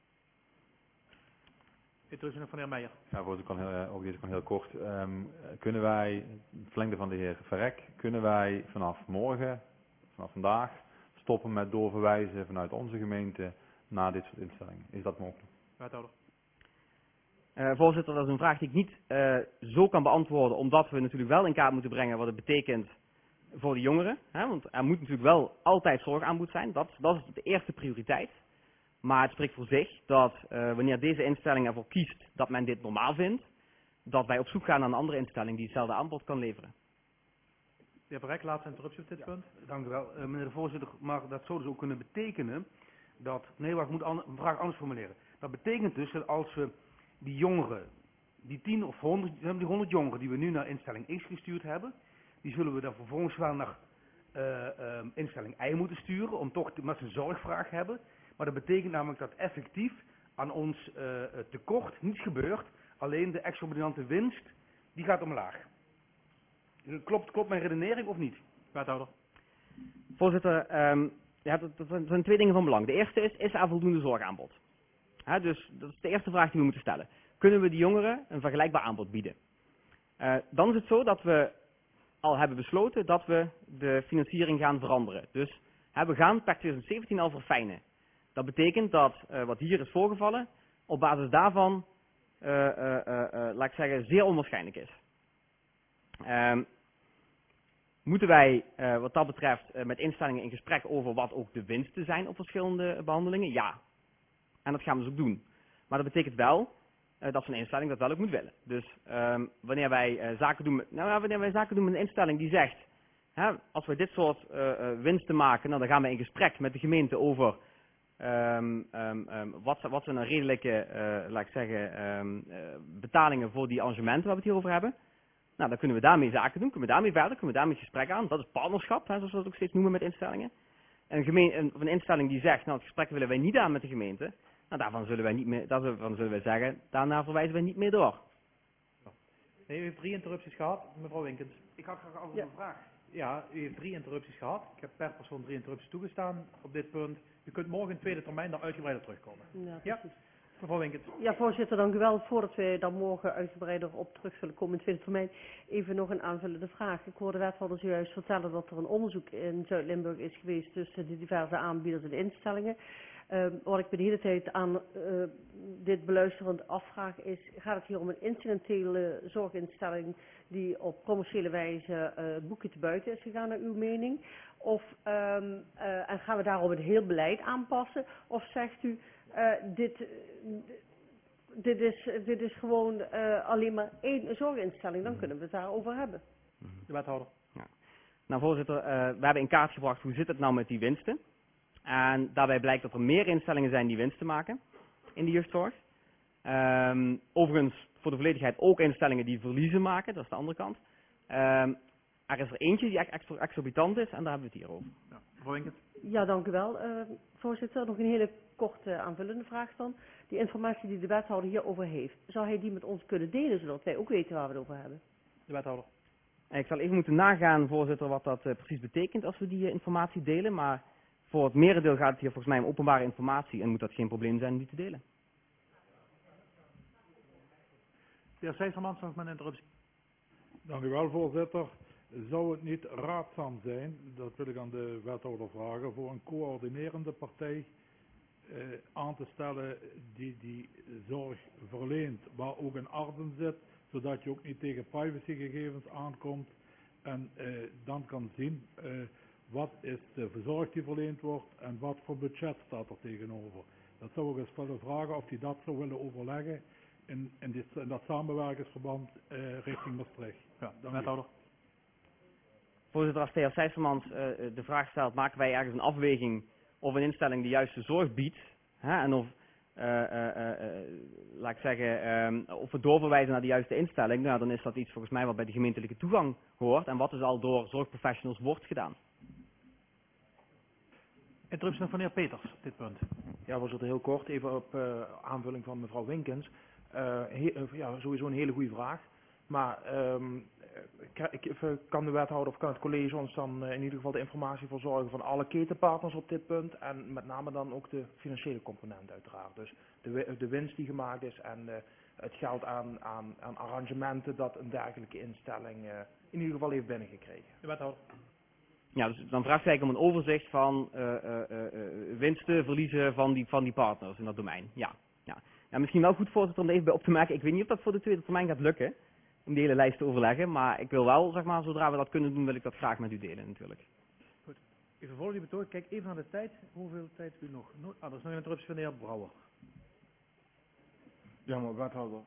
Interruptie van de heer Meijer. Ja, voorzitter, kan heel, ook deze kan heel kort. Um, kunnen wij, het verlengde van de heer Verrek, kunnen wij vanaf morgen, vanaf vandaag, stoppen met doorverwijzen vanuit onze gemeente naar dit soort instellingen? Is dat mogelijk? Wethouder. Uh, voorzitter, dat is een vraag die ik niet uh, zo kan beantwoorden, omdat we natuurlijk wel in kaart moeten brengen wat het betekent voor de jongeren. Hè? Want er moet natuurlijk wel altijd zorgaanbod zijn, dat, dat is de eerste prioriteit. Maar het spreekt voor zich dat uh, wanneer deze instelling ervoor kiest dat men dit normaal vindt, dat wij op zoek gaan naar een andere instelling die hetzelfde aanbod kan leveren. De heer Verrek, laatste interruptie op dit punt. Dank u wel. Uh, meneer de voorzitter, maar dat zou dus ook kunnen betekenen dat, nee wacht, ik moet an, een vraag anders formuleren. Dat betekent dus dat als we die jongeren, die tien of honderd, die honderd jongeren die we nu naar instelling X gestuurd hebben, die zullen we dan vervolgens wel naar uh, uh, instelling Y moeten sturen, om toch met een zorgvraag hebben. Maar dat betekent namelijk dat effectief aan ons uh, tekort niets gebeurt, alleen de exorbitante winst, die gaat omlaag. Klopt, klopt mijn redenering of niet? Wethouder. Voorzitter, um, ja, dat, dat zijn twee dingen van belang. De eerste is, is er voldoende zorgaanbod? He, dus dat is de eerste vraag die we moeten stellen. Kunnen we de jongeren een vergelijkbaar aanbod bieden? Uh, dan is het zo dat we al hebben besloten dat we de financiering gaan veranderen. Dus he, we gaan per twintig zeventien al verfijnen. Dat betekent dat uh, wat hier is voorgevallen, op basis daarvan, uh, uh, uh, uh, laat ik zeggen, zeer onwaarschijnlijk is. Um, moeten wij uh, wat dat betreft uh, met instellingen in gesprek over wat ook de winsten zijn op verschillende behandelingen? Ja. En dat gaan we dus ook doen. Maar dat betekent wel uh, dat zo'n instelling dat wel ook moet willen. Dus um, wanneer wij uh, zaken doen met, nou, wanneer wij zaken doen met een instelling die zegt, hè, als we dit soort uh, uh, winsten maken, nou, dan gaan we in gesprek met de gemeente over um, um, um, wat, wat zijn een redelijke, uh, laat ik zeggen, um, uh, betalingen voor die arrangementen waar we het hier over hebben. Nou, dan kunnen we daarmee zaken doen, kunnen we daarmee verder, kunnen we daarmee gesprek aan. Dat is partnerschap, hè, zoals we dat ook steeds noemen met instellingen. En een, gemeen, een, een instelling die zegt, nou, het gesprek willen wij niet aan met de gemeente, nou, daarvan zullen wij niet meer, daarvan zullen wij zeggen, daarna verwijzen wij niet meer door. Nee, u heeft drie interrupties gehad, mevrouw Winkens. Ik had graag altijd Ja. een vraag. Ja, u heeft drie interrupties gehad. Ik heb per persoon drie interrupties toegestaan op dit punt. U kunt morgen in tweede termijn daar uitgebreider terugkomen. Ja, Ja, mevrouw Winkens. Ja, voorzitter, dank u wel. Voordat wij daar morgen uitgebreider op terug zullen komen in tweede termijn, even nog een aanvullende vraag. Ik hoorde de wethouder zojuist vertellen dat er een onderzoek in Zuid-Limburg is geweest tussen de diverse aanbieders en instellingen. Uh, wat ik me de hele tijd aan uh, dit beluisterend afvraag is, gaat het hier om een incidentele zorginstelling die op commerciële wijze uh, het boekje te buiten is gegaan naar uw mening? Of um, uh, en gaan we daarom het heel beleid aanpassen? Of zegt u, uh, dit, uh, dit, is, dit is gewoon uh, alleen maar één zorginstelling, dan kunnen we het daarover hebben. De wethouder. Ja. Nou voorzitter, uh, we hebben in kaart gebracht hoe zit het nou met die winsten. En daarbij blijkt dat er meer instellingen zijn die winsten maken in de jeugdzorg. Um, overigens, voor de volledigheid ook instellingen die verliezen maken, dat is de andere kant. Um, er is er eentje die echt exorbitant is en daar hebben we het hier over. Ja, mevrouw Winkens. Ja, dank u wel. Uh, voorzitter, nog een hele korte aanvullende vraag dan. Die informatie die de wethouder hierover heeft, zou hij die met ons kunnen delen, zodat wij ook weten waar we het over hebben? De wethouder. Ik zal even moeten nagaan, voorzitter, wat dat uh, precies betekent als we die uh, informatie delen, maar voor het merendeel gaat het hier volgens mij om openbare informatie en moet dat geen probleem zijn om die te delen. De heer Sijsterman, nog met een interruptie. Dank u wel, voorzitter. Zou het niet raadzaam zijn, dat wil ik aan de wethouder vragen, voor een coördinerende partij eh, aan te stellen die die zorg verleent, waar ook een arts in zit, zodat je ook niet tegen privacygegevens aankomt en eh, dan kan zien eh, wat is de zorg die verleend wordt en wat voor budget staat er tegenover. Dat zou ik eens willen vragen of die dat zou willen overleggen in, in, dit, in dat samenwerkingsverband eh, richting Maastricht. Ja, de wethouder. Voorzitter, als de heer Sijstermans uh, de vraag stelt, maken wij ergens een afweging of een instelling de juiste zorg biedt, hè, en of, uh, uh, uh, uh, laat ik zeggen, um, of we doorverwijzen naar de juiste instelling, nou, dan is dat iets volgens mij wat bij de gemeentelijke toegang hoort en wat dus al door zorgprofessionals wordt gedaan. Interruptie van de heer Peters, op dit punt. Ja, voorzitter, heel kort, even op uh, aanvulling van mevrouw Winkens. Uh, he, uh, ja, sowieso een hele goede vraag. Maar um, ik, kan de wethouder of kan het college ons dan uh, in ieder geval de informatie verzorgen van alle ketenpartners op dit punt. En met name dan ook de financiële component uiteraard. Dus de, de winst die gemaakt is en uh, het geld aan, aan, aan arrangementen dat een dergelijke instelling uh, in ieder geval heeft binnengekregen. De wethouder. Ja, dus dan vraagt zij om een overzicht van uh, uh, uh, winsten, verliezen van die, van die partners in dat domein. Ja, ja. Ja, misschien wel goed, voorzitter, om er even bij op te merken. Ik weet niet of dat voor de tweede termijn gaat lukken, om die hele lijst te overleggen. Maar ik wil wel, zeg maar, zodra we dat kunnen doen, wil ik dat graag met u delen natuurlijk. Goed. Even voor die betoog. Kijk even naar de tijd. Hoeveel tijd heb u nog? No ah, er is nog een interruptie van de heer Brouwer. Ja, maar wethouder.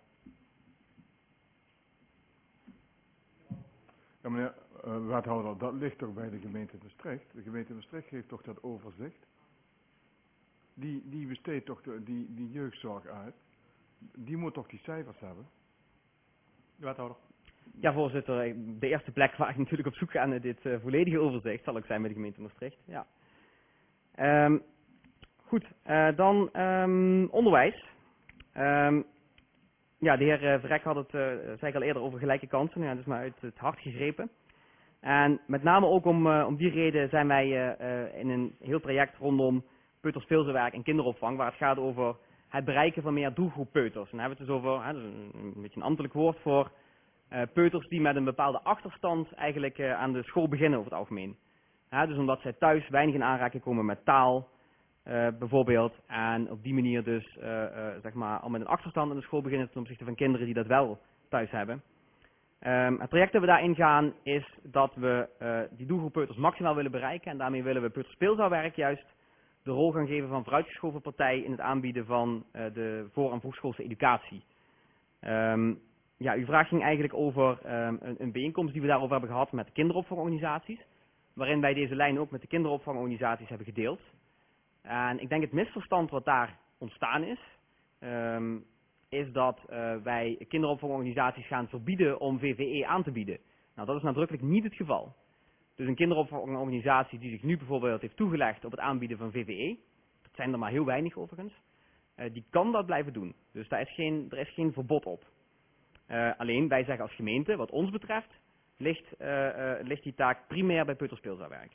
Ja, meneer uh, wethouder, dat ligt toch bij de gemeente Maastricht. De gemeente Maastricht heeft toch dat overzicht. Die, die besteedt toch de, die, die jeugdzorg uit. Die moet toch die cijfers hebben? De wethouder. Ja, voorzitter. De eerste plek waar ik natuurlijk op zoek ga naar dit uh, volledige overzicht zal ook zijn bij de gemeente Maastricht. Ja. Um, goed, uh, dan um, onderwijs. Um, ja, de heer uh, Verrek had het, uh, zei ik al eerder, over gelijke kansen. Ja, dat is maar uit het hart gegrepen. En met name ook om, uh, om die reden zijn wij uh, uh, in een heel traject rondom peuterspeelsenwerk en kinderopvang, waar het gaat over het bereiken van meer doelgroep peuters. En dan hebben we het dus over, hè, dat is een, een beetje een ambtelijk woord voor uh, peuters die met een bepaalde achterstand eigenlijk uh, aan de school beginnen over het algemeen. Ja, dus omdat zij thuis weinig in aanraking komen met taal, uh, bijvoorbeeld, en op die manier dus uh, uh, zeg maar al met een achterstand aan de school beginnen ten opzichte van kinderen die dat wel thuis hebben. Um, het traject dat we daarin gaan is dat we uh, die doelgroep peuters maximaal willen bereiken. En daarmee willen we peuterspeelzaalwerk juist de rol gaan geven van vooruitgeschoven partij in het aanbieden van uh, de voor- en vroegschoolse educatie. Um, ja, uw vraag ging eigenlijk over um, een, een bijeenkomst die we daarover hebben gehad met de kinderopvangorganisaties. Waarin wij deze lijn ook met de kinderopvangorganisaties hebben gedeeld. En ik denk het misverstand wat daar ontstaan is, um, is dat uh, wij kinderopvangorganisaties gaan verbieden om V V E aan te bieden. Nou, dat is nadrukkelijk niet het geval. Dus een kinderopvangorganisatie die zich nu bijvoorbeeld heeft toegelegd op het aanbieden van V V E, dat zijn er maar heel weinig overigens, uh, die kan dat blijven doen. Dus daar is geen, er is geen verbod op. Uh, alleen, wij zeggen als gemeente, wat ons betreft, ligt, uh, uh, ligt die taak primair bij peuterspeelzaalwerk.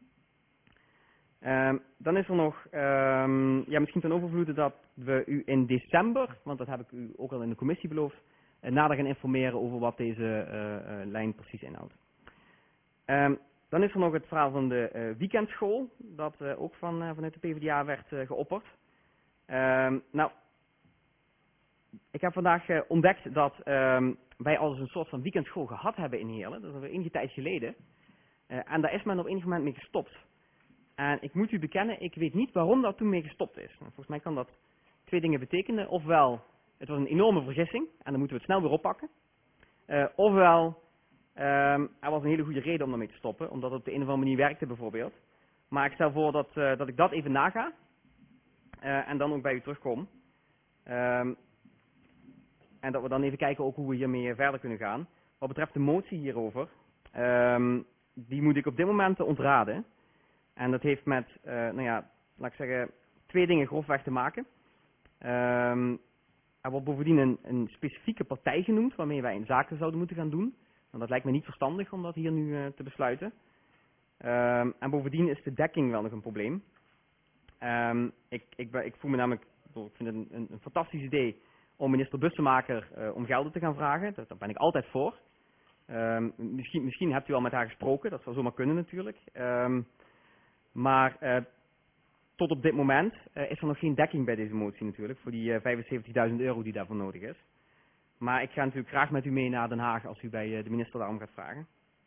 Um, dan is er nog, um, ja, misschien ten overvloede dat we u in december, want dat heb ik u ook al in de commissie beloofd, uh, nader gaan informeren over wat deze uh, uh, lijn precies inhoudt. Um, dan is er nog het verhaal van de uh, weekendschool, dat uh, ook van, uh, vanuit de P v d A werd uh, geopperd. Um, nou, ik heb vandaag uh, ontdekt dat um, wij al eens een soort van weekendschool gehad hebben in Heerlen, dat is alweer enige tijd geleden. Uh, en daar is men op enig moment mee gestopt. En ik moet u bekennen, ik weet niet waarom dat toen mee gestopt is. Volgens mij kan dat twee dingen betekenen. Ofwel, het was een enorme vergissing en dan moeten we het snel weer oppakken. Uh, ofwel, um, er was een hele goede reden om daarmee te stoppen, omdat het op de een of andere manier werkte bijvoorbeeld. Maar ik stel voor dat, uh, dat ik dat even naga uh, en dan ook bij u terugkom. Um, en dat we dan even kijken ook hoe we hiermee verder kunnen gaan. Wat betreft de motie hierover, um, die moet ik op dit moment ontraden. En dat heeft met, uh, nou ja, laat ik zeggen, twee dingen grofweg te maken. Um, er wordt bovendien een, een specifieke partij genoemd waarmee wij een zaken zouden moeten gaan doen. Want dat lijkt me niet verstandig om dat hier nu uh, te besluiten. Um, en bovendien is de dekking wel nog een probleem. Um, ik, ik, ik voel me namelijk, ik vind het een, een, een fantastisch idee om minister Bussemaker uh, om gelden te gaan vragen. Dat, daar ben ik altijd voor. Um, misschien, misschien hebt u al met haar gesproken, dat zou zomaar kunnen natuurlijk. Um, Maar uh, tot op dit moment uh, is er nog geen dekking bij deze motie natuurlijk, voor die uh, vijfenzeventigduizend euro die daarvoor nodig is. Maar ik ga natuurlijk graag met u mee naar Den Haag als u bij uh, de minister daarom gaat vragen.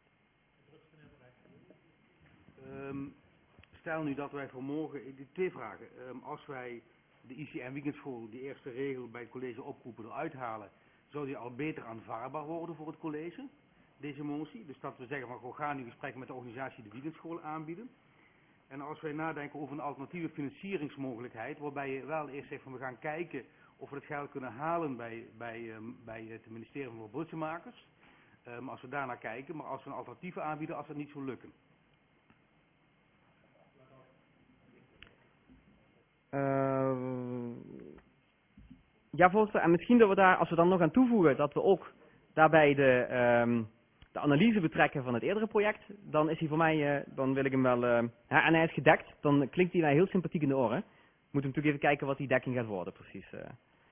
Um, stel nu dat wij voor morgen, twee vragen. Um, als wij de I C M weekendschool, die eerste regel bij het college oproepen, eruit halen, zou die al beter aanvaardbaar worden voor het college, deze motie? Dus dat we zeggen van, goh, ga nu gesprekken met de organisatie die de weekendschool aanbieden. En als wij nadenken over een alternatieve financieringsmogelijkheid, waarbij je wel eerst zegt van we gaan kijken of we het geld kunnen halen bij, bij, um, bij het ministerie van Verbrutsmakers. Um, als we daarnaar kijken, maar als we een alternatieve aanbieden, als dat niet zou lukken. Uh, ja, voorzitter. En misschien dat we daar, als we dan nog aan toevoegen, dat we ook daarbij de... Um, de analyse betrekken van het eerdere project, dan is hij voor mij, uh, dan wil ik hem wel, uh, ja, en hij is gedekt, dan klinkt hij mij heel sympathiek in de oren. We moeten natuurlijk even kijken wat die dekking gaat worden, precies. Uh.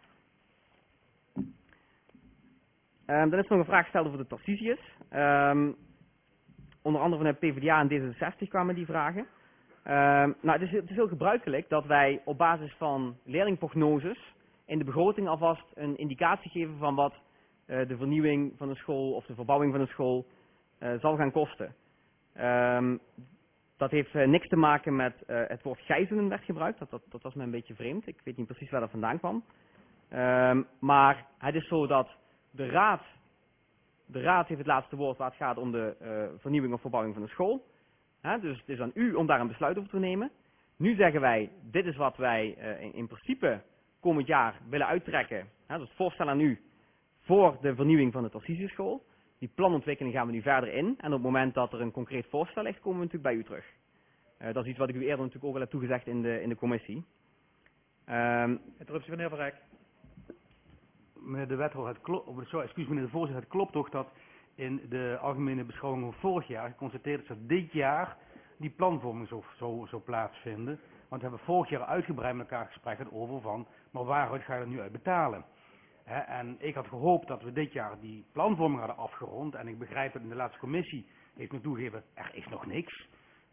Um, dan is er nog een vraag gesteld over de Tarcisius. Um, onder andere van de P v d A en D zesenzestig kwamen die vragen. Um, nou, het is, het is heel gebruikelijk dat wij op basis van leerlingprognoses in de begroting alvast een indicatie geven van wat Uh, de vernieuwing van een school of de verbouwing van een school uh, zal gaan kosten. Um, dat heeft uh, niks te maken met uh, het woord gijzelen werd gebruikt. Dat, dat, dat was me een beetje vreemd. Ik weet niet precies waar dat vandaan kwam. Um, maar het is zo dat de raad, de raad heeft het laatste woord waar het gaat om de uh, vernieuwing of verbouwing van een school. Huh, dus het is aan u om daar een besluit over te nemen. Nu zeggen wij, dit is wat wij uh, in, in principe komend jaar willen uittrekken. Huh, dus het voorstel aan u voor de vernieuwing van de Tarcisiusschool. Die planontwikkeling gaan we nu verder in. En op het moment dat er een concreet voorstel ligt, komen we natuurlijk bij u terug. Uh, dat is iets wat ik u eerder natuurlijk ook al heb toegezegd in de, in de commissie. Um, Interruptie van de heer Verrijk. Meneer de wethouder, het klopt, sorry, excuus meneer de voorzitter, het klopt toch dat in de algemene beschouwing van vorig jaar geconstateerd is dat dit jaar die planvorming zo, zo, zo plaatsvinden. Want we hebben vorig jaar uitgebreid met elkaar gesprekken over van, maar waaruit ga je er nu uit betalen? He, en ik had gehoopt dat we dit jaar die planvorming hadden afgerond. En ik begrijp dat in de laatste commissie heeft men toegegeven, er is nog niks.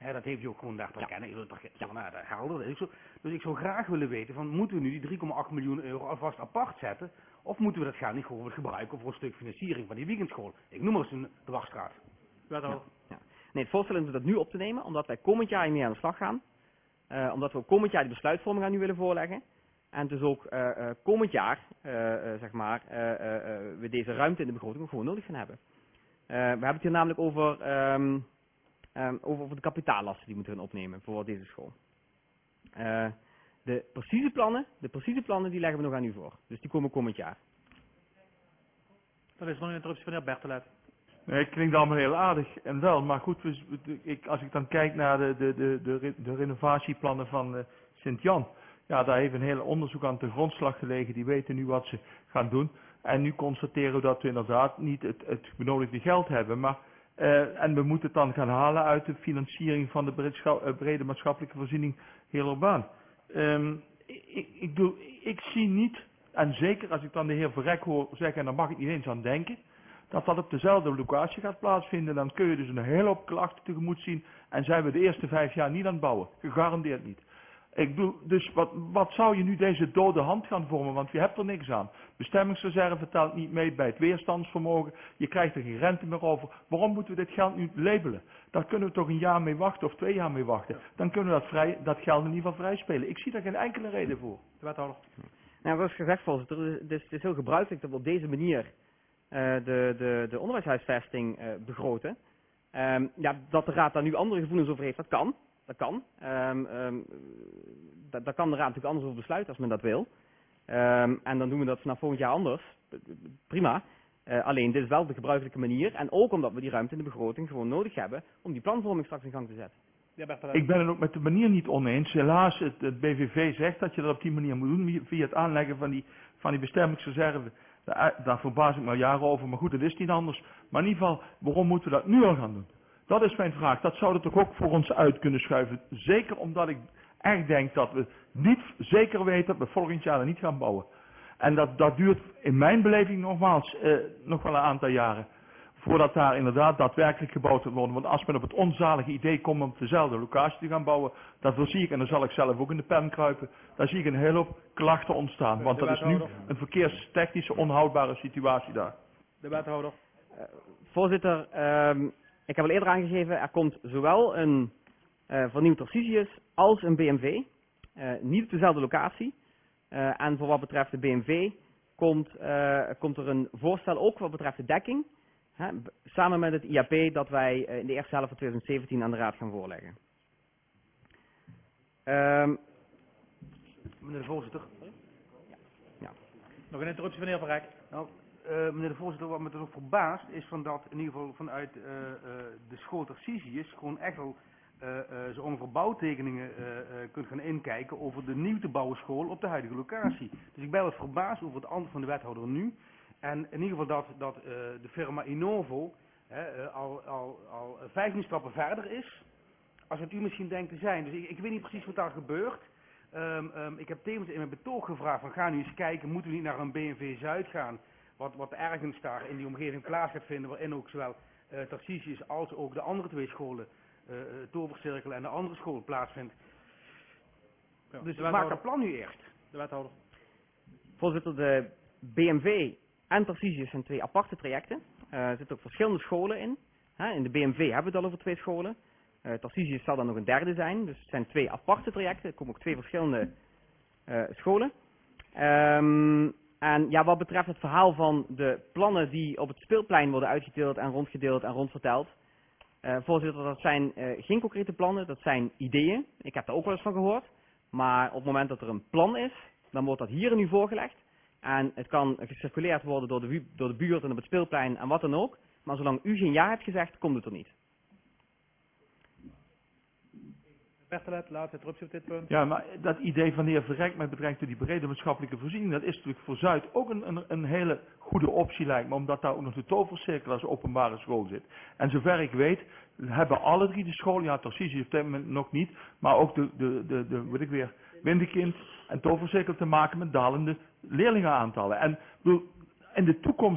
Hè, dat heeft u ook gewoon daar te erkennen. Ja. Ja. Nou, dat helder. Dus, dus ik zou graag willen weten, van, moeten we nu die drie komma acht miljoen euro alvast apart zetten? Of moeten we dat geld niet gewoon gebruiken voor een stuk financiering van die weekendschool? Ik noem maar eens een dwarsstraat. Ja. Ja. Nee, het voorstel is om dat nu op te nemen, omdat wij komend jaar hiermee aan de slag gaan. Uh, omdat we ook komend jaar die besluitvorming aan u willen voorleggen. En dus ook uh, uh, komend jaar, uh, uh, zeg maar, uh, uh, uh, we deze ruimte in de begroting ook gewoon nodig gaan hebben. Uh, we hebben het hier namelijk over, um, um, over, over de kapitaallasten die we moeten gaan opnemen voor deze school. Uh, de precieze plannen, de precieze plannen die leggen we nog aan u voor. Dus die komen komend jaar. Dat is nog een interruptie van de heer Bertelet. Nee, het klinkt allemaal heel aardig en wel, maar goed, we, ik, als ik dan kijk naar de, de, de, de, de renovatieplannen van uh, Sint-Jan, ja, daar heeft een heel onderzoek aan de grondslag gelegen, die weten nu wat ze gaan doen. En nu constateren we dat we inderdaad niet het, het benodigde geld hebben, maar, uh, en we moeten het dan gaan halen uit de financiering van de brede, brede maatschappelijke voorziening heel urbaan. Um, ik, ik, doe, ik zie niet, en zeker als ik dan de heer Verrek hoor zeggen, en daar mag ik niet eens aan denken, dat dat op dezelfde locatie gaat plaatsvinden, dan kun je dus een hele hoop klachten tegemoet zien en zijn we de eerste vijf jaar niet aan het bouwen. Gegarandeerd niet. Ik bedoel, dus wat, wat zou je nu deze dode hand gaan vormen, want je hebt er niks aan. Bestemmingsreserve telt niet mee bij het weerstandsvermogen, je krijgt er geen rente meer over. Waarom moeten we dit geld nu labelen? Daar kunnen we toch een jaar mee wachten of twee jaar mee wachten. Dan kunnen we dat, vrij, dat geld in ieder geval vrij spelen. Ik zie daar geen enkele reden voor. De wethouder. Nou, zoals gezegd, voorzitter, het is, het is heel gebruikelijk dat we op deze manier uh, de, de, de onderwijshuisvesting uh, begroten. Um, ja, dat de raad daar nu andere gevoelens over heeft, dat kan. Dat kan. Um, um, da, daar kan de raad natuurlijk anders over besluiten als men dat wil. Um, en dan doen we dat vanaf volgend jaar anders. Prima. Uh, alleen dit is wel de gebruikelijke manier. En ook omdat we die ruimte in de begroting gewoon nodig hebben om die planvorming straks in gang te zetten. Ik ben het ook met de manier niet oneens. Helaas, het, het B V V zegt dat je dat op die manier moet doen, via het aanleggen van die, van die bestemmingsreserve. Daar, daar verbaas ik me al jaren over, maar goed, dat is niet anders. Maar in ieder geval, waarom moeten we dat nu al gaan doen? Dat is mijn vraag. Dat zou er toch ook voor ons uit kunnen schuiven. Zeker omdat ik echt denk dat we niet zeker weten dat we volgend jaar er niet gaan bouwen. En dat, dat duurt in mijn beleving nogmaals eh, nog wel een aantal jaren. Voordat daar inderdaad daadwerkelijk gebouwd wordt worden. Want als men op het onzalige idee komt om op dezelfde locatie te gaan bouwen, dat voorzie ik, en dan zal ik zelf ook in de pen kruipen, dan zie ik een hele hoop klachten ontstaan. Want dat is nu een verkeerstechnische onhoudbare situatie daar. De wethouder. Uh, voorzitter, um, ik heb al eerder aangegeven, er komt zowel een uh, vernieuwd Tarcisius als een B M W. Uh, niet op dezelfde locatie. Uh, en voor wat betreft de B M W komt, uh, komt er een voorstel ook wat betreft de dekking. Hè, samen met het I A P dat wij uh, in de eerste helft van twintig zeventien aan de raad gaan voorleggen. Um, meneer de voorzitter. Ja. Ja. Nog een interruptie van de heer Verrek. Nou, uh, meneer de voorzitter, wat me dus ook verbaast is van dat in ieder geval vanuit uh, uh, de school Tarcisius gewoon echt wel uh, uh, zo ongeveer bouwtekeningen uh, uh, kunt gaan inkijken over de nieuw te bouwen school op de huidige locatie. Dus ik ben wel verbaasd over het antwoord van de wethouder nu. En in ieder geval dat, dat uh, de firma Innovo hè, uh, al, al, al vijftien stappen verder is, als het u misschien denkt te zijn. Dus ik, ik weet niet precies wat daar gebeurt. Um, um, ik heb tevens in mijn betoog gevraagd van ga nu eens kijken, moeten we niet naar een B M V Zuid gaan, wat, wat ergens daar in die omgeving plaats gaat vinden, waarin ook zowel uh, Tarcisius als ook de andere twee scholen, uh, Tovercirkel en de andere school plaatsvindt. Ja, dus maak dat plan nu eerst. De wethouder. Voorzitter, de B M V en Tarcisius zijn twee aparte trajecten. Uh, er zitten ook verschillende scholen in. Hè, in de B M V hebben we het al over twee scholen. Uh, Tarcisius zal dan nog een derde zijn. Dus het zijn twee aparte trajecten. Er komen ook twee verschillende uh, scholen. Um, en ja, wat betreft het verhaal van de plannen die op het speelplein worden uitgedeeld en rondgedeeld en rondverteld. Uh, voorzitter, dat zijn uh, geen concrete plannen, dat zijn ideeën. Ik heb er ook wel eens van gehoord. Maar op het moment dat er een plan is, dan wordt dat hier en nu voorgelegd. En het kan gecirculeerd worden door de, door de buurt en op het speelplein en wat dan ook. Maar zolang u geen ja hebt gezegd, komt het er niet. Bertelet, laatste interruptie op dit punt. Ja, maar dat idee van de heer Verrek met betrekking tot die brede maatschappelijke voorziening, dat is natuurlijk voor Zuid ook een, een, een hele goede optie lijkt me, omdat daar ook nog de Tovercirkel als openbare school zit. En zover ik weet, hebben alle drie de scholen, ja, Tarcisius op dit moment nog niet, maar ook de, de, de, de weet ik weer, Windekind en Tovercirkel te maken met dalende leerlingenaantallen. En bedoel, in de toekomst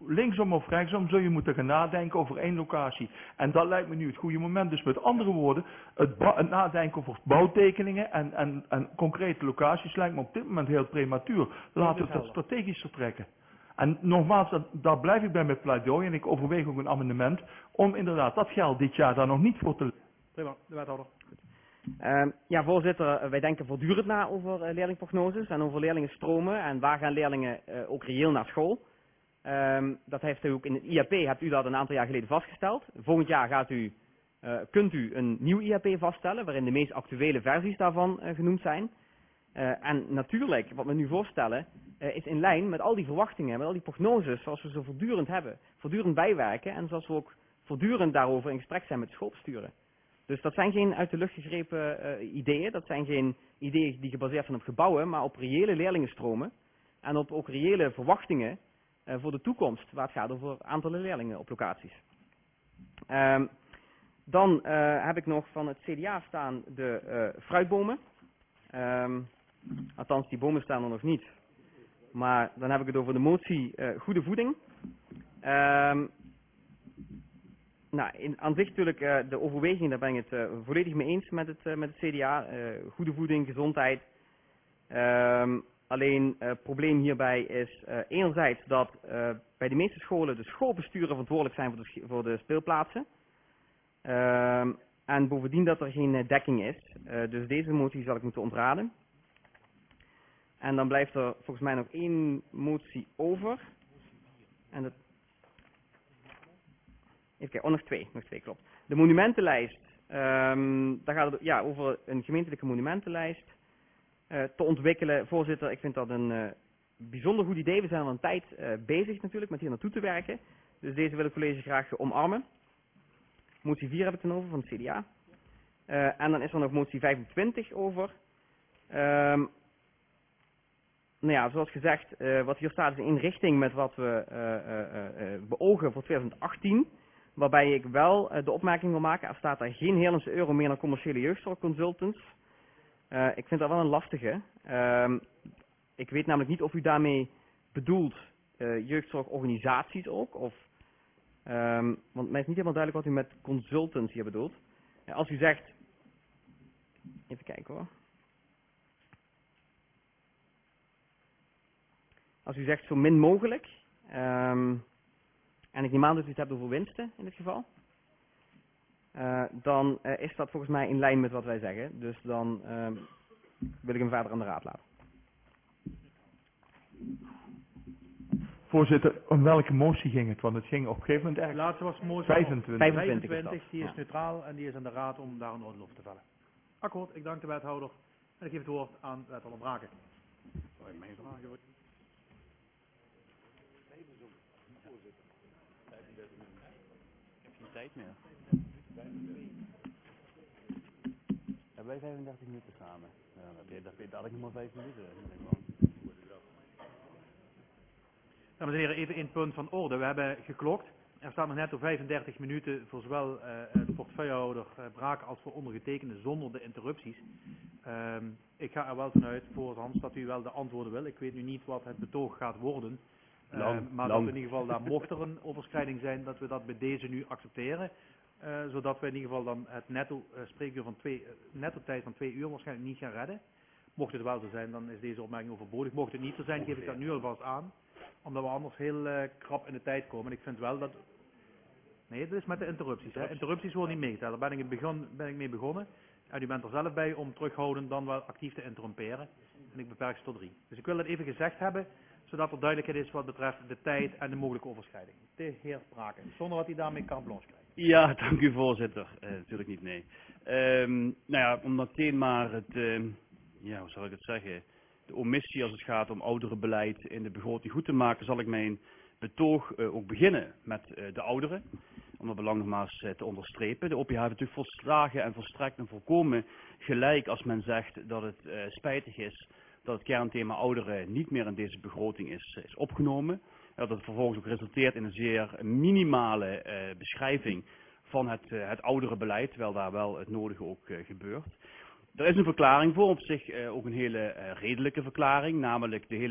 linksom of rechtsom zul je moeten gaan nadenken over één locatie. En dat lijkt me nu het goede moment. Dus met andere woorden, het, het nadenken over bouwtekeningen en, en, en concrete locaties lijkt me op dit moment heel prematuur. Laten we dat strategisch vertrekken. En nogmaals, dat, daar blijf ik bij mijn pleidooi en ik overweeg ook een amendement om inderdaad dat geld dit jaar daar nog niet voor te... Prima, de wethouder. Uh, ja, voorzitter, wij denken voortdurend na over uh, leerlingprognoses en over leerlingenstromen en waar gaan leerlingen uh, ook reëel naar school. Um, dat heeft u ook in het I A P, hebt u dat een aantal jaar geleden vastgesteld. Volgend jaar gaat u, uh, kunt u een nieuw I A P vaststellen waarin de meest actuele versies daarvan uh, genoemd zijn. Uh, en natuurlijk, wat we nu voorstellen, uh, is in lijn met al die verwachtingen, met al die prognoses zoals we ze voortdurend hebben. Voortdurend bijwerken en zoals we ook voortdurend daarover in gesprek zijn met de schoolbesturen. Dus dat zijn geen uit de lucht gegrepen uh, ideeën, dat zijn geen ideeën die gebaseerd zijn op gebouwen, maar op reële leerlingenstromen en op ook reële verwachtingen uh, voor de toekomst, waar het gaat over aantallen leerlingen op locaties. Um, dan uh, heb ik nog van het C D A staan de uh, fruitbomen. Um, althans, die bomen staan er nog niet. Maar dan heb ik het over de motie uh, goede voeding. Um, Nou, in, aan zich natuurlijk uh, de overweging, daar ben ik het uh, volledig mee eens met het, uh, met het C D A. Uh, goede voeding, gezondheid. Um, alleen het uh, probleem hierbij is uh, enerzijds dat uh, bij de meeste scholen de schoolbesturen verantwoordelijk zijn voor de, voor de speelplaatsen. Um, en bovendien dat er geen uh, dekking is. Uh, dus deze motie zal ik moeten ontraden. En dan blijft er volgens mij nog één motie over. En dat... Even kijken, oh, nog twee, nog twee, klopt. De monumentenlijst, um, daar gaat het ja, over een gemeentelijke monumentenlijst uh, te ontwikkelen. Voorzitter, ik vind dat een uh, bijzonder goed idee. We zijn al een tijd uh, bezig natuurlijk met hier naartoe te werken. Dus deze wil het college graag omarmen. Motie vier heb ik dan over van het C D A. Uh, en dan is er nog motie vijfentwintig over. Um, nou ja, zoals gezegd, uh, wat hier staat is in richting met wat we uh, uh, uh, beogen voor twintig achttien. Waarbij ik wel uh, de opmerking wil maken, er staat daar geen Nederlandse euro meer naar commerciële jeugdzorgconsultants. Uh, ik vind dat wel een lastige. Uh, ik weet namelijk niet of u daarmee bedoelt uh, jeugdzorgorganisaties ook. Of, um, want mij is niet helemaal duidelijk wat u met consultants hier bedoelt. Uh, als u zegt, even kijken hoor. Als u zegt zo min mogelijk. Um, En ik neem aan dat u het hebt over winsten in dit geval. Uh, dan uh, is dat volgens mij in lijn met wat wij zeggen. Dus dan uh, wil ik hem verder aan de raad laten. Voorzitter, om welke motie ging het? Want het ging op een gegeven moment De eigenlijk... laatste was motie vijfentwintig. vijfentwintig, vijfentwintig die is ja. neutraal en die is aan de raad om daar een oordeel over te vellen. Akkoord, ik dank de wethouder en ik geef het woord aan wethouder Braken. Sorry, mijn vragen wordt... Ik heb geen tijd meer. Hebben wij vijfendertig minuten samen? Ja, dat weet dat ik nog maar vijf minuten. Dames en heren, even één punt van orde. We hebben geklokt. Er staat nog net op vijfendertig minuten voor zowel uh, de portefeuillehouder uh, Braken als voor ondergetekende zonder de interrupties. Um, ik ga er wel vanuit, voor Hans, dat u wel de antwoorden wil. Ik weet nu niet wat het betoog gaat worden. Uh, Lang, maar lang. dat we in ieder geval, daar mocht er een overschrijding zijn, dat we dat bij deze nu accepteren. Uh, zodat we in ieder geval dan het netto uh, spreekuur van twee, uh, netto tijd van twee uur waarschijnlijk niet gaan redden. Mocht het wel zo zijn, dan is deze opmerking overbodig. Mocht het niet zo zijn, geef ik dat nu alvast aan. Omdat we anders heel uh, krap in de tijd komen. En ik vind wel dat... Nee, dat is met de interrupties. Hè. Interrupties worden niet meegeteld. Daar ben ik, begon, ben ik mee begonnen. En u bent er zelf bij om terughoudend dan wel actief te interromperen. En ik beperk ze tot drie. Dus ik wil dat even gezegd hebben, zodat er duidelijkheid is wat betreft de tijd en de mogelijke overschrijding. De heer Braken, zonder dat hij daarmee carte blanche krijgt. Ja, dank u voorzitter. Uh, natuurlijk niet, nee. Um, nou ja, om meteen maar het, uh, ja, hoe zal ik het zeggen, de omissie als het gaat om ouderenbeleid in de begroting goed te maken, zal ik mijn betoog uh, ook beginnen met uh, de ouderen. Om dat belang nogmaals uh, te onderstrepen. De O P H heeft natuurlijk volslagen en volstrekt en volkomen gelijk als men zegt dat het uh, spijtig is dat het kernthema ouderen niet meer in deze begroting is, is opgenomen. Dat het vervolgens ook resulteert in een zeer minimale uh, beschrijving van het, uh, het ouderenbeleid, terwijl daar wel het nodige ook uh, gebeurt. Er is een verklaring voor, op zich uh, ook een hele uh, redelijke verklaring, namelijk de hele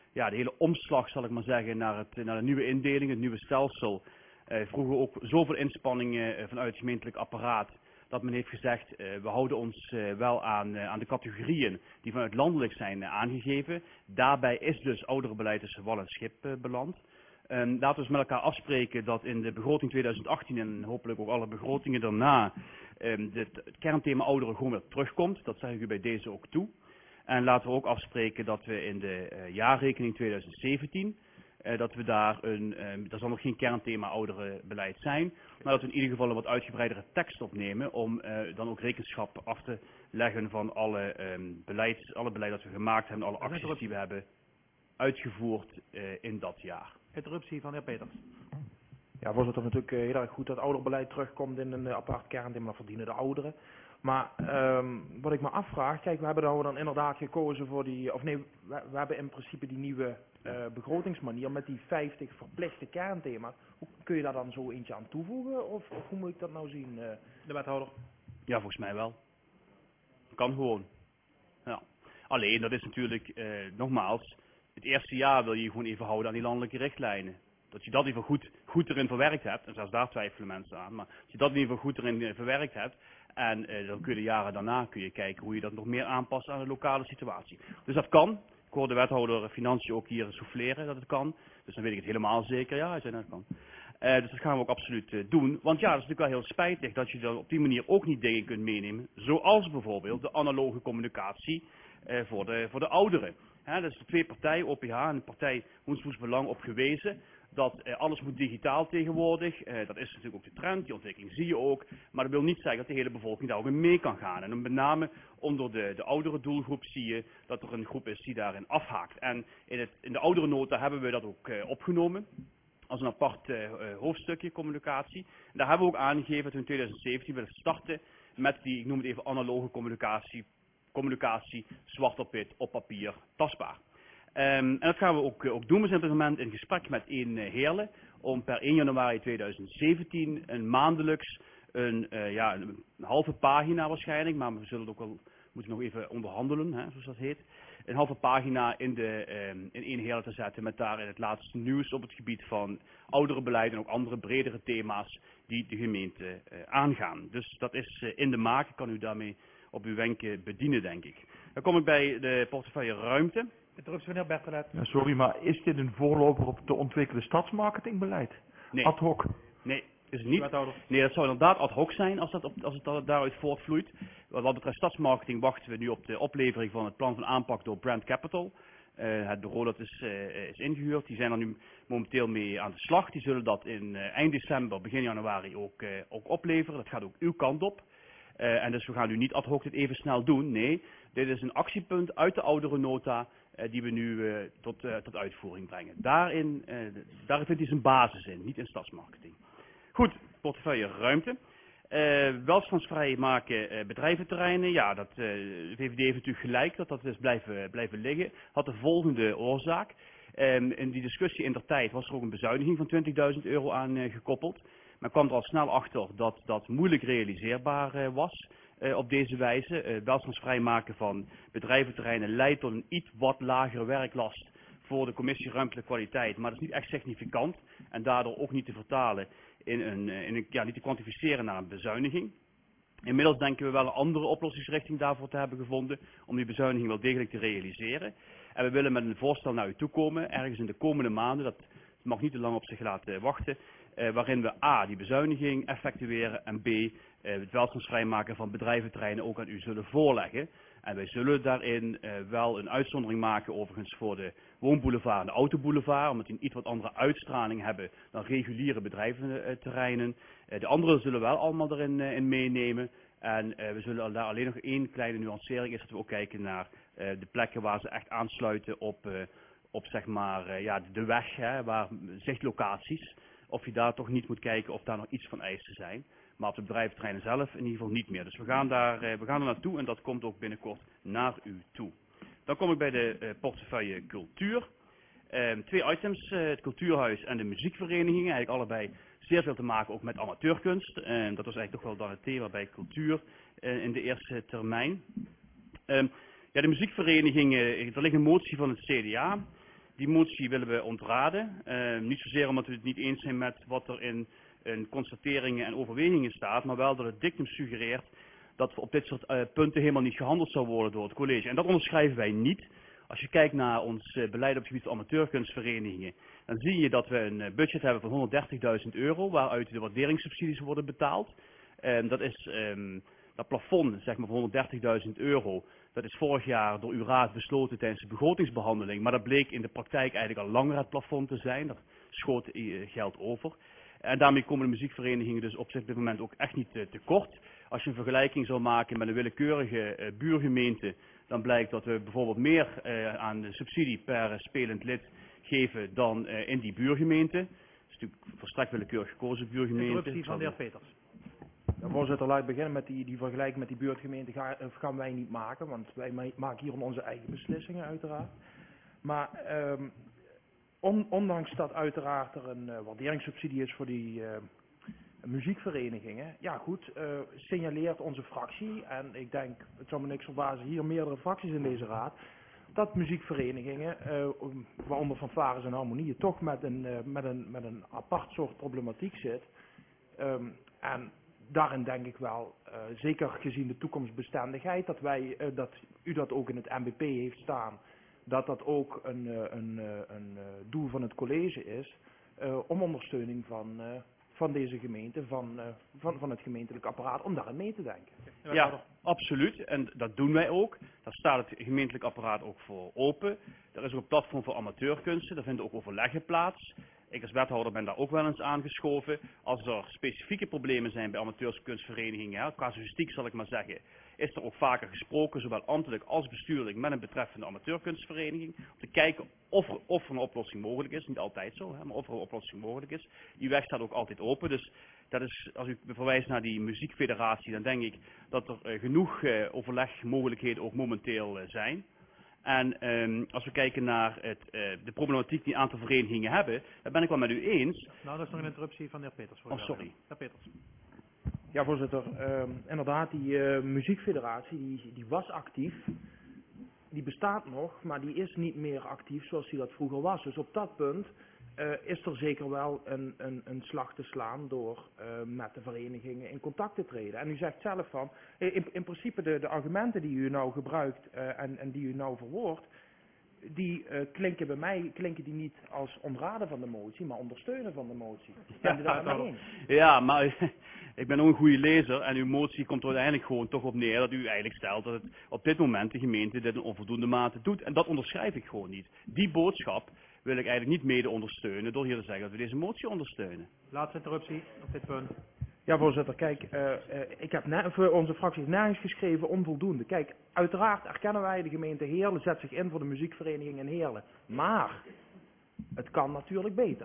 ja, de hele omslag, zal ik maar zeggen, naar, het, naar de nieuwe indeling, het nieuwe stelsel, uh, vroegen ook zoveel inspanningen uh, vanuit het gemeentelijk apparaat, dat men heeft gezegd, uh, we houden ons uh, wel aan, uh, aan de categorieën die vanuit landelijk zijn uh, aangegeven. Daarbij is dus ouderenbeleid tussen wal en schip uh, beland. Um, laten we eens met elkaar afspreken dat in de begroting tweeduizend achttien en hopelijk ook alle begrotingen daarna um, dit, het kernthema ouderen gewoon weer terugkomt. Dat zeg ik u bij deze ook toe. En laten we ook afspreken dat we in de uh, jaarrekening tweeduizend zeventien, uh, dat we daar een, um, er zal nog geen kernthema ouderenbeleid zijn, maar dat we in ieder geval een wat uitgebreidere tekst opnemen om uh, dan ook rekenschap af te leggen van alle, um, beleid, alle beleid dat we gemaakt hebben, alle acties die we hebben uitgevoerd uh, in dat jaar. Interruptie van de heer Peters. Ja, voorzitter, natuurlijk uh, heel erg goed dat ouderbeleid terugkomt in een uh, apart kernthema, dat verdienen de ouderen. Maar um, wat ik me afvraag, kijk, we hebben nou dan inderdaad gekozen voor die, of nee, we, we hebben in principe die nieuwe uh, begrotingsmanier met die vijftig verplichte kernthema's. Hoe kun je daar dan zo eentje aan toevoegen, of, of hoe moet ik dat nou zien, uh, de wethouder? Ja, volgens mij wel. Kan gewoon. Ja. Alleen, dat is natuurlijk, uh, nogmaals, het eerste jaar wil je gewoon even houden aan die landelijke richtlijnen. Dat je dat in ieder geval goed, goed erin verwerkt hebt, en zelfs daar twijfelen mensen aan, maar als je dat in ieder geval goed erin uh, verwerkt hebt, en uh, dan kun je de jaren daarna kun je kijken hoe je dat nog meer aanpast aan de lokale situatie. Dus dat kan. Ik hoor de wethouder Financiën ook hier souffleren dat het kan. Dus dan weet ik het helemaal zeker. Ja, hij zei dat het kan. Uh, dus dat gaan we ook absoluut uh, doen. Want ja, dat is natuurlijk wel heel spijtig dat je dan op die manier ook niet dingen kunt meenemen. Zoals bijvoorbeeld de analoge communicatie uh, voor, de, voor de ouderen. He, dat is de twee partijen, O P H en de partij Hoensvoets Belang, op gewezen. Dat uh, alles moet digitaal tegenwoordig. Uh, dat is natuurlijk ook de trend, die ontwikkeling zie je ook. Maar dat wil niet zeggen dat de hele bevolking daar ook in mee kan gaan. En dan met name onder de, de oudere doelgroep zie je dat er een groep is die daarin afhaakt. En in, het, in de oudere nota hebben we dat ook uh, opgenomen. Als een apart uh, hoofdstukje communicatie. En daar hebben we ook aangegeven dat we in tweeduizend zeventien willen starten met die, ik noem het even analoge communicatie. Communicatie, zwart op wit, op papier, tastbaar. Um, en dat gaan we ook, ook doen. We zijn op dit moment in gesprek met één uh, Heerlen om per één januari tweeduizend zeventien een maandelijks een, uh, ja, een, een halve pagina waarschijnlijk, maar we zullen het ook wel moeten nog even onderhandelen, hè, zoals dat heet. Een halve pagina in, de, um, in één Heerlen te zetten met daarin het laatste nieuws op het gebied van ouderenbeleid en ook andere bredere thema's die de gemeente uh, aangaan. Dus dat is uh, in de maak. Ik kan u daarmee op uw wenken bedienen, denk ik. Dan kom ik bij de portefeuille ruimte. Interruptie van de heer Bertelet. Ja, sorry, maar is dit een voorloper op te ontwikkelen stadsmarketingbeleid? Nee. Ad hoc? Nee, is het niet. Nee, dat zou inderdaad ad hoc zijn als, dat op, als het daaruit voortvloeit. Wat, wat betreft stadsmarketing wachten we nu op de oplevering van het plan van aanpak door Brand Capital. Uh, het bureau dat is, uh, is ingehuurd, die zijn er nu momenteel mee aan de slag. Die zullen dat in uh, eind december, begin januari ook, uh, ook opleveren. Dat gaat ook uw kant op. Uh, en dus we gaan nu niet ad hoc dit even snel doen. Nee, dit is een actiepunt uit de ouderennota uh, die we nu uh, tot, uh, tot uitvoering brengen. Daarin, uh, daar vindt hij zijn basis in, niet in stadsmarketing. Goed, portefeuille ruimte. Uh, welstandsvrij maken uh, bedrijventerreinen. Ja, dat, uh, de V V D heeft natuurlijk gelijk dat dat is blijven, blijven liggen. Had de volgende oorzaak. Um, in die discussie in der tijd was er ook een bezuiniging van twintigduizend euro aan uh, gekoppeld. Men kwam er al snel achter dat dat moeilijk realiseerbaar uh, was uh, op deze wijze. Uh, welstandsvrij maken van bedrijventerreinen leidt tot een iets wat lagere werklast voor de commissie ruimtelijke kwaliteit. Maar dat is niet echt significant en daardoor ook niet te vertalen in een, uh, in een ja, niet te kwantificeren naar een bezuiniging. Inmiddels denken we wel een andere oplossingsrichting daarvoor te hebben gevonden om die bezuiniging wel degelijk te realiseren. En we willen met een voorstel naar u toe komen, ergens in de komende maanden, dat mag niet te lang op zich laten wachten, uh, waarin we a. die bezuiniging effectueren en b. Uh, het welstandsvrij maken van bedrijventerreinen ook aan u zullen voorleggen. En wij zullen daarin uh, wel een uitzondering maken overigens voor de woonboulevard en de autoboulevard, omdat die een iets wat andere uitstraling hebben dan reguliere bedrijventerreinen. Uh, de andere zullen wel allemaal erin uh, in meenemen. En uh, we zullen daar alleen nog één kleine nuancering is dat we ook kijken naar uh, de plekken waar ze echt aansluiten op, uh, op zeg maar, uh, ja, de weg, hè, waar zichtlocaties. Of je daar toch niet moet kijken of daar nog iets van eisen zijn. Maar op de bedrijventerreinen zelf in ieder geval niet meer. Dus we gaan daar, uh, we gaan er naartoe en dat komt ook binnenkort naar u toe. Dan kom ik bij de uh, portefeuille cultuur. Uh, twee items, uh, het cultuurhuis en de muziekverenigingen. Eigenlijk allebei zeer veel te maken ook met amateurkunst. Uh, dat was eigenlijk toch wel dan het thema bij cultuur uh, in de eerste termijn. Uh, ja, de muziekverenigingen, er ligt een motie van het C D A. Die motie willen we ontraden. Uh, niet zozeer omdat we het niet eens zijn met wat er in, in constateringen en overwegingen staat, maar wel dat het dictum suggereert dat op dit soort uh, punten helemaal niet gehandeld zou worden door het college. En dat onderschrijven wij niet. Als je kijkt naar ons uh, beleid op het gebied van amateurkunstverenigingen, dan zie je dat we een uh, budget hebben van honderddertigduizend euro, waaruit de waarderingssubsidies worden betaald. Um, dat is um, dat plafond, zeg maar, van honderddertigduizend euro. Dat is vorig jaar door uw raad besloten tijdens de begrotingsbehandeling, maar dat bleek in de praktijk eigenlijk al langer het plafond te zijn. Daar schoot uh, geld over. En daarmee komen de muziekverenigingen dus op zich op dit moment ook echt niet uh, tekort. Als je een vergelijking zou maken met een willekeurige uh, buurgemeente, dan blijkt dat we bijvoorbeeld meer uh, aan de subsidie per uh, spelend lid geven dan uh, in die buurgemeente. Dat is natuurlijk volstrekt willekeurig gekozen buurgemeente. Interruptie van de heer Peters. Ja, voorzitter, laat ik beginnen met die, die vergelijking met die buurtgemeente. Ga, gaan wij niet maken, want wij maken hier onze eigen beslissingen uiteraard. Maar um, on, ondanks dat uiteraard er een uh, waarderingssubsidie is voor die uh, muziekverenigingen, ja goed, uh, signaleert onze fractie, en ik denk, het zou me niks verbazen, hier meerdere fracties in deze raad, dat muziekverenigingen, uh, waaronder fanfares en harmonieën, toch met een, uh, met, een, met een apart soort problematiek zit. Um, en daarin denk ik wel, uh, zeker gezien de toekomstbestendigheid, dat, wij, uh, dat u dat ook in het M B P heeft staan, dat dat ook een, uh, een, uh, een uh, doel van het college is, uh, om ondersteuning van, uh, van deze gemeente, van, uh, van, van het gemeentelijk apparaat, om daarin mee te denken. Ja, absoluut. En dat doen wij ook. Daar staat het gemeentelijk apparaat ook voor open. Er is ook een platform voor amateurkunsten, daar vinden ook overleggen plaats. Ik als wethouder ben daar ook wel eens aangeschoven. Als er specifieke problemen zijn bij amateurskunstverenigingen, ja, casuïstiek zal ik maar zeggen, is er ook vaker gesproken, zowel ambtelijk als bestuurlijk, met een betreffende amateurkunstvereniging, om te kijken of er, of er een oplossing mogelijk is. Niet altijd zo, hè, maar of er een oplossing mogelijk is. Die weg staat ook altijd open. Dus dat is, als u verwijst naar die muziekfederatie, dan denk ik dat er uh, genoeg uh, overlegmogelijkheden ook momenteel uh, zijn. En um, als we kijken naar het, uh, de problematiek die een aantal verenigingen hebben, dan ben ik wel met u eens. Nou, dat is nog een interruptie van de heer Peters. Voor oh, sorry. Heer Peters. Ja, voorzitter. Uh, inderdaad, die uh, muziekfederatie, die, die was actief. Die bestaat nog, maar die is niet meer actief zoals die dat vroeger was. Dus op dat punt uh, is er zeker wel een, een, een slag te slaan door uh, met de verenigingen in contact te treden. En u zegt zelf van, in, in principe de, de argumenten die u nou gebruikt uh, en, en die u nou verwoordt, die uh, klinken bij mij klinken die niet als ontraden van de motie, maar ondersteunen van de motie. Ben je daar mee eens? Ja, maar ik ben ook een goede lezer en uw motie komt er uiteindelijk gewoon toch op neer dat u eigenlijk stelt dat het op dit moment de gemeente dit in onvoldoende mate doet. En dat onderschrijf ik gewoon niet. Die boodschap wil ik eigenlijk niet mede ondersteunen door hier te zeggen dat we deze motie ondersteunen. Laatste interruptie op dit punt. Ja, voorzitter, kijk, uh, uh, ik heb net, voor onze fractie heeft nergens geschreven onvoldoende. Kijk, uiteraard erkennen wij de gemeente Heerlen, zet zich in voor de muziekvereniging in Heerlen. Maar het kan natuurlijk beter.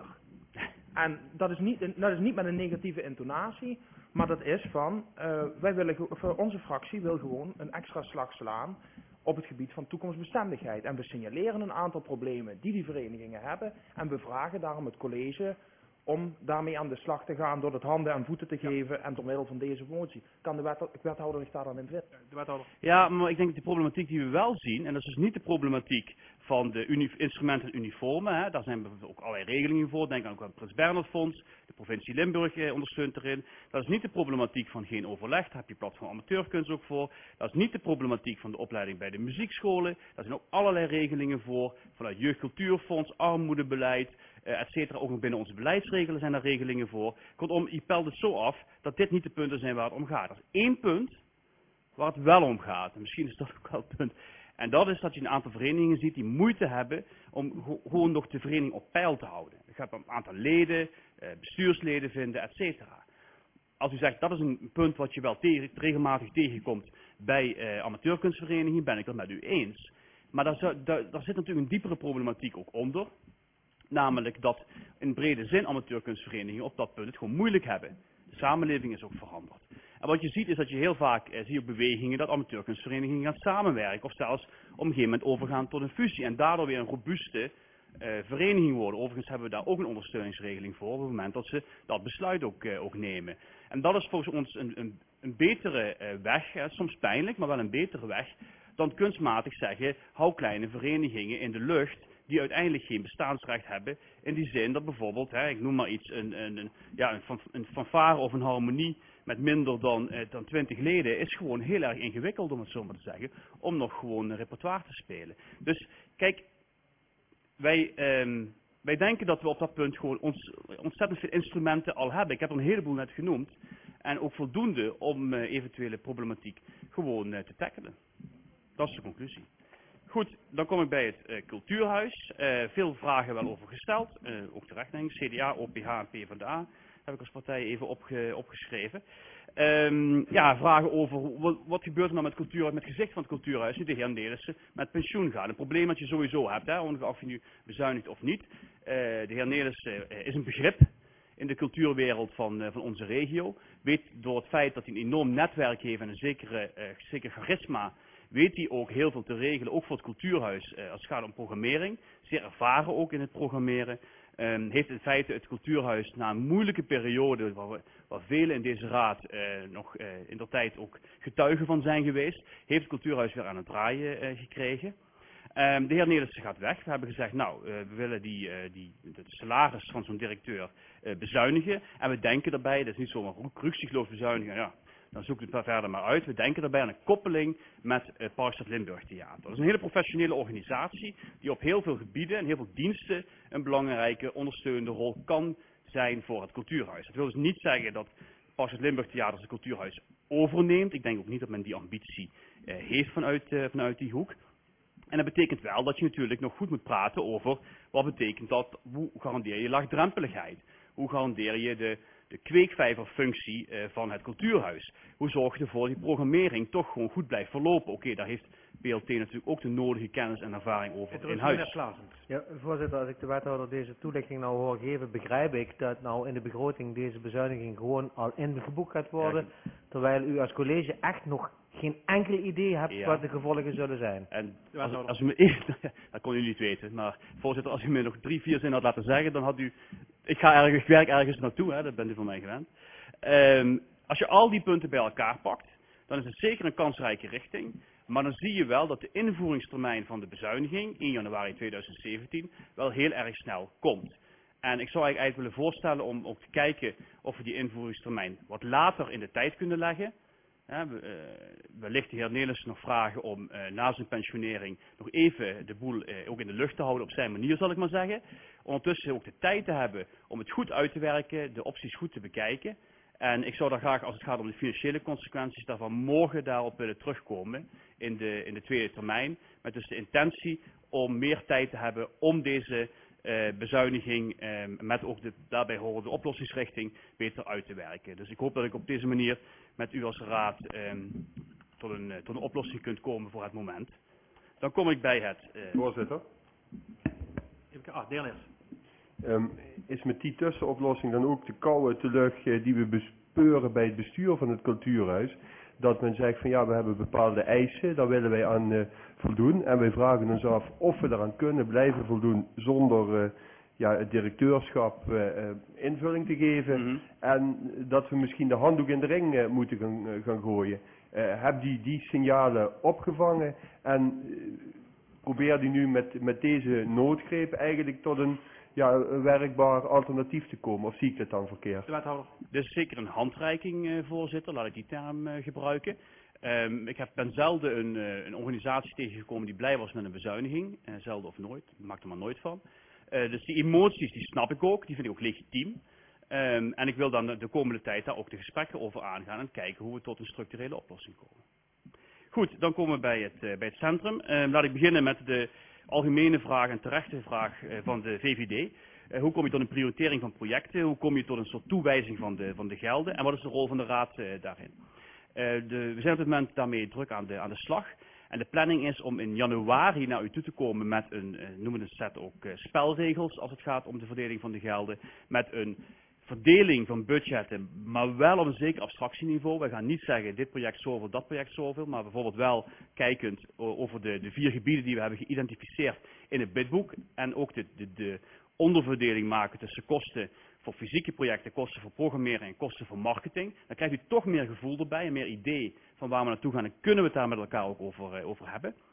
En dat is niet, dat is niet met een negatieve intonatie, maar dat is van, uh, wij willen, voor onze fractie wil gewoon een extra slag slaan op het gebied van toekomstbestendigheid. En we signaleren een aantal problemen die die verenigingen hebben en we vragen daarom het college om daarmee aan de slag te gaan door het handen en voeten te geven en door middel van deze motie. Kan de wet, wethouder zich daar dan in vinden? De wethouder. Ja, maar ik denk dat de problematiek die we wel zien, en dat is dus niet de problematiek van de uni instrumenten en uniformen, hè, daar zijn bijvoorbeeld ook allerlei regelingen voor, denk ook aan het Prins Bernhard Fonds, de provincie Limburg eh, ondersteunt erin. Dat is niet de problematiek van geen overleg, daar heb je platform amateurkunst ook voor. Dat is niet de problematiek van de opleiding bij de muziekscholen, daar zijn ook allerlei regelingen voor, vanuit Jeugdcultuurfonds, armoedebeleid, Uh, et cetera. Ook nog binnen onze beleidsregelen zijn er regelingen voor. Kortom, je pelt het zo af dat dit niet de punten zijn waar het om gaat. Er is één punt waar het wel om gaat. En misschien is dat ook wel het punt. En dat is dat je een aantal verenigingen ziet die moeite hebben om go gewoon nog de vereniging op peil te houden. Je gaat een aantal leden, uh, bestuursleden vinden, et cetera. Als u zegt dat is een punt wat je wel te regelmatig tegenkomt bij uh, amateurkunstverenigingen, ben ik het met u eens. Maar daar, zou, daar, daar zit natuurlijk een diepere problematiek ook onder. Namelijk dat in brede zin amateurkunstverenigingen op dat punt het gewoon moeilijk hebben. De samenleving is ook veranderd. En wat je ziet is dat je heel vaak eh, zie je bewegingen dat amateurkunstverenigingen gaan samenwerken. Of zelfs op een gegeven moment overgaan tot een fusie. En daardoor weer een robuuste uh, vereniging worden. Overigens hebben we daar ook een ondersteuningsregeling voor op het moment dat ze dat besluit ook, uh, ook nemen. En dat is volgens ons een, een, een betere uh, weg, uh, soms pijnlijk, maar wel een betere weg, dan kunstmatig zeggen, hou kleine verenigingen in de lucht die uiteindelijk geen bestaansrecht hebben. In die zin dat bijvoorbeeld, hè, ik noem maar iets, een, een, een, ja, een, fan, een fanfare of een harmonie met minder dan, eh, dan twintig leden is gewoon heel erg ingewikkeld, om het zo maar te zeggen, om nog gewoon een repertoire te spelen. Dus kijk, wij, eh, wij denken dat we op dat punt gewoon ons, ontzettend veel instrumenten al hebben. Ik heb er een heleboel net genoemd. En ook voldoende om uh, eventuele problematiek gewoon uh, te tackelen. Dat is de conclusie. Goed, dan kom ik bij het uh, cultuurhuis. Uh, veel vragen wel over gesteld. Uh, ook terecht denk ik. C D A, O P H en PvdA heb ik als partij even opge opgeschreven. Um, ja, vragen over wat, wat gebeurt er nou met het cultuurhuis, met het gezicht van het cultuurhuis, nu de heer Nelissen met pensioen gaat. Een probleem dat je sowieso hebt, hè, ongeacht of je nu bezuinigt of niet. Uh, de heer Nelissen uh, is een begrip in de cultuurwereld van, uh, van onze regio. Weet door het feit dat hij een enorm netwerk heeft en een zekere, uh, zeker charisma, weet hij ook heel veel te regelen, ook voor het cultuurhuis uh, als het gaat om programmering. Zeer ervaren ook in het programmeren. Um, heeft in feite het cultuurhuis na een moeilijke periode, waar, we, waar velen in deze raad uh, nog uh, in de tijd ook getuigen van zijn geweest, heeft het cultuurhuis weer aan het draaien uh, gekregen. Um, de heer Nelissen gaat weg. We hebben gezegd, nou, uh, we willen die, uh, die, het salaris van zo'n directeur uh, bezuinigen. En we denken daarbij, dat is niet zomaar ruksigloos bezuinigen, ja, dan zoek het verder maar uit. We denken daarbij aan een koppeling met uh, Parkstad Limburg Theater. Dat is een hele professionele organisatie die op heel veel gebieden en heel veel diensten een belangrijke ondersteunende rol kan zijn voor het cultuurhuis. Dat wil dus niet zeggen dat Parkstad Limburg Theater het cultuurhuis overneemt. Ik denk ook niet dat men die ambitie uh, heeft vanuit, uh, vanuit die hoek. En dat betekent wel dat je natuurlijk nog goed moet praten over wat betekent dat, hoe garandeer je laagdrempeligheid? Hoe garandeer je de, de kweekvijverfunctie uh, van het cultuurhuis? Hoe zorg je ervoor dat die programmering toch gewoon goed blijft verlopen? Oké, okay, daar heeft B L T natuurlijk ook de nodige kennis en ervaring over in huis. Ja, voorzitter, als ik de wethouder deze toelichting nou hoor geven, begrijp ik dat nou in de begroting deze bezuiniging gewoon al ingeboekt gaat worden, ja, terwijl u als college echt nog geen enkel idee hebt ja. wat de gevolgen zullen zijn. En als, als u me even, dat kon u niet weten, maar voorzitter, als u me nog drie, vier zinnen had laten zeggen, dan had u, ik ga ergens, ik werk ergens naartoe, hè, dat bent u van mij gewend. Um, als je al die punten bij elkaar pakt, dan is het zeker een kansrijke richting. Maar dan zie je wel dat de invoeringstermijn van de bezuiniging, één januari tweeduizend zeventien, wel heel erg snel komt. En ik zou eigenlijk willen voorstellen om ook te kijken of we die invoeringstermijn wat later in de tijd kunnen leggen. Ja, we, uh, wellicht de heer Nelissen nog vragen om uh, na zijn pensionering nog even de boel uh, ook in de lucht te houden op zijn manier, zal ik maar zeggen. Ondertussen ook de tijd te hebben om het goed uit te werken, de opties goed te bekijken. En ik zou daar graag, als het gaat om de financiële consequenties daarvan, morgen daarop willen terugkomen in de, in de tweede termijn. Met dus de intentie om meer tijd te hebben om deze uh, bezuiniging uh, met ook de daarbij horende oplossingsrichting beter uit te werken. Dus ik hoop dat ik op deze manier met u als raad um, tot, een, uh, tot een oplossing kunt komen voor het moment. Dan kom ik bij het... Uh, Voorzitter. Ah, de heer Leers. Um, is met die tussenoplossing dan ook de koude lucht uh, die we bespeuren bij het bestuur van het cultuurhuis? Dat men zegt van ja, we hebben bepaalde eisen, daar willen wij aan uh, voldoen. En wij vragen ons af of we daaraan kunnen blijven voldoen zonder uh, ja, het directeurschap uh, uh, invulling te geven. Mm-hmm. En dat we misschien de handdoek in de ring uh, moeten gaan, uh, gaan gooien. Uh, heb die die signalen opgevangen en uh, probeer die nu met, met deze noodgreep eigenlijk tot een ja, een werkbaar alternatief te komen, of zie ik dat dan verkeerd? De wethouder. Dit is zeker een handreiking, uh, voorzitter, laat ik die term uh, gebruiken. Um, ik heb, ben zelden een, uh, een organisatie tegengekomen die blij was met een bezuiniging, uh, zelden of nooit, maak er maar nooit van. Uh, dus die emoties, die snap ik ook, die vind ik ook legitiem. Um, en ik wil dan de, de komende tijd daar ook de gesprekken over aangaan en kijken hoe we tot een structurele oplossing komen. Goed, dan komen we bij het, uh, bij het centrum. Uh, laat ik beginnen met de algemene vraag en terechte vraag uh, van de V V D. Uh, hoe kom je tot een prioritering van projecten? Hoe kom je tot een soort toewijzing van de, van de gelden? En wat is de rol van de Raad uh, daarin? Uh, de, we zijn op dit moment daarmee druk aan de, aan de slag. En de planning is om in januari naar u toe te komen met een, uh, noemen we het set ook uh, spelregels als het gaat om de verdeling van de gelden. Met een verdeling van budgetten, maar wel op een zeker abstractieniveau. We gaan niet zeggen dit project zoveel, dat project zoveel, maar bijvoorbeeld wel kijkend over de, de vier gebieden die we hebben geïdentificeerd in het bidboek. En ook de, de, de onderverdeling maken tussen kosten voor fysieke projecten, kosten voor programmeren en kosten voor marketing. Dan krijgt u toch meer gevoel erbij en meer idee van waar we naartoe gaan en kunnen we het daar met elkaar ook over, uh, over hebben.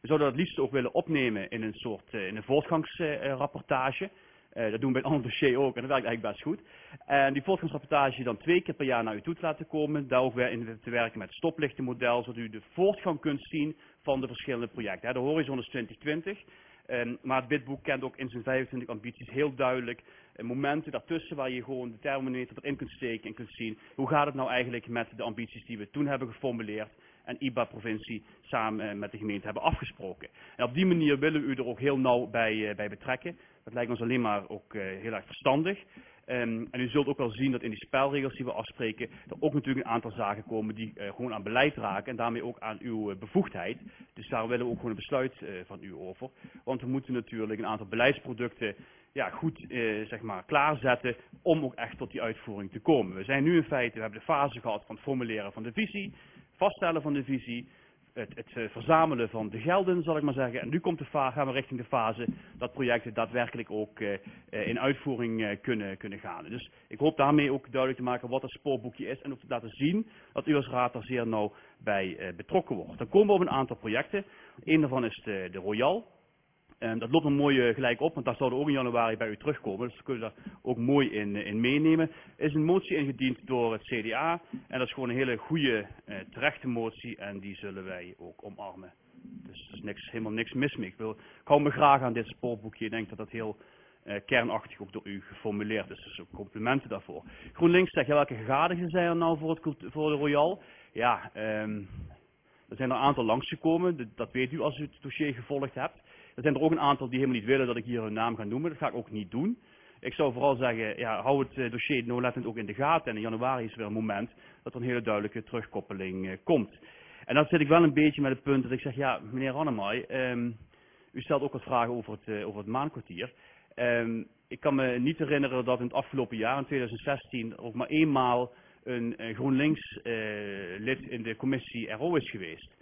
We zouden dat het liefst ook willen opnemen in een soort uh, in een voortgangsrapportage. Uh, dat doen we bij een ander dossier ook en dat werkt eigenlijk best goed. En die voortgangsrapportage dan twee keer per jaar naar u toe te laten komen. Daar ook weer in te werken met het stoplichtenmodel, zodat u de voortgang kunt zien van de verschillende projecten. Hè, de horizon is twintig twintig. Um, maar het witboek kent ook in zijn vijfentwintig ambities heel duidelijk uh, momenten daartussen waar je gewoon de thermometer erin kunt steken en kunt zien hoe gaat het nou eigenlijk met de ambities die we toen hebben geformuleerd en I B A-provincie samen uh, met de gemeente hebben afgesproken. En op die manier willen we u er ook heel nauw bij, uh, bij betrekken. Dat lijkt ons alleen maar ook uh, heel erg verstandig. Um, en u zult ook wel zien dat in die spelregels die we afspreken, er ook natuurlijk een aantal zaken komen die uh, gewoon aan beleid raken en daarmee ook aan uw uh, bevoegdheid. Dus daar willen we ook gewoon een besluit uh, van u over. Want we moeten natuurlijk een aantal beleidsproducten ja, goed uh, zeg maar, klaarzetten om ook echt tot die uitvoering te komen. We zijn nu in feite, we hebben de fase gehad van het formuleren van de visie, vaststellen van de visie, het, het uh, verzamelen van de gelden, zal ik maar zeggen. En nu komt de fase, gaan we richting de fase dat projecten daadwerkelijk ook uh, uh, in uitvoering uh, kunnen, kunnen gaan. Dus ik hoop daarmee ook duidelijk te maken wat het spoorboekje is en ook te laten zien dat u als raad daar zeer nauw bij uh, betrokken wordt. Dan komen we op een aantal projecten. Eén daarvan is de, de Royal. En dat loopt nog mooi uh, gelijk op, want daar zouden we ook in januari bij u terugkomen. Dus we kunnen daar ook mooi in, uh, in meenemen. Er is een motie ingediend door het C D A. En dat is gewoon een hele goede, uh, terechte motie. En die zullen wij ook omarmen. Dus er is niks, helemaal niks mis mee. Ik, wil, ik hou me graag aan dit spoorboekje. Ik denk dat dat heel uh, kernachtig ook door u geformuleerd is. Dus ook complimenten daarvoor. GroenLinks zegt, ja, welke gegadigden zijn er nou voor, het, voor de Royal? Ja, um, er zijn er een aantal langsgekomen. Dat weet u als u het dossier gevolgd hebt. Er zijn er ook een aantal die helemaal niet willen dat ik hier hun naam ga noemen. Dat ga ik ook niet doen. Ik zou vooral zeggen, ja, hou het uh, dossier nauwlettend ook in de gaten. En in januari is er weer een moment dat er een hele duidelijke terugkoppeling uh, komt. En dan zit ik wel een beetje met het punt dat ik zeg, ja, meneer Rannemay, um, u stelt ook wat vragen over het, uh, over het maankwartier. Um, ik kan me niet herinneren dat in het afgelopen jaar, in twintig zestien, ook maar eenmaal een uh, GroenLinks uh, lid in de commissie R O is geweest.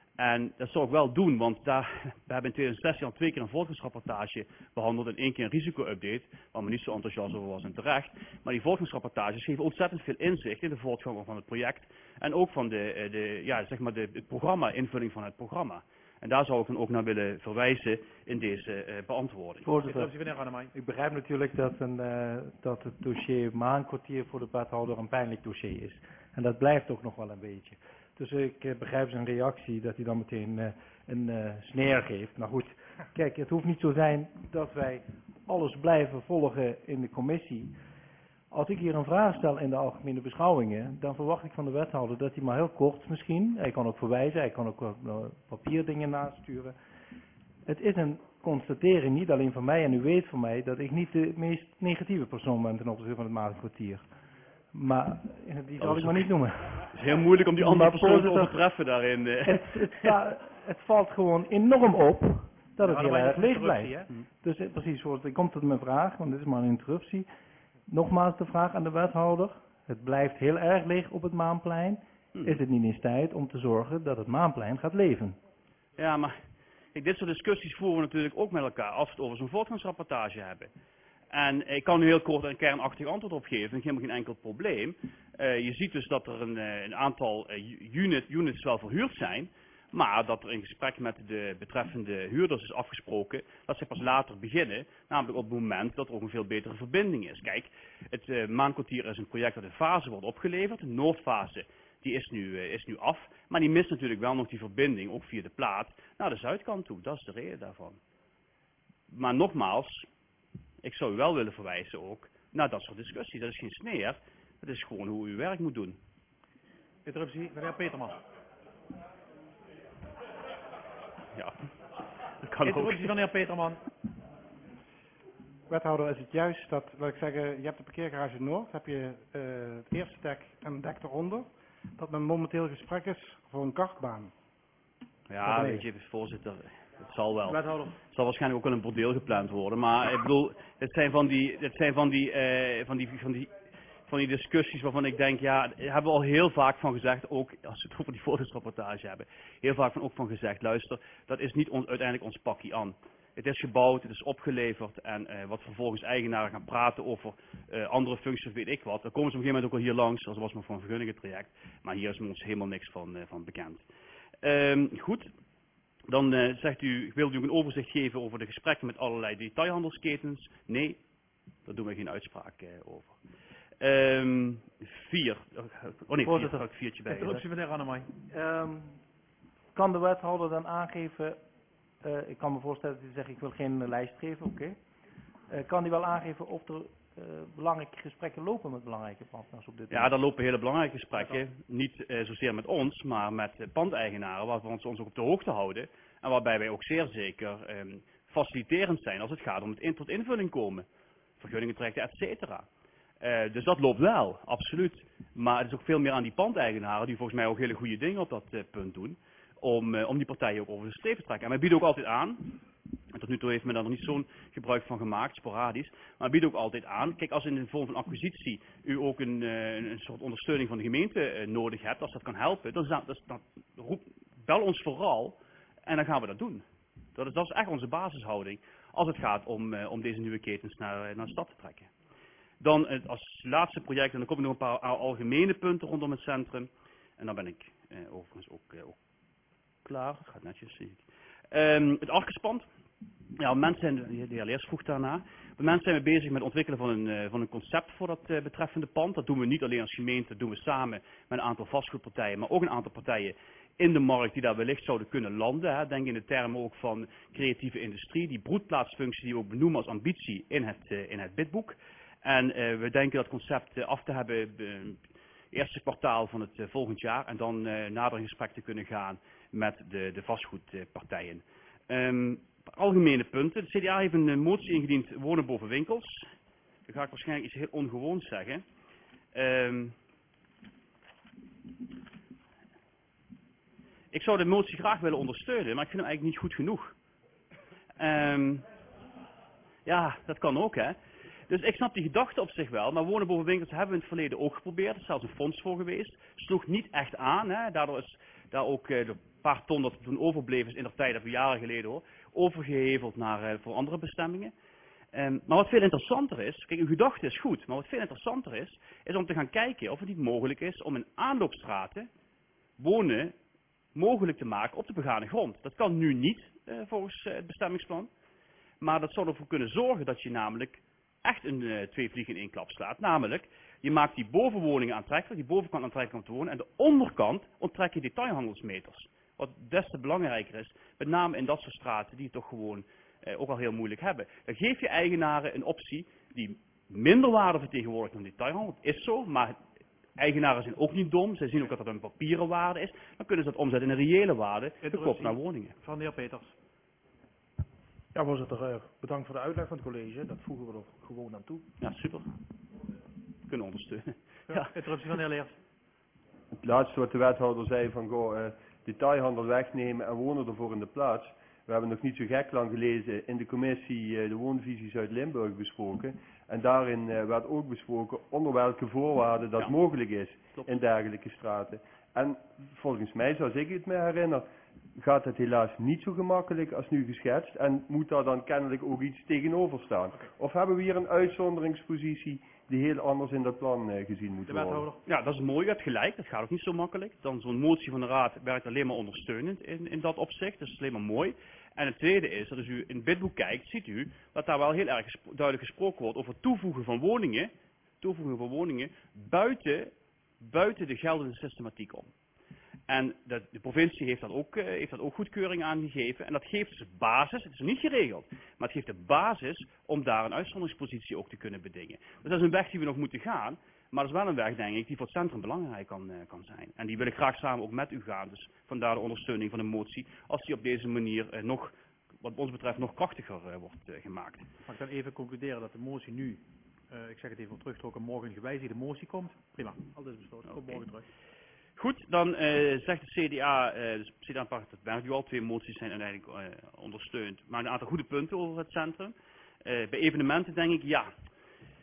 En dat zou ik wel doen, want daar, we hebben in twintig zestien al twee keer een voortgangsrapportage behandeld en één keer een risico-update, waar men niet zo enthousiast over was en terecht. Maar die voortgangsrapportages geven ontzettend veel inzicht in de voortgang van het project en ook van de, de, ja, zeg maar de, het programma, invulling van het programma. En daar zou ik dan ook naar willen verwijzen in deze uh, beantwoording. Voorzitter, ik begrijp natuurlijk dat, een, uh, dat het dossier maankwartier voor de wethouder een pijnlijk dossier is. En dat blijft ook nog wel een beetje. Dus ik uh, begrijp zijn reactie dat hij dan meteen uh, een uh, sneer geeft. Nou goed, kijk, het hoeft niet zo zijn dat wij alles blijven volgen in de commissie. Als ik hier een vraag stel in de algemene beschouwingen, dan verwacht ik van de wethouder dat hij maar heel kort misschien, hij kan ook verwijzen, hij kan ook uh, papierdingen nasturen. Het is een constatering, niet alleen van mij, en u weet van mij, dat ik niet de meest negatieve persoon ben ten opzichte van het maankwartier. Maar die zal ik maar niet noemen. Het is heel moeilijk om die andere persoon te overtreffen daarin. Het, het, sta, het valt gewoon enorm op dat het ja, heel erg leeg blijft. Hè? Dus precies, ik kom tot mijn vraag, want dit is maar een interruptie. Nogmaals de vraag aan de wethouder. Het blijft heel erg leeg op het Maanplein. Hmm. Is het niet eens tijd om te zorgen dat het Maanplein gaat leven? Ja, maar kijk, dit soort discussies voeren we natuurlijk ook met elkaar als we het over zo'n voortgangsrapportage hebben. En ik kan nu heel kort een kernachtig antwoord op geven, dat is helemaal geen enkel probleem. Uh, je ziet dus dat er een, een aantal uh, unit, units wel verhuurd zijn, maar dat er in gesprek met de betreffende huurders is afgesproken dat ze pas later beginnen, namelijk op het moment dat er ook een veel betere verbinding is. Kijk, het uh, Maankwartier is een project dat in fase wordt opgeleverd, de Noordfase die is nu, uh, is nu af, maar die mist natuurlijk wel nog die verbinding, ook via de plaat, naar de zuidkant toe. Dat is de reden daarvan. Maar nogmaals, ik zou u wel willen verwijzen ook naar dat soort discussies. Dat is geen sneer, dat is gewoon hoe u uw werk moet doen. Interruptie, meneer Peterman. Ja, dat kan Interruptie ook. van meneer Peterman. Wethouder, is het juist dat, laat ik zeggen, je hebt de parkeergarage Noord, heb je uh, het eerste dek en een dek eronder, dat men momenteel gesprek is voor een kartbaan? Ja, weet je, voorzitter, het zal wel. Wethouder. Het zal waarschijnlijk ook wel een bordeel gepland worden, maar ik bedoel, het zijn van die, het zijn van die, uh, van die, van die, van die discussies waarvan ik denk, ja, daar hebben we al heel vaak van gezegd, ook als we het over die foto's-rapportage hebben, heel vaak van, ook van gezegd, luister, dat is niet ons, uiteindelijk ons pakje aan. Het is gebouwd, het is opgeleverd en uh, wat vervolgens eigenaren gaan praten over uh, andere functies, weet ik wat. Dan komen ze op een gegeven moment ook al hier langs, als was maar van een vergunningentraject, maar hier is ons helemaal niks van, uh, van bekend. Um, goed. Dan uh, zegt u, wilt u een overzicht geven over de gesprekken met allerlei detailhandelsketens? Nee, daar doen we geen uitspraak uh, over. Um, vier. Oh nee, vier. Ga ik viertje bij. Interruptie, meneer Annemai. Um, kan de wethouder dan aangeven, uh, ik kan me voorstellen dat hij zegt ik wil geen uh, lijst geven, oké. Okay. Uh, kan hij wel aangeven of er uh, belangrijke gesprekken lopen met belangrijke partners op dit moment? Ja, er lopen hele belangrijke gesprekken. Niet uh, zozeer met ons, maar met uh, pandeigenaren, waar we ons, ons ook op de hoogte houden. En waarbij wij ook zeer zeker um, faciliterend zijn als het gaat om het in, tot invulling komen. Vergunningen trekken, et cetera. Uh, dus dat loopt wel, absoluut. Maar het is ook veel meer aan die pandeigenaren, die volgens mij ook hele goede dingen op dat uh, punt doen, om, uh, om die partijen ook over de streep te trekken. En wij bieden ook altijd aan, en tot nu toe heeft men daar nog niet zo'n gebruik van gemaakt, sporadisch, maar wij bieden ook altijd aan, kijk, als in de vorm van acquisitie u ook een, uh, een soort ondersteuning van de gemeente uh, nodig hebt, als dat kan helpen, dan, dan, dan roep, bel ons vooral en dan gaan we dat doen. Dat is, dat is echt onze basishouding, als het gaat om, uh, om deze nieuwe ketens naar, naar de stad te trekken. Dan het als laatste project, en dan kom ik nog een paar algemene punten rondom het centrum. En dan ben ik eh, overigens ook, eh, ook klaar. Het gaat netjes, zie ik. Um, het Arkespand. Ja, mensen zijn, de heer Leers vroeg daarna. Op het moment zijn we bezig met het ontwikkelen van een, uh, van een concept voor dat uh, betreffende pand. Dat doen we niet alleen als gemeente, dat doen we samen met een aantal vastgoedpartijen, maar ook een aantal partijen in de markt die daar wellicht zouden kunnen landen. Hè. Denk in de termen ook van creatieve industrie, die broedplaatsfunctie die we ook benoemen als ambitie in het, uh, in het bidboek. En uh, we denken dat concept uh, af te hebben uh, eerste kwartaal van het uh, volgend jaar. En dan uh, nader in gesprek te kunnen gaan met de, de vastgoedpartijen. Um, algemene punten. De C D A heeft een uh, motie ingediend, wonen boven winkels. Dan ga ik waarschijnlijk iets heel ongewoons zeggen. Um, ik zou de motie graag willen ondersteunen, maar ik vind hem eigenlijk niet goed genoeg. Um, ja, dat kan ook, hè. Dus ik snap die gedachte op zich wel, maar wonen boven winkels hebben we in het verleden ook geprobeerd. Er is zelfs een fonds voor geweest. Sloeg niet echt aan. Hè. Daardoor is daar ook uh, de paar ton dat er toen overbleef is in de tijd, dat we jaren geleden hoor, overgeheveld naar uh, voor andere bestemmingen. Um, maar wat veel interessanter is, kijk, uw gedachte is goed, maar wat veel interessanter is, is om te gaan kijken of het niet mogelijk is om in aanloopstraten wonen mogelijk te maken op de begane grond. Dat kan nu niet uh, volgens uh, het bestemmingsplan, maar dat zou ervoor kunnen zorgen dat je namelijk echt een uh, twee vliegen in één klap slaat. Namelijk, je maakt die bovenwoningen aantrekkelijk, die bovenkant aantrekkelijk om te wonen, en de onderkant onttrek je detailhandelsmeters. Wat des te belangrijker is, met name in dat soort straten die het toch gewoon uh, ook al heel moeilijk hebben. Dan geef je eigenaren een optie die minder waarde vertegenwoordigt dan detailhandel. Het is zo, maar eigenaren zijn ook niet dom. Zij zien ook dat dat een papieren waarde is. Dan kunnen ze dat omzetten in een reële waarde, verkoop naar woningen. Van de heer Peters. Ja, voorzitter, uh, bedankt voor de uitleg van het college. Dat voegen we er gewoon aan toe. Ja, super. Kunnen ondersteunen. Ja, ja. Interruptie van de heer Leers. Het laatste wat de wethouder zei van goh, uh, detailhandel wegnemen en wonen ervoor in de plaats. We hebben nog niet zo gek lang gelezen in de commissie uh, de woonvisie Zuid-Limburg besproken. En daarin uh, werd ook besproken onder welke voorwaarden dat ja. mogelijk is Klopt. in dergelijke straten. En volgens mij, zoals ik het me herinner, gaat het helaas niet zo gemakkelijk als nu geschetst en moet daar dan kennelijk ook iets tegenover staan. Okay. Of hebben we hier een uitzonderingspositie die heel anders in dat plan uh, gezien moet worden? Ja, dat is mooi, je hebt gelijk, dat gaat ook niet zo makkelijk. Dan zo'n motie van de raad werkt alleen maar ondersteunend in, in dat opzicht, dus dat is alleen maar mooi. En het tweede is, dat als u in het bidboek kijkt, ziet u dat daar wel heel erg gespro- duidelijk gesproken wordt over toevoegen van woningen, toevoegen van woningen buiten, buiten de geldende systematiek om. En de, de provincie heeft dat, ook, uh, heeft dat ook goedkeuring aangegeven. En dat geeft dus basis, het is nog niet geregeld, maar het geeft de basis om daar een uitzonderingspositie ook te kunnen bedingen. Dus dat is een weg die we nog moeten gaan, maar dat is wel een weg, denk ik, die voor het centrum belangrijk kan, uh, kan zijn. En die wil ik graag samen ook met u gaan. Dus vandaar de ondersteuning van de motie, als die op deze manier uh, nog, wat ons betreft, nog krachtiger uh, wordt uh, gemaakt. Mag ik dan even concluderen dat de motie nu, uh, ik zeg het even voor teruggetrokken, morgen gewijzigde motie komt? Prima, alles is besloten, komt okay. morgen terug. Goed, dan uh, zegt de C D A, uh, de C D A pakt het merk, al twee moties zijn uiteindelijk uh, ondersteund, maar een aantal goede punten over het centrum. Uh, bij evenementen denk ik, ja,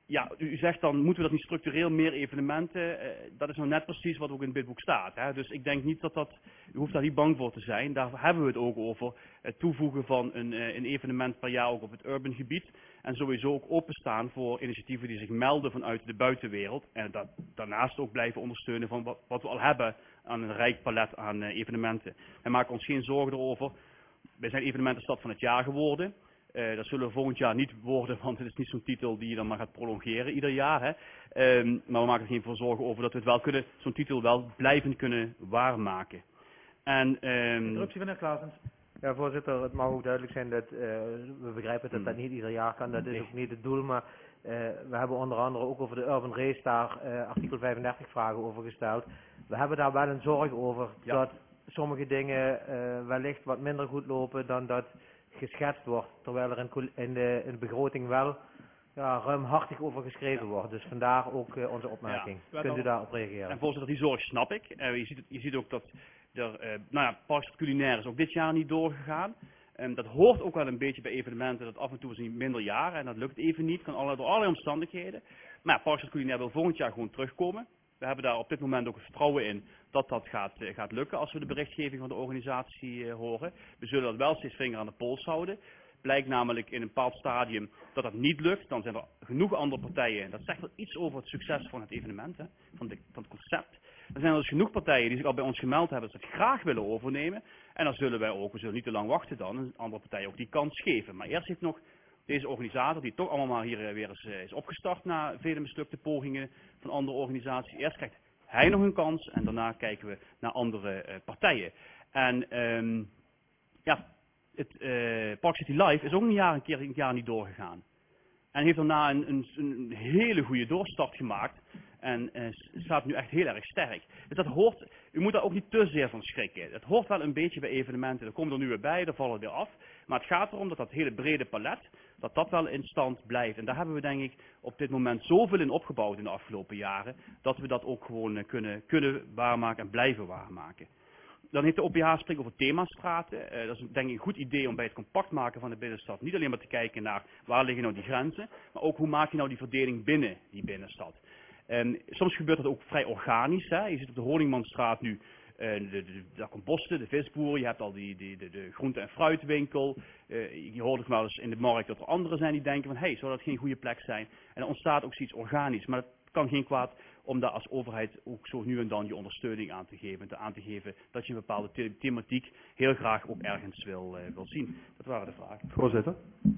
ja, u zegt dan, moeten we dat niet structureel meer evenementen? Uh, dat is nou net precies wat ook in het bidboek staat. Hè? Dus ik denk niet dat dat, u hoeft daar niet bang voor te zijn. Daar hebben we het ook over. Het toevoegen van een, uh, een evenement per jaar ook op het urban gebied. En sowieso ook openstaan voor initiatieven die zich melden vanuit de buitenwereld. En dat, daarnaast ook blijven ondersteunen van wat, wat we al hebben aan een rijk palet aan uh, evenementen. Wij maken ons geen zorgen erover. Wij zijn evenementenstad van het jaar geworden. Uh, dat zullen we volgend jaar niet worden, want het is niet zo'n titel die je dan maar gaat prolongeren ieder jaar. Hè. Um, maar we maken er geen voor zorgen over dat we het wel kunnen, zo'n titel wel blijvend kunnen waarmaken. En, um... Interruptie van de heer Klaasens. Ja, voorzitter, het mag ook duidelijk zijn dat uh, we begrijpen dat dat niet ieder jaar kan. Dat is Nee. ook niet het doel, maar uh, we hebben onder andere ook over de Urban Race daar uh, artikel vijfendertig vragen over gesteld. We hebben daar wel een zorg over Ja. dat sommige dingen uh, wellicht wat minder goed lopen dan dat geschetst wordt, terwijl er in, col- in, de, in de begroting wel ja, ruimhartig over geschreven wordt. Dus vandaar ook uh, onze opmerking. Ja. Kunt u daarop reageren? En voorzitter, die zorg snap ik. Uh, je, ziet het, je ziet ook dat er, uh, nou ja, Parkstad Culinair is ook dit jaar niet doorgegaan. Um, dat hoort ook wel een beetje bij evenementen, dat af en toe is niet minder jaren en dat lukt even niet, kan alle, door allerlei omstandigheden. Maar ja, Parkstad Culinair wil volgend jaar gewoon terugkomen. We hebben daar op dit moment ook vertrouwen in dat dat gaat, uh, gaat lukken als we de berichtgeving van de organisatie uh, horen. We zullen dat wel steeds vinger aan de pols houden. Blijkt namelijk in een bepaald stadium dat dat niet lukt, dan zijn er genoeg andere partijen. Dat zegt wel iets over het succes van het evenement, hè, van, de, van het concept. Er zijn dus genoeg partijen die zich al bij ons gemeld hebben dat ze het graag willen overnemen. En dan zullen wij ook, we zullen niet te lang wachten dan, en andere partijen ook die kans geven. Maar eerst heeft nog deze organisator, die toch allemaal maar hier weer eens uh, is opgestart na vele mislukte pogingen van andere organisaties. Eerst krijgt hij nog een kans en daarna kijken we naar andere uh, partijen. En um, ja, het uh, Park City Live is ook een jaar, een keer een jaar niet doorgegaan. En heeft daarna een, een, een hele goede doorstart gemaakt. En uh, staat nu echt heel erg sterk. Dus dat hoort, u moet daar ook niet te zeer van schrikken. Het hoort wel een beetje bij evenementen. Er komen er nu weer bij, er vallen weer af. Maar het gaat erom dat dat hele brede palet, dat dat wel in stand blijft. En daar hebben we denk ik op dit moment zoveel in opgebouwd in de afgelopen jaren. Dat we dat ook gewoon uh, kunnen, kunnen waarmaken en blijven waarmaken. Dan heeft de O P H gesprek over themastraten. Uh, dat is denk ik een goed idee om bij het compact maken van de binnenstad niet alleen maar te kijken naar waar liggen nou die grenzen, maar ook hoe maak je nou die verdeling binnen die binnenstad. En soms gebeurt dat ook vrij organisch. Hè. Je ziet op de Honingmanstraat nu, uh, de, de, de, de composten, de visboer, je hebt al die, die, de, de groente- en fruitwinkel. Uh, je hoort ook wel eens in de markt dat er anderen zijn die denken van, hé, hey, zou dat geen goede plek zijn? En er ontstaat ook zoiets organisch. Maar het kan geen kwaad om daar als overheid ook zo nu en dan je ondersteuning aan te geven. Te aan te geven dat je een bepaalde the thematiek heel graag ook ergens wil, uh, wil zien. Dat waren de vragen. Voorzitter.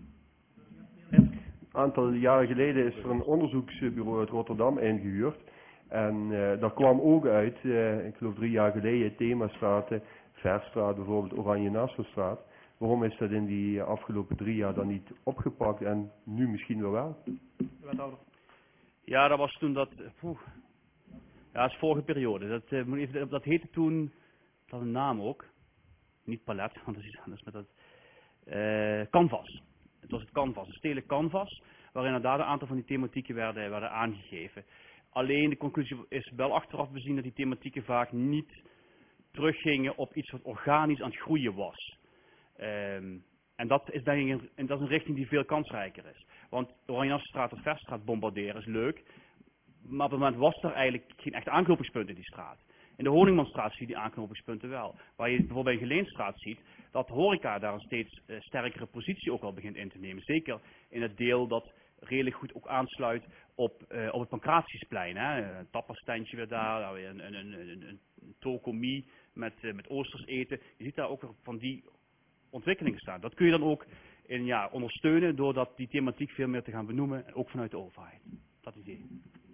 Een aantal jaren geleden is er een onderzoeksbureau uit Rotterdam ingehuurd. En uh, daar kwam ook uit, uh, ik geloof drie jaar geleden, themastraten, Verstraat bijvoorbeeld, Oranje Nassaustraat. Waarom is dat in die afgelopen drie jaar dan niet opgepakt en nu misschien wel wel? Wethouder. Ja, dat was toen dat, poeh, ja, dat is vorige periode. Dat, uh, moet even, dat heette toen, dat had een naam ook, niet palet, want dat is iets anders met dat, uh, canvas. Het was het canvas, een stedelijk canvas, waarin inderdaad een aantal van die thematieken werden, werden aangegeven. Alleen de conclusie is wel achteraf bezien dat die thematieken vaak niet teruggingen op iets wat organisch aan het groeien was. Um, en dat is denk ik een, dat is een richting die veel kansrijker is. Want de Oranjasstraat tot Verstraat bombarderen is leuk, maar op het moment was er eigenlijk geen echt aanknopingspunt in die straat. In de Honingmanstraat zie je die aanknopingspunten wel. Waar je bijvoorbeeld in Geleenstraat ziet dat horeca daar een steeds uh, sterkere positie ook wel begint in te nemen. Zeker in het deel dat redelijk goed ook aansluit op, uh, op het Pancratiusplein. Hè. Een tapperstandje weer daar, een, een, een, een, een tolkomie met, uh, met oosters eten. Je ziet daar ook weer van die ontwikkelingen staan. Dat kun je dan ook in, ja, ondersteunen doordat die thematiek veel meer te gaan benoemen, en ook vanuit de overheid. Dat idee.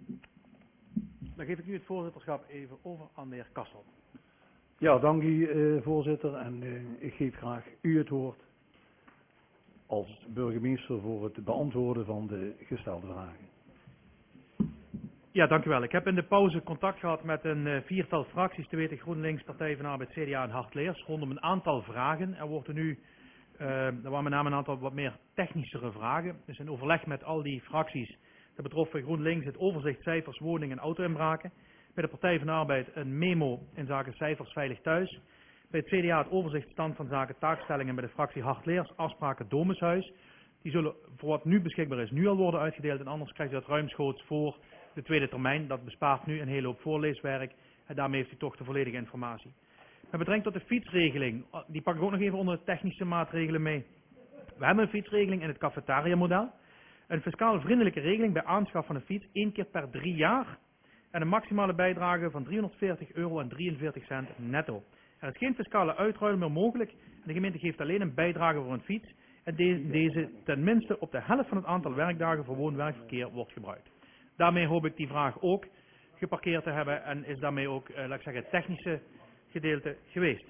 Dan geef ik nu het voorzitterschap even over aan de heer Kassel. Ja, dank u uh, voorzitter en uh, ik geef graag u het woord als burgemeester voor het beantwoorden van de gestelde vragen. Ja, dank u wel. Ik heb in de pauze contact gehad met een uh, viertal fracties, te weten GroenLinks, Partij van de Arbeid, C D A en Hardleers, rondom een aantal vragen. Er worden nu, uh, er waren met name een aantal wat meer technischere vragen. Dus in overleg met al die fracties, dat betrof bij GroenLinks het overzicht cijfers, woning- en auto-inbraken. Bij de Partij van de Arbeid een memo in zaken cijfers veilig thuis. Bij het C D A het overzicht stand van zaken taakstellingen bij de fractie Hardleers, afspraken Domushuis. Die zullen voor wat nu beschikbaar is, nu al worden uitgedeeld. En anders krijgt u dat ruimschoots voor de tweede termijn. Dat bespaart nu een hele hoop voorleeswerk. En daarmee heeft u toch de volledige informatie. Met betrekking tot de fietsregeling, die pak ik ook nog even onder de technische maatregelen mee. We hebben een fietsregeling in het cafetaria-model. Een fiscaal vriendelijke regeling bij aanschaf van een fiets, één keer per drie jaar. En een maximale bijdrage van driehonderdveertig euro en drieënveertig cent netto. Er is geen fiscale uitruil meer mogelijk. En de gemeente geeft alleen een bijdrage voor een fiets. En de, deze tenminste op de helft van het aantal werkdagen voor woon-werkverkeer wordt gebruikt. Daarmee hoop ik die vraag ook geparkeerd te hebben. En is daarmee ook, eh, laat ik zeggen, het technische gedeelte geweest.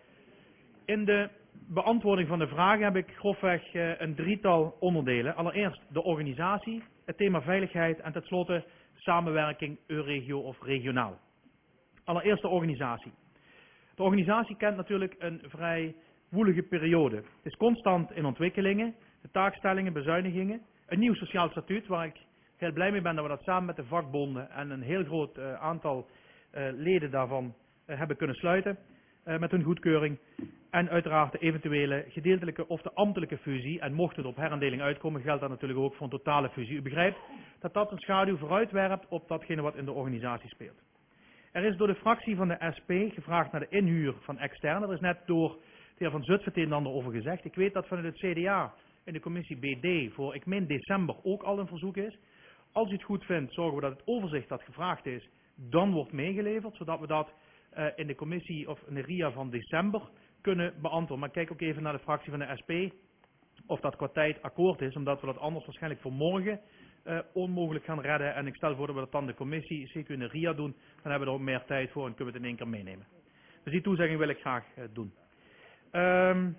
In de beantwoording van de vragen heb ik grofweg uh, een drietal onderdelen. Allereerst de organisatie, het thema veiligheid en tenslotte samenwerking Euregio of regionaal. Allereerst de organisatie. De organisatie kent natuurlijk een vrij woelige periode. Het is constant in ontwikkelingen, de taakstellingen, bezuinigingen, een nieuw sociaal statuut waar ik heel blij mee ben dat we dat samen met de vakbonden en een heel groot uh, aantal uh, leden daarvan uh, hebben kunnen sluiten. Uh, met hun goedkeuring en uiteraard de eventuele gedeeltelijke of de ambtelijke fusie. En mocht het op herindeling uitkomen, geldt dat natuurlijk ook voor een totale fusie. U begrijpt dat dat een schaduw vooruitwerpt op datgene wat in de organisatie speelt. Er is door de fractie van de S P gevraagd naar de inhuur van externen. Er is net door de heer Van Zutphen het een en ander over gezegd. Ik weet dat vanuit het C D A in de commissie B D voor, ik meen december, ook al een verzoek is. Als u het goed vindt, zorgen we dat het overzicht dat gevraagd is, dan wordt meegeleverd, zodat we dat Uh, in de commissie of in de R I A van december kunnen beantwoorden. Maar kijk ook even naar de fractie van de S P of dat qua tijd akkoord is, omdat we dat anders waarschijnlijk voor morgen uh, onmogelijk gaan redden. En ik stel voor dat we dat dan de commissie, zeker in de R I A doen, dan hebben we er ook meer tijd voor en kunnen we het in één keer meenemen. Dus die toezegging wil ik graag uh, doen. Um,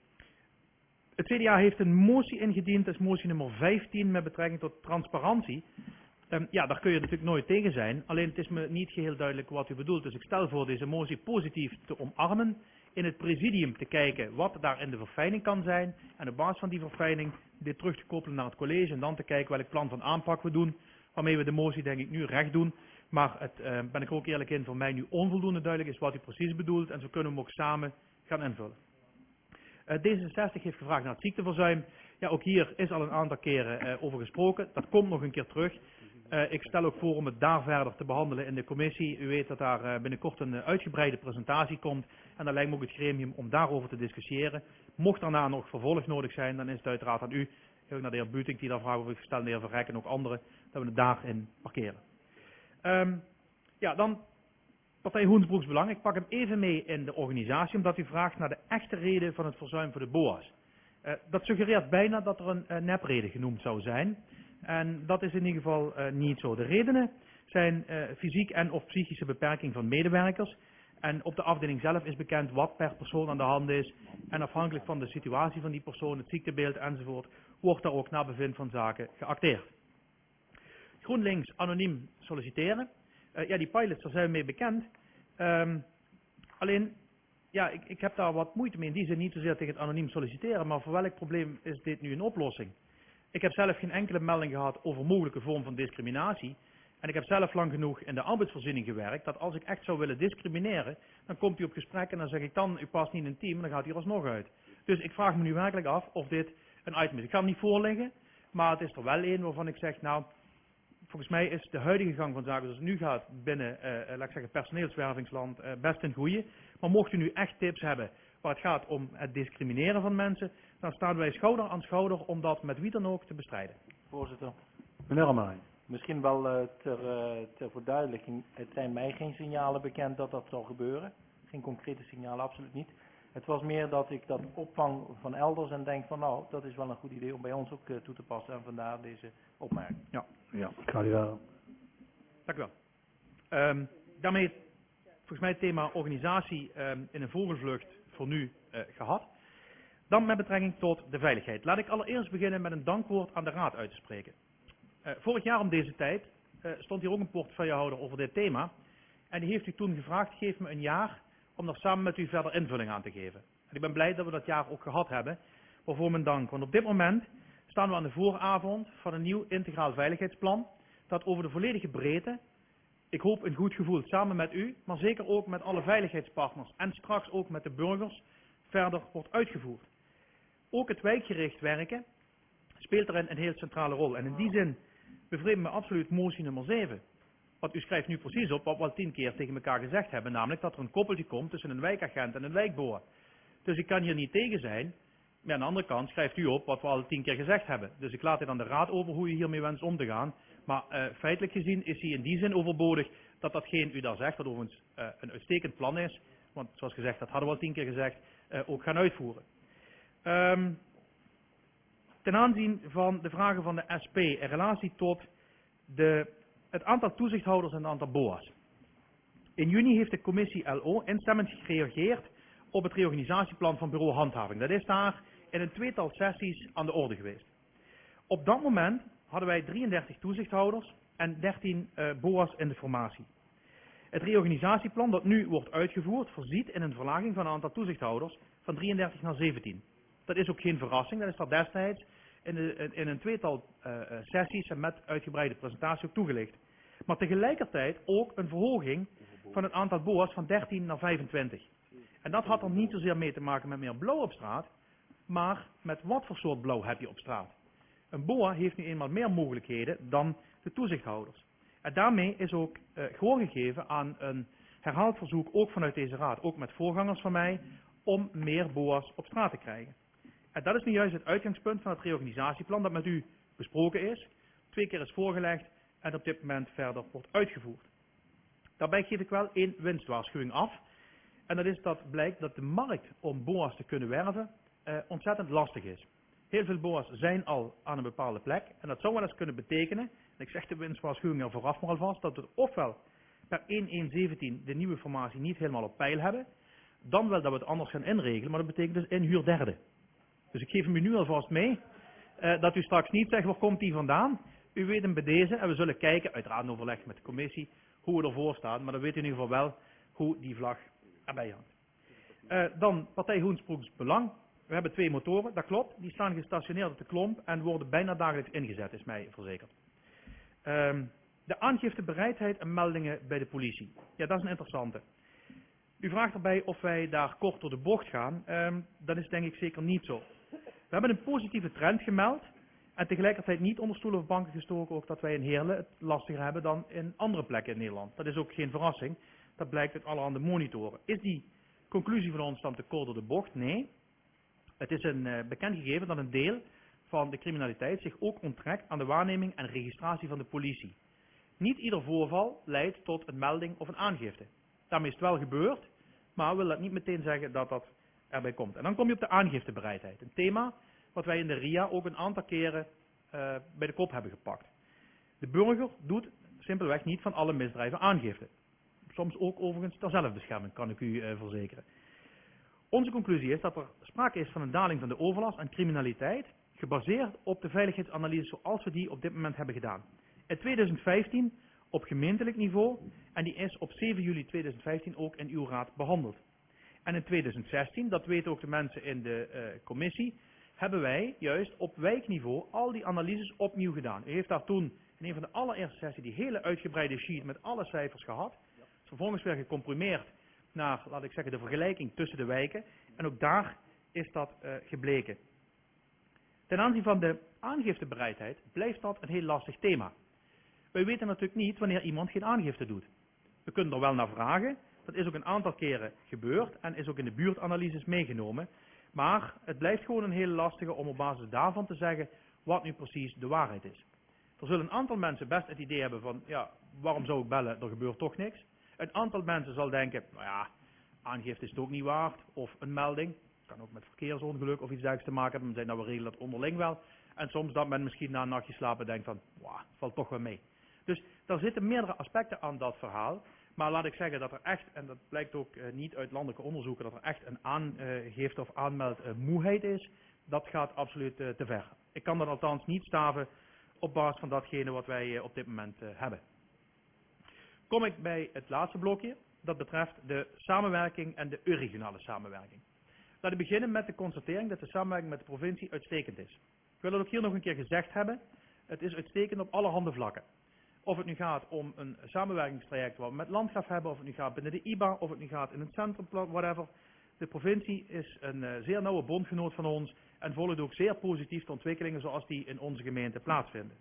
het C D A heeft een motie ingediend, dat is motie nummer vijftien met betrekking tot transparantie. Um, ja, daar kun je natuurlijk nooit tegen zijn, alleen het is me niet geheel duidelijk wat u bedoelt. Dus ik stel voor deze motie positief te omarmen, in het presidium te kijken wat daar in de verfijning kan zijn en op basis van die verfijning dit terug te koppelen naar het college en dan te kijken welk plan van aanpak we doen, waarmee we de motie denk ik nu recht doen. Maar het uh, ben ik ook eerlijk in, voor mij nu onvoldoende duidelijk is wat u precies bedoelt en zo kunnen we hem ook samen gaan invullen. Uh, D zesenzestig heeft gevraagd naar het ziekteverzuim. Ja, ook hier is al een aantal keren uh, over gesproken. Dat komt nog een keer terug. Uh, ik stel ook voor om het daar verder te behandelen in de commissie. U weet dat daar uh, binnenkort een uh, uitgebreide presentatie komt. En dat lijkt me ook het gremium om daarover te discussiëren. Mocht daarna nog vervolg nodig zijn, dan is het uiteraard aan u. Ook naar de heer Buting die daar vragen over gesteld, de heer Verrek en ook anderen, dat we het daarin parkeren. Um, ja, dan partij Hoensbroeks Belang. Ik pak hem even mee in de organisatie, omdat u vraagt naar de echte reden van het verzuim voor de B O A's. Uh, dat suggereert bijna dat er een uh, nepreden genoemd zou zijn. En dat is in ieder geval uh, niet zo. De redenen zijn uh, fysiek en of psychische beperking van medewerkers. En op de afdeling zelf is bekend wat per persoon aan de hand is. En afhankelijk van de situatie van die persoon, het ziektebeeld enzovoort, wordt daar ook naar bevind van zaken geacteerd. GroenLinks anoniem solliciteren. Uh, ja, die pilots, daar zijn we mee bekend. Um, alleen, ja, ik, ik heb daar wat moeite mee. In die zin niet zozeer tegen het anoniem solliciteren, maar voor welk probleem is dit nu een oplossing? Ik heb zelf geen enkele melding gehad over mogelijke vorm van discriminatie. En ik heb zelf lang genoeg in de arbeidsvoorziening gewerkt, dat als ik echt zou willen discrimineren, dan komt u op gesprek en dan zeg ik dan, u past niet in een team, en dan gaat u er alsnog uit. Dus ik vraag me nu werkelijk af of dit een item is. Ik ga hem niet voorleggen, maar het is er wel een waarvan ik zeg, nou, volgens mij is de huidige gang van zaken zoals het nu gaat binnen, uh, laat ik zeggen, personeelswervingsland uh, best een goeie. Maar mocht u nu echt tips hebben waar het gaat om het discrimineren van mensen, dan staan wij schouder aan schouder om dat met wie dan ook te bestrijden. Voorzitter. Meneer Amijn. Misschien wel uh, ter, uh, ter verduidelijking, het zijn mij geen signalen bekend dat dat zal gebeuren. Geen concrete signalen, absoluut niet. Het was meer dat ik dat opvang van elders en denk van nou, dat is wel een goed idee om bij ons ook uh, toe te passen en vandaar deze opmerking. Ja, ja. Ik ga die daar. Dank u wel. Um, daarmee volgens mij het thema organisatie um, in een vogelvlucht voor nu uh, gehad. Dan met betrekking tot de veiligheid. Laat ik allereerst beginnen met een dankwoord aan de Raad uit te spreken. Uh, vorig jaar om deze tijd uh, stond hier ook een portefeuillehouder over dit thema. En die heeft u toen gevraagd, geef me een jaar om daar samen met u verder invulling aan te geven. En ik ben blij dat we dat jaar ook gehad hebben. Waarvoor mijn dank. Want op dit moment staan we aan de vooravond van een nieuw integraal veiligheidsplan. Dat over de volledige breedte, ik hoop een goed gevoel samen met u, maar zeker ook met alle veiligheidspartners en straks ook met de burgers verder wordt uitgevoerd. Ook het wijkgericht werken speelt daarin een heel centrale rol. En in die zin bevreemdt me absoluut motie nummer zeven. Want u schrijft nu precies op wat we al tien keer tegen elkaar gezegd hebben, namelijk dat er een koppeltje komt tussen een wijkagent en een wijkboer. Dus ik kan hier niet tegen zijn, maar aan de andere kant schrijft u op wat we al tien keer gezegd hebben. Dus ik laat het aan de raad over hoe u hiermee wenst om te gaan. Maar uh, feitelijk gezien is hij in die zin overbodig dat datgene u daar zegt, wat overigens uh, een uitstekend plan is, want zoals gezegd, dat hadden we al tien keer gezegd, uh, ook gaan uitvoeren. Um, ten aanzien van de vragen van de S P in relatie tot de, het aantal toezichthouders en het aantal B O A's. In juni heeft de commissie L O instemmend gereageerd op het reorganisatieplan van bureau handhaving. Dat is daar in een tweetal sessies aan de orde geweest. Op dat moment hadden wij drieëndertig toezichthouders en dertien uh, B O A's in de formatie. Het reorganisatieplan dat nu wordt uitgevoerd voorziet in een verlaging van het aantal toezichthouders van drieëndertig naar zeventien. Dat is ook geen verrassing, dat is daar destijds in, de, in een tweetal uh, sessies en met uitgebreide presentatie ook toegelicht. Maar tegelijkertijd ook een verhoging van het aantal B O A's van dertien naar vijfentwintig. En dat had er niet zozeer mee te maken met meer blauw op straat, maar met wat voor soort blauw heb je op straat. Een B O A heeft nu eenmaal meer mogelijkheden dan de toezichthouders. En daarmee is ook uh, gehoor gegeven aan een herhaald verzoek, ook vanuit deze raad, ook met voorgangers van mij, om meer B O A's op straat te krijgen. En dat is nu juist het uitgangspunt van het reorganisatieplan dat met u besproken is, twee keer is voorgelegd en op dit moment verder wordt uitgevoerd. Daarbij geef ik wel één winstwaarschuwing af. En dat is dat blijkt dat de markt om B O A's te kunnen werven uh, ontzettend lastig is. Heel veel B O A's zijn al aan een bepaalde plek. En dat zou wel eens kunnen betekenen, en ik zeg de winstwaarschuwing er vooraf maar alvast, dat we ofwel per één één zeventien de nieuwe formatie niet helemaal op peil hebben, dan wel dat we het anders gaan inregelen, maar dat betekent dus inhuur derde. Dus ik geef hem u nu alvast mee, uh, dat u straks niet zegt, waar komt die vandaan? U weet hem bij deze en we zullen kijken, uiteraard in overleg met de commissie, hoe we ervoor staan, maar dan weet u in ieder geval wel hoe die vlag erbij hangt. Uh, dan partij Hoensbroeks Belang. We hebben twee motoren, dat klopt. Die staan gestationeerd op de klomp en worden bijna dagelijks ingezet, is mij verzekerd. Um, de aangiftebereidheid en meldingen bij de politie. Ja, dat is een interessante. U vraagt erbij of wij daar kort door de bocht gaan. Um, dat is denk ik zeker niet zo. We hebben een positieve trend gemeld en tegelijkertijd niet onder stoelen of banken gestoken ook dat wij in Heerlen het lastiger hebben dan in andere plekken in Nederland. Dat is ook geen verrassing. Dat blijkt uit allerhande monitoren. Is die conclusie van ons dan te kort door de bocht? Nee. Het is een uh, bekend gegeven dat een deel van de criminaliteit zich ook onttrekt aan de waarneming en registratie van de politie. Niet ieder voorval leidt tot een melding of een aangifte. Daarmee is het wel gebeurd, maar wil dat niet meteen zeggen dat dat erbij komt. En dan kom je op de aangiftebereidheid. Een thema wat wij in de R I A ook een aantal keren uh, bij de kop hebben gepakt. De burger doet simpelweg niet van alle misdrijven aangifte. Soms ook overigens ter zelfbescherming, kan ik u uh, verzekeren. Onze conclusie is dat er sprake is van een daling van de overlast en criminaliteit, gebaseerd op de veiligheidsanalyse zoals we die op dit moment hebben gedaan. In tweeduizend vijftien op gemeentelijk niveau en die is op zeven juli tweeduizend vijftien ook in uw raad behandeld. En in tweeduizend zestien, dat weten ook de mensen in de uh, commissie, hebben wij juist op wijkniveau al die analyses opnieuw gedaan. U heeft daar toen in een van de allereerste sessies die hele uitgebreide sheet met alle cijfers gehad. Vervolgens weer gecomprimeerd naar, laat ik zeggen, de vergelijking tussen de wijken. En ook daar is dat uh, gebleken. Ten aanzien van de aangiftebereidheid blijft dat een heel lastig thema. Wij weten natuurlijk niet wanneer iemand geen aangifte doet. We kunnen er wel naar vragen. Dat is ook een aantal keren gebeurd en is ook in de buurtanalyses meegenomen. Maar het blijft gewoon een hele lastige om op basis daarvan te zeggen wat nu precies de waarheid is. Er zullen een aantal mensen best het idee hebben van, ja, waarom zou ik bellen, er gebeurt toch niks. Een aantal mensen zal denken, nou ja, aangifte is het ook niet waard, of een melding. Het kan ook met verkeersongeluk of iets dergelijks te maken hebben, dan zijn nou, we regelen dat onderling wel. En soms dat men misschien na een nachtje slapen denkt van, wauw, valt toch wel mee. Dus daar zitten meerdere aspecten aan dat verhaal. Maar laat ik zeggen dat er echt, en dat blijkt ook uh, niet uit landelijke onderzoeken, dat er echt een aangifte of aanmeld uh, moeheid is. Dat gaat absoluut uh, te ver. Ik kan dat althans niet staven op basis van datgene wat wij uh, op dit moment uh, hebben. Kom ik bij het laatste blokje, dat betreft de samenwerking en de regionale samenwerking. Laat ik beginnen met de constatering dat de samenwerking met de provincie uitstekend is. Ik wil het ook hier nog een keer gezegd hebben, het is uitstekend op allerhande vlakken. Of het nu gaat om een samenwerkingstraject wat we met Landgraf hebben, of het nu gaat binnen de I B A, of het nu gaat in het centrum, whatever. De provincie is een uh, zeer nauwe bondgenoot van ons en volgt ook zeer positief de ontwikkelingen zoals die in onze gemeente plaatsvinden.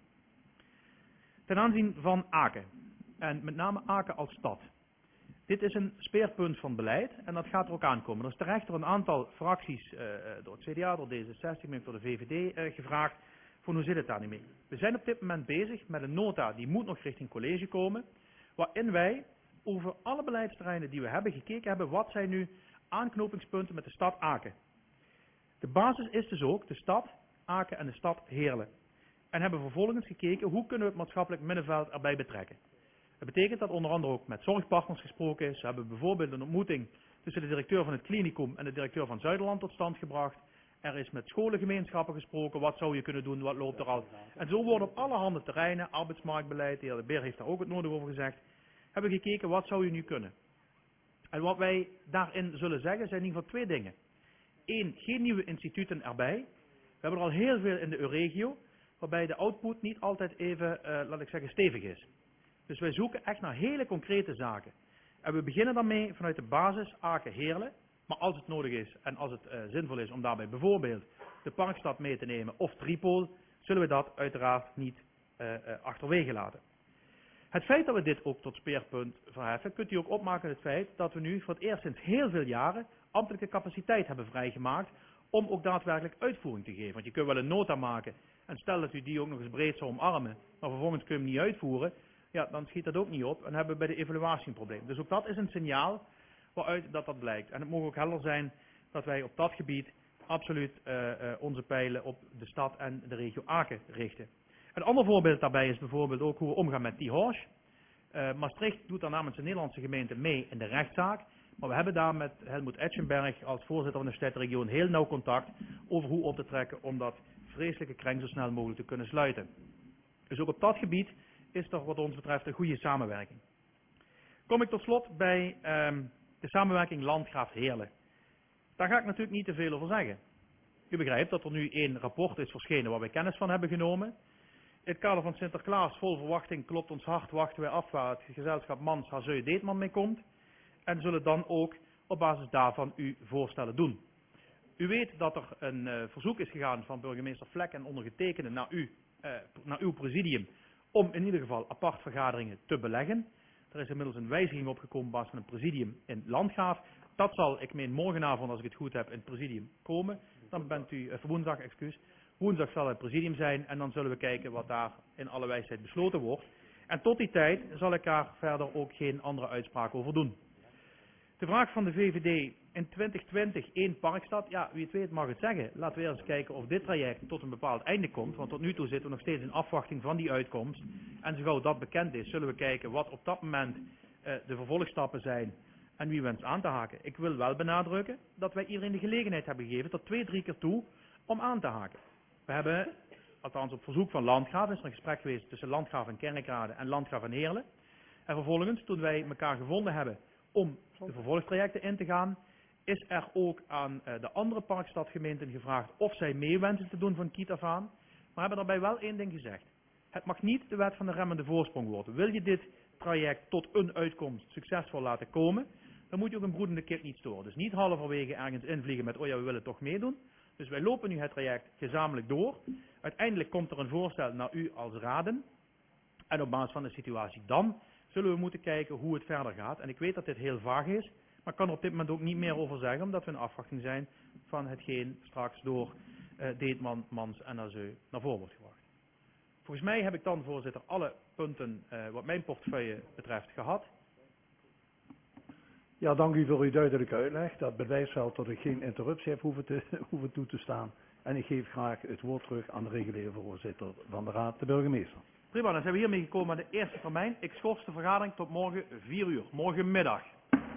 Ten aanzien van Aken, en met name Aken als stad. Dit is een speerpunt van beleid en dat gaat er ook aankomen. Er is terecht door een aantal fracties, uh, door het C D A, door D zesenzestig, maar ook door de V V D uh, gevraagd, van hoe zit het daar nu mee. We zijn op dit moment bezig met een nota, die moet nog richting college komen, waarin wij over alle beleidsterreinen die we hebben gekeken hebben, wat zijn nu aanknopingspunten met de stad Aken. De basis is dus ook de stad Aken en de stad Heerlen. En hebben vervolgens gekeken hoe kunnen we het maatschappelijk middenveld erbij betrekken. Dat betekent dat onder andere ook met zorgpartners gesproken is. We hebben bijvoorbeeld een ontmoeting tussen de directeur van het klinicum en de directeur van Zuiderland tot stand gebracht. Er is met scholengemeenschappen gesproken, wat zou je kunnen doen, wat loopt er al. En zo worden op allerhande terreinen, arbeidsmarktbeleid, de heer De Beer heeft daar ook het nodig over gezegd, hebben we gekeken wat zou je nu kunnen. En wat wij daarin zullen zeggen zijn in ieder geval twee dingen. Eén, geen nieuwe instituten erbij. We hebben er al heel veel in de U-regio, waarbij de output niet altijd even, uh, laat ik zeggen, stevig is. Dus wij zoeken echt naar hele concrete zaken. En we beginnen daarmee vanuit de basis Aken-Heerlen. Maar als het nodig is en als het uh, zinvol is om daarbij bijvoorbeeld de Parkstad mee te nemen of Tripol, zullen we dat uiteraard niet uh, uh, achterwege laten. Het feit dat we dit ook tot speerpunt verheffen, kunt u ook opmaken het feit dat we nu voor het eerst sinds heel veel jaren ambtelijke capaciteit hebben vrijgemaakt om ook daadwerkelijk uitvoering te geven. Want je kunt wel een nota maken en stel dat u die ook nog eens breed zou omarmen, maar vervolgens kun je hem niet uitvoeren, ja, dan schiet dat ook niet op en hebben we bij de evaluatie een probleem. Dus ook dat is een signaal waaruit dat dat blijkt. En het mag ook helder zijn dat wij op dat gebied absoluut uh, uh, onze pijlen op de stad en de regio Aken richten. Een ander voorbeeld daarbij is bijvoorbeeld ook hoe we omgaan met die Horsch. Uh, Maastricht doet daar namens de Nederlandse gemeente mee in de rechtszaak. Maar we hebben daar met Helmoet Etchenberg als voorzitter van de Stedregio heel nauw contact over hoe op te trekken om dat vreselijke kreng zo snel mogelijk te kunnen sluiten. Dus ook op dat gebied is er wat ons betreft een goede samenwerking. Kom ik tot slot bij um, de samenwerking Landgraaf-Heerlen. Daar ga ik natuurlijk niet te veel over zeggen. U begrijpt dat er nu één rapport is verschenen waar wij kennis van hebben genomen. In het kader van Sinterklaas, vol verwachting, klopt ons hart, wachten wij af waar het gezelschap Mans, Hazeu, Deetman mee komt. En zullen dan ook op basis daarvan uw voorstellen doen. U weet dat er een uh, verzoek is gegaan van burgemeester Vlek en ondergetekende naar, u, uh, naar uw presidium om in ieder geval apart vergaderingen te beleggen. Er is inmiddels een wijziging opgekomen op basis van een presidium in Landgraaf. Dat zal, ik meen morgenavond als ik het goed heb, in het presidium komen. Dan bent u, uh, woensdag, excuus. Woensdag zal het presidium zijn en dan zullen we kijken wat daar in alle wijsheid besloten wordt. En tot die tijd zal ik daar verder ook geen andere uitspraak over doen. De vraag van de V V D in twintig twintig één Parkstad. Ja, wie het weet mag het zeggen. Laten we eens kijken of dit traject tot een bepaald einde komt. Want tot nu toe zitten we nog steeds in afwachting van die uitkomst. En zo gauw dat bekend is, zullen we kijken wat op dat moment uh, de vervolgstappen zijn. En wie wenst aan te haken. Ik wil wel benadrukken dat wij iedereen de gelegenheid hebben gegeven tot twee, drie keer toe om aan te haken. We hebben, althans op verzoek van Landgraaf, is er een gesprek geweest tussen Landgraaf en Kerkrade en Landgraaf en Heerlen. En vervolgens, toen wij elkaar gevonden hebben om de vervolgtrajecten in te gaan, is er ook aan uh, de andere Parkstadgemeenten gevraagd of zij mee wensen te doen van kiet af aan. Maar hebben daarbij wel één ding gezegd. Het mag niet de wet van de remmende voorsprong worden. Wil je dit traject tot een uitkomst succesvol laten komen, dan moet je ook een broedende kip niet storen. Dus niet halverwege ergens invliegen met, oh ja, we willen toch meedoen. Dus wij lopen nu het traject gezamenlijk door. Uiteindelijk komt er een voorstel naar u als raden. En op basis van de situatie dan zullen we moeten kijken hoe het verder gaat. En ik weet dat dit heel vaag is, maar ik kan er op dit moment ook niet meer over zeggen, omdat we in afwachting zijn van hetgeen straks door uh, Deetman, Mans en Hazeu naar voren wordt gebracht. Volgens mij heb ik dan, voorzitter, alle punten uh, wat mijn portefeuille betreft gehad. Ja, dank u voor uw duidelijke uitleg. Dat bewijst wel dat ik geen interruptie heb hoeven, te, hoeven toe te staan. En ik geef graag het woord terug aan de reguliere voorzitter van de Raad, de burgemeester. Prima, dan zijn we hiermee gekomen aan de eerste termijn. Ik schors de vergadering tot morgen vier uur, morgenmiddag.